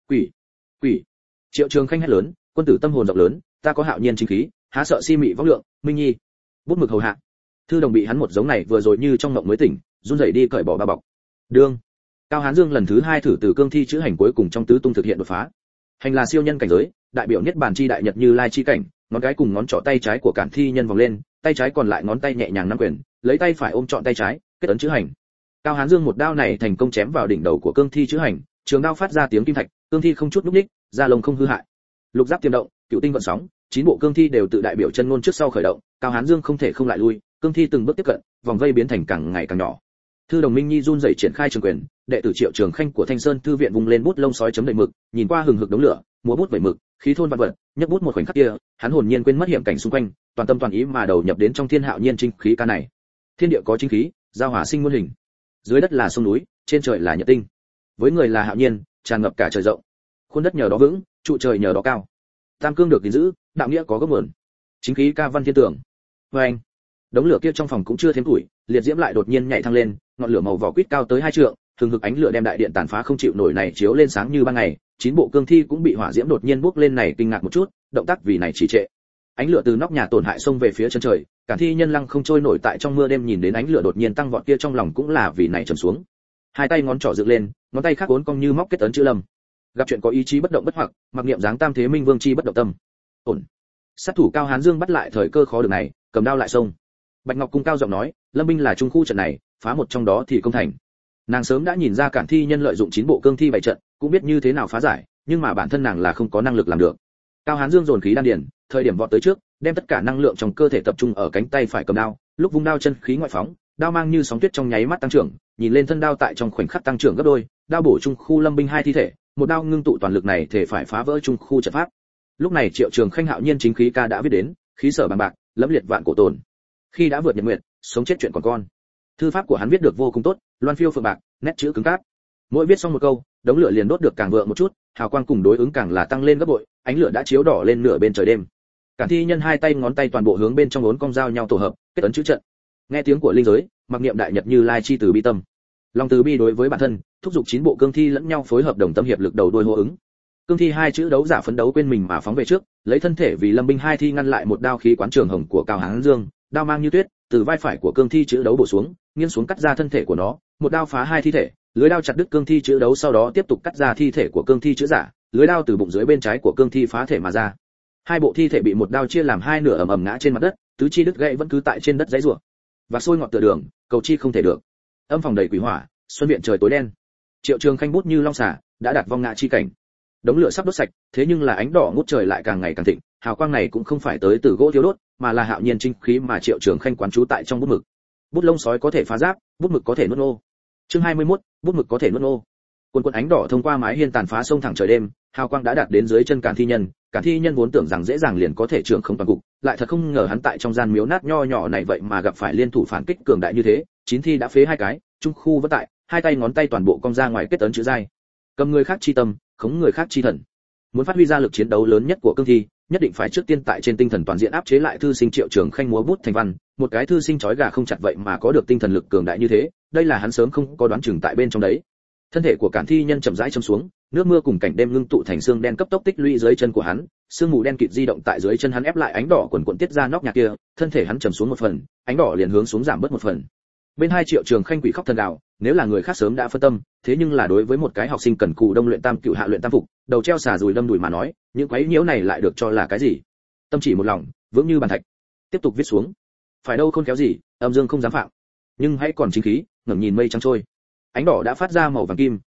Quỷ. Triệu Trường Khanh hét lớn, "Quân tử tâm hồn rộng lớn, ta có hạo nhiên chính khí, há sợ si mị vong lượng." Minh Nhi, bút mực hầu hạ. Thư Đồng bị hắn một giống này vừa rồi như trong mộng mới tỉnh, run rẩy đi cởi bỏ ba bọc. Đương. Cao Hán Dương lần thứ 2 thử từ cương thi chữ hành cuối cùng trong tứ tung thực hiện đột phá. Hành là siêu nhân cảnh giới, đại biểu niết bàn chi đại nhật Như Lai chi cảnh, ngón cái cùng ngón trỏ tay trái của Cản Thi nhân vòng lên, tay trái còn lại ngón tay nhẹ nhàng nắm quyền, lấy tay phải ôm trọn tay trái, kết ấn chữ hành. Cao Hán Dương một đao này thành công chém vào đỉnh đầu của cương thi chữ hành, trường đao phát ra tiếng kim thạch, cương thi không chút lúc ních, da lông không hư hại. Lục giáp tiềm động, cựu tinh vận sóng, 9 bộ cương thi đều tự đại biểu chân ngôn trước sau khởi động, Cao Hán Dương không thể không lại lui, cương thi từng bước tiếp cận, vòng vây biến thành càng ngày càng nhỏ. Thư Đồng Minh Nhi run rẩy triển khai trường quyền, đệ tử Triệu Trường Khanh của Thanh Sơn thư viện vùng lên bút lông sói chấm đầy mực, nhìn qua hừng hực đống lửa, múa bút vẩy mực, khí thôn vạn vật, nhấc bút một khoảnh khắc kia, hắn hồn nhiên quên mất hiểm cảnh xung quanh, toàn tâm toàn ý mà đầu nhập đến trong thiên hạo nhiên chính khí ca này. Thiên địa có chính khí, giao hòa sinh muôn hình. Dưới đất là sông núi, trên trời là nhật tinh. Với người là hạo nhiên, tràn ngập cả trời rộng. Khuôn đất nhờ đó vững, trụ trời nhờ đó cao. Tam cương được gìn giữ, đạo nghĩa có gốc nguồn. Chính khí ca văn thiên tưởng. Và anh, đống lửa kia trong phòng cũng chưa thêm tuổi, liệt diễm lại đột nhiên nhảy thăng lên, ngọn lửa màu vỏ quýt cao tới 2 trượng, thường hực ánh lửa đem đại điện tàn phá không chịu nổi này chiếu lên sáng như ban ngày. 9 bộ cương thi cũng bị hỏa diễm đột nhiên bốc lên này kinh ngạc một chút, động tác vì này trì trệ. Ánh lửa từ nóc nhà tổn hại xông về phía chân trời, Cản Thi nhân lăng không trôi nổi tại trong mưa đêm, nhìn đến ánh lửa đột nhiên tăng vọt kia trong lòng cũng là vì này trầm xuống. Hai tay ngón trỏ dựng lên, ngón tay khác uốn cong như móc kết ấn chữ lâm. Gặp chuyện có ý chí bất động bất hoặc, mặc niệm dáng tam thế minh vương chi bất động tâm. Ổn. Sát thủ Cao Hán Dương bắt lại thời cơ khó được này, cầm đao lại xông. Bạch Ngọc Cung cao giọng nói, Lâm binh là trung khu trận này, phá một trong đó thì công thành. Nàng sớm đã nhìn ra Cản Thi nhân lợi dụng 9 bộ cương thi bày trận, cũng biết như thế nào phá giải, nhưng mà bản thân nàng là không có năng lực làm được. Cao Hán Dương dồn khí đan điền, thời điểm vọt tới trước, đem tất cả năng lượng trong cơ thể tập trung ở cánh tay phải cầm đao, lúc vung đao chân khí ngoại phóng, đao mang như sóng tuyết trong nháy mắt tăng trưởng, nhìn lên thân đao tại trong khoảnh khắc tăng trưởng gấp đôi, đao bổ trung khu Lâm binh 2 thi thể, một đao ngưng tụ toàn lực này thể phải phá vỡ trung khu trận pháp. Lúc này Triệu Trường Khanh hạo nhiên chính khí ca đã viết đến, khí sở bằng bạc, lẫm liệt vạn cổ tồn. Khi đã vượt nhật nguyệt, sống chết chuyện còn con. Thư pháp của hắn viết được vô cùng tốt, loan phiêu phượng bạc, nét chữ cứng cáp. Mỗi viết xong một câu, đống lửa liền đốt được càng vượng một chút, hào quang cùng đối ứng càng là tăng lên gấp bội, ánh lửa đã chiếu đỏ lên nửa bên trời đêm. Cản Thi nhân hai tay ngón tay toàn bộ hướng bên trong uốn cong giao nhau tổ hợp, kết ấn chữ trận. Nghe tiếng của linh giới, mặc niệm đại nhật Như Lai chi từ bi tâm. Lòng từ bi đối với bản thân, thúc giục 9 bộ cương thi lẫn nhau phối hợp đồng tâm hiệp lực đầu đuôi hô ứng. Cương thi 2 chữ đấu giả phấn đấu quên mình mà phóng về trước, lấy thân thể vì Lâm binh 2 thi ngăn lại một đao khí quán trường hồng của Cao Hán Dương, đao mang như tuyết, từ vai phải của cương thi chữ đấu bổ xuống, nghiêng xuống cắt ra thân thể của nó, một đao phá 2 thi thể, lưới đao chặt đứt cương thi chữ đấu, sau đó tiếp tục cắt ra thi thể của cương thi chữ giả, lưới đao từ bụng dưới bên trái của cương thi phá thể mà ra. 2 bộ thi thể bị một đao chia làm 2 nửa ầm ầm ngã trên mặt đất, tứ chi đứt gãy vẫn cứ tại trên đất giãy giụa. Và sôi ngọt tựa đường, cầu chi không thể được. Âm phòng đầy quỷ hỏa, xuân viện trời tối đen. Triệu Trường Khanh bút như long xà, đã đạt vong ngã chi cảnh. Đống lửa sắp đốt sạch, thế nhưng là ánh đỏ ngút trời lại càng ngày càng thịnh, hào quang này cũng không phải tới từ gỗ thiêu đốt, mà là hạo nhiên chính khí mà Triệu Trường Khanh quán trú tại trong bút mực. Bút lông sói có thể phá giáp, bút mực có thể nuốt nô. Chương 21, bút mực có thể nuốt nô. Cuồn cuộn ánh đỏ thông qua mái hiên tàn phá sông thẳng trời đêm, hào quang đã đạt đến dưới chân Cản Thi nhân. Cản Thi nhân vốn tưởng rằng dễ dàng liền có thể trưởng không toàn cục, lại thật không ngờ hắn tại trong gian miếu nát nho nhỏ này vậy mà gặp phải liên thủ phản kích cường đại như thế. 9 thi đã phế 2 cái, trung khu vẫn tại, hai tay ngón tay toàn bộ cong ra ngoài kết ấn chữ giai. Cầm người khác chi tâm, khống người khác chi thần. Muốn phát huy ra lực chiến đấu lớn nhất của cương thi, nhất định phải trước tiên tại trên tinh thần toàn diện áp chế lại thư sinh Triệu Trường Khanh múa bút thành văn, một cái thư sinh chói gà không chặt vậy mà có được tinh thần lực cường đại như thế, đây là hắn sớm không có đoán chừng tại bên trong đấy. Thân thể của Cản Thi nhân chậm rãi châm xuống, nước mưa cùng cảnh đêm ngưng tụ thành xương đen cấp tốc tích lũy dưới chân của hắn, sương mù đen kịt di động tại dưới chân hắn ép lại ánh đỏ quần quần tiết ra nóc nhà kia, thân thể hắn trầm xuống một phần, ánh đỏ liền hướng xuống giảm bớt một phần. Bên hai Triệu Trường Khanh quỷ khóc thần đạo, nếu là người khác sớm đã phân tâm, thế nhưng là đối với một cái học sinh cần cù đông luyện tam cựu hạ luyện tam phục, đầu treo xà dùi đâm đùi mà nói, những quấy nhiễu này lại được cho là cái gì? Tâm chỉ một lòng, vững như bàn thạch. Tiếp tục viết xuống. Phải đâu khôn khéo gì, âm dương không dám phạm. Nhưng hãy còn chính khí, ngẩng nhìn mây trắng trôi. Ánh đỏ đã phát ra màu vàng kim,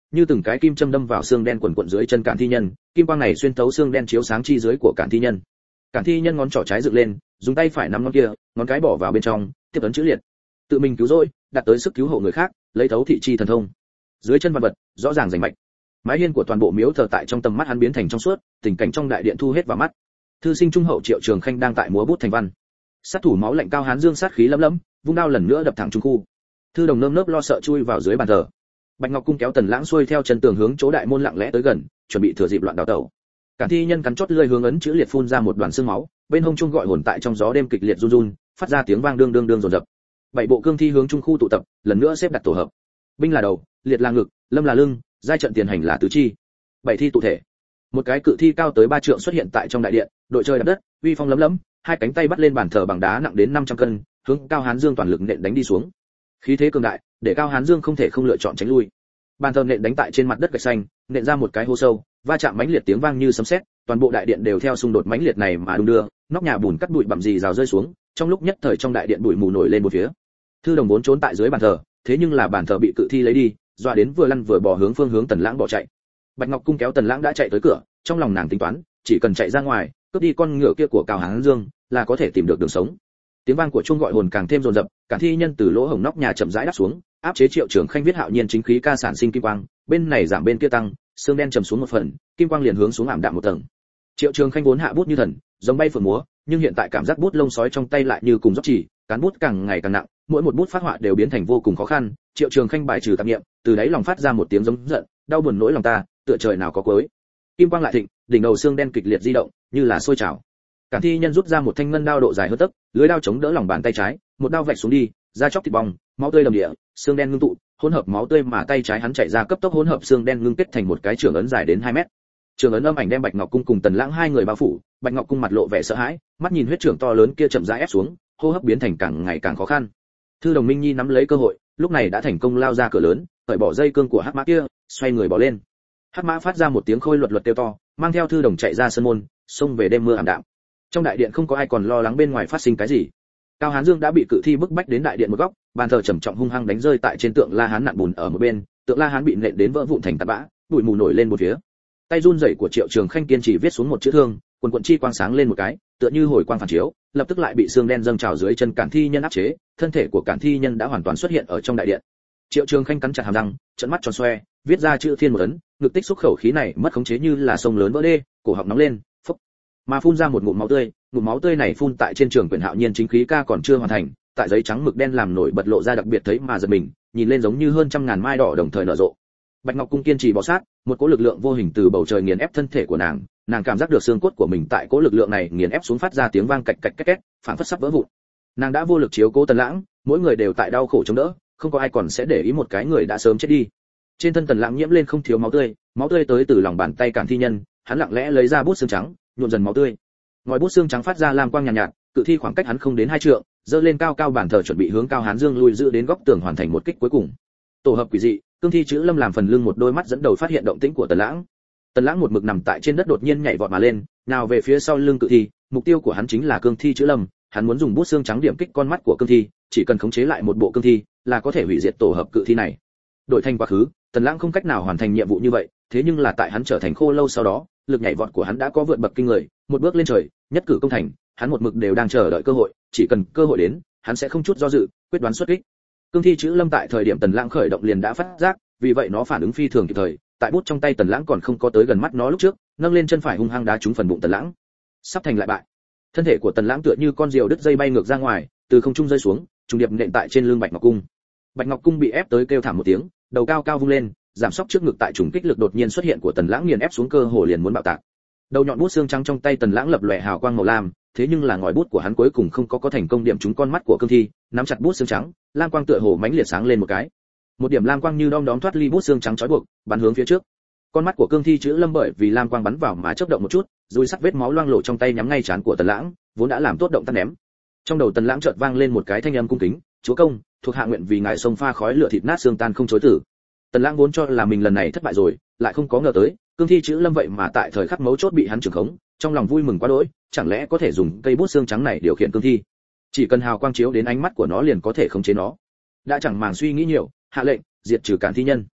như từng cái kim châm đâm vào xương đen quần quần dưới chân Cản Thi Nhân, kim quang này xuyên thấu xương đen chiếu sáng chi dưới của Cản Thi Nhân. Cản Thi Nhân ngón trỏ trái dựng lên, dùng tay phải nắm ngón kia, ngón cái bỏ vào bên trong, tiếp ấn chữ liệt. Tự mình cứu rỗi, đạt tới sức cứu hộ người khác, lấy thấu thị chi thần thông. Dưới chân vật vật, rõ ràng rành mạch. Mái hiên của toàn bộ miếu thờ tại trong tầm mắt hắn biến thành trong suốt, tình cảnh trong đại điện thu hết vào mắt. Thư sinh trung hậu Triệu Trường Khanh đang tại múa bút thành văn. Sát thủ máu lạnh Cao Hán Dương sát khí lấm lấm, vung đao lần nữa đập thẳng trung khu. Thư đồng nơm nớp lo sợ chui vào dưới bàn thờ. Bạch Ngọc Cung kéo Tần Lãng xuôi theo chân tường hướng chỗ đại môn lặng lẽ tới gần, chuẩn bị thừa dịp loạn đào tẩu. Cản Thi Nhân cắn chót lưỡi hướng ấn chữ liệt phun ra một đoàn xương máu, bên hông chuông gọi hồn tại trong gió đêm kịch liệt run run, phát ra tiếng vang đương đương đương rồn rập. Bảy bộ cương thi hướng trung khu tụ tập, lần nữa xếp đặt tổ hợp. Binh là đầu, liệt là ngực, lâm là lưng, giai trận tiền hành là tứ chi. Bảy thi tụ thể. Một cái cự thi cao tới 3 trượng xuất hiện tại trong đại điện, đội trời đạp đất, uy phong lấm lấm, hai cánh tay bắt lên bàn thờ bằng đá nặng đến 500 cân, hướng Cao Hán Dương toàn lực nện đánh đi xuống. Khí thế cường đại, để Cao Hán Dương không thể không lựa chọn tránh lui. Bàn thờ nện đánh tại trên mặt đất gạch xanh, nện ra một cái hố sâu, va chạm mãnh liệt tiếng vang như sấm sét, toàn bộ đại điện đều theo xung đột mãnh liệt này mà đung đưa, nóc nhà bùn cắt bụi bặm rì rào rơi xuống, trong lúc nhất thời trong đại điện bụi mù nổi lên một phía. Thư đồng vốn trốn tại dưới bàn thờ, thế nhưng là bàn thờ bị cự thi lấy đi, dọa đến vừa lăn vừa bò hướng phương hướng Tần Lãng bỏ chạy. Bạch Ngọc Cung kéo Tần Lãng đã chạy tới cửa, trong lòng nàng tính toán, chỉ cần chạy ra ngoài, cướp đi con ngựa kia của Cao Hán Dương, là có thể tìm được đường sống. Tiếng vang của chuông gọi hồn càng thêm dồn dập, Cản Thi Nhân từ lỗ hổng nóc nhà chậm rãi đáp xuống, áp chế Triệu Trường Khanh viết hạo nhiên chính khí ca sản sinh kim quang, bên này giảm bên kia tăng, xương đen trầm xuống một phần, kim quang liền hướng xuống ảm đạm một tầng. Triệu Trường Khanh vốn hạ bút như thần, giống bay phượng múa, nhưng hiện tại cảm giác bút lông sói trong tay lại như cùng dốc chỉ, cán bút càng ngày càng nặng, mỗi một bút phát họa đều biến thành vô cùng khó khăn. Triệu Trường Khanh bài trừ tạp niệm, từ đáy lòng phát ra một tiếng giống giận, đau buồn nỗi lòng ta, tựa trời nào có cuối. Kim quang lại thịnh, đỉnh đầu xương đen kịch liệt di động, như là sôi trào. Cản Thi Nhân rút ra một thanh ngân đao độ dài hơn tấc, lưới đao chống đỡ lòng bàn tay trái, một đao vạch xuống đi, da chóc thịt bong, máu tươi đầm địa, xương đen ngưng tụ, hỗn hợp máu tươi mà tay trái hắn chạy ra cấp tốc hỗn hợp xương đen ngưng kết thành một cái trường ấn dài đến 2 mét. Trường ấn âm ảnh đem Bạch Ngọc Cung cùng Tần Lãng hai người bao phủ, Bạch Ngọc Cung mặt lộ vẻ sợ hãi, mắt nhìn huyết trưởng to lớn kia chậm rãi ép xuống, hô hấp biến thành càng ngày càng khó khăn. Thư đồng Minh Nhi nắm lấy cơ hội, lúc này đã thành công lao ra cửa lớn, cởi bỏ dây cương của hắc mã kia, xoay người bỏ lên. Hắc mã phát ra một tiếng khôi luật luật kêu to, mang theo Thư đồng chạy ra sân môn, xông về đêm mưa ảm đạm. Trong đại điện không có ai còn lo lắng bên ngoài phát sinh cái gì. Cao Hán Dương đã bị cự thi bức bách đến đại điện một góc, bàn thờ trầm trọng hung hăng đánh rơi tại trên tượng La Hán nặn bùn ở một bên, tượng La Hán bị nện đến vỡ vụn thành tạt bã, bụi mù nổi lên một phía. Tay run rẩy của Triệu Trường Khanh kiên trì viết xuống một chữ thương, quần quần chi quang sáng lên một cái, tựa như hồi quang phản chiếu, lập tức lại bị xương đen dâng trào dưới chân Cản Thi Nhân áp chế, thân thể của Cản Thi Nhân đã hoàn toàn xuất hiện ở trong đại điện. Triệu Trường Khanh cắn chặt hàm răng, trợn mắt tròn xoe, viết ra chữ thiên một ấn, ngực tích xúc khẩu khí này mất khống chế như là sông lớn vỡ đê, cổ họng nóng lên, phốc, mà phun ra một ngụm máu tươi này phun tại trên trường quyển hạo nhiên chính khí ca còn chưa hoàn thành, tại giấy trắng mực đen làm nổi bật lộ ra đặc biệt thấy mà giật mình, nhìn lên giống như hơn trăm ngàn mai đỏ đồng thời nở rộ. Bạch Ngọc Cung kiên trì bò sát, một cỗ lực lượng vô hình từ bầu trời nghiền ép thân thể của nàng, nàng cảm giác được xương cốt của mình tại cỗ lực lượng này nghiền ép xuống phát ra tiếng vang cạch cạch két két, phảng phất sắp vỡ vụn. Nàng đã vô lực chiếu cố Tần Lãng, mỗi người đều tại đau khổ chống đỡ, không có ai còn sẽ để ý một cái người đã sớm chết đi. Trên thân Tần Lãng nhiễm lên không thiếu máu tươi tới từ lòng bàn tay Cản Thi Nhân, hắn lặng lẽ lấy ra bút xương trắng, nhuộm dần máu tươi. Ngòi bút xương trắng phát ra lam quang nhàn nhạt, cự thi khoảng cách hắn không đến 2 trượng, giơ lên cao cao bàn thờ chuẩn bị hướng Cao Hán Dương lui giữ đến góc tường hoàn thành một kích cuối cùng. Tổ hợp quỷ dị, cương thi chữ lâm làm phần lưng một đôi mắt dẫn đầu phát hiện động tĩnh của Tần Lãng. Tần Lãng một mực nằm tại trên đất đột nhiên nhảy vọt mà lên, nào về phía sau lưng cự thi, mục tiêu của hắn chính là cương thi chữ lâm, hắn muốn dùng bút xương trắng điểm kích con mắt của cương thi, chỉ cần khống chế lại một bộ cương thi, là có thể hủy diệt tổ hợp cự thi này. Đổi thành quá khứ, Tần Lãng không cách nào hoàn thành nhiệm vụ như vậy, thế nhưng là tại hắn trở thành khô lâu sau đó, lực nhảy vọt của hắn đã có vượt bậc kinh người, một bước lên trời, nhất cử công thành, hắn một mực đều đang chờ đợi cơ hội, chỉ cần cơ hội đến, hắn sẽ không chút do dự, quyết đoán xuất kích. Cương thi chữ lâm tại thời điểm Tần Lãng khởi động liền đã phát giác, vì vậy nó phản ứng phi thường kịp thời, tại bút trong tay Tần Lãng còn không có tới gần mắt nó lúc trước, nâng lên chân phải hung hăng đá trúng phần bụng Tần Lãng. Sắp thành lại bại. Thân thể của Tần Lãng tựa như con diều đứt dây bay ngược ra ngoài, từ không trung rơi xuống, trùng điệp nện tại trên lưng Bạch Ngọc Cung. Bạch Ngọc Cung bị ép tới kêu thảm một tiếng, đầu cao cao vung lên, giảm sóc trước ngực tại trùng kích lực đột nhiên xuất hiện của Tần Lãng nghiền ép xuống cơ hồ liền muốn bạo tạc. Đầu nhọn bút xương trắng trong tay Tần Lãng lập lòe hào quang màu lam, thế nhưng là ngòi bút của hắn cuối cùng không có thành công điểm trúng con mắt của cương thi, nắm chặt bút xương trắng, lam quang tựa hồ mãnh liệt sáng lên một cái. Một điểm lam quang như đom đóm thoát ly bút xương trắng trói buộc, bắn hướng phía trước. Con mắt của cương thi chữ lâm bởi vì lam quang bắn vào mà chớp động một chút, rồi sắc vết máu loang lổ trong tay nhắm ngay trán của Tần Lãng, vốn đã làm tốt động tác ném. Trong đầu Tần Lãng chợt vang lên một cái thanh âm cung kính, "Chúa công, thuộc hạ nguyện vì ngài sông pha khói lửa thịt nát xương tan không chối từ." Tần Lãng vốn cho là mình lần này thất bại rồi, lại không có ngờ tới, cương thi chữ lâm vậy mà tại thời khắc mấu chốt bị hắn trưởng khống, trong lòng vui mừng quá đỗi, chẳng lẽ có thể dùng cây bút xương trắng này điều khiển cương thi? Chỉ cần hào quang chiếu đến ánh mắt của nó liền có thể khống chế nó. Đã chẳng màng suy nghĩ nhiều, hạ lệnh, diệt trừ Cản Thi Nhân.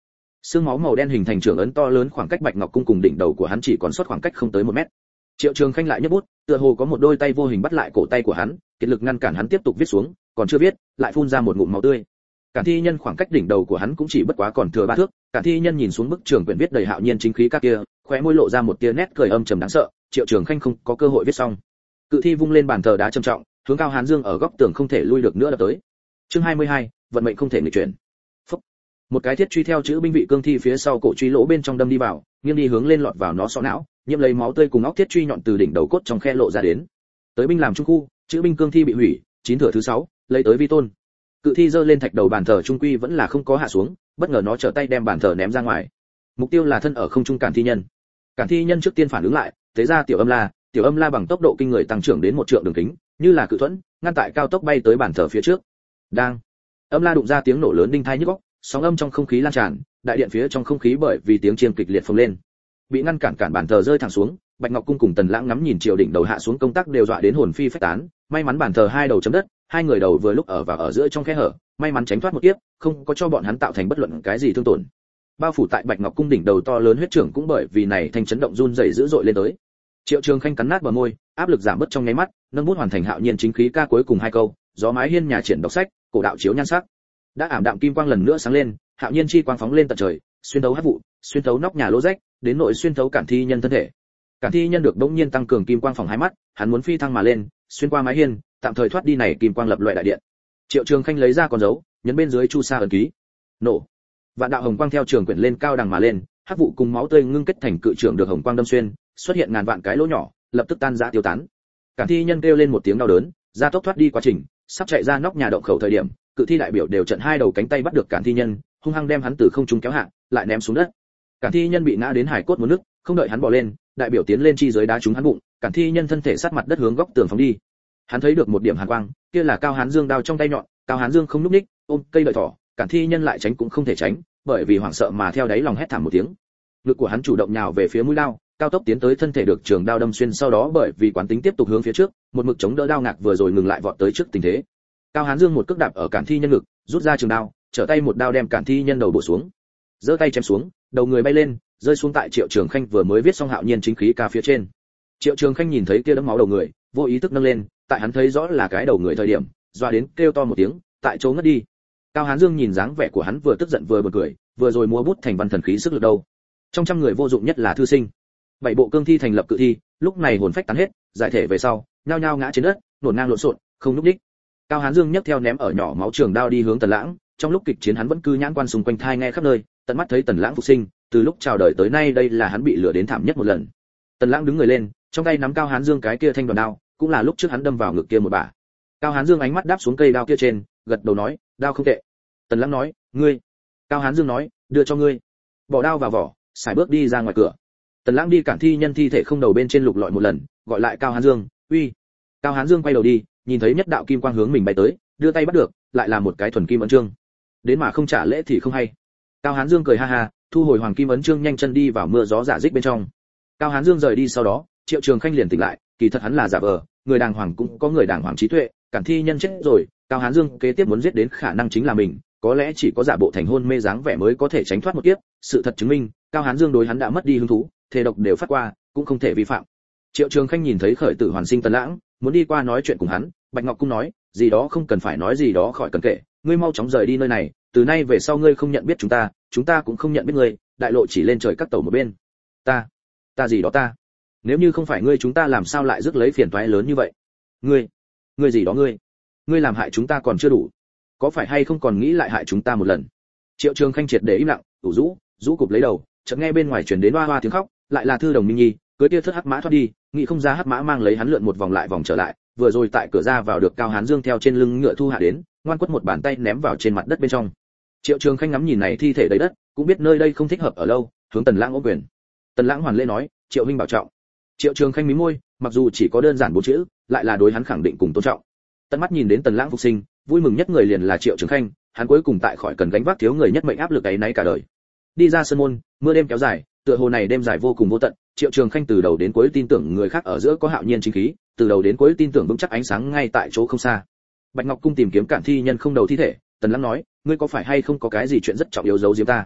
Xương máu màu đen hình thành trưởng ấn to lớn, khoảng cách Bạch Ngọc cung cùng đỉnh đầu của hắn chỉ còn sót khoảng cách không tới 1 mét. Triệu Trường Khanh lại nhấc bút, tựa hồ có một đôi tay vô hình bắt lại cổ tay của hắn, kiệt lực ngăn cản hắn tiếp tục viết xuống, còn chưa viết, lại phun ra một ngụm máu tươi. Cản Thi Nhân khoảng cách đỉnh đầu của hắn cũng chỉ bất quá còn thừa 3 thước, Cản Thi Nhân nhìn xuống bức trường quyển viết đầy hạo nhiên chính khí các kia, khóe môi lộ ra một tia nét cười âm trầm đáng sợ. Triệu Trường Khanh không có cơ hội viết xong. Cự thi vung lên bàn thờ đá trầm trọng, hướng Cao Hán Dương ở góc tường không thể lui được nữa đập tới. Chương 22, vận mệnh không thể nghịch chuyển. Phúc. Một cái thiết truy theo chữ binh vị cương thi phía sau cổ truy lỗ bên trong đâm đi vào, nghiêng đi hướng lên lọt vào nó sọ não, nhiễm lấy máu tươi cùng óc thiết truy nhọn từ đỉnh đầu cốt trong khe lộ ra đến. Tới binh làm trung khu, chữ binh cương thi bị hủy, 9 thừa thứ 6, lấy tới vi tôn. Cự thi giơ lên thạch đầu bàn thờ trung quy vẫn là không có hạ xuống, bất ngờ nó trở tay đem bàn thờ ném ra ngoài. Mục tiêu là thân ở không trung Cản Thi Nhân. Cản Thi Nhân trước tiên phản ứng lại, thế ra tiểu âm la bằng tốc độ kinh người tăng trưởng đến 1 trượng đường kính, như là cự thuẫn, ngăn tại cao tốc bay tới bàn thờ phía trước. Đang, âm la đụng ra tiếng nổ lớn đinh tai nhức óc, sóng âm trong không khí lan tràn, đại điện phía trong không khí bởi vì tiếng chiêng kịch liệt phồng lên. Bị ngăn cản bàn thờ rơi thẳng xuống, Bạch Ngọc cung cùng Tần Lãng ngắm nhìn triều đỉnh đầu hạ xuống công tác đều dọa đến hồn phi phách tán, may mắn bàn thờ hai đầu chấm đất, hai người đầu vừa lúc ở giữa trong khe hở, may mắn tránh thoát một kiếp, không có cho bọn hắn tạo thành bất luận cái gì thương tổn. Bao phủ tại Bạch Ngọc cung đỉnh đầu to lớn huyết trưởng cũng bởi vì này thành chấn động run rẩy dữ dội lên tới. Triệu Trường Khanh cắn nát bờ môi, áp lực giảm bớt trong nháy mắt, nâng bút hoàn thành hạo nhiên chính khí ca cuối cùng 2 câu, gió mái hiên nhà triển đọc sách, cổ đạo chiếu nhan sắc. Đã ảm đạm kim quang lần nữa sáng lên, hạo nhiên chi quang phóng lên tận trời, xuyên thấu hắc vụ, xuyên thấu nóc nhà lỗ rách, đến nội xuyên thấu Cản Thi Nhân thân thể. Cản Thi Nhân được đống nhiên tăng cường kim quang phòng 2 mắt, hắn muốn phi thăng mà lên, xuyên qua mái hiên, tạm thời thoát đi này kim quang lập loại đại điện. Triệu Trường Khanh lấy ra con dấu, nhấn bên dưới chu sa ấn ký. Nổ. Vạn đạo hồng quang theo trường quyển lên cao đằng mà lên, hắc vụ cùng máu tươi ngưng kết thành cự trường được hồng quang đâm xuyên, xuất hiện ngàn vạn cái lỗ nhỏ, lập tức tan rã tiêu tán. Cản Thi Nhân kêu lên một tiếng đau đớn, ra tốc thoát đi quá trình, sắp chạy ra nóc nhà động khẩu thời điểm, cự thi đại biểu đều trận 2 đầu cánh tay bắt được Cản Thi Nhân, hung hăng đem hắn từ không trung kéo hạ, lại ném xuống đất. Cản Thi Nhân bị ngã đến hải cốt muốn nứt, không đợi hắn bò lên, đại biểu tiến lên chi dưới đá trúng hắn bụng, Cản Thi Nhân thân thể sát mặt đất hướng góc tường phóng đi. Hắn thấy được một điểm hàn quang, kia là Cao Hán Dương đao trong tay nhọn, Cao Hán Dương không lúc ních, ôm cây lợi thỏ, Cản Thi Nhân lại tránh cũng không thể tránh, bởi vì hoảng sợ mà theo đáy lòng hét thảm một tiếng. Ngực của hắn chủ động nhào về phía mũi đao, cao tốc tiến tới thân thể được trường đao đâm xuyên, sau đó bởi vì quán tính tiếp tục hướng phía trước, một mực chống đỡ đao ngạc vừa rồi ngừng lại vọt tới trước tình thế. Cao Hán Dương một cước đạp ở Cản Thi Nhân ngực, rút ra trường đao, trở tay một đao đem Cản Thi Nhân đầu bổ xuống. Giơ tay chém xuống, đầu người bay lên, rơi xuống tại Triệu Trường Khanh vừa mới viết xong hạo nhiên chính khí ca phía trên. Triệu Trường Khanh nhìn thấy kia đẫm máu đầu người, vô ý thức nâng lên, tại hắn thấy rõ là cái đầu người thời điểm, doa đến kêu to một tiếng, tại chỗ ngất đi. Cao Hán Dương nhìn dáng vẻ của hắn vừa tức giận vừa bật cười, vừa rồi múa bút thành văn thần khí sức lực đâu. Trong trăm người vô dụng nhất là thư sinh. 7 bộ cương thi thành lập cự thi, lúc này hồn phách tán hết, giải thể về sau, nhao nhao ngã trên đất, nổn ngang lộn xộn, không lúc đích. Cao Hán Dương nhấc theo ném ở nhỏ máu trường đao đi hướng Tần Lãng, trong lúc kịch chiến hắn vẫn cứ nhãn quan xung quanh thai nghe khắp nơi, tận mắt thấy Tần Lãng phục sinh, từ lúc chào đời tới nay đây là hắn bị lửa đến thảm nhất một lần. Tần Lãng đứng người lên, trong tay nắm Cao Hán Dương cái kia thanh đoàn đao, cũng là lúc trước hắn đâm vào ngực kia một bả. Cao Hán Dương ánh mắt đáp xuống cây đao kia trên, gật đầu nói, đao không tệ. Tần Lãng nói, ngươi. Cao Hán Dương nói, đưa cho ngươi. Bỏ đao vào vỏ, xài bước đi ra ngoài cửa. Tần Lãng đi Cản Thi Nhân thi thể không đầu bên trên lục lọi một lần, gọi lại Cao Hán Dương, uy. Cao Hán Dương quay đầu đi, nhìn thấy nhất đạo kim quang hướng mình bay tới, đưa tay bắt được, lại là một cái thuần kim ấn chương. Đến mà không trả lễ thì không hay. Cao Hán Dương cười ha ha, thu hồi hoàng kim ấn chương, nhanh chân đi vào mưa gió giả dích bên trong. Cao Hán Dương rời đi sau đó, Triệu Trường Khanh liền tỉnh lại, kỳ thật hắn là giả vờ, người đàng hoàng cũng có người đàng hoàng trí tuệ, Cản Thi Nhân chết rồi, Cao Hán Dương kế tiếp muốn giết đến khả năng chính là mình, có lẽ chỉ có giả bộ thành hôn mê dáng vẻ mới có thể tránh thoát một kiếp, sự thật chứng minh, Cao Hán Dương đối hắn đã mất đi hứng thú, thể độc đều phát qua, cũng không thể vi phạm. Triệu Trường Khanh nhìn thấy khởi tử hoàn sinh Tần Lãng, muốn đi qua nói chuyện cùng hắn, Bạch Ngọc cung nói, gì đó không cần phải nói, gì đó khỏi cần kể, ngươi mau chóng rời đi nơi này, từ nay về sau ngươi không nhận biết chúng ta cũng không nhận biết ngươi, đại lộ chỉ lên trời các tàu một bên. Ta gì đó ta? Nếu như không phải ngươi chúng ta làm sao lại rước lấy phiền toái lớn như vậy? Ngươi gì đó ngươi làm hại chúng ta còn chưa đủ, có phải hay không còn nghĩ lại hại chúng ta một lần? Triệu Trường Khanh triệt để im lặng, rũ cụp lấy đầu, chợt nghe bên ngoài truyền đến oa oa tiếng khóc, lại là Thư Đồng Minh Nhi, cưới tia thất hắc mã thoát đi, nghĩ không ra hắc mã mang lấy hắn lượn một vòng lại vòng trở lại, vừa rồi tại cửa ra vào được Cao Hán Dương theo trên lưng ngựa thu hạ đến, ngoan quất một bàn tay ném vào trên mặt đất bên trong. Triệu Trường Khanh ngắm nhìn này thi thể đầy đất, cũng biết nơi đây không thích hợp ở lâu, hướng Tần Lãng ôm quyền. Tần Lãng hoàn lễ nói, Triệu huynh bảo trọng. Triệu Trường Khanh mím môi, mặc dù chỉ có đơn giản 4 chữ, lại là đối hắn khẳng định cùng tôn trọng. Tận mắt nhìn đến Tần Lãng phục sinh, vui mừng nhất người liền là Triệu Trường Khanh, hắn cuối cùng tại khỏi cần gánh vác thiếu người nhất mệnh áp lực ấy nấy cả đời. Đi ra sân môn, mưa đêm kéo dài, tựa hồ này đêm dài vô cùng vô tận, Triệu Trường Khanh từ đầu đến cuối tin tưởng người khác ở giữa có hạo nhiên chính khí, từ đầu đến cuối tin tưởng vững chắc ánh sáng ngay tại chỗ không xa. Bạch Ngọc cung tìm kiếm Cản Thi Nhân không đầu thi thể, Tần Lãng nói, ngươi có phải hay không có cái gì chuyện rất trọng yếu giấu giếm ta?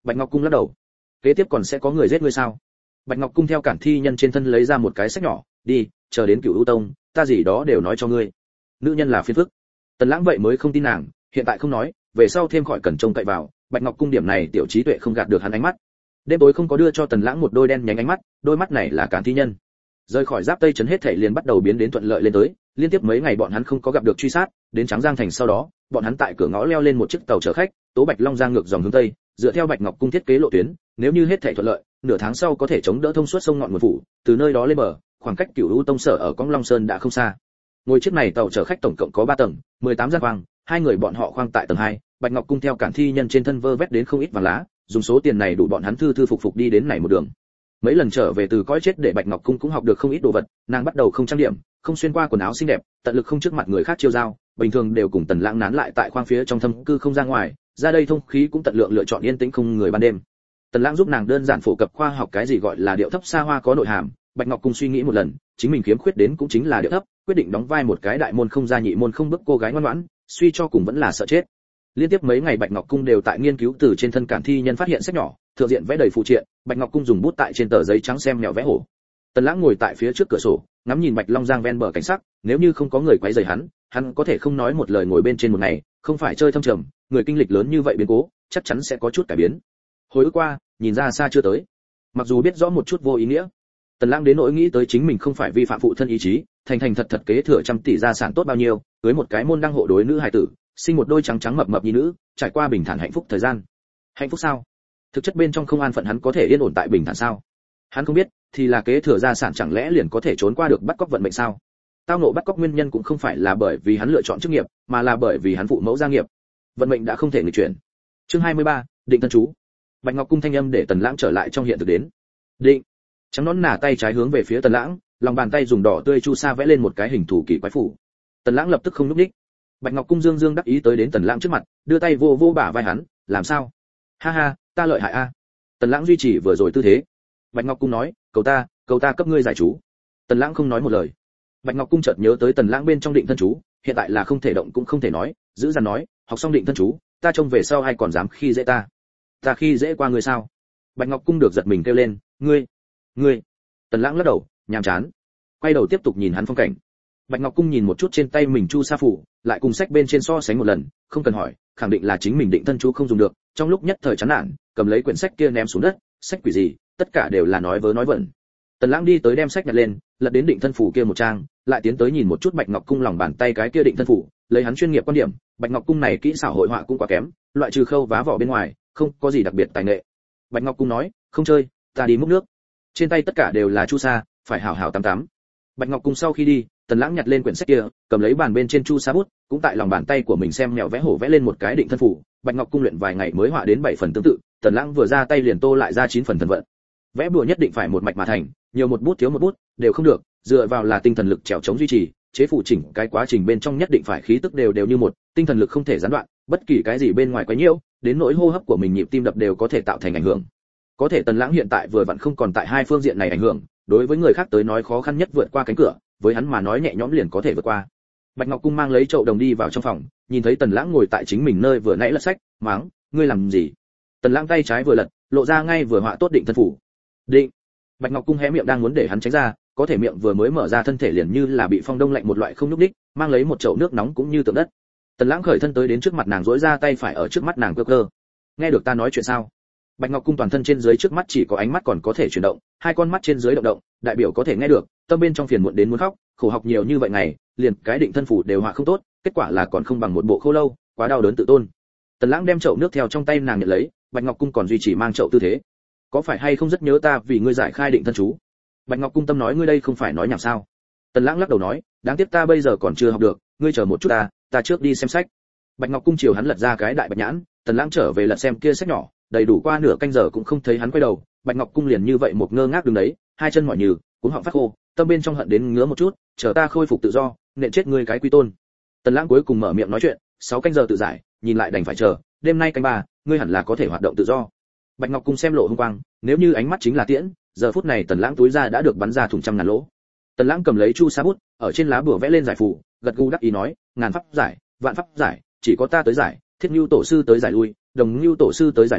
Bạch Ngọc Cung lắc đầu. Kế tiếp còn sẽ có người giết ngươi sao? Bạch Ngọc Cung theo Cản Thi Nhân trên thân lấy ra một cái sách nhỏ, đi, chờ đến Cửu U Tông, ta gì đó đều nói cho ngươi. Nữ nhân là phiền phức. Tần Lãng vậy mới không tin nàng, hiện tại không nói, về sau thêm khỏi cần trông cậy vào. Bạch Ngọc Cung điểm này tiểu trí tuệ không gạt được hắn ánh mắt. Đêm tối không có đưa cho Tần Lãng một đôi đen nhánh ánh mắt, đôi mắt này là Cản Thi Nhân. Rời khỏi Giáp Tây trấn hết thảy liền bắt đầu biến đến thuận lợi lên tới, liên tiếp mấy ngày bọn hắn không có gặp được truy sát, đến Tráng Giang thành sau đó, bọn hắn tại cửa ngõ leo lên một chiếc tàu chở khách, Tố Bạch Long giang ngược dòng hướng tây, dựa theo Bạch Ngọc Cung thiết kế lộ tuyến, nếu như hết thảy thuận lợi, nửa tháng sau có thể chống đỡ thông suốt sông ngọn nguồn phủ, từ nơi đó lên bờ, khoảng cách Cửu U Tông sở ở Cong Long Sơn đã không xa. Ngồi chiếc này tàu chở khách tổng cộng có 3 tầng, 18 gian khoang, hai người bọn họ khoang tại tầng 2, Bạch Ngọc Cung theo Cản Thi Nhân trên thân vơ vét đến không ít vàng lá, dùng số tiền này đủ bọn hắn thư phục đi đến này một đường. Mấy lần trở về từ cõi chết để Bạch Ngọc Cung cũng học được không ít đồ vật, nàng bắt đầu không trang điểm, không xuyên qua quần áo xinh đẹp, tận lực không trước mặt người khác chiêu giao, bình thường đều cùng Tần Lãng nán lại tại khoang phía trong thâm cư không ra ngoài, ra đây thông khí cũng tận lượng lựa chọn yên tĩnh không người ban đêm. Tần Lãng giúp nàng đơn giản phổ cập khoa học cái gì gọi là điệu thấp xa hoa có nội hàm, Bạch Ngọc Cung suy nghĩ một lần, chính mình khiếm khuyết đến cũng chính là điệu thấp, quyết định đóng vai một cái đại môn không ra nhị môn không bước cô gái ngoan ngoãn, suy cho cùng vẫn là sợ chết. Liên tiếp mấy ngày Bạch Ngọc Cung đều tại nghiên cứu từ trên thân Cản Thi Nhân phát hiện sách nhỏ, thượng diện vẽ đầy phụ triện, Bạch Ngọc Cung dùng bút tại trên tờ giấy trắng xem mèo vẽ hổ. Tần Lãng ngồi tại phía trước cửa sổ, ngắm nhìn Bạch Long Giang ven bờ cảnh sắc, nếu như không có người quấy rầy hắn có thể không nói một lời ngồi bên trên một ngày, không phải chơi thâm trầm, người kinh lịch lớn như vậy biến cố, chắc chắn sẽ có chút cải biến. Hồi ức qua, nhìn ra xa chưa tới. Mặc dù biết rõ một chút vô ý nghĩa, Tần Lãng đến nỗi nghĩ tới chính mình không phải vi phạm phụ thân ý chí, thành thật kế thừa trăm tỷ gia sản tốt bao nhiêu, cưới một cái môn đăng hộ đối nữ hài tử, sinh một đôi trắng trắng mập mập nhi nữ, trải qua bình thản hạnh phúc thời gian. Hạnh phúc sao? Thực chất bên trong không an phận hắn có thể yên ổn tại bình thản sao? Hắn không biết, thì là kế thừa gia sản chẳng lẽ liền có thể trốn qua được bắt cóc vận mệnh sao? Tao ngộ bắt cóc nguyên nhân cũng không phải là bởi vì hắn lựa chọn chức nghiệp, mà là bởi vì hắn phụ mẫu gia nghiệp. Vận mệnh đã không thể nghịch chuyển. Chương 23, định thân chú. Bạch Ngọc Cung thanh âm để Tần Lãng trở lại trong hiện thực đến. Định. Trắng nón nả tay trái hướng về phía Tần Lãng, lòng bàn tay dùng đỏ tươi chu sa vẽ lên một cái hình thủ kỳ quái phủ. Tần Lãng lập tức không nhúc nhích. Bạch Ngọc Cung dương đắc ý tới đến Tần Lãng trước mặt, đưa tay vô bả vai hắn, làm sao? Ha ha, ta lợi hại a. Tần Lãng duy trì vừa rồi tư thế. Bạch Ngọc Cung nói, cầu ta cấp ngươi giải chú. Tần Lãng không nói một lời. Bạch Ngọc Cung chợt nhớ tới Tần Lãng bên trong định thân chú, hiện tại là không thể động cũng không thể nói, giữ dằn nói, học xong định thân chú, ta trông về sau ai còn dám khi dễ ta? Ta khi dễ qua ngươi sao? Bạch Ngọc Cung được giật mình kêu lên, ngươi. Tần Lãng lắc đầu, nhàm chán, quay đầu tiếp tục nhìn hắn phong cảnh. Bạch Ngọc Cung nhìn một chút trên tay mình chu sa phủ, lại cùng sách bên trên so sánh một lần, không cần hỏi, khẳng định là chính mình định thân chú không dùng được, trong lúc nhất thời chán nản, cầm lấy quyển sách kia ném xuống đất, sách quỷ gì, tất cả đều là nói vớ nói vẩn. Tần Lãng đi tới đem sách nhặt lên, lật đến định thân phủ kia một trang, lại tiến tới nhìn một chút Bạch Ngọc Cung lòng bàn tay cái kia định thân phủ, lấy hắn chuyên nghiệp quan điểm, Bạch Ngọc Cung này kỹ xảo hội họa cũng quá kém, loại trừ khâu vá vỏ bên ngoài, không có gì đặc biệt tài nghệ. Bạch Ngọc Cung nói, không chơi, ta đi múc nước. Trên tay tất cả đều là chu sa, phải hảo hảo tắm tắm. Bạch Ngọc Cung sau khi đi, Tần Lãng nhặt lên quyển sách kia, cầm lấy bàn bên trên chu sa bút, cũng tại lòng bàn tay của mình xem mèo vẽ hổ vẽ lên một cái định thân phủ. Bạch Ngọc Cung luyện vài ngày mới họa đến 7 phần tương tự, Tần Lãng vừa ra tay liền tô lại ra 9 phần thần vận. Vẽ bùa nhất định phải một mạch mà thành, nhiều một bút thiếu một bút đều không được, dựa vào là tinh thần lực trèo chống duy trì, chế phủ chỉnh cái quá trình bên trong nhất định phải khí tức đều như một, tinh thần lực không thể gián đoạn, bất kỳ cái gì bên ngoài quấy nhiễu, đến nỗi hô hấp của mình nhịp tim đập đều có thể tạo thành ảnh hưởng. Có thể Tần Lãng hiện tại vừa vặn không còn tại hai phương diện này ảnh hưởng, đối với người khác tới nói khó khăn nhất vượt qua cánh cửa, với hắn mà nói nhẹ nhõm liền có thể vượt qua. Bạch Ngọc Cung mang lấy chậu đồng đi vào trong phòng, nhìn thấy Tần Lãng ngồi tại chính mình nơi vừa nãy lật sách, mắng, ngươi làm gì? Tần Lãng tay trái vừa lật, lộ ra ngay vừa họa tốt định thân phủ. Định. Bạch Ngọc Cung hé miệng đang muốn để hắn tránh ra, có thể miệng vừa mới mở ra thân thể liền như là bị phong đông lạnh một loại không nhúc nhích, mang lấy một chậu nước nóng cũng như tượng đất. Tần Lãng khởi thân tới đến trước mặt nàng duỗi ra tay phải ở trước mắt nàng cơ. Nghe được ta nói chuyện sao? Bạch Ngọc Cung toàn thân trên dưới trước mắt chỉ có ánh mắt còn có thể chuyển động, hai con mắt trên dưới động, đại biểu có thể nghe được, tâm bên trong phiền muộn đến muốn khóc, khổ học nhiều như vậy ngày, liền cái định thân phủ đều họa không tốt, kết quả là còn không bằng một bộ khô lâu, quá đau đớn tự tôn. Tần Lãng đem chậu nước theo trong tay nàng nhận lấy, Bạch Ngọc Cung còn duy trì mang chậu tư thế. Có phải hay không rất nhớ ta vì ngươi giải khai định thân chú? Bạch Ngọc Cung tâm nói ngươi đây không phải nói nhảm sao? Tần Lãng lắc đầu nói, đáng tiếc ta bây giờ còn chưa học được, ngươi chờ một chút ta trước đi xem sách. Bạch Ngọc Cung chiều hắn lật ra cái đại bạch nhãn, Tần Lãng trở về lật xem kia sách nhỏ, đầy đủ qua nửa canh giờ cũng không thấy hắn quay đầu, Bạch Ngọc Cung liền như vậy một ngơ ngác đứng đấy, hai chân mỏi nhừ, cuống họng phát khô, tâm bên trong hận đến ngứa một chút, chờ ta khôi phục tự do, nện chết ngươi cái quy tôn. Tần Lãng cuối cùng mở miệng nói chuyện, 6 canh giờ tự giải, nhìn lại đành phải chờ, đêm nay canh 3, ngươi hẳn là có thể hoạt động tự do. Bạch Ngọc Cung xem lộ hung quang, nếu như ánh mắt chính là tiễn, giờ phút này Tần Lãng túi ra đã được bắn ra thủng trăm ngàn lỗ. Tần Lãng cầm lấy chu sa bút, ở trên lá bùa vẽ lên giải phù, gật gù đắc ý nói, ngàn pháp giải, vạn pháp giải, chỉ có ta tới giải, Thiết Nưu tổ sư tới giải lui, Đồng Nưu tổ sư tới giải lui,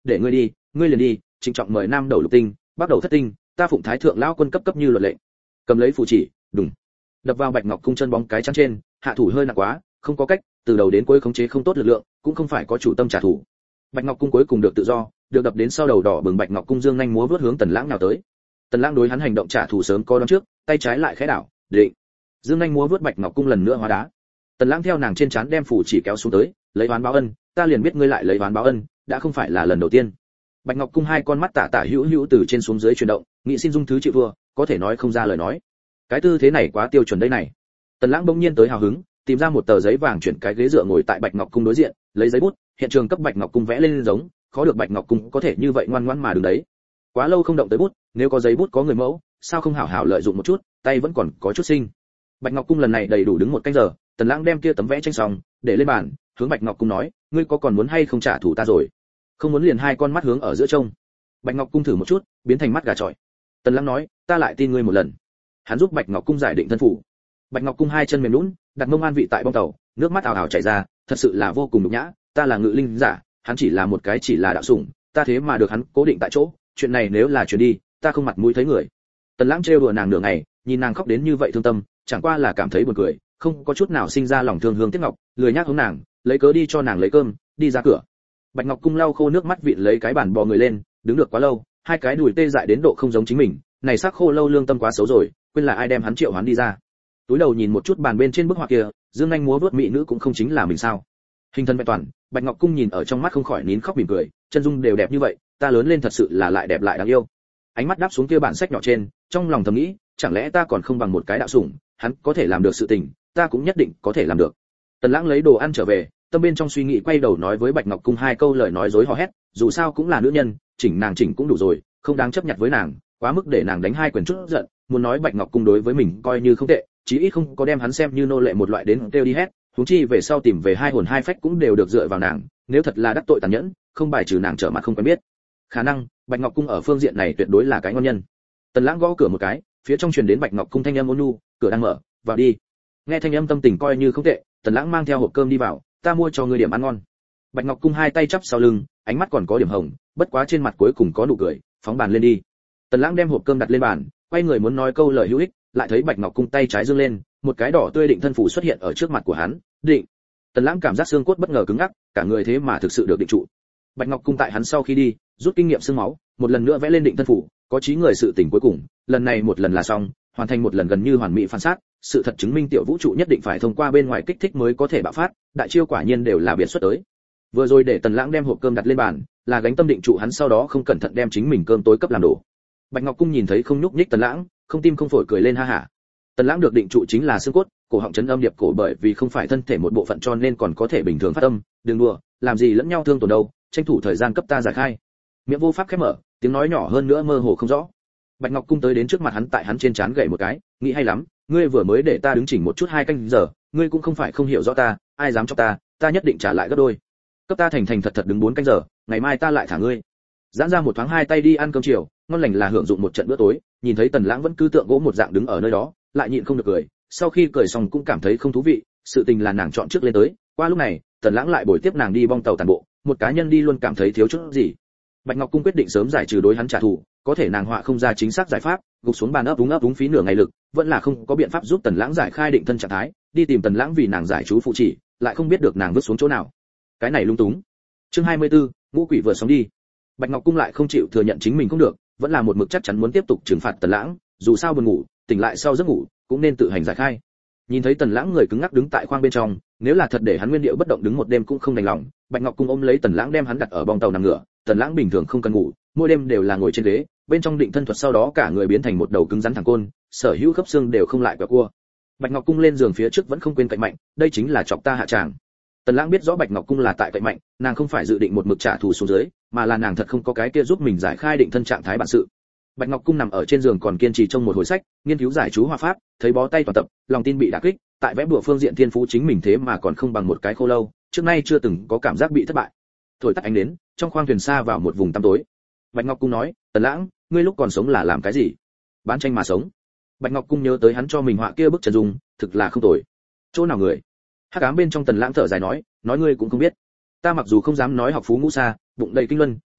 để ngươi đi, ngươi liền đi, trịnh trọng mời nam đầu lục tinh, bắc đầu thất tinh, ta phụng thái thượng lão quân cấp cấp như luật lệ. Cầm lấy phù chỉ, đùng, đập vào Bạch Ngọc Cung chân bóng cái chắn trên, hạ thủ hơi nặng quá, không có cách, từ đầu đến cuối khống chế không tốt lực lượng, cũng không phải có chủ tâm trả thù. Bạch Ngọc Cung cuối cùng được tự do, được đập đến sau đầu đỏ bừng Bạch Ngọc Cung dương nhanh múa vút hướng Tần Lãng nào tới. Tần Lãng đối hắn hành động trả thù sớm có đoán trước, tay trái lại khẽ đảo, định, dương nhanh múa vút Bạch Ngọc Cung lần nữa hóa đá. Tần Lãng theo nàng trên trán đem phủ chỉ kéo xuống tới, lấy oán báo ân, ta liền biết ngươi lại lấy oán báo ân, đã không phải là lần đầu tiên. Bạch Ngọc Cung hai con mắt tả tả hữu hữu từ trên xuống dưới chuyển động, nghĩ xin dung thứ chịu thua, có thể nói không ra lời nói. Cái tư thế này quá tiêu chuẩn đây này. Tần Lãng bỗng nhiên tới hào hứng, tìm ra một tờ giấy vàng chuyển cái ghế dựa ngồi tại Bạch Ngọc Cung đối diện, lấy giấy bút, hiện trường cấp Bạch Ngọc Cung vẽ lên giống, khó được Bạch Ngọc Cung có thể như vậy ngoan ngoãn mà đứng đấy. Quá lâu không động tới bút, nếu có giấy bút có người mẫu, sao không hảo hảo lợi dụng một chút, tay vẫn còn có chút sinh. Bạch Ngọc Cung lần này đầy đủ đứng một canh giờ, Tần Lãng đem kia tấm vẽ tranh xong, để lên bàn, hướng Bạch Ngọc Cung nói, ngươi có còn muốn hay không trả thù ta rồi? Không muốn liền hai con mắt hướng ở giữa trông. Bạch Ngọc Cung thử một chút, biến thành mắt gà trọi. Tần Lãng nói, ta lại tin ngươi một lần. Hắn giúp Bạch Ngọc Cung giải định thân phủ. Bạch Ngọc Cung hai chân mềm nhũn, đặt mông an vị tại bong tàu, nước mắt ào ào chảy ra, thật sự là vô cùng nhục nhã, ta là ngự linh giả, hắn chỉ là một cái chỉ là đạo sủng, ta thế mà được hắn cố định tại chỗ, chuyện này nếu là chuyển đi, ta không mặt mũi thấy người. Tần Lãng trêu đùa nàng nửa ngày, nhìn nàng khóc đến như vậy thương tâm, chẳng qua là cảm thấy buồn cười, không có chút nào sinh ra lòng thương hương tiếc ngọc, lười nhác hướng nàng, lấy cớ đi cho nàng lấy cơm, đi ra cửa. Bạch Ngọc Cung lau khô nước mắt vịn lấy cái bàn bò người lên, đứng được quá lâu, hai cái đùi tê dại đến độ không giống chính mình, này sắc khô lâu lương tâm quá xấu rồi, quên là ai đem hắn triệu hoán đi ra. Túi đầu nhìn một chút bàn bên trên bức họa kia, dương nhanh múa vuốt mỹ nữ cũng không chính là mình sao? Hình thân vẹn toàn, Bạch Ngọc Cung nhìn ở trong mắt không khỏi nín khóc mỉm cười, chân dung đều đẹp như vậy, ta lớn lên thật sự là lại đẹp lại đáng yêu. Ánh mắt đáp xuống kia bản sách nhỏ trên, trong lòng thầm nghĩ, chẳng lẽ ta còn không bằng một cái đạo sủng, hắn có thể làm được sự tình, ta cũng nhất định có thể làm được. Tần Lãng lấy đồ ăn trở về, tâm bên trong suy nghĩ quay đầu nói với Bạch Ngọc Cung hai câu lời nói dối hò hét, dù sao cũng là nữ nhân, chỉnh nàng chỉnh cũng đủ rồi, không đáng chấp nhặt với nàng, quá mức để nàng đánh hai quyền chút giận, muốn nói Bạch Ngọc Cung đối với mình coi như không tệ, chí ít không có đem hắn xem như nô lệ một loại đến kêu đi hét, huống chi về sau tìm về hai hồn hai phách cũng đều được dựa vào nàng, nếu thật là đắc tội tàn nhẫn, không bài trừ nàng trở mặt không quen biết. Khả năng, Bạch Ngọc Cung ở phương diện này tuyệt đối là cái ngon nhân. Tần Lãng gõ cửa một cái, phía trong truyền đến Bạch Ngọc Cung thanh âm ôn nhu, cửa đang mở, vào đi. Nghe thanh âm tâm tình coi như không tệ, Tần Lãng mang theo hộp cơm đi vào, ta mua cho ngươi điểm ăn ngon. Bạch Ngọc Cung hai tay chắp sau lưng, ánh mắt còn có điểm hồng, bất quá trên mặt cuối cùng có nụ cười, phóng bàn lên đi. Tần Lãng đem hộp cơm đặt lên bàn, quay người muốn nói câu lời hữu ích, lại thấy Bạch Ngọc Cung tay trái giương lên, một cái đỏ tươi định thân phủ xuất hiện ở trước mặt của hắn, định. Tần Lãng cảm giác xương cốt bất ngờ cứng ngắc, cả người thế mà thực sự được định trụ. Bạch Ngọc Cung tại hắn sau khi đi, rút kinh nghiệm xương máu, một lần nữa vẽ lên định thân phủ, có trí người sự tỉnh cuối cùng, lần này một lần là xong, hoàn thành một lần gần như hoàn mỹ phản sát, sự thật chứng minh tiểu vũ trụ nhất định phải thông qua bên ngoài kích thích mới có thể bạo phát, đại chiêu quả nhiên đều là biệt xuất tới. Vừa rồi để Tần Lãng đem hộp cơm đặt lên bàn, là gánh tâm định trụ hắn sau đó không cẩn thận đem chính mình cơm tối cấp làm đổ. Bạch Ngọc Cung nhìn thấy không nhúc nhích Tần Lãng, không tim không phổi cười lên ha hả. Tần Lãng được định trụ chính là xương cốt, cổ họng chấn âm điệp cổ bởi vì không phải thân thể một bộ phận cho nên còn có thể bình thường phát âm, đừng đùa, làm gì lẫn nhau thương tổn đâu, tranh thủ thời gian cấp ta giải khai. Miệng vô pháp khép mở, tiếng nói nhỏ hơn nữa mơ hồ không rõ. Bạch Ngọc Cung tới đến trước mặt hắn, tại hắn trên trán gậy một cái, nghĩ hay lắm, ngươi vừa mới để ta đứng chỉnh một chút 2 canh giờ, ngươi cũng không phải không hiểu rõ ta, ai dám cho ta nhất định trả lại gấp đôi. Cấp ta thành thành thật thật đứng 4 canh giờ, ngày mai ta lại thả ngươi. Giãn ra một thoáng hai tay đi ăn cơm chiều, ngon lành là hưởng dụng một trận bữa tối, nhìn thấy Tần Lãng vẫn cứ tượng gỗ một dạng đứng ở nơi đó, lại nhịn không được cười, sau khi cười xong cũng cảm thấy không thú vị, sự tình là nàng chọn trước lên tới, qua lúc này, Tần Lãng lại bồi tiếp nàng đi bong tàu tàn bộ, một cá nhân đi luôn cảm thấy thiếu chút gì. Bạch Ngọc Cung quyết định sớm giải trừ đối hắn trả thù, có thể nàng họa không ra chính xác giải pháp, gục xuống bàn ấp úng phí nửa ngày lực, vẫn là không có biện pháp giúp Tần Lãng giải khai định thân trạng thái, đi tìm Tần Lãng vì nàng giải chú phụ chỉ, lại không biết được nàng vứt xuống chỗ nào. Cái này lung túng. Chương 24, ngũ quỷ vừa sống đi. Bạch Ngọc Cung lại không chịu thừa nhận chính mình không được, vẫn là một mực chắc chắn muốn tiếp tục trừng phạt Tần Lãng, dù sao buồn ngủ, tỉnh lại sau giấc ngủ, cũng nên tự hành giải khai. Nhìn thấy Tần Lãng người cứng ngắc đứng tại khoang bên trong, nếu là thật để hắn nguyên điệu bất động đứng một đêm cũng không đành lòng, Bạch Ngọc Cung ôm lấy Tần Lãng đem hắn đặt ở bong tàu nằm ngửa, Tần Lãng bình thường không cần ngủ, mỗi đêm đều là ngồi trên ghế, bên trong định thân thuật sau đó cả người biến thành một đầu cứng rắn thẳng côn, sở hữu khớp xương đều không lại quẹo cua. Bạch Ngọc Cung lên giường phía trước vẫn không quên cậy mạnh, đây chính là chọc ta hạ tràng. Tần Lãng biết rõ Bạch Ngọc Cung là tại cậy mạnh, nàng không phải dự định một mực trả thù xuống dưới, mà là nàng thật không có cái kia giúp mình giải khai định thân trạng thái bản sự. Bạch Ngọc Cung nằm ở trên giường còn kiên trì trong một hồi sách, nghiên cứu giải chú hòa pháp, thấy bó tay toàn tập, lòng tin bị đả kích, tại vẽ bùa phương diện thiên phú chính mình thế mà còn không bằng một cái khô lâu, trước nay chưa từng có cảm giác bị thất bại. Thổi tắt ánh đến, trong khoang thuyền xa vào một vùng tăm tối. Bạch Ngọc Cung nói, Tần Lãng, ngươi lúc còn sống là làm cái gì? Bán tranh mà sống. Bạch Ngọc Cung nhớ tới hắn cho mình họa kia bức chân dung, thực là không tồi. Chỗ nào người? Hắc ám bên trong Tần Lãng thở dài nói ngươi cũng không biết. Ta mặc dù không dám nói học phú ngũ xa, bụng đầy kinh luân,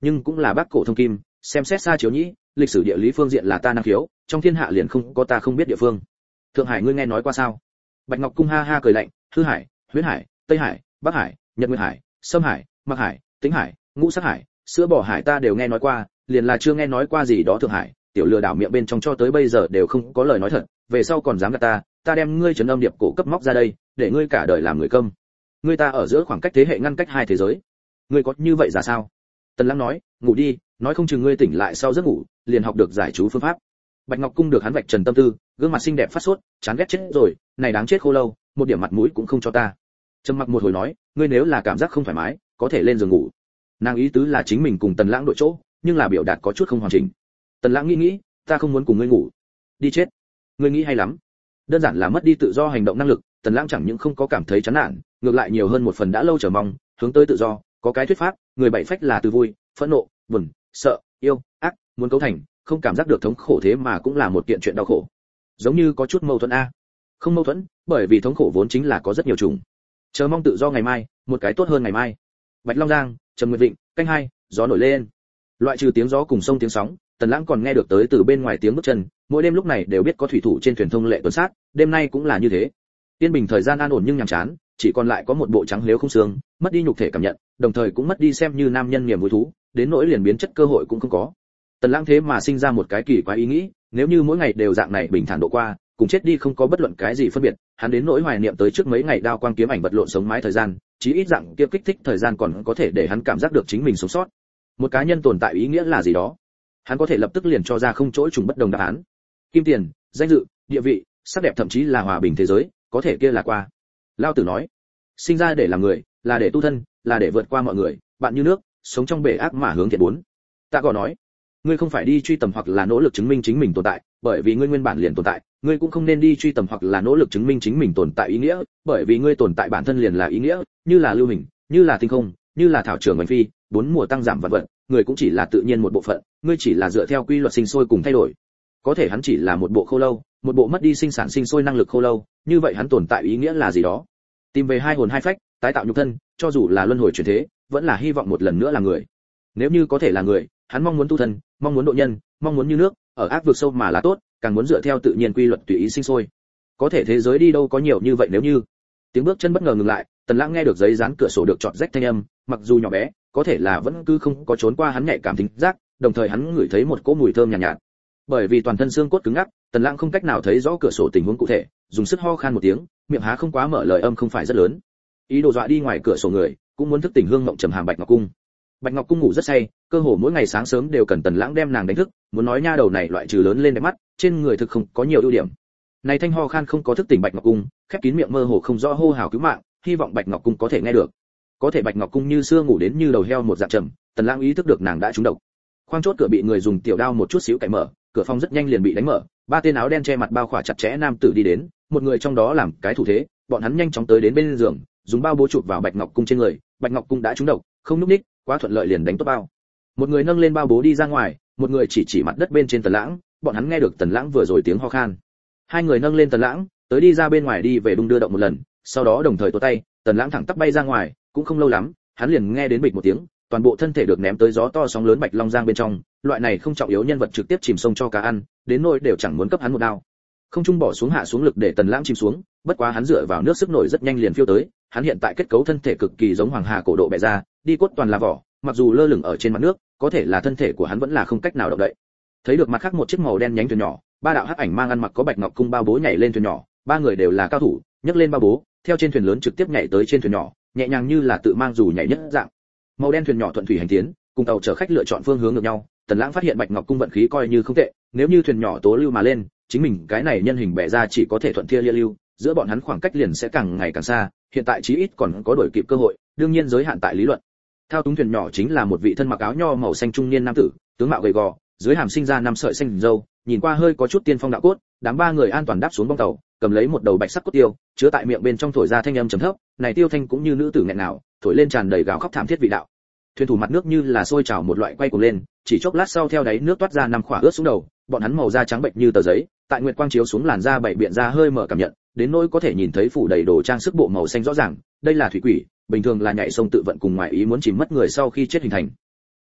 nhưng cũng là bác cổ thông kim, xem xét xa chiếu nhĩ, lịch sử địa lý phương diện là ta năng khiếu, trong thiên hạ liền không có ta không biết địa phương. Thượng Hải ngươi nghe nói qua sao? Bạch Ngọc Cung ha ha cười lạnh, Hư Hải, Huyễn Hải, Tây Hải, Bắc Hải, Nhật Nguyệt Hải, Sâm Hải, Mặc Hải, Tĩnh Hải, Ngũ Sắc Hải, Sữa Bò Hải ta đều nghe nói qua, liền là chưa nghe nói qua gì đó Thượng Hải, tiểu lừa đảo miệng bên trong cho tới bây giờ đều không có lời nói thật, về sau còn dám gạt ta đem ngươi trấn âm điệp cổ cấp móc ra đây, để ngươi cả đời làm người câm. Ngươi ta ở giữa khoảng cách thế hệ ngăn cách hai thế giới. Ngươi có như vậy ra sao? Tần Lãng nói, ngủ đi, nói không chừng ngươi tỉnh lại sau giấc ngủ, liền học được giải chú phương pháp. Bạch Ngọc Cung được hắn vạch trần tâm tư, gương mặt xinh đẹp phát sốt, chán ghét chết rồi, này đáng chết khô lâu, một điểm mặt mũi cũng không cho ta. Trầm mặc một hồi nói, ngươi nếu là cảm giác không thoải mái, có thể lên giường ngủ. Nàng ý tứ là chính mình cùng Tần Lãng đổi chỗ, nhưng là biểu đạt có chút không hoàn chỉnh. Tần Lãng nghĩ, ta không muốn cùng ngươi ngủ. Đi chết. Ngươi nghĩ hay lắm. Đơn giản là mất đi tự do hành động năng lực, Tần Lãng chẳng những không có cảm thấy chán nản, ngược lại nhiều hơn một phần đã lâu chờ mong, hướng tới tự do, có cái thuyết pháp, người bảy phách là từ vui, phẫn nộ, buồn, sợ, yêu, ác, muốn cấu thành, không cảm giác được thống khổ thế mà cũng là một kiện chuyện đau khổ. Giống như có chút mâu thuẫn a. Không mâu thuẫn, bởi vì thống khổ vốn chính là có rất nhiều chủng. Chờ mong tự do ngày mai, một cái tốt hơn ngày mai. Bạch Long Giang, Trầm Nguyệt Vịnh, canh 2, gió nổi lên. Loại trừ tiếng gió cùng sông tiếng sóng, Tần Lãng còn nghe được tới từ bên ngoài tiếng bước chân, mỗi đêm lúc này đều biết có thủy thủ trên thuyền thông lệ tuần sát, đêm nay cũng là như thế. Yên bình thời gian an ổn nhưng nhàm chán, chỉ còn lại có một bộ trắng liếu không xương, mất đi nhục thể cảm nhận, đồng thời cũng mất đi xem như nam nhân niềm vui thú, đến nỗi liền biến chất cơ hội cũng không có. Tần Lãng thế mà sinh ra một cái kỳ quái ý nghĩ, nếu như mỗi ngày đều dạng này bình thản độ qua, cùng chết đi không có bất luận cái gì phân biệt, hắn đến nỗi hoài niệm tới trước mấy ngày đao quang kiếm ảnh vật lộn sống mái thời gian, chí ít dạng kia kích thích thời gian còn có thể để hắn cảm giác được chính mình sống sót. Một cá nhân tồn tại ý nghĩa là gì đó? Hắn có thể lập tức liền cho ra không chỗ trùng bất đồng đáp án. Kim tiền, danh dự, địa vị, sắc đẹp thậm chí là hòa bình thế giới, có thể kia là qua. Lao Tử nói, sinh ra để làm người, là để tu thân, là để vượt qua mọi người, bạn như nước, sống trong bể ác mà hướng thiện bốn. Tạ Gò nói, ngươi không phải đi truy tầm hoặc là nỗ lực chứng minh chính mình tồn tại, bởi vì ngươi nguyên bản liền tồn tại, ngươi cũng không nên đi truy tầm hoặc là nỗ lực chứng minh chính mình tồn tại ý nghĩa, bởi vì ngươi tồn tại bản thân liền là ý nghĩa, như là lưu hình, như là tinh không, như là thảo trường hoành phi, bốn mùa tăng giảm vạn vật, người cũng chỉ là tự nhiên một bộ phận, ngươi chỉ là dựa theo quy luật sinh sôi cùng thay đổi. Có thể hắn chỉ là một bộ khô lâu, một bộ mất đi sinh sản sinh sôi năng lực khô lâu, như vậy hắn tồn tại ý nghĩa là gì đó? Tìm về hai hồn hai phách, tái tạo nhục thân, cho dù là luân hồi chuyển thế, vẫn là hy vọng một lần nữa là người. Nếu như có thể là người, hắn mong muốn tu thân, mong muốn độ nhân, mong muốn như nước, ở ác vực sâu mà là tốt, càng muốn dựa theo tự nhiên quy luật tùy ý sinh sôi. Có thể thế giới đi đâu có nhiều như vậy nếu như. Tiếng bước chân bất ngờ ngừng lại, Tần Lãng nghe được giấy dán cửa sổ được chọt rách thanh âm, mặc dù nhỏ bé, có thể là vẫn cứ không có trốn qua hắn nhạy cảm thính giác, đồng thời hắn ngửi thấy một cỗ mùi thơm nhàn nhạt. Bởi vì toàn thân xương cốt cứng ngắc, Tần Lãng không cách nào thấy rõ cửa sổ tình huống cụ thể, dùng sức ho khan một tiếng, miệng há không quá mở lời âm không phải rất lớn. Ý đồ dọa đi ngoài cửa sổ người, cũng muốn thức tỉnh hương mộng trầm hàm Bạch Ngọc Cung. Bạch Ngọc Cung ngủ rất say, cơ hồ mỗi ngày sáng sớm đều cần Tần Lãng đem nàng đánh thức, muốn nói nha đầu này loại trừ lớn lên đẹp mắt, trên người thực không có nhiều ưu điểm. Này thanh ho khan không có thức tỉnh Bạch Ngọc Cung, khép kín miệng mơ hồ không rõ hô hào cứu mạng, hy vọng Bạch Ngọc Cung có thể nghe được. Có thể Bạch Ngọc Cung như xưa ngủ đến như đầu heo một dạng trầm, Tần Lãng ý thức được nàng đã trúng độc. Khoang chốt cửa bị người dùng tiểu đao một chút xíu cạy mở, cửa phòng rất nhanh liền bị đánh mở, ba tên áo đen che mặt bao khỏa chặt chẽ nam tử đi đến, một người trong đó làm cái thủ thế, bọn hắn nhanh chóng tới đến bên giường, dùng bao bố chụp vào Bạch Ngọc Cung trên người, Bạch Ngọc Cung đã trúng độc, không núp ních, quá thuận lợi liền đánh tốt bao. Một người nâng lên bao bố đi ra ngoài, một người chỉ mặt đất bên trên Tần Lãng, bọn hắn nghe được Tần Lãng vừa rồi tiếng ho khan. Hai người nâng lên Tần Lãng, tới đi ra bên ngoài đi về đung đưa động một lần, sau đó đồng thời tố tay, Tần Lãng thẳng tắp bay ra ngoài, cũng không lâu lắm, hắn liền nghe đến bịch một tiếng, toàn bộ thân thể được ném tới gió to sóng lớn Bạch Long Giang bên trong, loại này không trọng yếu nhân vật trực tiếp chìm sông cho cá ăn, đến nỗi đều chẳng muốn cấp hắn một đao. Không trung bỏ xuống hạ xuống lực để Tần Lãng chìm xuống, bất quá hắn dựa vào nước sức nổi rất nhanh liền phiêu tới, hắn hiện tại kết cấu thân thể cực kỳ giống Hoàng Hà cổ độ bẻ ra, đi cốt toàn là vỏ, mặc dù lơ lửng ở trên mặt nước, có thể là thân thể của hắn vẫn là không cách nào động đậy. Thấy được mặt khác một chiếc màu đen nhánh thuyền nhỏ, ba đạo hắc ảnh mang ăn mặc có Bạch Ngọc Cung bao bố nhảy lên thuyền nhỏ, ba người đều là cao thủ, nhấc lên bao bố, theo trên thuyền lớn trực tiếp nhảy tới trên thuyền nhỏ, nhẹ nhàng như là tự mang dù nhảy nhất dạng. Màu đen thuyền nhỏ thuận thủy hành tiến, cùng tàu chở khách lựa chọn phương hướng ngược nhau. Tần Lãng phát hiện Bạch Ngọc Cung vận khí coi như không tệ, nếu như thuyền nhỏ tố lưu mà lên, chính mình cái này nhân hình bẻ ra chỉ có thể thuận thia lia lưu, giữa bọn hắn khoảng cách liền sẽ càng ngày càng xa, hiện tại chí ít còn có đổi kịp cơ hội, đương nhiên giới hạn tại lý luận. Thao túng thuyền nhỏ chính là một vị thân mặc áo nho màu xanh trung niên nam tử, tướng mạo gầy gò, dưới hàm sinh ra năm sợi xanh râu, nhìn qua hơi có chút tiên phong đạo cốt. Đám ba người an toàn đáp xuống bong tàu, cầm lấy một đầu bạch sắc cốt tiêu, chứa tại miệng bên trong thổi ra thanh âm trầm thấp, này tiêu thanh cũng như nữ tử nghẹn nào, thổi lên tràn đầy gào khóc thảm thiết vị đạo. Thuyền thủ mặt nước như là sôi trào một loại quay cuồng lên, chỉ chốc lát sau theo đáy nước toát ra năm khỏa ướt xuống đầu, bọn hắn màu da trắng bệnh như tờ giấy, tại nguyệt quang chiếu xuống làn da bảy biện ra hơi mở cảm nhận, đến nỗi có thể nhìn thấy phủ đầy đồ trang sức bộ màu xanh rõ ràng, đây là thủy quỷ, bình thường là nhảy sông tự vận cùng ngoại ý muốn chìm mất người sau khi chết hình thành.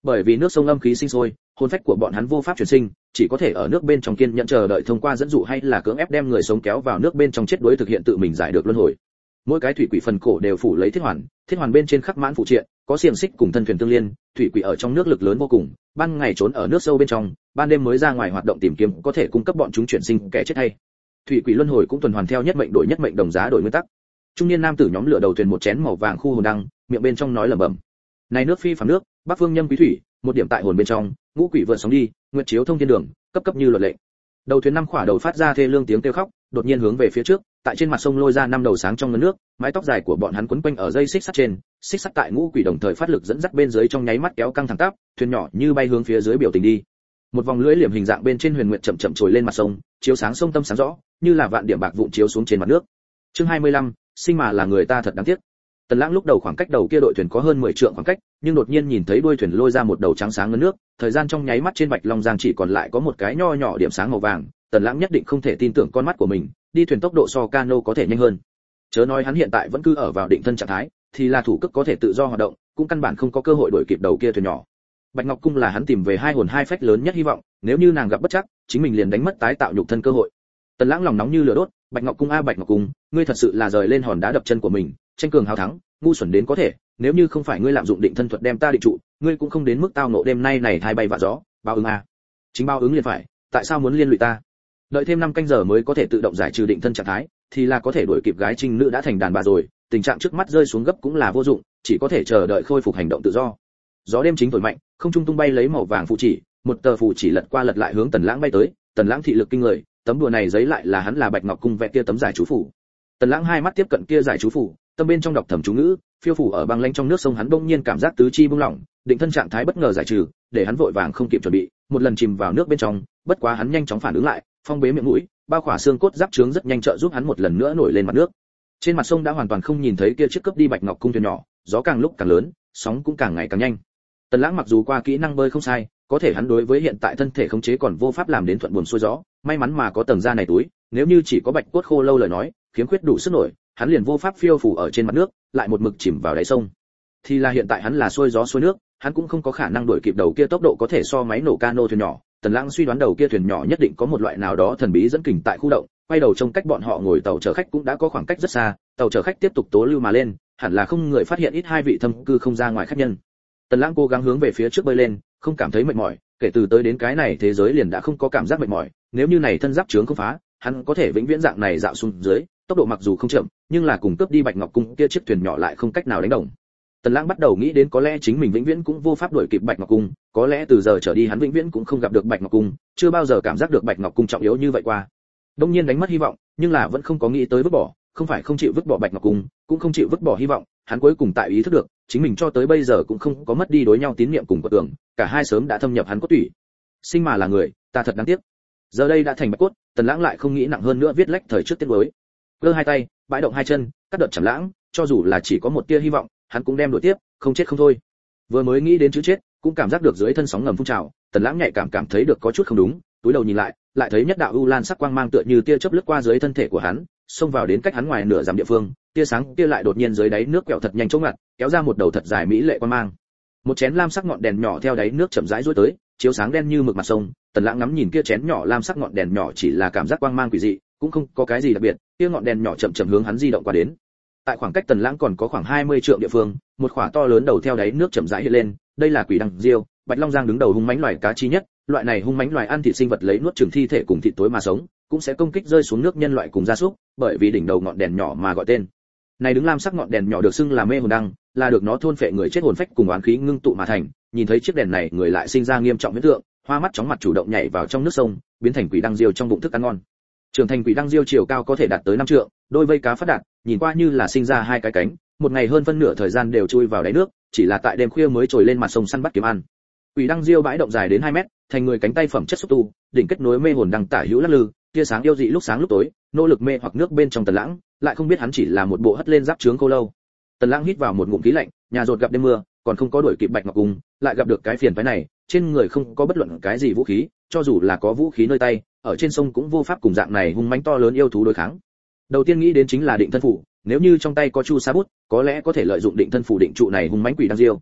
Bởi vì nước sông âm khí sinh sôi, hồn phách của bọn hắn vô pháp chuyển sinh, chỉ có thể ở nước bên trong kiên nhẫn chờ đợi thông qua dẫn dụ hay là cưỡng ép đem người sống kéo vào nước bên trong chết đuối thực hiện tự mình giải được luân hồi. Mỗi cái thủy quỷ phần cổ đều phủ lấy thiết hoàn bên trên khắc mãn phụ triện, có xiềng xích cùng thân thuyền tương liên, thủy quỷ ở trong nước lực lớn vô cùng, ban ngày trốn ở nước sâu bên trong, ban đêm mới ra ngoài hoạt động tìm kiếm có thể cung cấp bọn chúng chuyển sinh kẻ chết hay. Thủy quỷ luân hồi cũng tuần hoàn theo nhất mệnh đổi nhất mệnh đồng giá đổi nguyên tắc. Trung niên nam tử nhóm lửa đầu thuyền một chén màu vàng khu hồn đăng, miệng bên trong nói lẩm bẩm: này nước phi phàm nước, bắc phương nhâm quý thủy, một điểm tại hồn bên trong, ngũ quỷ vượt sóng đi, nguyệt chiếu thông thiên đường, cấp cấp như luật lệ. Đầu thuyền năm khỏa đầu phát ra thê lương tiếng kêu khóc, đột nhiên hướng về phía trước, tại trên mặt sông lôi ra năm đầu sáng trong ngấn nước, mái tóc dài của bọn hắn quấn quanh ở dây xích sắt trên, xích sắt tại ngũ quỷ đồng thời phát lực dẫn dắt bên dưới trong nháy mắt kéo căng thẳng tắp, thuyền nhỏ như bay hướng phía dưới biểu tình đi. Một vòng lưỡi liềm hình dạng bên trên huyền nguyệt chậm chậm trồi lên mặt sông, chiếu sáng sông tâm sáng rõ, như là vạn điểm bạc vụn chiếu xuống trên mặt nước. Chương 25, sinh mà là người ta thật đáng tiếc. Tần Lãng lúc đầu khoảng cách đầu kia đội thuyền có hơn 10 trượng khoảng cách, nhưng đột nhiên nhìn thấy đuôi thuyền lôi ra một đầu trắng sáng ngấn nước, thời gian trong nháy mắt trên Bạch Long Giang chỉ còn lại có một cái nho nhỏ điểm sáng màu vàng, Tần Lãng nhất định không thể tin tưởng con mắt của mình, đi thuyền tốc độ so cano có thể nhanh hơn. Chớ nói hắn hiện tại vẫn cứ ở vào định thân trạng thái, thì là thủ cước có thể tự do hoạt động, cũng căn bản không có cơ hội đuổi kịp đầu kia thuyền nhỏ. Bạch Ngọc Cung là hắn tìm về hai hồn hai phách lớn nhất hy vọng, nếu như nàng gặp bất trắc, chính mình liền đánh mất tái tạo nhục thân cơ hội. Tần Lãng lòng nóng như lửa đốt, Bạch Ngọc Cung a Bạch Ngọc Cung, ngươi thật sự là rời lên hòn đá đập chân của mình, tranh cường hào thắng, ngu xuẩn đến có thể, nếu như không phải ngươi lạm dụng định thân thuật đem ta định trụ, ngươi cũng không đến mức tao nộ đêm nay này thay bay vạ gió, báo ứng a. Chính báo ứng liền phải, tại sao muốn liên lụy ta? Đợi thêm 5 canh giờ mới có thể tự động giải trừ định thân trạng thái, thì là có thể đuổi kịp gái trinh nữ đã thành đàn bà rồi, tình trạng trước mắt rơi xuống gấp cũng là vô dụng, chỉ có thể chờ đợi khôi phục hành động tự do. Gió đêm chính thổi mạnh, không trung tung bay lấy màu vàng phù chỉ, một tờ phù chỉ lật qua lật lại hướng Tần Lãng bay tới, Tần Lãng thị lực kinh người, tấm đùa này giấy lại là hắn là Bạch Ngọc Cung vẽ kia tấm giải chú phù. Tần Lãng hai mắt tiếp cận kia giải chú phù, tâm bên trong đọc thầm chú ngữ, phiêu phù ở băng lanh trong nước sông hắn bỗng nhiên cảm giác tứ chi buông lỏng, định thân trạng thái bất ngờ giải trừ, để hắn vội vàng không kịp chuẩn bị, một lần chìm vào nước bên trong, bất quá hắn nhanh chóng phản ứng lại, phong bế miệng mũi, bao khỏa xương cốt giáp trướng rất nhanh trợ giúp hắn một lần nữa nổi lên mặt nước. Trên mặt sông đã hoàn toàn không nhìn thấy kia chiếc cướp đi Bạch Ngọc Cung thuyền nhỏ, gió càng lúc càng lớn, sóng cũng càng ngày càng nhanh. Tần Lãng mặc dù qua kỹ năng bơi không sai, có thể hắn đối với hiện tại thân thể khống chế còn vô pháp làm đến thuận buồm xuôi gió, may mắn mà có tầng da này túi, nếu như chỉ có bạch cốt khô lâu lời nói, khiếm khuyết đủ sức nổi, hắn liền vô pháp phiêu phù ở trên mặt nước, lại một mực chìm vào đáy sông. Thì là hiện tại hắn là xuôi gió xuôi nước, hắn cũng không có khả năng đuổi kịp đầu kia tốc độ có thể so máy nổ cano thuyền nhỏ. Tần Lãng suy đoán đầu kia thuyền nhỏ nhất định có một loại nào đó thần bí dẫn kình tại khu động, quay đầu trông cách bọn họ ngồi tàu chở khách cũng đã có khoảng cách rất xa, tàu chở khách tiếp tục tố lưu mà lên, hẳn là không người phát hiện ít hai vị thâm cư không ra ngoài khách nhân. Tần Lãng cố gắng hướng về phía trước bơi lên, không cảm thấy mệt mỏi, kể từ tới đến cái này thế giới liền đã không có cảm giác mệt mỏi, nếu như này thân giáp chướng không phá, hắn có thể vĩnh viễn dạng này dạo xuống dưới, tốc độ mặc dù không chậm, nhưng là cùng cướp đi Bạch Ngọc Cung kia chiếc thuyền nhỏ lại không cách nào đánh đồng. Tần Lãng bắt đầu nghĩ đến có lẽ chính mình vĩnh viễn cũng vô pháp đuổi kịp Bạch Ngọc Cung, có lẽ từ giờ trở đi hắn vĩnh viễn cũng không gặp được Bạch Ngọc Cung, chưa bao giờ cảm giác được Bạch Ngọc Cung trọng yếu như vậy qua. Đông nhiên đánh mất hy vọng, nhưng là vẫn không có nghĩ tới vứt bỏ, không phải không chịu vứt bỏ Bạch Ngọc Cung, cũng không chịu vứt bỏ hy vọng, hắn cuối cùng tại ý thức được, chính mình cho tới bây giờ cũng không có mất đi đối nhau tín niệm cùng của tưởng, cả hai sớm đã thâm nhập hắn cốt tủy. Sinh mà là người, ta thật đáng tiếc. Giờ đây đã thành bạch cốt, Tần Lãng lại không nghĩ nặng hơn nữa viết lách thời trước tiết đối. Giơ hai tay, bãi động hai chân, cắt đợt chầm lãng, cho dù là chỉ có một tia hy vọng, hắn cũng đem đuổi tiếp, không chết không thôi. Vừa mới nghĩ đến chữ chết, cũng cảm giác được dưới thân sóng ngầm phun trào, Tần Lãng nhạy cảm thấy được có chút không đúng, túi đầu nhìn lại, lại thấy nhất đạo u lan sắc quang mang tựa như tia chớp lướt qua dưới thân thể của hắn, xông vào đến cách hắn ngoài nửa dặm địa phương, tia sáng kia lại đột nhiên dưới đáy nước quẹo thật nhanh chóng ngặt, kéo ra một đầu thật dài mỹ lệ quang mang. Một chén lam sắc ngọn đèn nhỏ theo đáy nước chậm rãi duỗi tới, chiếu sáng đen như mực mặt sông. Tần Lãng ngắm nhìn kia chén nhỏ lam sắc ngọn đèn nhỏ chỉ là cảm giác quang mang quỷ dị, cũng không có cái gì đặc biệt, kia ngọn đèn nhỏ chậm chậm hướng hắn di động qua đến. Tại khoảng cách Tần Lãng còn có khoảng 20 trượng địa phương, một khỏa to lớn đầu theo đáy nước chậm rãi hiện lên, đây là quỷ đằng diêu, Bạch Long Giang đứng đầu hung mãnh loài cá chi nhất, loại này hung mãnh loài ăn thịt sinh vật lấy nuốt chửng thi thể cùng thịt tối mà sống, cũng sẽ công kích rơi xuống nước nhân loại cùng gia súc, bởi vì đỉnh đầu ngọn đèn nhỏ mà gọi tên. Này đứng lam sắc ngọn đèn nhỏ được xưng là mê hồn đăng, là được nó thôn phệ người chết hồn phách cùng oán khí ngưng tụ mà thành, nhìn thấy chiếc đèn này, người lại sinh ra nghiêm trọng huyễn tượng, hoa mắt chóng mặt chủ động nhảy vào trong nước sông, biến thành quỷ đăng diêu trong bụng thức ăn ngon. Trưởng thành quỷ đăng diêu chiều cao có thể đạt tới 5 trượng, đôi vây cá phát đạt, nhìn qua như là sinh ra hai cái cánh, một ngày hơn phân nửa thời gian đều chui vào đáy nước, chỉ là tại đêm khuya mới trồi lên mặt sông săn bắt kiếm ăn. Quỷ đăng diêu bãi động dài đến 2 mét, thành người cánh tay phẩm chất xúc tu, đỉnh kết nối mê hồn đăng tả hữu lắc lư, tia sáng yêu dị lúc sáng lúc tối, nỗ lực mê hoặc nước bên trong Tần Lãng, lại không biết hắn chỉ là một bộ hất lên giáp trướng cô lâu. Tần Lãng hít vào một ngụm khí lạnh, nhà rột gặp đêm mưa, còn không có đuổi kịp Bạch Ngọc Cung, lại gặp được cái phiền phái này, trên người không có bất luận cái gì vũ khí, cho dù là có vũ khí nơi tay, ở trên sông cũng vô pháp cùng dạng này hung mãnh to lớn yêu thú đối kháng. Đầu tiên nghĩ đến chính là định thân phủ, nếu như trong tay có chu sa bút, có lẽ có thể lợi dụng định thân phủ định trụ này hung mãnh quỷ đăng diêu.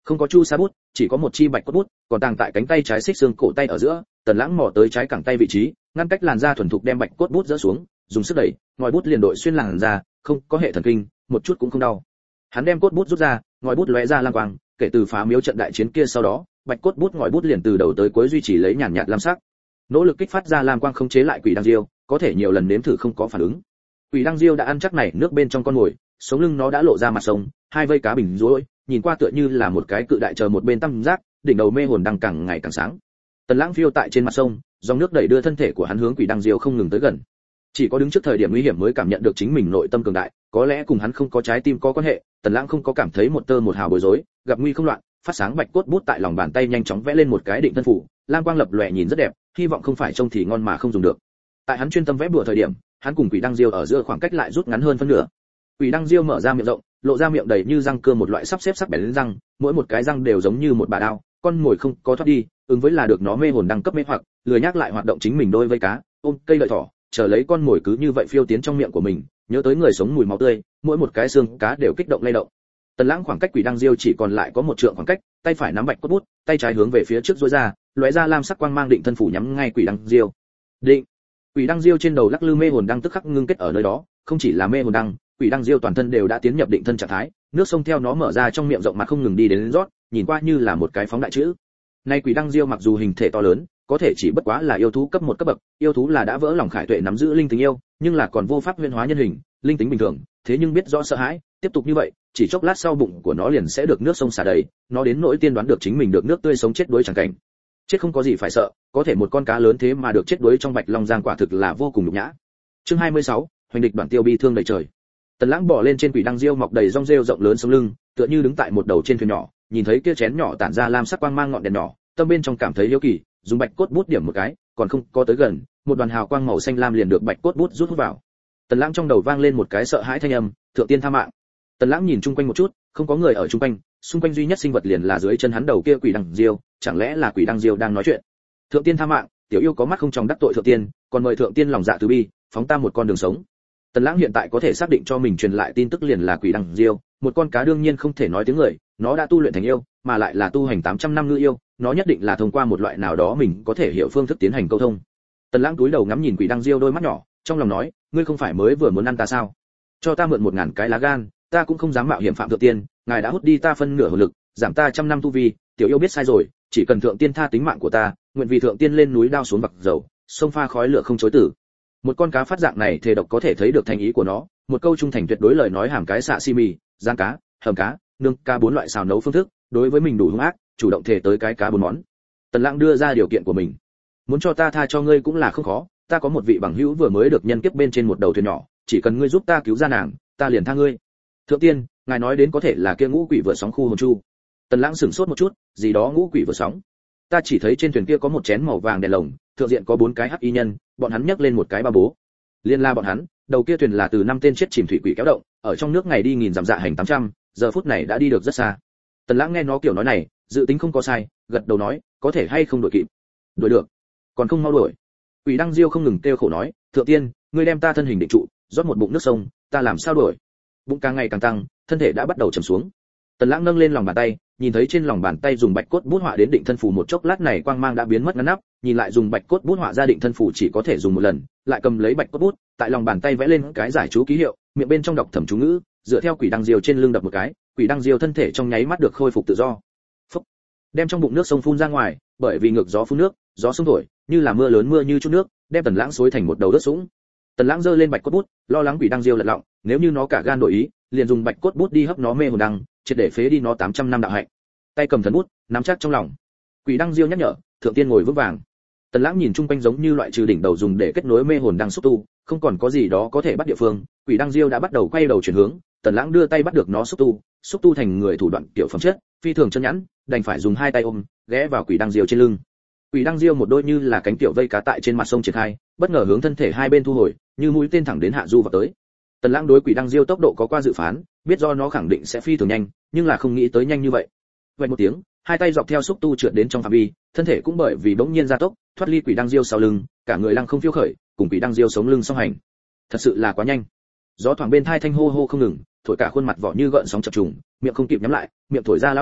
Không có chu sa bút, chỉ có một chi bạch cốt bút, còn tàng tại cánh tay trái xích xương cổ tay ở giữa. Tần Lãng mò tới trái cẳng tay vị trí, ngăn cách làn da thuần thục đem bạch cốt bút dỡ xuống, dùng sức đẩy, ngòi bút liền đội xuyên làn da, không có hệ thần kinh, một chút cũng không đau. Hắn đem cốt bút rút ra, ngòi bút lóe ra lam quang, kể từ phá miếu trận đại chiến kia sau đó, bạch cốt bút ngòi bút liền từ đầu tới cuối duy trì lấy nhàn nhạt lam sắc. Nỗ lực kích phát ra lam quang khống chế lại quỷ đăng diêu, có thể nhiều lần nếm thử không có phản ứng. Quỷ đăng diêu đã ăn chắc này nước bên trong con mồi, sống lưng nó đã lộ ra mặt sông, hai vây cá bình rối, nhìn qua tựa như là một cái cự đại chờ một bên tam giác, đỉnh đầu mê hồn đang càng ngày càng sáng. Tần Lãng phiêu tại trên mặt sông, dòng nước đẩy đưa thân thể của hắn hướng quỷ đăng diêu không ngừng tới gần. Chỉ có đứng trước thời điểm nguy hiểm mới cảm nhận được chính mình nội tâm cường đại, có lẽ cùng hắn không có trái tim có quan hệ, Tần Lãng không có cảm thấy một tơ một hào bối rối, gặp nguy không loạn, phát sáng bạch cốt bút tại lòng bàn tay nhanh chóng vẽ lên một cái định thân phủ, lam quang lập lòe nhìn rất đẹp, hy vọng không phải trông thì ngon mà không dùng được. Tại hắn chuyên tâm vẽ bùa thời điểm, hắn cùng quỷ đăng diêu ở giữa khoảng cách lại rút ngắn hơn phân nửa. Quỷ đăng diêu mở ra miệng rộng, lộ ra miệng đầy như răng cưa một loại sắp xếp sắc bén răng, mỗi một cái răng đều giống như một bà đao, con mồi không có thoát đi, ứng với là được nó mê hồn đăng cấp mê hoặc, lười nhắc lại hoạt động chính mình đôi vây cá, ôm cây lợi thỏ, chờ lấy con mồi cứ như vậy phiêu tiến trong miệng của mình, nhớ tới người sống mùi máu tươi, mỗi một cái xương cá đều kích động lay động. Tần Lãng khoảng cách quỷ đăng diêu chỉ còn lại có một trượng khoảng cách, tay phải nắm bạch cốt bút, tay trái hướng về phía trước duỗi ra, lóe ra lam sắc quang mang định thân phủ nhắm ngay quỷ đăng diêu. Định. Quỷ đăng diêu trên đầu lắc lư mê hồn đăng tức khắc ngưng kết ở nơi đó, không chỉ là mê hồn đăng, quỷ đăng diêu toàn thân đều đã tiến nhập định thân trạng thái, nước sông theo nó mở ra trong miệng rộng mặt không ngừng đi đến rót, nhìn qua như là một cái phóng đại chữ. Nay quỷ đăng diêu mặc dù hình thể to lớn, có thể chỉ bất quá là yêu thú cấp một cấp bậc, yêu thú là đã vỡ lòng khải tuệ nắm giữ linh tính yêu, nhưng là còn vô pháp huyễn hóa nhân hình, linh tính bình thường, thế nhưng biết rõ sợ hãi, tiếp tục như vậy, chỉ chốc lát sau bụng của nó liền sẽ được nước sông xả đầy, nó đến nỗi tiên đoán được chính mình được nước tươi sống chết đuối chẳng cảnh. Chết không có gì phải sợ, có thể một con cá lớn thế mà được chết đuối trong bạch long giang quả thực là vô cùng nhục nhã. Chương 26, hoành địch đoạn tiêu bi thương đầy trời. Tần Lãng bò lên trên quỷ đăng diêu mọc đầy rong rêu rộng lớn sống lưng, tựa như đứng tại một đầu trên thuyền nhỏ, nhìn thấy kia chén nhỏ tản ra lam sắc quang mang ngọn đèn nhỏ, tâm bên trong cảm thấy hiếu kỳ, dùng bạch cốt bút điểm một cái, còn không có tới gần, một đoàn hào quang màu xanh lam liền được bạch cốt bút rút vào. Tần Lãng trong đầu vang lên một cái sợ hãi thanh âm, thượng tiên tha mạng. Tần Lãng nhìn chung quanh một chút, không có người ở chung quanh, xung quanh duy nhất sinh vật liền là dưới chân hắn đầu kia quỷ đăng diêu, chẳng lẽ là quỷ đăng diêu đang nói chuyện? Thượng tiên tha mạng, tiểu yêu có mắt không tròng đắc tội thượng tiên, còn mời thượng tiên lòng dạ từ bi, phóng ta một con đường sống. Tần Lãng hiện tại có thể xác định cho mình truyền lại tin tức liền là quỷ đăng diêu, một con cá đương nhiên không thể nói tiếng người, nó đã tu luyện thành yêu, mà lại là tu hành 800 năm ngư yêu, nó nhất định là thông qua một loại nào đó mình có thể hiểu phương thức tiến hành câu thông. Tần Lãng cúi đầu ngắm nhìn quỷ đăng diêu đôi mắt nhỏ, trong lòng nói, ngươi không phải mới vừa muốn ăn ta sao? Cho ta mượn 1000 cái lá gan, ta cũng không dám mạo hiểm phạm thượng tiên, ngài đã hút đi ta phân nửa hồn lực, giảm ta 100 năm tu vi, tiểu yêu biết sai rồi, chỉ cần thượng tiên tha tính mạng của ta, nguyện vì thượng tiên lên núi đao xuống bậc dầu, sông pha khói lửa không chối từ. Một con cá phát dạng này thề độc có thể thấy được thành ý của nó, một câu trung thành tuyệt đối lời nói hàm cái xạ xi mì, rang cá, hầm cá, nướng cá 4 loại xào nấu phương thức, đối với mình đủ hung ác, chủ động thề tới cái cá 4 món. Tần Lãng đưa ra điều kiện của mình. Muốn cho ta tha cho ngươi cũng là không khó, ta có một vị bằng hữu vừa mới được nhân kiếp bên trên một đầu thuyền nhỏ, chỉ cần ngươi giúp ta cứu ra nàng, ta liền tha ngươi. Thượng tiên, ngài nói đến có thể là kia ngũ quỷ vừa sóng khu hồn chu. Tần Lãng sửng sốt một chút, gì đó ngũ quỷ vừa sóng? Ta chỉ thấy trên thuyền kia có một chén màu vàng đèn lồng, thượng diện có 4 cái hắc y nhân, bọn hắn nhấc lên một cái ba bố. Liên la bọn hắn, đầu kia thuyền là từ 5 tên chết chìm thủy quỷ kéo động, ở trong nước ngày đi nghìn dặm dạ hành 800, giờ phút này đã đi được rất xa. Tần Lãng nghe nó kiểu nói này, dự tính không có sai, gật đầu nói, có thể hay không đuổi kịp? Đuổi được. Còn không mau đuổi. Quỷ đăng diêu không ngừng kêu khổ nói, thượng tiên, ngươi đem ta thân hình định trụ, rót một bụng nước sông, ta làm sao đuổi? Bụng càng ngày càng tăng, thân thể đã bắt đầu trầm xuống. Tần Lãng nâng lên lòng bàn tay, nhìn thấy trên lòng bàn tay dùng bạch cốt bút họa đến định thân phù một chốc lát này quang mang đã biến mất ngăn nắp, nhìn lại dùng bạch cốt bút họa ra định thân phù chỉ có thể dùng một lần, lại cầm lấy bạch cốt bút, tại lòng bàn tay vẽ lên cái giải chú ký hiệu, miệng bên trong đọc thầm chú ngữ, dựa theo quỷ đăng diêu trên lưng đập một cái, quỷ đăng diêu thân thể trong nháy mắt được khôi phục tự do. Phúc. Đem trong bụng nước sông phun ra ngoài, bởi vì ngược gió phun nước, gió sông thổi, như là mưa lớn mưa như chút nước, đem Tần Lãng xối thành một đầu đất sũng. Tần Lãng giơ lên bạch cốt bút, lo lắng quỷ đăng diêu lật lọng, nếu như nó cả gan đổi ý, liền dùng bạch cốt bút đi hấp nó mê hồn đăng, triệt để phế đi nó 800 năm đạo hạnh. Tay cầm thần bút, nắm chắc trong lòng. Quỷ đăng diêu nhắc nhở, thượng tiên ngồi vững vàng. Tần Lãng nhìn chung quanh giống như loại trừ đỉnh đầu dùng để kết nối mê hồn đăng xúc tu, không còn có gì đó có thể bắt địa phương. Quỷ đăng diêu đã bắt đầu quay đầu chuyển hướng, Tần Lãng đưa tay bắt được nó xúc tu thành người thủ đoạn tiểu phẩm chất, phi thường chân nhẵn, đành phải dùng 2 tay ôm, ghé vào quỷ đăng diêu trên lưng. Quỷ đăng diêu một đôi như là cánh tiểu vây cá tại trên mặt sông triển khai, bất ngờ hướng thân thể hai bên thu hồi, như mũi tên thẳng đến hạ du vào tới. Tần Lãng đối quỷ đăng diêu tốc độ có qua dự phán, biết do nó khẳng định sẽ phi thường nhanh, nhưng là không nghĩ tới nhanh như vậy. Vang một tiếng, 2 tay dọc theo xúc tu trượt đến trong phạm vi, thân thể cũng bởi vì bỗng nhiên gia tốc, thoát ly quỷ đăng diêu sau lưng, cả người lăng không phiêu khởi, cùng quỷ đăng diêu sống lưng song hành. Thật sự là quá nhanh. Gió thoảng bên thai thanh hô hô không ngừng, thổi cả khuôn mặt vỏ như gợn sóng chập trùng, miệng không kịp nhắm lại, miệng thổi ra lão đại,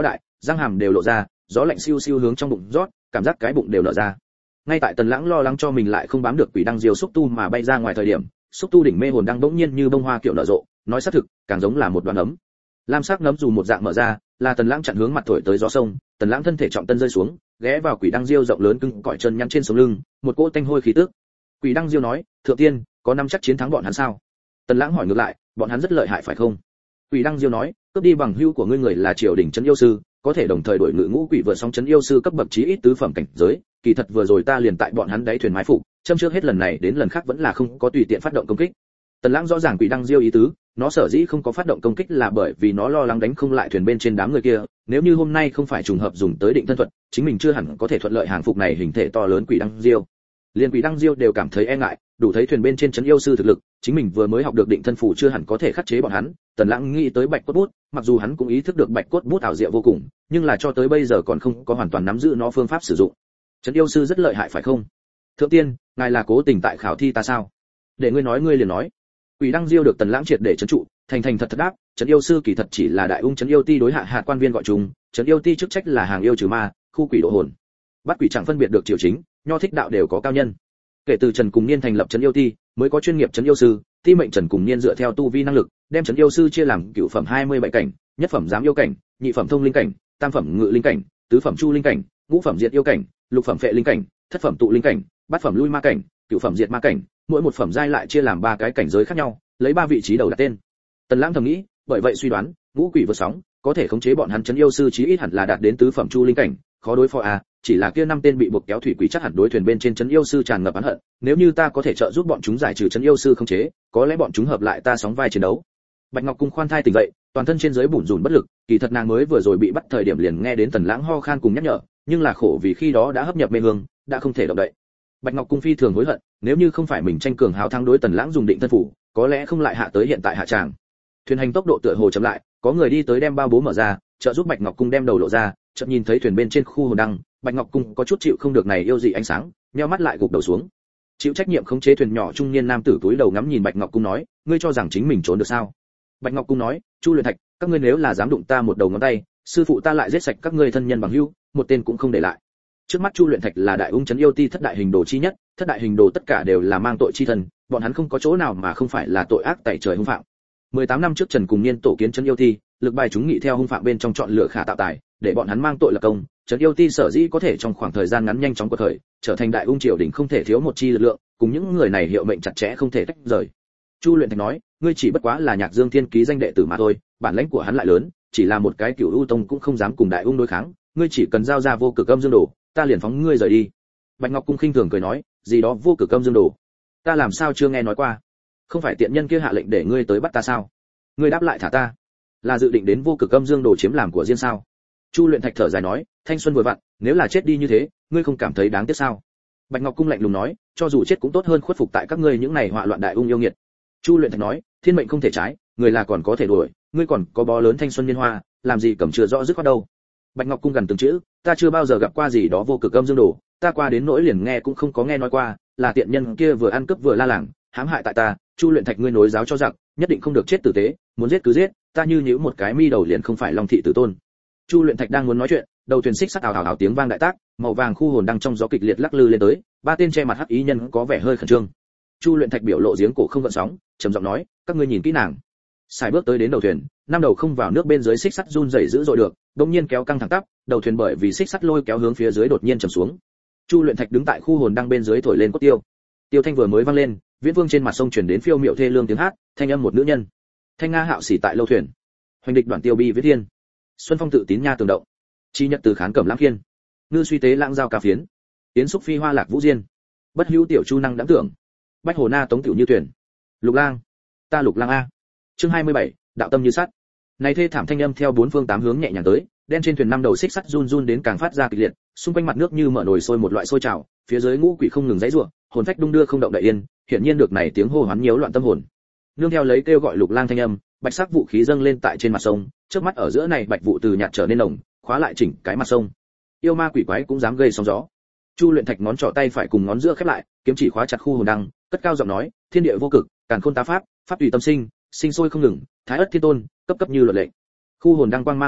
răng hàm đều lộ ra, gió lạnh siêu siêu hướng trong bụng rót, cảm giác cái bụng đều nở ra. Ngay tại Tần Lãng lo lắng cho mình lại không bám được quỷ đăng diêu xúc tu mà bay ra ngoài thời điểm, xúc tu đỉnh mê hồn đang bỗng nhiên như bông hoa kiểu nở rộ, nói xác thực, càng giống là một đoàn ấm. Lam sắc nấm dù một dạng mở ra, là Tần Lãng chặn hướng mặt thổi tới gió sông, Tần Lãng thân thể trọng tân rơi xuống, ghé vào quỷ đăng diêu rộng lớn cứng cỏi chân nhăn trên sống lưng, một cỗ tanh hôi khí tức. Quỷ đăng diêu nói, thượng tiên, có nắm chắc chiến thắng bọn hắn sao? Tần Lãng hỏi ngược lại, bọn hắn rất lợi hại phải không? Quỷ đăng diêu nói, cướp đi bằng hữu của ngươi người là triều đình trấn yêu sư, có thể đồng thời đổi ngự ngũ quỷ vừa song trấn yêu sư cấp bậc chí ít tứ phẩm cảnh giới, kỳ thật vừa rồi ta liền tại bọn hắn đáy thuyền mái phục, châm trước hết lần này đến lần khác vẫn là không có tùy tiện phát động công kích. Tần Lãng rõ ràng quỷ đăng diêu ý tứ, nó sở dĩ không có phát động công kích là bởi vì nó lo lắng đánh không lại thuyền bên trên đám người kia, nếu như hôm nay không phải trùng hợp dùng tới định thân thuật, chính mình chưa hẳn có thể thuận lợi hàng phục này hình thể to lớn quỷ đăng diêu. Liên quỷ đăng diêu đều cảm thấy e ngại, đủ thấy thuyền bên trên trấn yêu sư thực lực, chính mình vừa mới học được định thân phủ chưa hẳn có thể khắc chế bọn hắn. Tần Lãng nghĩ tới bạch cốt bút, mặc dù hắn cũng ý thức được bạch cốt bút ảo diệu vô cùng, nhưng là cho tới bây giờ còn không có hoàn toàn nắm giữ nó phương pháp sử dụng. Trấn yêu sư rất lợi hại phải không? Thượng tiên, ngài là cố tình tại khảo thi ta sao? Để ngươi nói ngươi liền nói. Quỷ đăng diêu được Tần Lãng triệt để trấn trụ, thành thật đáp, trấn yêu sư kỳ thật chỉ là đại ung trấn yêu ti đối hạ hạt quan viên gọi chúng, trấn yêu ti chức trách là hàng yêu trừ ma, khu quỷ độ hồn. Bắt quỷ chẳng phân biệt được triều chính, nho thích đạo đều có cao nhân. Kể từ Trần Cùng Niên thành lập trấn yêu ti, mới có chuyên nghiệp trấn yêu sư, ti mệnh Trần Cùng Niên dựa theo tu vi năng lực, đem trấn yêu sư chia làm cửu phẩm 27 cảnh, nhất phẩm giám yêu cảnh, nhị phẩm thông linh cảnh, tam phẩm ngự linh cảnh, tứ phẩm chu linh cảnh, ngũ phẩm diệt yêu cảnh, lục phẩm phệ linh cảnh, thất phẩm tụ linh cảnh, bát phẩm lui ma cảnh, cửu phẩm diệt ma cảnh, mỗi một phẩm giai lại chia làm 3 cái cảnh giới khác nhau, lấy 3 vị trí đầu đặt tên. Tần Lãng thầm nghĩ, bởi vậy suy đoán, ngũ quỷ vượt sóng, có thể khống chế bọn hắn trấn yêu sư chí ít hẳn là đạt đến tứ phẩm chu linh cảnh, khó đối phó à, chỉ là kia 5 tên bị buộc kéo thủy quỷ chắc hẳn đối thuyền bên trên trấn yêu sư tràn ngập oán hận, nếu như ta có thể trợ giúp bọn chúng giải trừ trấn yêu sư khống chế, có lẽ bọn chúng hợp lại ta sóng vai chiến đấu. Bạch Ngọc Cung khoan thai tỉnh dậy, toàn thân trên dưới bủn rủn bất lực, kỳ thật nàng mới vừa rồi bị bắt thời điểm liền nghe đến Tần Lãng ho khan cùng nhắc nhở, nhưng là khổ vì khi đó đã hấp nhập mê hương, đã không thể động đậy. Bạch Ngọc Cung phi thường hối hận, nếu như không phải mình tranh cường hào thắng đối Tần Lãng dùng định thân phủ, có lẽ không lại hạ tới hiện tại hạ tràng. Thuyền hành tốc độ tựa hồ chậm lại, có người đi tới đem bao bố mở ra, trợ giúp Bạch Ngọc Cung đem đầu lộ ra, chợt nhìn thấy thuyền bên trên khu hồn đăng, Bạch Ngọc Cung có chút chịu không được này yêu dị ánh sáng, nheo mắt lại gục đầu xuống. Chịu trách nhiệm khống chế thuyền nhỏ trung niên nam tử túi đầu ngắm nhìn Bạch Ngọc Cung nói, ngươi cho rằng chính mình trốn được sao? Bạch Ngọc Cung nói, Chu Luyện Thạch, các ngươi nếu là dám đụng ta một đầu ngón tay, sư phụ ta lại giết sạch các ngươi thân nhân bằng hữu, một tên cũng không để lại. Trước mắt Chu Luyện Thạch là đại ung trấn yêu ti thất đại hình đồ chi nhất, thất đại hình đồ tất cả đều là mang tội chi thần, bọn hắn không có chỗ nào mà không phải là tội ác tẩy trời hung phạm. 18 năm trước Trần Cùng Niên tổ kiến trấn yêu ti, lực bài chúng nghị theo hung phạm bên trong chọn lựa khả tạo tài, để bọn hắn mang tội lập công, trấn yêu ti sở dĩ có thể trong khoảng thời gian ngắn nhanh chóng quật khởi, trở thành đại ung triều đình không thể thiếu một chi lực lượng, cùng những người này hiệu mệnh chặt chẽ không thể tách rời. Chu Luyện Thạch nói, ngươi chỉ bất quá là Nhạc Dương Thiên ký danh đệ tử mà thôi, bản lãnh của hắn lại lớn, chỉ là một cái Cửu U Tông cũng không dám cùng đại ung đối kháng, ngươi chỉ cần giao ra vô cực âm dương đồ, ta liền phóng ngươi rời đi. Bạch Ngọc Cung khinh thường cười nói, gì đó vô cực âm dương đồ, ta làm sao chưa nghe nói qua? Không phải tiện nhân kia hạ lệnh để ngươi tới bắt ta sao? Ngươi đáp lại thả ta, là dự định đến vô cực âm dương đồ chiếm làm của riêng sao? Chu Luyện Thạch thở dài nói, thanh xuân vừa vặn, nếu là chết đi như thế, ngươi không cảm thấy đáng tiếc sao? Bạch Ngọc Cung lạnh lùng nói, cho dù chết cũng tốt hơn khuất phục tại các ngươi những này họa loạn đại ung yêu nghiệt. Chu Luyện Thạch nói, thiên mệnh không thể trái, người là còn có thể đuổi, ngươi còn có bó lớn thanh xuân niên hoa, làm gì cầm chưa rõ dứt khoát đâu. Bạch Ngọc Cung gần từng chữ, ta chưa bao giờ gặp qua gì đó vô cực âm dương đồ, ta qua đến nỗi liền nghe cũng không có nghe nói qua, là tiện nhân kia vừa ăn cướp vừa la làng, hãm hại tại ta. Chu Luyện Thạch ngươi nối giáo cho giặc, nhất định không được chết tử tế, muốn giết cứ giết, ta như nhíu một cái mi đầu liền không phải Long thị tử tôn. Chu Luyện Thạch đang muốn nói chuyện, đầu thuyền xích sắt ào ào ào tiếng vang đại tác, màu vàng khu hồn đang trong gió kịch liệt lắc lư lên tới, 3 tên che mặt hắc ý nhân có vẻ hơi khẩn trương. Chu Luyện Thạch biểu lộ giếng cổ không gợn sóng, trầm giọng nói, các ngươi nhìn kỹ nàng. Xài bước tới đến đầu thuyền, năm đầu không vào nước bên dưới xích sắt run rẩy dữ dội được, đột nhiên kéo căng thẳng tắp, đầu thuyền bởi vì xích sắt lôi kéo hướng phía dưới đột nhiên trầm xuống. Chu Luyện Thạch đứng tại khu hồn đang bên dưới thổi lên cốt tiêu. Tiêu thanh vừa mới vang lên, viễn vương trên mặt sông truyền đến phiêu miệu thê lương tiếng hát, thanh âm một nữ nhân. Thanh nga hạo sĩ tại lâu thuyền. Hoành địch đoàn tiêu bi viết thiên. Xuân phong tự tín nha tường động. Chi nhật từ khán cẩm lãng khiên. Ngư suy tế lãng giao ca phiến. Tiến xúc phi hoa lạc vũ diên. Bất hữu tiểu chu năng đãng tưởng. Bách hồ na tống tiểu như tuyển. Lục lang. Ta Lục lang a. Chương 27, đạo tâm như sắt. Này thê thảm thanh âm theo 4 phương 8 hướng nhẹ nhàng tới, đen trên thuyền năm đầu xích sắt run run đến càng phát ra kịch liệt, xung quanh mặt nước như mở nồi sôi một loại sôi trào, phía dưới ngũ quỷ không ngừng giãy giụa, hồn phách đung đưa không động đậy yên, hiển nhiên được này tiếng hô hoán nhiễu loạn tâm hồn. Nương theo lấy kêu gọi Lục lang thanh âm, bạch sắc vũ khí dâng lên tại trên mặt sông, trước mắt ở giữa này bạch vụ từ nhạt trở nên nồng, khóa lại chỉnh cái mặt sông. Yêu ma quỷ quái cũng dám gây sóng gió. Chu Luyện Thạch ngón trỏ tay phải cùng ngón giữa khép lại, kiếm chỉ khóa chặt khu hồn đăng, cất cao giọng nói, thiên địa vô cực, càn khôn tá pháp, pháp tùy tâm sinh, sinh sôi không ngừng, thái ất thiên tôn, cấp cấp như luật lệ. Khu hồn đăng quang mang tăng vọt,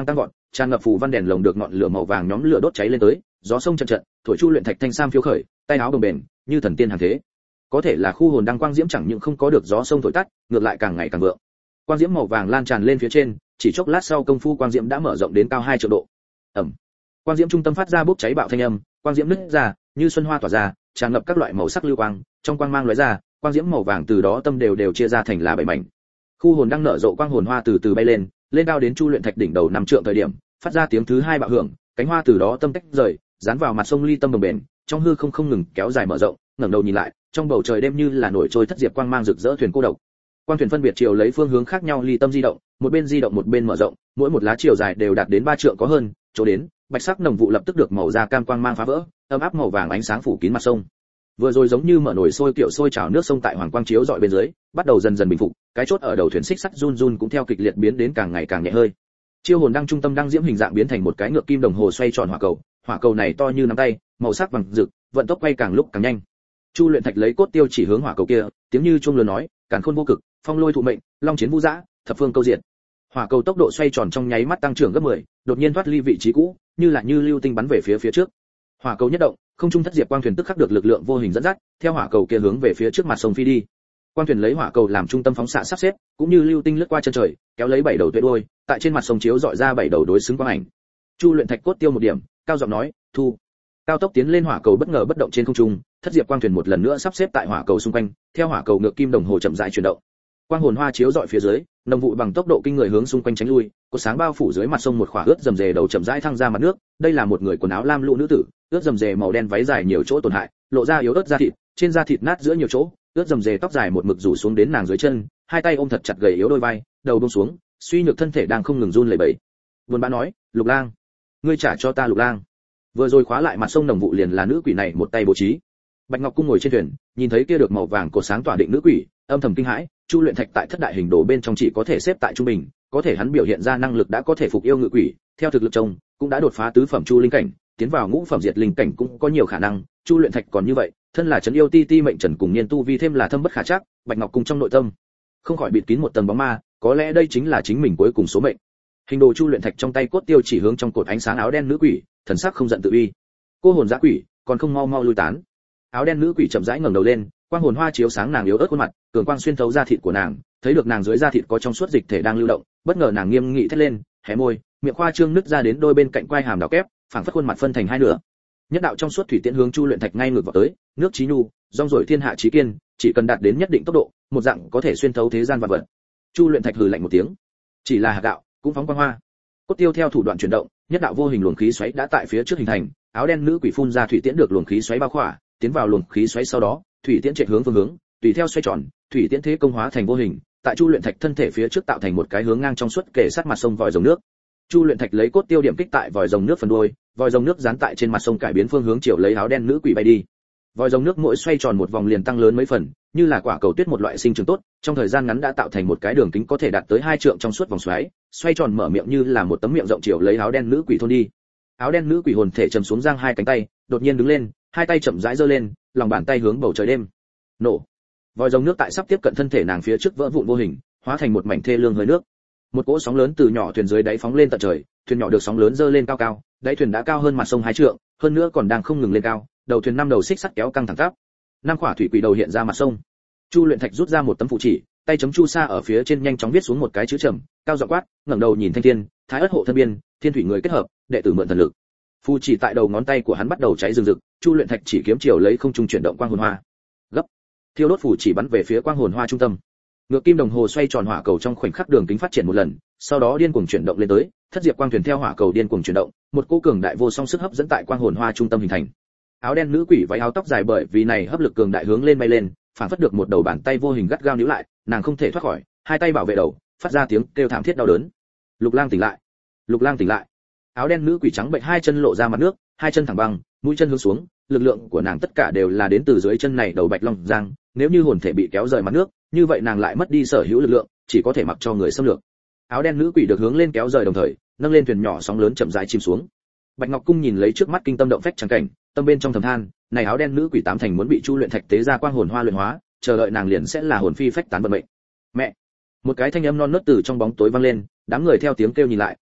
tràn ngập phù văn đèn lồng được ngọn lửa màu vàng nhóm lửa đốt cháy lên tới, gió sông trận trận, thổi Chu Luyện Thạch thanh sam phiêu khởi, tay áo bồng bềnh, như thần tiên hàng thế. Có thể là khu hồn đăng quang diễm chẳng những không có được gió sông thổi tắt, ngược lại càng ngày càng vượng. Quang diễm màu vàng lan tràn lên phía trên, chỉ chốc lát sau công phu quang diễm đã mở rộng đến cao 2 triệu độ. Ầm. Quang diễm trung tâm phát ra bốc cháy bạo thanh âm, quang diễm nứt ra, như xuân hoa tỏa ra, tràn ngập các loại màu sắc lưu quang, trong quang mang lóe ra, quang diễm màu vàng từ đó tâm đều chia ra thành là 7 mảnh. Khu hồn đang nở rộ quang hồn hoa từ từ bay lên, lên cao đến Chu Luyện Thạch đỉnh đầu 5 trượng thời điểm, phát ra tiếng thứ 2 bạo hưởng, cánh hoa từ đó tâm tách rời, dán vào mặt sông ly tâm bồng bềnh, trong hư không ngừng kéo dài mở rộng, ngẩng đầu nhìn lại, trong bầu trời đêm như là nổi trôi thất diệp quang mang rực rỡ thuyền cô độc. Quang thuyền phân biệt chiều lấy phương hướng khác nhau ly tâm di động, một bên di động một bên mở rộng, mỗi một lá chiều dài đều đạt đến 3 trượng có hơn, chỗ đến, bạch sắc nồng vụ lập tức được màu da cam quang mang phá vỡ, ấm áp màu vàng ánh sáng phủ kín mặt sông. Vừa rồi giống như mở nồi sôi kiểu sôi trào nước sông tại hoàng quang chiếu dọi bên dưới, bắt đầu dần dần bình phục, cái chốt ở đầu thuyền xích sắt run run cũng theo kịch liệt biến đến càng ngày càng nhẹ hơi. Chiêu hồn đăng trung tâm đăng diễm hình dạng biến thành một cái ngựa kim đồng hồ xoay tròn hỏa cầu này to như nắm tay, màu sắc vàng rực, vận tốc quay càng lúc càng nhanh. Chu Luyện Thạch lấy cốt tiêu chỉ hướng hỏa cầu kia, tiếng như chuông lớn nói, càn khôn vô cực, phong lôi thụ mệnh, long chiến vũ dã, thập phương câu diệt. Hỏa cầu tốc độ xoay tròn trong nháy mắt tăng trưởng gấp 10, đột nhiên thoát ly vị trí cũ, như lưu tinh bắn về phía trước. Hỏa cầu nhất động, không trung thất diệp quang thuyền tức khắc được lực lượng vô hình dẫn dắt, theo hỏa cầu kia hướng về phía trước mặt sông phi đi. Quang thuyền lấy hỏa cầu làm trung tâm phóng xạ sắp xếp, cũng như lưu tinh lướt qua chân trời, kéo lấy 7 đầu tuệ đuôi, tại trên mặt sông chiếu dọi ra 7 đầu đối xứng quang ảnh. Chu Luyện Thạch cốt tiêu một điểm, cao giọng nói, thu. Cao tốc tiến lên hỏa cầu bất ngờ bất động trên không trung, thất diệp quang thuyền một lần nữa sắp xếp tại hỏa cầu xung quanh, theo hỏa cầu ngược kim đồng hồ chậm rãi chuyển động. Quang hồn hoa chiếu dọi phía dưới, nồng vụ bằng tốc độ kinh người hướng xung quanh tránh lui, có sáng bao phủ dưới mặt sông một khỏa ướt rầm rề đầu chậm rãi thăng ra mặt nước, đây là một người quần áo lam lũ nữ tử, ướt rầm rề màu đen váy dài nhiều chỗ tổn hại, lộ ra yếu ớt da thịt, trên da thịt nát giữa nhiều chỗ, ướt rầm rề tóc dài một mực rủ xuống đến nàng dưới chân, hai tay ôm thật chặt gầy yếu đôi vai, đầu buông xuống, suy nhược thân thể đang không ngừng run lẩy bẩy. Buồn bã nói, Lục Lang, ngươi trả cho ta Lục Lang. Vừa rồi khóa lại mặt sông nồng vụ liền là nữ quỷ này một tay bố trí. Bạch Ngọc Cung ngồi trên thuyền, nhìn thấy kia được màu vàng cột sáng tỏa định nữ quỷ, âm thầm kinh hãi. Chu Luyện Thạch tại thất đại hình đồ bên trong chỉ có thể xếp tại trung bình, có thể hắn biểu hiện ra năng lực đã có thể phục yêu ngự quỷ, theo thực lực trông, cũng đã đột phá tứ phẩm chu linh cảnh, tiến vào ngũ phẩm diệt linh cảnh cũng có nhiều khả năng. Chu Luyện Thạch còn như vậy, thân là trấn yêu ti ti mệnh trần cùng niên tu vi thêm là thâm bất khả trắc, Bạch Ngọc Cung trong nội tâm không khỏi bịt kín một tầng bóng ma, có lẽ đây chính là chính mình cuối cùng số mệnh. Hình đồ Chu Luyện Thạch trong tay cốt tiêu chỉ hướng trong cột ánh sáng áo đen nữ quỷ, thần sắc không giận tự uy. Cô hồn dã quỷ, còn không mau mau lui tán. Áo đen nữ quỷ chậm rãi ngẩng đầu lên, quang hồn hoa chiếu sáng nàng yếu ớt khuôn mặt, cường quang xuyên thấu da thịt của nàng, thấy được nàng dưới da thịt có trong suốt dịch thể đang lưu động, bất ngờ nàng nghiêm nghị thét lên, hé môi, miệng khoa trương nứt ra đến đôi bên cạnh quai hàm đào kép, phảng phất khuôn mặt phân thành hai nửa. Nhất đạo trong suốt thủy tiễn hướng Chu Luyện Thạch ngay ngược vào tới, nước chí nhu, rong rổi thiên hạ chí kiên, chỉ cần đạt đến nhất định tốc độ, một dạng có thể xuyên thấu thế gian vạn vật. Chu Luyện Thạch hừ lạnh một tiếng, chỉ là hạt gạo, cũng phóng quang hoa. Cốt tiêu theo thủ đoạn chuyển động, nhất đạo vô hình luồng khí xoáy đã tại phía trước hình thành, áo đen nữ quỷ phun ra thủy tiễn được luồng khí xoáy bao khỏa, tiến vào luồng khí xoáy sau đó, thủy tiễn chạy hướng phương hướng, tùy theo xoay tròn, thủy tiễn thế công hóa thành vô hình, tại Chu Luyện Thạch thân thể phía trước tạo thành một cái hướng ngang trong suốt kề sát mặt sông vòi rồng nước. Chu Luyện Thạch lấy cốt tiêu điểm kích tại vòi rồng nước phần đuôi, vòi rồng nước dán tại trên mặt sông cải biến phương hướng chiều lấy áo đen nữ quỷ bay đi. Vòi rồng nước mỗi xoay tròn một vòng liền tăng lớn mấy phần, như là quả cầu tuyết một loại sinh trưởng tốt, trong thời gian ngắn đã tạo thành một cái đường kính có thể đạt tới 2 trượng trong suốt vòng xoay tròn mở miệng như là một tấm miệng rộng chiều lấy áo đen nữ quỷ thôn đi. Áo đen nữ quỷ hồn thể trầm xuống giang hai cánh tay, đột nhiên đứng lên, hai tay chậm rãi giơ lên, lòng bàn tay hướng bầu trời đêm. Nổ. Vòi rồng nước tại sắp tiếp cận thân thể nàng phía trước vỡ vụn vô hình, hóa thành một mảnh thê lương hơi nước. Một cỗ sóng lớn từ nhỏ thuyền dưới đáy phóng lên tận trời, thuyền nhỏ được sóng lớn dơ lên cao cao, đáy thuyền đã cao hơn mặt sông 2 trượng, hơn nữa còn đang không ngừng lên cao, đầu thuyền 5 đầu xích sắt kéo căng thẳng tắp. 5 quả thủy quỷ đầu hiện ra mặt sông. Chu Luyện Thạch rút ra một tấm phù chỉ, tay chấm chu sa ở phía trên nhanh chóng viết xuống một cái chữ trầm, cao giọng quát, ngẩng đầu nhìn thanh thiên, thái ất hộ thân biên, thiên thủy người kết hợp, đệ tử mượn thần lực. Phù chỉ tại đầu ngón tay của hắn bắt đầu cháy rừng rực, Chu Luyện Thạch chỉ kiếm chiều lấy không trung chuyển động quang hồn hoa. Gấp. Thiêu đốt phù chỉ bắn về phía quang hồn hoa trung tâm. Ngược kim đồng hồ xoay tròn hỏa cầu trong khoảnh khắc đường kính phát triển một lần, sau đó điên cuồng chuyển động lên tới, thất diệp quang thuyền theo hỏa cầu điên cuồng chuyển động, một cỗ cường đại vô song sức hấp dẫn tại quang hồn hoa trung tâm hình thành. Áo đen nữ quỷ váy áo tóc dài bởi vì này hấp lực cường đại hướng lên bay lên, phản phất được một đầu bàn tay vô hình gắt gao níu lại, nàng không thể thoát khỏi, hai tay bảo vệ đầu, phát ra tiếng kêu thảm thiết đau đớn. Lục Lang tỉnh lại, Lục Lang tỉnh lại. Áo đen nữ quỷ trắng bệnh hai chân lộ ra mặt nước, hai chân thẳng băng, mũi chân hướng xuống, lực lượng của nàng tất cả đều là đến từ dưới chân này đầu bạch long giang, nếu như hồn thể bị kéo rời mặt nước, như vậy nàng lại mất đi sở hữu lực lượng, chỉ có thể mặc cho người xâm lược. Áo đen nữ quỷ được hướng lên kéo rời đồng thời, nâng lên thuyền nhỏ sóng lớn chậm rãi chìm xuống. Bạch Ngọc Cung nhìn lấy trước mắt kinh tâm động phách chẳng cảnh, tâm bên trong thầm than, này áo đen nữ quỷ tám thành muốn bị Chu Luyện Thạch tế ra quang hồn hoa luyện hóa, chờ đợi nàng liền sẽ là hồn phi phách tán vận mệnh. Mẹ! Một cái thanh âm non nớt từ trong bóng tối vang lên, đám người theo tiếng kêu nhìn lại,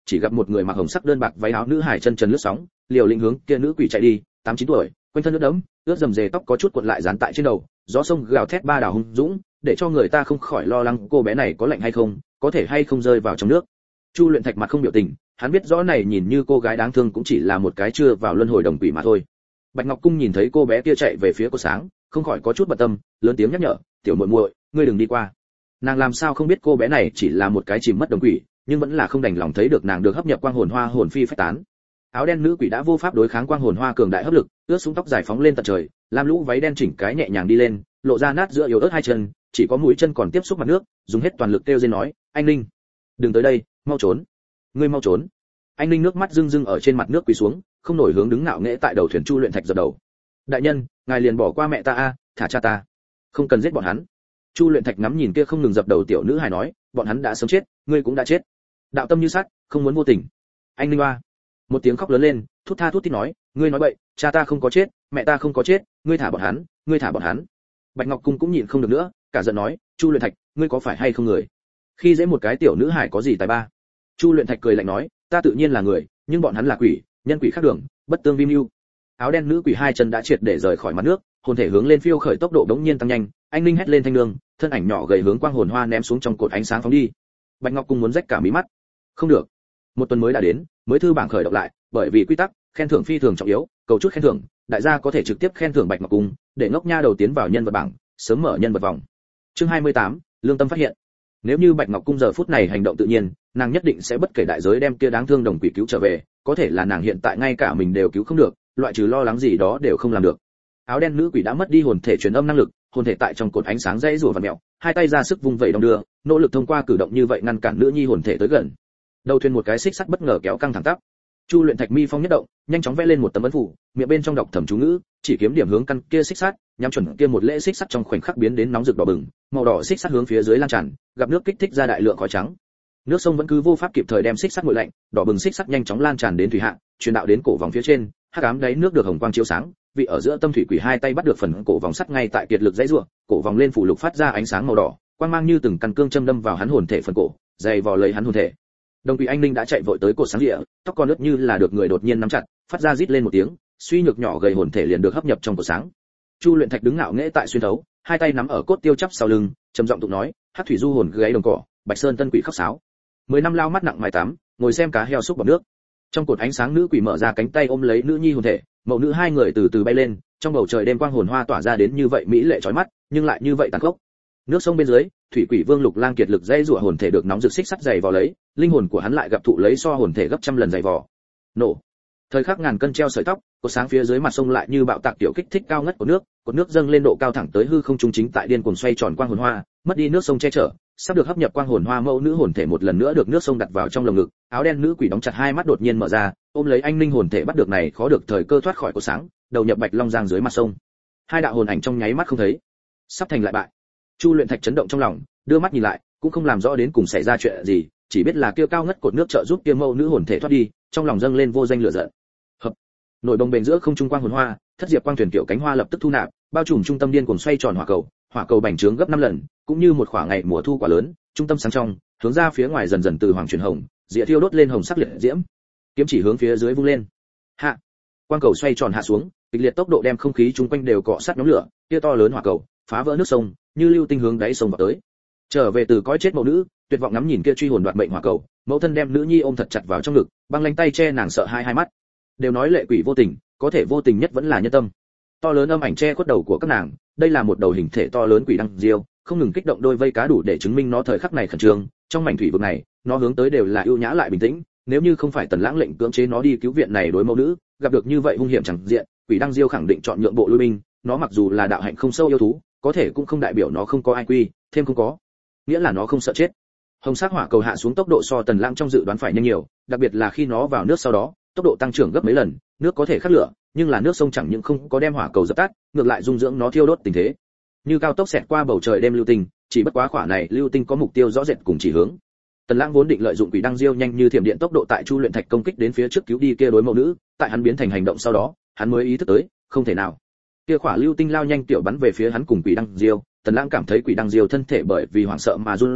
chỉ gặp một người mặc hồng sắc đơn bạc váy áo nữ hải chân trần lướt sóng, liều lĩnh hướng kia nữ quỷ chạy đi, 8-9 tuổi, quanh thân nước đẫm, ướt dầm dề tóc có chút cuộn lại dán tại trên đầu, gió sông gào thét ba đảo hung dũng, để cho người ta không khỏi lo lắng cô bé này có lạnh hay không, có thể hay không rơi vào trong nước. Chu Luyện Thạch mặt không biểu tình, hắn biết rõ này nhìn như cô gái đáng thương cũng chỉ là một cái chưa vào luân hồi đồng quỷ mà thôi. Bạch Ngọc Cung nhìn thấy cô bé kia chạy về phía cô sáng, không khỏi có chút bận tâm, lớn tiếng nhắc nhở, "Tiểu muội muội, ngươi đừng đi qua." Nàng làm sao không biết cô bé này chỉ là một cái chìm mất đồng quỷ, nhưng vẫn là không đành lòng thấy được nàng được hấp nhập quang hồn hoa hồn phi phách tán. Áo đen nữ quỷ đã vô pháp đối kháng quang hồn hoa cường đại hấp lực, ướt sũng tóc dài phóng lên tận trời, lam lũ váy đen chỉnh cái nhẹ nhàng đi lên, lộ ra nát giữa yếu ớt hai chân, chỉ có mũi chân còn tiếp xúc mặt nước, dùng hết toàn lực kêu rên nói, "Anh Linh, đừng tới đây, mau trốn, ngươi mau trốn." Anh Linh nước mắt rưng rưng ở trên mặt nước quỳ xuống, không nổi hướng đứng ngạo nghễ tại đầu thuyền Chu Luyện Thạch dập đầu. "Đại nhân, ngài liền bỏ qua mẹ ta a, thả cha ta, không cần giết bọn hắn." Chu Luyện Thạch ngắm nhìn kia không ngừng dập đầu tiểu nữ hài nói, "Bọn hắn đã sớm chết, ngươi cũng đã chết." Đạo tâm như sắt, không muốn vô tình. Anh Linh oa, một tiếng khóc lớn lên, thút tha thút thít nói, "Ngươi nói bậy, cha ta không có chết, mẹ ta không có chết, ngươi thả bọn hắn, ngươi thả bọn hắn." Bạch Ngọc Cung cũng nhịn không được nữa, cả giận nói, "Chu Luyện Thạch, ngươi có phải hay không người? Khi dễ một cái tiểu nữ hài có gì tài ba?" Chu Luyện Thạch cười lạnh nói, "Ta tự nhiên là người, nhưng bọn hắn là quỷ, nhân quỷ khác đường, bất tương vi mưu." Áo đen nữ quỷ hai chân đã triệt để rời khỏi mặt nước, hồn thể hướng lên phiêu khởi tốc độ đống nhiên tăng nhanh, anh Linh hét lên thanh lương, thân ảnh nhỏ gầy hướng quang hồn hoa ném xuống trong cột ánh sáng phóng đi. Bạch Ngọc Cung muốn rách cả mí mắt. Không được, một tuần mới đã đến, mới thư bảng khởi động lại, bởi vì quy tắc, khen thưởng phi thường trọng yếu, cầu chút khen thưởng, đại gia có thể trực tiếp khen thưởng Bạch Ngọc Cung, để ngốc nha đầu tiến vào nhân vật bảng, sớm mở nhân vật vòng. Chương 28, lương tâm phát hiện. Nếu như Bạch Ngọc Cung giờ phút này hành động tự nhiên, nàng nhất định sẽ bất kể đại giới đem kia đáng thương đồng quỷ cứu trở về, có thể là nàng hiện tại ngay cả mình đều cứu không được, loại trừ lo lắng gì đó đều không làm được. Áo đen nữ quỷ đã mất đi hồn thể truyền âm năng lực, hồn thể tại trong cột ánh sáng dãy rủa vặn mèo, hai tay ra sức vung vẩy đong đưa, nỗ lực thông qua cử động như vậy ngăn cản nữ nhi hồn thể tới gần. Đầu thuyền một cái xích sắt bất ngờ kéo căng thẳng tắp. Chu Luyện Thạch mi phong nhất động, nhanh chóng vẽ lên một tấm ấn phù, miệng bên trong đọc thầm chú ngữ, chỉ kiếm điểm hướng căn kia xích sắt, nhắm chuẩn kia một lễ xích sắt trong khoảnh khắc biến đến nóng rực đỏ bừng, màu đỏ xích sắt hướng phía dưới lan tràn, gặp nước kích thích ra đại lượng khói trắng. Nước sông vẫn cứ vô pháp kịp thời đem xích sắt nguội lạnh, đỏ bừng xích sắt nhanh chóng lan tràn đến thủy hạ, truyền đạo đến cổ vòng phía trên, hắc ám đáy nước được hồng quang chiếu sáng, vị ở giữa tâm thủy quỷ hai tay bắt được phần cổ vòng sắt ngay tại kiệt lực dãy rủa, cổ vòng lên phủ lục phát ra ánh sáng màu đỏ, quang mang như từng căn cương châm đâm vào hắn hồn thể phần cổ, dày vò lấy hắn hồn thể. Đồng quỷ anh Linh đã chạy vội tới cột sáng địa, tóc con ướt như là được người đột nhiên nắm chặt, phát ra rít lên một tiếng, suy nhược nhỏ gầy hồn thể liền được hấp nhập trong cột sáng. Chu Luyện Thạch đứng ngạo nghễ tại xuyên thấu, hai tay nắm ở cốt tiêu chắp sau lưng, trầm giọng tụng nói, "Hắc thủy du hồn gáy đồng cỏ, Bạch Sơn tân quỷ khóc sáo." 10 năm lao mắt nặng mài tắm, ngồi xem cá heo xúc bọt nước. Trong cột ánh sáng nữ quỷ mở ra cánh tay ôm lấy nữ nhi hồn thể, mẫu nữ hai người từ từ bay lên, trong bầu trời đêm quang hồn hoa tỏa ra đến như vậy mỹ lệ chói mắt, nhưng lại như vậy tàn khốc. Nước sông bên dưới, thủy quỷ Vương Lục Lang kiệt lực dây rủa hồn thể được nóng rực xích sắt dày vò lấy, linh hồn của hắn lại gặp thụ lấy so hồn thể gấp trăm lần dày vò. Nổ. Thời khắc ngàn cân treo sợi tóc, cột sáng phía dưới mặt sông lại như bạo tạc tiểu kích thích cao ngất của nước, cột nước dâng lên độ cao thẳng tới hư không trung chính tại điên cuồng xoay tròn quang hồn hoa, mất đi nước sông che chở, sắp được hấp nhập quang hồn hoa mẫu nữ hồn thể một lần nữa được nước sông đặt vào trong lồng ngực, áo đen nữ quỷ đóng chặt hai mắt đột nhiên mở ra, ôm lấy anh linh hồn thể bắt được này khó được thời cơ thoát khỏi cột sáng, đầu nhập bạch long giang dưới mặt sông. Hai đạo hồn ảnh trong nháy mắt không thấy, sắp thành lại bại. Chu Luyện Thạch chấn động trong lòng, đưa mắt nhìn lại, cũng không làm rõ đến cùng xảy ra chuyện gì, chỉ biết là kia cao ngất cột nước trợ giúp kia mẫu nữ hồn thể thoát đi, trong lòng dâng lên vô danh lửa giận. Hợp. Nổi bồng bềnh giữa không trung quang hồn hoa, thất diệp quang thuyền kiểu cánh hoa lập tức thu nạp, bao trùm trung tâm điên cuồng xoay tròn hỏa cầu bành trướng gấp 5 lần, cũng như một khoảng ngày mùa thu quả lớn, trung tâm sáng trong, hướng ra phía ngoài dần dần từ hoàng chuyển hồng, diệ thiêu đốt lên hồng sắc liệt diễm. Kiếm chỉ hướng phía dưới vung lên. Hạ. Quang cầu xoay tròn hạ xuống, kịch liệt tốc độ đem không khí chung quanh đều cọ sát nhóm lửa, kia to lớn hỏa cầu, phá vỡ nước sông, như lưu tinh hướng đáy sông vào tới. Trở về từ cõi chết mẫu nữ, tuyệt vọng ngắm nhìn kia truy hồn đoạt mệnh hỏa cầu, mẫu thân đem nữ nhi ôm thật chặt vào trong ngực, băng lanh tay che nàng sợ hai mắt. Đều nói lệ quỷ vô tình, có thể vô tình nhất vẫn là nhân tâm. To lớn âm ảnh che khuất đầu của các nàng, đây là một đầu hình thể to lớn quỷ đăng diêu, không ngừng kích động đôi vây cá đủ để chứng minh nó thời khắc này khẩn trương, trong mảnh thủy vực này, nó hướng tới đều là ưu nhã lại bình tĩnh, nếu như không phải Tần Lãng lệnh cưỡng chế nó đi cứu viện này đối mẫu nữ, gặp được như vậy hung hiểm chẳng diện, quỷ đăng diêu khẳng định chọn nhượng bộ lui binh, nó mặc dù là đạo hạnh không sâu yêu thú, có thể cũng không đại biểu nó không có ai quy, thêm không có, nghĩa là nó không sợ chết. Hồng sắc hỏa cầu hạ xuống tốc độ so Tần Lãng trong dự đoán phải nhanh nhiều, đặc biệt là khi nó vào nước sau đó, tốc độ tăng trưởng gấp mấy lần, nước có thể khắc lửa, nhưng là nước sông chẳng những không có đem hỏa cầu dập tắt, ngược lại dung dưỡng nó thiêu đốt tình thế. Như cao tốc xẹt qua bầu trời đêm lưu tinh, chỉ bất quá khỏa này lưu tinh có mục tiêu rõ rệt cùng chỉ hướng. Tần Lãng vốn định lợi dụng quỷ đăng diêu nhanh như thiểm điện tốc độ tại Chu Luyện Thạch công kích đến phía trước cứu đi kia đối mẫu nữ, tại hắn biến thành hành động sau đó, hắn mới ý thức tới, không thể nào. Kia khỏa lưu tinh lao nhanh tiểu bắn về phía hắn cùng quỷ đăng diêu, Tần Lãng cảm thấy quỷ đăng diêu thân thể bởi vì hoảng sợ mà run rẩy,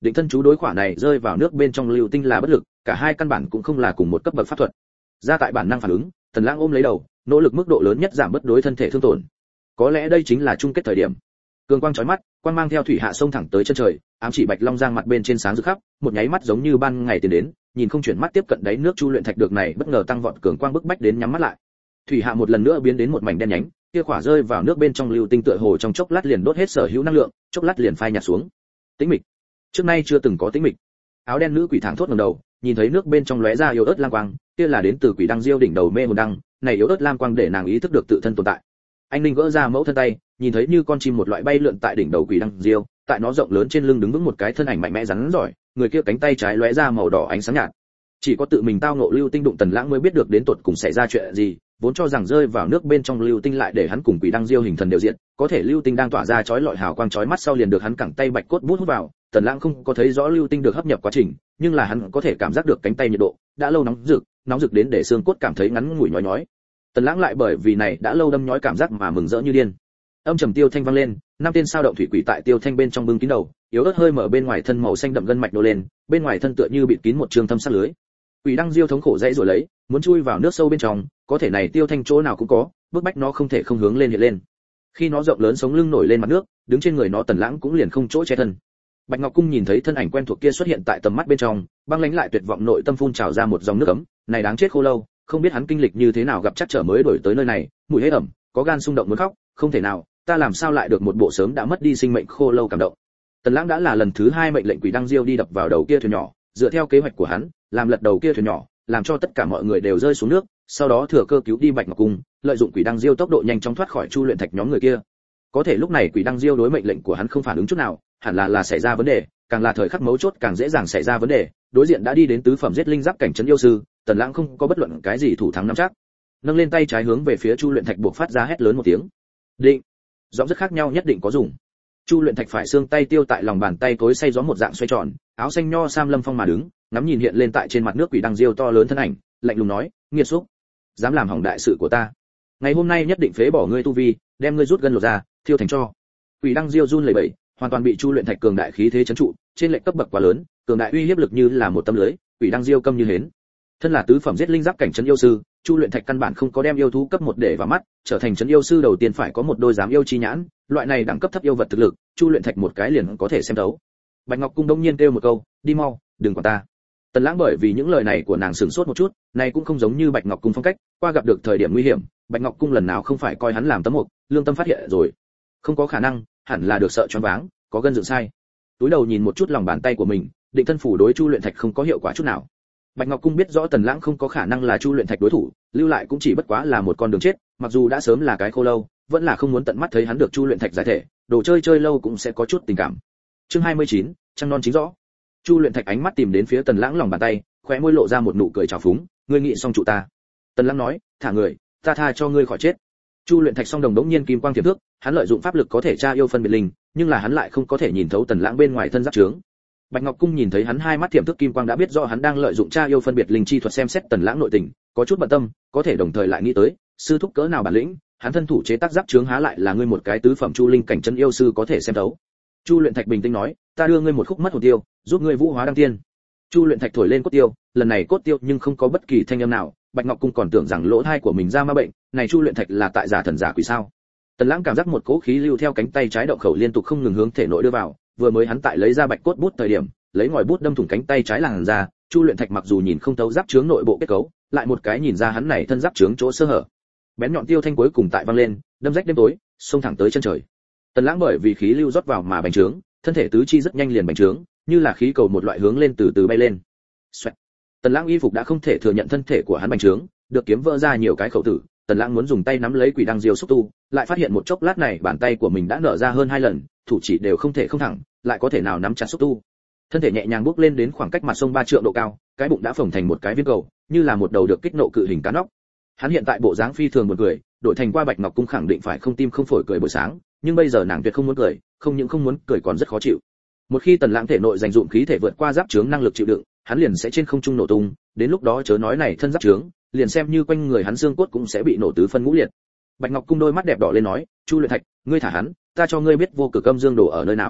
định thân chú đối khỏa này rơi vào nước bên trong lưu tinh là bất lực, cả hai căn bản cũng không là cùng một cấp bậc pháp thuật. Ra tại bản năng phản ứng, Tần Lãng ôm lấy đầu, nỗ lực mức độ lớn nhất giảm bớt đối thân thể thương tổn. Có lẽ đây chính là chung kết thời điểm. Cường quang chói mắt, quang mang theo thủy hạ sông thẳng tới chân trời, ám chỉ Bạch Long Giang mặt bên trên sáng rực khắp, một nháy mắt giống như ban ngày tiến đến, nhìn không chuyển mắt tiếp cận đáy nước Chu Luyện Thạch được này bất ngờ tăng vọt cường quang bức bách đến nhắm mắt lại. Thủy hạ một lần nữa biến đến một mảnh đen nhánh, kia khỏa rơi vào nước bên trong lưu tinh tựa hồ trong chốc lát liền đốt hết sở hữu năng lượng, chốc lát liền phai nhạt xuống. Tĩnh mịch. Trước nay chưa từng có tĩnh mịch. Áo đen nữ quỷ thẳng thốt ngẩng đầu, nhìn thấy nước bên trong lóe ra yếu ớt lam quang, kia là đến từ quỷ đăng diêu đỉnh đầu mê hồn đăng, này yếu ớt lam quang để nàng ý thức được tự thân tồn tại. Anh Ninh gỡ ra mẫu thân tay, nhìn thấy như con chim một loại bay lượn tại đỉnh đầu quỷ đăng diêu, tại nó rộng lớn trên lưng đứng vững một cái thân ảnh mạnh mẽ rắn giỏi, người kia cánh tay trái lóe ra màu đỏ ánh sáng nhạt. Chỉ có tự mình tao ngộ lưu tinh đụng Tần Lãng mới biết được đến tột cùng xảy ra chuyện gì, vốn cho rằng rơi vào nước bên trong lưu tinh lại để hắn cùng quỷ đăng diêu hình thần đều diện, có thể lưu tinh đang tỏa ra chói lọi hào quang chói mắt sau liền được hắn cẳng tay bạch cốt bút hút vào. Tần Lãng không có thấy rõ lưu tinh được hấp nhập quá trình, nhưng là hắn có thể cảm giác được cánh tay nhiệt độ đã lâu nóng rực đến để xương cốt cảm thấy ngắn ngủi nhói nhói. Tần Lãng lại bởi vì này đã lâu đâm nhói cảm giác mà mừng rỡ như điên. Âm trầm tiêu thanh vang lên, năm tên sao động thủy quỷ tại tiêu thanh bên trong bưng kín đầu, yếu ớt hơi mở bên ngoài thân màu xanh đậm gân mạch nô lên, bên ngoài thân tựa như bịt kín một trường thâm sát lưới. Quỷ đăng diêu thống khổ dãy rồi lấy, muốn chui vào nước sâu bên trong, có thể này tiêu thanh chỗ nào cũng có, bức bách nó không thể không hướng lên hiện lên. Khi nó rộng lớn sống lưng nổi lên mặt nước, đứng trên người nó Tần Lãng cũng liền không chỗ che thân. Bạch Ngọc Cung nhìn thấy thân ảnh quen thuộc kia xuất hiện tại tầm mắt bên trong, băng lãnh lại tuyệt vọng nội tâm phun trào ra một dòng nước ấm, này đáng chết khô lâu, không biết hắn kinh lịch như thế nào gặp chắc trở mới đổi tới nơi này, mùi hế ẩm, có gan xung động muốn khóc, không thể nào, ta làm sao lại được một bộ sớm đã mất đi sinh mệnh khô lâu cảm động. Tần Lãng đã là lần thứ 2 mệnh lệnh quỷ đăng diêu đi đập vào đầu kia thuyền nhỏ, dựa theo kế hoạch của hắn, làm lật đầu kia thuyền nhỏ, làm cho tất cả mọi người đều rơi xuống nước, sau đó thừa cơ cứu đi Bạch Ngọc Cung, lợi dụng quỷ đăng diêu tốc độ nhanh chóng thoát khỏi Chu Luyện Thạch nhóm người kia. Có thể lúc này quỷ đăng diêu đối mệnh lệnh của hắn không phản ứng chút nào, hẳn là xảy ra vấn đề, càng là thời khắc mấu chốt càng dễ dàng xảy ra vấn đề. Đối diện đã đi đến tứ phẩm giết linh giáp cảnh trấn yêu sư, Tần Lãng không có bất luận cái gì thủ thắng nắm chắc. Nâng lên tay trái hướng về phía Chu Luyện Thạch buộc phát ra hét lớn một tiếng. Định. Giọng rất khác nhau nhất định có dùng. Chu Luyện Thạch phải xương tay tiêu tại lòng bàn tay tối say gió một dạng xoay tròn, áo xanh nho sam lâm phong mà đứng, ngắm nhìn hiện lên tại trên mặt nước quỷ đăng diêu to lớn thân ảnh, lạnh lùng nói, nghiệt xúc, dám làm hỏng đại sự của ta, ngày hôm nay nhất định phế bỏ ngươi tu vi, đem ngươi rút gân lột ra, thiêu thành tro. Quỷ đăng diêu run lẩy bẩy, hoàn toàn bị Chu Luyện Thạch cường đại khí thế trấn trụ, trên lệnh cấp bậc quá lớn, cường đại uy hiếp lực như là một tấm lưới, quỷ đăng diêu câm như hến. Thân là tứ phẩm giết linh giáp cảnh trấn yêu sư, Chu Luyện Thạch căn bản không có đem yêu thú cấp 1 để vào mắt, trở thành trấn yêu sư đầu tiên phải có một đôi giám yêu chi nhãn, loại này đẳng cấp thấp yêu vật thực lực, Chu Luyện Thạch một cái liền có thể xem thấu. Bạch Ngọc Cung đông nhiên kêu một câu, đi mau, đừng quản ta. Tần Lãng bởi vì những lời này của nàng sửng sốt một chút, này cũng không giống như Bạch Ngọc Cung phong cách, qua gặp được thời điểm nguy hiểm, Bạch Ngọc Cung lần nào không phải coi hắn làm tấm mục, lương tâm phát hiện rồi. Không có khả năng, hẳn là được sợ choáng váng, có gân dựng sai. Túi đầu nhìn một chút lòng bàn tay của mình, định thân phủ đối Chu Luyện Thạch không có hiệu quả chút nào. Bạch Ngọc Cung biết rõ Tần Lãng không có khả năng là Chu Luyện Thạch đối thủ, lưu lại cũng chỉ bất quá là một con đường chết, mặc dù đã sớm là cái khô lâu, vẫn là không muốn tận mắt thấy hắn được Chu Luyện Thạch giải thể, đồ chơi chơi lâu cũng sẽ có chút tình cảm. Chương 29, trăng non chính rõ. Chu Luyện Thạch ánh mắt tìm đến phía Tần Lãng lòng bàn tay, khóe môi lộ ra một nụ cười trào phúng, ngươi nghĩ xong trụ ta. Tần Lãng nói, thả người, ta tha cho ngươi khỏi chết. Chu Luyện Thạch song đồng đống nhiên kim quang tiềm thước, hắn lợi dụng pháp lực có thể tra yêu phân biệt linh, nhưng là hắn lại không có thể nhìn thấu Tần Lãng bên ngoài thân giáp trướng. Bạch Ngọc Cung nhìn thấy hắn hai mắt tiềm thức kim quang đã biết rõ hắn đang lợi dụng tra yêu phân biệt linh chi thuật xem xét Tần Lãng nội tình, có chút bận tâm, có thể đồng thời lại nghĩ tới, sư thúc cỡ nào bản lĩnh, hắn thân thủ chế tác giáp trướng há lại là ngươi một cái tứ phẩm chu linh cảnh chân yêu sư có thể xem thấu. Chu Luyện Thạch bình tĩnh nói, ta đưa ngươi một khúc mất hồn tiêu, giúp ngươi vũ hóa đăng tiên. Chu Luyện Thạch thổi lên cốt tiêu, lần này cốt tiêu nhưng không có bất kỳ thanh âm nào, Bạch Ngọc Cung còn tưởng rằng lỗ tai của mình ra ma bệnh, này Chu Luyện Thạch là tại giả thần giả quỷ sao? Tần Lãng cảm giác một cỗ khí lưu theo cánh tay trái động khẩu liên tục không ngừng hướng thể nội đưa vào, vừa mới hắn tại lấy ra bạch cốt bút thời điểm, lấy ngòi bút đâm thủng cánh tay trái làn ra, Chu Luyện Thạch mặc dù nhìn không thấu giáp trướng nội bộ kết cấu, lại một cái nhìn ra hắn này thân giáp trướng chỗ sơ hở. Bén nhọn tiêu thanh cuối cùng tại vang lên, đâm rách đêm tối, xông thẳng tới chân trời. Tần Lãng bởi vì khí lưu rót vào mà bành trướng, thân thể tứ chi rất nhanh liền bành trướng, như là khí cầu một loại hướng lên từ từ bay lên. Xoẹt. Tần Lãng y phục đã không thể thừa nhận thân thể của hắn bành trướng, được kiếm vỡ ra nhiều cái khẩu tử. Tần Lãng muốn dùng tay nắm lấy quỷ đăng diêu xúc tu, lại phát hiện một chốc lát này bàn tay của mình đã nở ra hơn 2 lần, thủ chỉ đều không thể không thẳng, lại có thể nào nắm chặt xúc tu. Thân thể nhẹ nhàng bước lên đến khoảng cách mặt sông 3 trượng độ cao, cái bụng đã phồng thành một cái viên cầu, như là một đầu được kích nộ cự hình cá nóc. Hắn hiện tại bộ dáng phi thường buồn cười, đổi thành qua Bạch Ngọc Cung khẳng định phải không tim không phổi cười buổi sáng, nhưng bây giờ nàng tuyệt không muốn cười, không những không muốn cười còn rất khó chịu. Một khi Tần Lãng thể nội dành dụm khí thể vượt qua giáp trướng năng lực chịu đựng, hắn liền sẽ trên không trung nổ tung, đến lúc đó chớ nói này thân giáp trướng, liền xem như quanh người hắn xương cốt cũng sẽ bị nổ tứ phân ngũ liệt. Bạch Ngọc Cung đôi mắt đẹp đỏ lên nói, Chu Luyện Thạch, ngươi thả hắn, ta cho ngươi biết vô cực âm dương đồ ở nơi nào.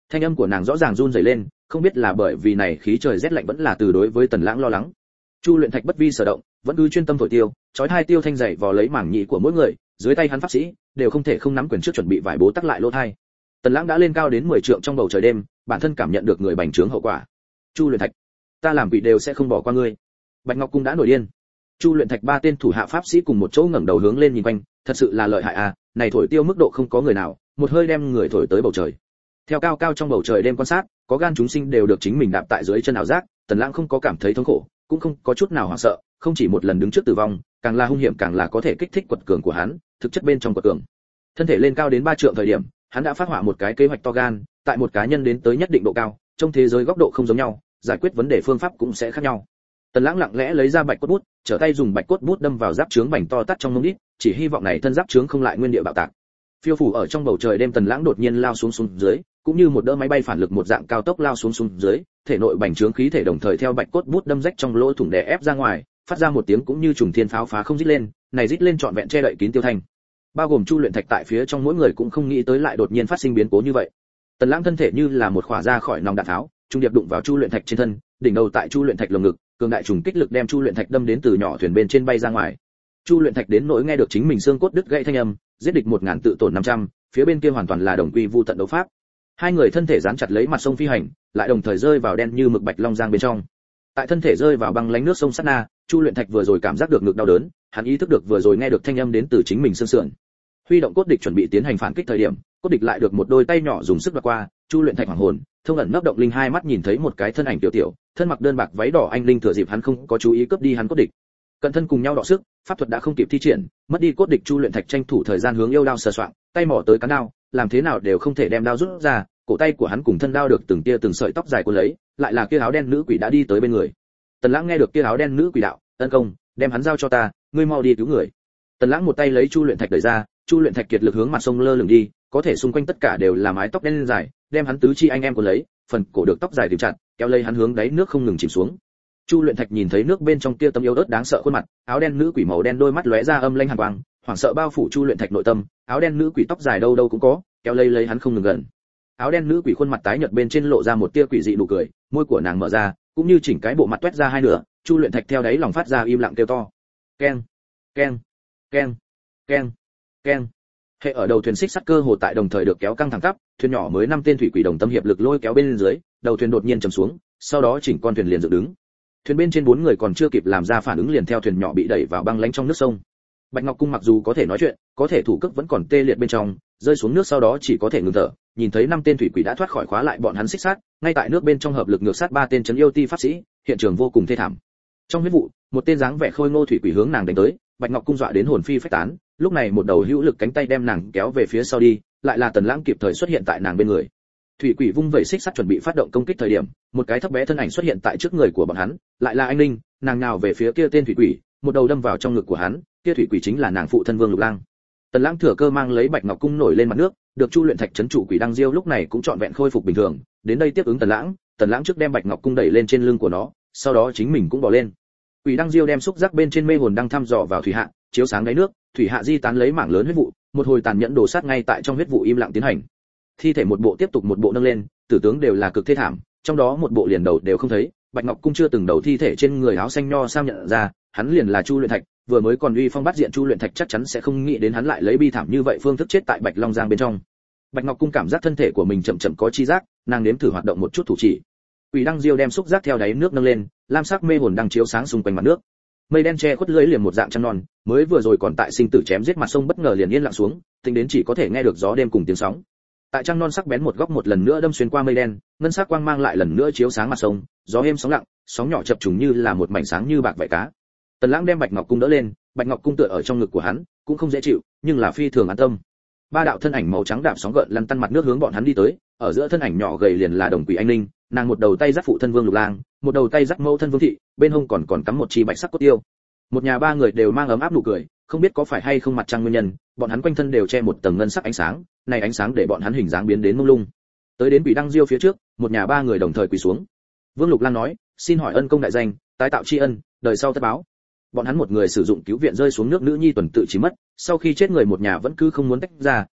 thanh âm của nàng rõ ràng run rẩy lên, không biết là bởi vì này khí trời rét lạnh vẫn là từ đối với Tần Lãng lo lắng. Chu Luyện Thạch bất vi sở động, vẫn cứ chuyên tâm thổi tiêu, chói hai tiêu thanh dậy vò lấy mảng nhị của mỗi người, dưới tay hắn pháp sĩ đều không thể không nắm quyền trước chuẩn bị vải bố tắc lại lỗ tai. Tần Lãng đã lên cao đến 10 trượng trong bầu trời đêm, bản thân cảm nhận được người bành trướng hậu quả. Chu Luyện Thạch, ta làm quỷ đều sẽ không bỏ qua ngươi. Bạch Ngọc Cung đã nổi điên. Chu Luyện Thạch ba tên thủ hạ pháp sĩ cùng một chỗ ngẩng đầu hướng lên nhìn quanh, thật sự là lợi hại à, này thổi tiêu mức độ không có người nào, một hơi đem người thổi tới bầu trời. Theo cao cao trong bầu trời đêm quan sát, có gan chúng sinh đều được chính mình đạp tại dưới chân ảo giác, Tần Lãng không có cảm thấy thống khổ, cũng không có chút nào hoảng sợ, không chỉ một lần đứng trước tử vong, càng là hung hiểm càng là có thể kích thích quật cường của hắn, thực chất bên trong quật cường. Thân thể lên cao đến 3 trượng thời điểm, hắn đã phát họa một cái kế hoạch to gan, tại một cá nhân đến tới nhất định độ cao, trong thế giới góc độ không giống nhau, giải quyết vấn đề phương pháp cũng sẽ khác nhau. Tần Lãng lặng lẽ lấy ra bạch cốt bút, trở tay dùng bạch cốt bút đâm vào giáp trướng bành to tắt trong mông đít, chỉ hy vọng này thân giáp trướng không lại nguyên địa bạo tạc. Phiêu phủ ở trong bầu trời đêm Tần Lãng đột nhiên lao xuống dưới, cũng như một đỡ máy bay phản lực một dạng cao tốc lao xuống dưới, thể nội bành trướng khí thể đồng thời theo bạch cốt bút đâm rách trong lỗ thủng đè ép ra ngoài, phát ra một tiếng cũng như trùng thiên pháo phá không rít lên, này rít lên trọn vẹn che đậy kín tiêu thanh. Bao gồm Chu Luyện Thạch tại phía trong mỗi người cũng không nghĩ tới lại đột nhiên phát sinh biến cố như vậy. Tần Lãng thân thể như là một khỏa ra khỏi nòng đạn tháo, trung điệp đụng vào Chu Luyện Thạch trên thân, đỉnh đầu tại Chu Luyện Thạch lồng ngực, cường đại trùng kích lực đem Chu Luyện Thạch đâm đến từ nhỏ thuyền bên trên bay ra ngoài. Chu Luyện Thạch đến nỗi nghe được chính mình xương cốt đứt gãy thanh âm, giết địch 1000 tự tổn 500, phía bên kia hoàn toàn là đồng quy vu tận đấu pháp. Hai người thân thể dán chặt lấy mặt sông phi hành, lại đồng thời rơi vào đen như mực bạch long giang bên trong. Tại thân thể rơi vào băng lánh nước sông sát na, Chu Luyện Thạch vừa rồi cảm giác được ngực đau đớn, hắn ý thức được vừa rồi nghe được thanh âm đến từ chính mình xương sườn. Huy động cốt địch chuẩn bị tiến hành phản kích thời điểm, cốt địch lại được một đôi tay nhỏ dùng sức đoạt qua, Chu Luyện Thạch hoảng hồn, thông ẩn nấp động linh hai mắt nhìn thấy một cái thân ảnh tiểu tiểu, thân mặc đơn bạc váy đỏ anh linh thừa dịp hắn không có chú ý cướp đi hắn cốt địch. Cận thân cùng nhau đọ sức, pháp thuật đã không kịp thi triển, mất đi cốt địch Chu Luyện Thạch tranh thủ thời gian hướng yêu đao sờ soạng, tay mỏ tới cán đao, làm thế nào đều không thể đem đao rút ra, cổ tay của hắn cùng thân đao được từng tia từng sợi tóc dài cuốn lấy, lại là kia áo đen nữ quỷ đã đi tới bên người. Tần Lãng nghe được kia áo đen nữ quỷ đạo, "Ân công, đem hắn giao cho ta, ngươi mau đi cứu người." Tần Lãng một tay lấy Chu Luyện Thạch đẩy ra, Chu Luyện Thạch kiệt lực hướng mặt sông lơ lửng đi, có thể xung quanh tất cả đều là mái tóc đen dài, đem hắn tứ chi anh em cuốn lấy, phần cổ được tóc dài tìm chặt, kéo lấy hắn hướng đáy nước không ngừng chìm xuống. Chu Luyện Thạch nhìn thấy nước bên trong kia tấm yếu ớt đáng sợ khuôn mặt, áo đen nữ quỷ màu đen đôi mắt lóe ra âm lanh hàn quang, hoảng sợ bao phủ Chu Luyện Thạch nội tâm, áo đen nữ quỷ tóc dài đâu đâu cũng có, kéo lấy hắn không ngừng gần. Áo đen nữ quỷ khuôn mặt tái nhợt bên trên lộ ra một tia quỷ dị nụ cười, môi của nàng mở ra, cũng như chỉnh cái bộ mặt toét ra hai nửa, Chu Luyện Thạch theo đáy lòng phát ra im lặng kêu to. Keng, keng, keng, keng, keng. Hệ ở đầu thuyền xích sắt cơ hồ tại đồng thời được kéo căng thẳng tắp, thuyền nhỏ mới 5 tên thủy quỷ đồng tâm hiệp lực lôi kéo bên dưới, đầu thuyền đột nhiên trầm xuống, sau đó chỉnh con thuyền liền dựng đứng. Thuyền bên trên 4 người còn chưa kịp làm ra phản ứng liền theo thuyền nhỏ bị đẩy vào băng lánh trong nước sông. Bạch Ngọc Cung mặc dù có thể nói chuyện, có thể thủ cước vẫn còn tê liệt bên trong, rơi xuống nước sau đó chỉ có thể ngừng thở. Nhìn thấy 5 tên thủy quỷ đã thoát khỏi khóa lại bọn hắn xích sát, ngay tại nước bên trong hợp lực ngược sát 3 tên trấn yêu ti pháp sĩ, hiện trường vô cùng thê thảm. Trong huyết vụ, một tên dáng vẻ khôi ngô thủy quỷ hướng nàng đánh tới, Bạch Ngọc Cung dọa đến hồn phi phách tán, lúc này một đầu hữu lực cánh tay đem nàng kéo về phía sau đi, lại là Tần Lãng kịp thời xuất hiện tại nàng bên người. Thủy quỷ vung vẩy xích sắt chuẩn bị phát động công kích thời điểm, một cái thấp bé thân ảnh xuất hiện tại trước người của bọn hắn, lại là anh Linh, nàng nào về phía kia tên thủy quỷ, một đầu đâm vào trong ngực của hắn, kia thủy quỷ chính là nàng phụ thân Vương Lục Lang. Tần Lãng thừa cơ mang lấy Bạch Ngọc Cung nổi lên mặt nước, được Chu Luyện Thạch trấn trụ quỷ đăng diêu lúc này cũng trọn vẹn khôi phục bình thường, đến đây tiếp ứng Tần Lãng trước đem Bạch Ngọc Cung đẩy lên trên lưng của nó, sau đó chính mình cũng bò lên. Quỷ đăng diêu đem xúc giác bên trên mê hồn đăng thăm dò vào thủy hạ, chiếu sáng đáy nước, thủy hạ di tán lấy mảng lớn huyết vụ, một hồi tàn nhẫn đổ sát ngay tại trong huyết vụ im lặng tiến hành. Thi thể một bộ tiếp tục một bộ nâng lên, tử tướng đều là cực thê thảm, trong đó một bộ liền đầu đều không thấy, Bạch Ngọc Cung chưa từng đầu thi thể trên người áo xanh nho sam nhận ra, hắn liền là Chu Luyện Thạch, vừa mới còn uy phong bắt diện Chu Luyện Thạch chắc chắn sẽ không nghĩ đến hắn lại lấy bi thảm như vậy phương thức chết tại Bạch Long Giang bên trong. Bạch Ngọc Cung cảm giác thân thể của mình chậm chậm có chi giác, nàng nếm thử hoạt động một chút thủ chỉ. Quỷ đăng diêu đem xúc giác theo đáy nước nâng lên, lam sắc mê hồn đang chiếu sáng xung quanh mặt nước. Mây đen che khuất lưới liền một dạng trăng non, mới vừa rồi còn tại sinh tử chém giết mặt sông bất ngờ liền yên lặng xuống, tính đến chỉ có thể nghe được gió đêm cùng tiếng sóng. Tại trăng non sắc bén một góc một lần nữa đâm xuyên qua mây đen, ngân sắc quang mang lại lần nữa chiếu sáng mặt sông, gió êm sóng lặng, sóng nhỏ chập trùng như là một mảnh sáng như bạc vảy cá. Tần Lãng đem Bạch Ngọc Cung đỡ lên, Bạch Ngọc Cung tựa ở trong ngực của hắn, cũng không dễ chịu, nhưng là phi thường an tâm. 3 đạo thân ảnh màu trắng đạp sóng gợn lăn tăn mặt nước hướng bọn hắn đi tới, ở giữa thân ảnh nhỏ gầy liền là Đồng Quỷ Anh Linh, nàng một đầu tay dắt phụ thân Vương Lục Lang, một đầu tay dắt mẫu thân Vương Thị, bên hông còn cắm một chi bạch sắc cốt tiêu. Một nhà 3 người đều mang ấm áp nụ cười, không biết có phải hay không mặt trăng nguyên nhân, bọn hắn quanh thân đều che một tầng ngân sắc ánh sáng, này ánh sáng để bọn hắn hình dáng biến đến mông lung. Tới đến Quỷ Đăng Diêu phía trước, một nhà 3 người đồng thời quỳ xuống. Vương Lục Lang nói, xin hỏi ân công đại danh, tái tạo tri ân, đời sau tất báo. Bọn hắn một người sử dụng cứu viện rơi xuống nước nữ nhi tuần tự chỉ mất, sau khi chết người một nhà vẫn cứ không muốn tách ra,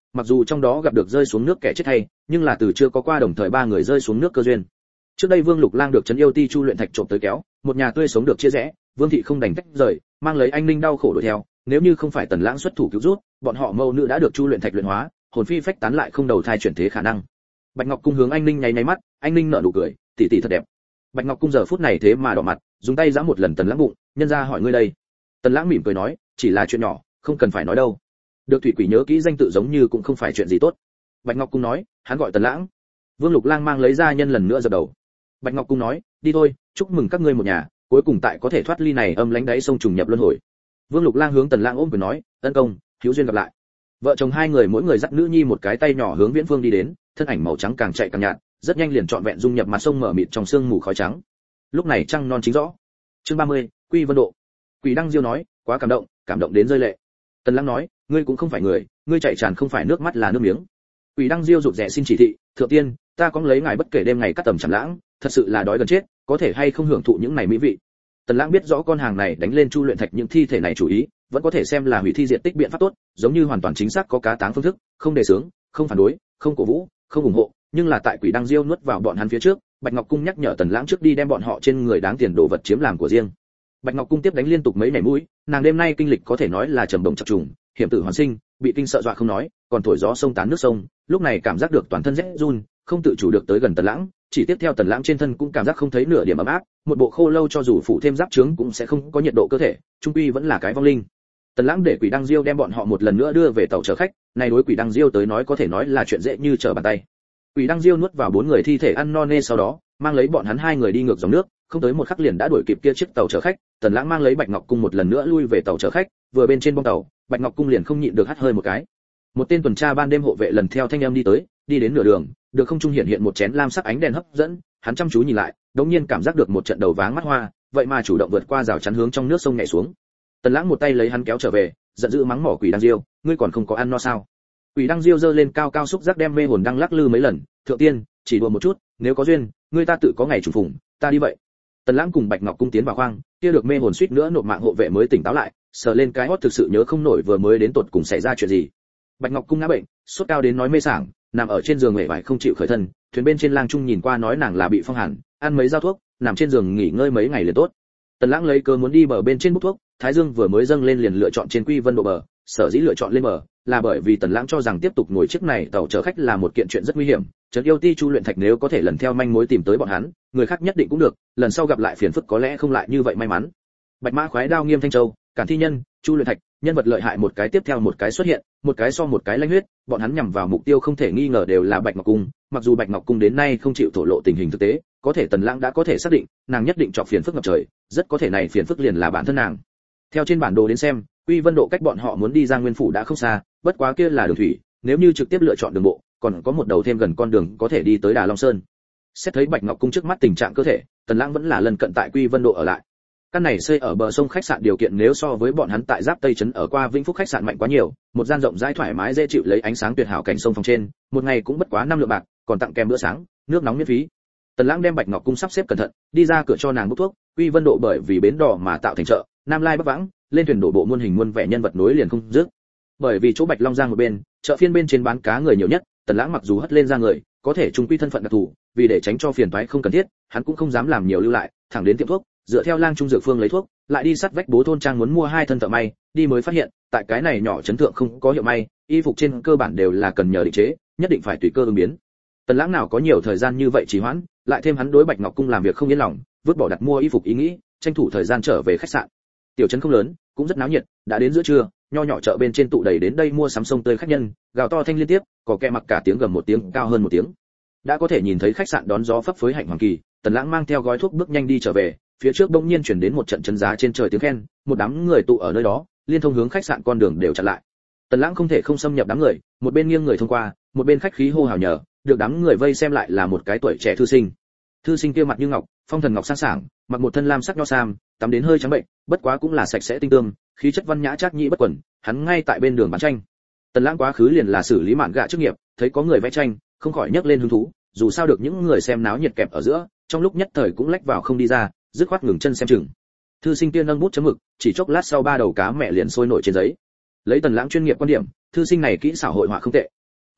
mặc dù trong đó gặp được rơi xuống nước kẻ chết hay, nhưng là từ chưa có qua đồng thời ba người rơi xuống nước cơ duyên. Trước đây Vương Lục Lang được trấn yêu ti Chu luyện thạch trộm tới kéo, một nhà tươi sống được chia rẽ, Vương thị không đành tách rời, mang lấy anh Ninh đau khổ đuổi theo, nếu như không phải Tần Lãng xuất thủ cứu rút, bọn họ mâu nữ đã được Chu luyện thạch luyện hóa, hồn phi phách tán lại không đầu thai chuyển thế khả năng. Bạch Ngọc Cung hướng anh Ninh nháy nháy mắt, anh Ninh nở nụ cười, tỷ tỷ thật đẹp. Bạch Ngọc Cung giờ phút này thế mà đỏ mặt, dùng tay giẫm một lần Tần Lãng bụng, nhân ra hỏi ngươi đây. Tần Lãng mỉm cười nói, chỉ là chuyện nhỏ, không cần phải nói đâu. Được thủy quỷ nhớ kỹ danh tự giống như cũng không phải chuyện gì tốt. Bạch Ngọc Cung nói, hắn gọi Tần Lãng. Vương Lục Lang mang lấy ra nhân lần nữa dập đầu. Bạch Ngọc Cung nói, đi thôi, chúc mừng các ngươi một nhà, cuối cùng tại có thể thoát ly này âm lãnh đáy sông trùng nhập luân hồi. Vương Lục Lang hướng Tần Lãng ôm quyền nói, ân công, hữu duyên gặp lại. Vợ chồng hai người mỗi người dắt nữ nhi một cái tay nhỏ hướng Viễn Phương đi đến, thân ảnh màu trắng càng chạy càng nhạt, rất nhanh liền trọn vẹn dung nhập mặt sông mở mịt trong sương mù khói trắng. Lúc này trăng non chính rõ. Chương 30, Quy Vân Độ. Quỷ Đăng Diêu nói, quá cảm động đến rơi lệ. Tần Lãng nói, ngươi cũng không phải người, ngươi chạy tràn không phải nước mắt là nước miếng. Quỷ Đăng Diêu rụt rè xin chỉ thị, thượng tiên, ta có lấy ngài bất kể đêm ngày cắt tầm chằm lãng, thật sự là đói gần chết, có thể hay không hưởng thụ những này mỹ vị. Tần Lãng biết rõ con hàng này đánh lên Chu luyện thạch những thi thể này chủ ý, vẫn có thể xem là hủy thi diệt tích biện pháp tốt, giống như hoàn toàn chính xác có cá táng phương thức, không đề xướng, không phản đối, không cổ vũ, không ủng hộ, nhưng là tại Quỷ Đăng Diêu nuốt vào bọn hắn phía trước, Bạch Ngọc Cung nhắc nhở Tần Lãng trước đi đem bọn họ trên người đáng tiền đồ vật chiếm làm của riêng. Bạch Ngọc Cung tiếp đánh liên tục mấy nhảy mũi, nàng đêm nay kinh lịch có thể nói là trầm động chập trùng, hiểm tử hoàn sinh, bị kinh sợ dọa không nói, còn thổi gió sông tán nước sông, lúc này cảm giác được toàn thân rét run, không tự chủ được tới gần Tần Lãng, chỉ tiếp theo Tần Lãng trên thân cũng cảm giác không thấy nửa điểm ấm áp, một bộ khô lâu cho dù phủ thêm giáp trướng cũng sẽ không có nhiệt độ cơ thể, trung quy vẫn là cái vong linh. Tần Lãng để Quỷ Đăng Diêu đem bọn họ một lần nữa đưa về tàu chở khách, này đối Quỷ Đăng Diêu tới nói có thể nói là chuyện dễ như trở bàn tay. Quỷ Đăng Diêu nuốt vào bốn người thi thể ăn no nê sau đó, mang lấy bọn hắn hai người đi ngược dòng nước, không tới một khắc liền đã đuổi kịp kia chiếc tàu chở khách. Tần Lãng mang lấy Bạch Ngọc Cung một lần nữa lui về tàu chở khách, vừa bên trên bong tàu, Bạch Ngọc Cung liền không nhịn được hắt hơi một cái. Một tên tuần tra ban đêm hộ vệ lần theo thanh âm đi tới, đi đến nửa đường, được không trung hiện một chén lam sắc ánh đèn hấp dẫn, hắn chăm chú nhìn lại, đống nhiên cảm giác được một trận đầu váng mắt hoa, vậy mà chủ động vượt qua rào chắn hướng trong nước sông nhảy xuống. Tần Lãng một tay lấy hắn kéo trở về, giận dữ mắng mỏ Quỷ Đăng Diêu, ngươi còn không có ăn no sao? Quỷ Đăng Diêu giơ lên cao cao xúc giác đem mê hồn đăng lắc lư mấy lần, thượng tiên, chỉ đùa một chút, nếu có duyên, ngươi ta tự có ngày trùng phùng, ta đi vậy. Tần Lãng cùng Bạch Ngọc Cung tiến vào khoang, kia được mê hồn suýt nữa nộp mạng hộ vệ mới tỉnh táo lại, sờ lên cái hót thực sự nhớ không nổi vừa mới đến tột cùng xảy ra chuyện gì. Bạch Ngọc Cung ngã bệnh, sốt cao đến nói mê sảng, nằm ở trên giường mệt mỏi không chịu khởi thân, thuyền bên trên lang trung nhìn qua nói nàng là bị phong hàn, ăn mấy dao thuốc, nằm trên giường nghỉ ngơi mấy ngày liền tốt. Tần Lãng lấy cớ muốn đi bờ bên trên bút thuốc, Thái Dương vừa mới dâng lên liền lựa chọn trên Quy Vân Độ bờ, sở dĩ lựa chọn lên bờ là bởi vì Tần Lãng cho rằng tiếp tục ngồi chiếc này tàu chở khách là một kiện chuyện rất nguy hiểm, trấn yêu ti Chu luyện thạch nếu có thể lần theo manh mối tìm tới bọn hắn, người khác nhất định cũng được, lần sau gặp lại phiền phức có lẽ không lại như vậy may mắn. Bạch Mã khoái đao Nghiêm Thanh Châu, Cản Thi Nhân, Chu luyện thạch, nhân vật lợi hại một cái tiếp theo một cái xuất hiện, một cái so một cái lanh huyết, bọn hắn nhằm vào mục tiêu không thể nghi ngờ đều là Bạch Ngọc Cung, mặc dù Bạch Ngọc Cung đến nay không chịu thổ lộ tình hình thực tế, có thể Tần Lãng đã có thể xác định, nàng nhất định chọc phiền phức ngập trời, rất có thể này phiền phức liền là bản thân nàng. Theo trên bản đồ đến xem, Quy Vân Độ cách bọn họ muốn đi ra Nguyên phủ đã không xa, bất quá kia là đường thủy, nếu như trực tiếp lựa chọn đường bộ, còn có một đầu thêm gần con đường có thể đi tới Đà Long Sơn. Xét thấy Bạch Ngọc Cung trước mắt tình trạng cơ thể, Tần Lãng vẫn là lần cận tại Quy Vân Độ ở lại. Căn này xây ở bờ sông khách sạn điều kiện nếu so với bọn hắn tại Giáp Tây trấn ở qua Vĩnh Phúc khách sạn mạnh quá nhiều, một gian rộng rãi thoải mái dễ chịu lấy ánh sáng tuyệt hảo cảnh sông phòng trên, một ngày cũng bất quá 5 lượng bạc, còn tặng kèm bữa sáng, nước nóng miễn phí. Tần Lãng đem Bạch Ngọc Cung sắp xếp cẩn thận, đi ra cửa cho nàng bốc thuốc, Quy Vân Độ bởi vì bến đò mà tạo thành chợ, Nam Lai Bắc Vãng, lên thuyền đổ bộ muôn hình muôn vẻ nhân vật nối liền không dứt. Bởi vì chỗ Bạch Long Giang một bên, chợ phiên bên trên bán cá người nhiều nhất, Tần Lãng mặc dù hất lên ra người, có thể trung quy thân phận đặc thù, vì để tránh cho phiền toái không cần thiết, hắn cũng không dám làm nhiều lưu lại, thẳng đến tiệm thuốc, dựa theo lang trung dược phương lấy thuốc, lại đi sát vách Bố thôn trang muốn mua 2 thân thợ may, đi mới phát hiện, tại cái này nhỏ trấn thượng không có hiệu may, y phục trên cơ bản đều là cần nhờ định chế, nhất định phải tùy cơ ứng biến. Tần Lãng nào có nhiều thời gian như vậy trì hoãn, lại thêm hắn đối Bạch Ngọc Cung làm việc không yên lòng, vứt bỏ đặt mua y phục ý nghĩ, tranh thủ thời gian trở về khách sạn. Tiểu trấn không lớn, cũng rất náo nhiệt, đã đến giữa trưa, nho nhỏ chợ bên trên tụ đầy đến đây mua sắm sông tươi khách nhân, gào to thanh liên tiếp, có kẻ mặc cả tiếng gầm một tiếng cao hơn một tiếng. Đã có thể nhìn thấy khách sạn đón gió phấp phới hạnh hoàng kỳ, Tần Lãng mang theo gói thuốc bước nhanh đi trở về, phía trước bỗng nhiên chuyển đến một trận chấn giá trên trời tiếng khen, một đám người tụ ở nơi đó, liên thông hướng khách sạn con đường đều chặn lại. Tần Lãng không thể không xâm nhập đám người, một bên nghiêng người thông qua, một bên khách khí hô hào nhờ, được đám người vây xem lại là một cái tuổi trẻ thư sinh. Thư sinh kia mặt như ngọc, phong thần ngọc sang sảng, mặc một thân lam sắc nho sam, tắm đến hơi trắng bệnh, bất quá cũng là sạch sẽ tinh tươm, khí chất văn nhã trác nhĩ bất quần, hắn ngay tại bên đường bán tranh. Tần Lãng quá khứ liền là xử lý mạn gạ chức nghiệp, thấy có người vẽ tranh, không khỏi nhấc lên hứng thú, dù sao được những người xem náo nhiệt kẹp ở giữa, trong lúc nhất thời cũng lách vào không đi ra, dứt khoát ngừng chân xem chừng. Thư sinh kia nâng bút chấm mực, chỉ chốc lát sau 3 đầu cá mẹ liền sôi nổi trên giấy. Lấy Tần Lãng chuyên nghiệp quan điểm, thư sinh này kỹ xảo hội họa không tệ,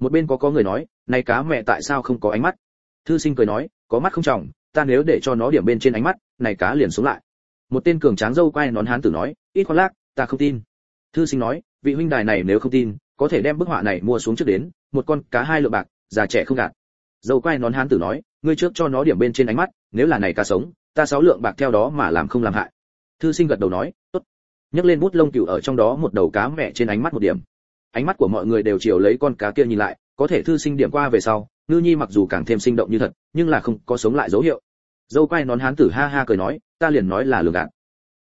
Một bên có người nói, này cá mẹ tại sao không có ánh mắt? Thư sinh cười nói, có mắt không tròng, ta nếu để cho nó điểm bên trên ánh mắt, này cá liền xuống lại. Một tên cường tráng râu quai nón hán tử nói, ít khoác lác, ta không tin. Thư sinh nói, vị huynh đài này nếu không tin, có thể đem bức họa này mua xuống trước đến, một con cá 2 lượng bạc, già trẻ không gạt. Râu quai nón hán tử nói, ngươi trước cho nó điểm bên trên ánh mắt, nếu là này cá sống, ta 6 lượng bạc theo đó mà làm không làm hại. Thư sinh gật đầu nói, tốt. Nhấc lên bút lông cừu ở trong đó một đầu cá mẹ trên ánh mắt một điểm. Ánh mắt của mọi người đều chiều lấy con cá kia nhìn lại, có thể thư sinh điểm qua về sau, ngư nhi mặc dù càng thêm sinh động như thật, nhưng là không có sống lại dấu hiệu. Dâu quai nón hán tử ha ha cười nói, ta liền nói là lường gạt.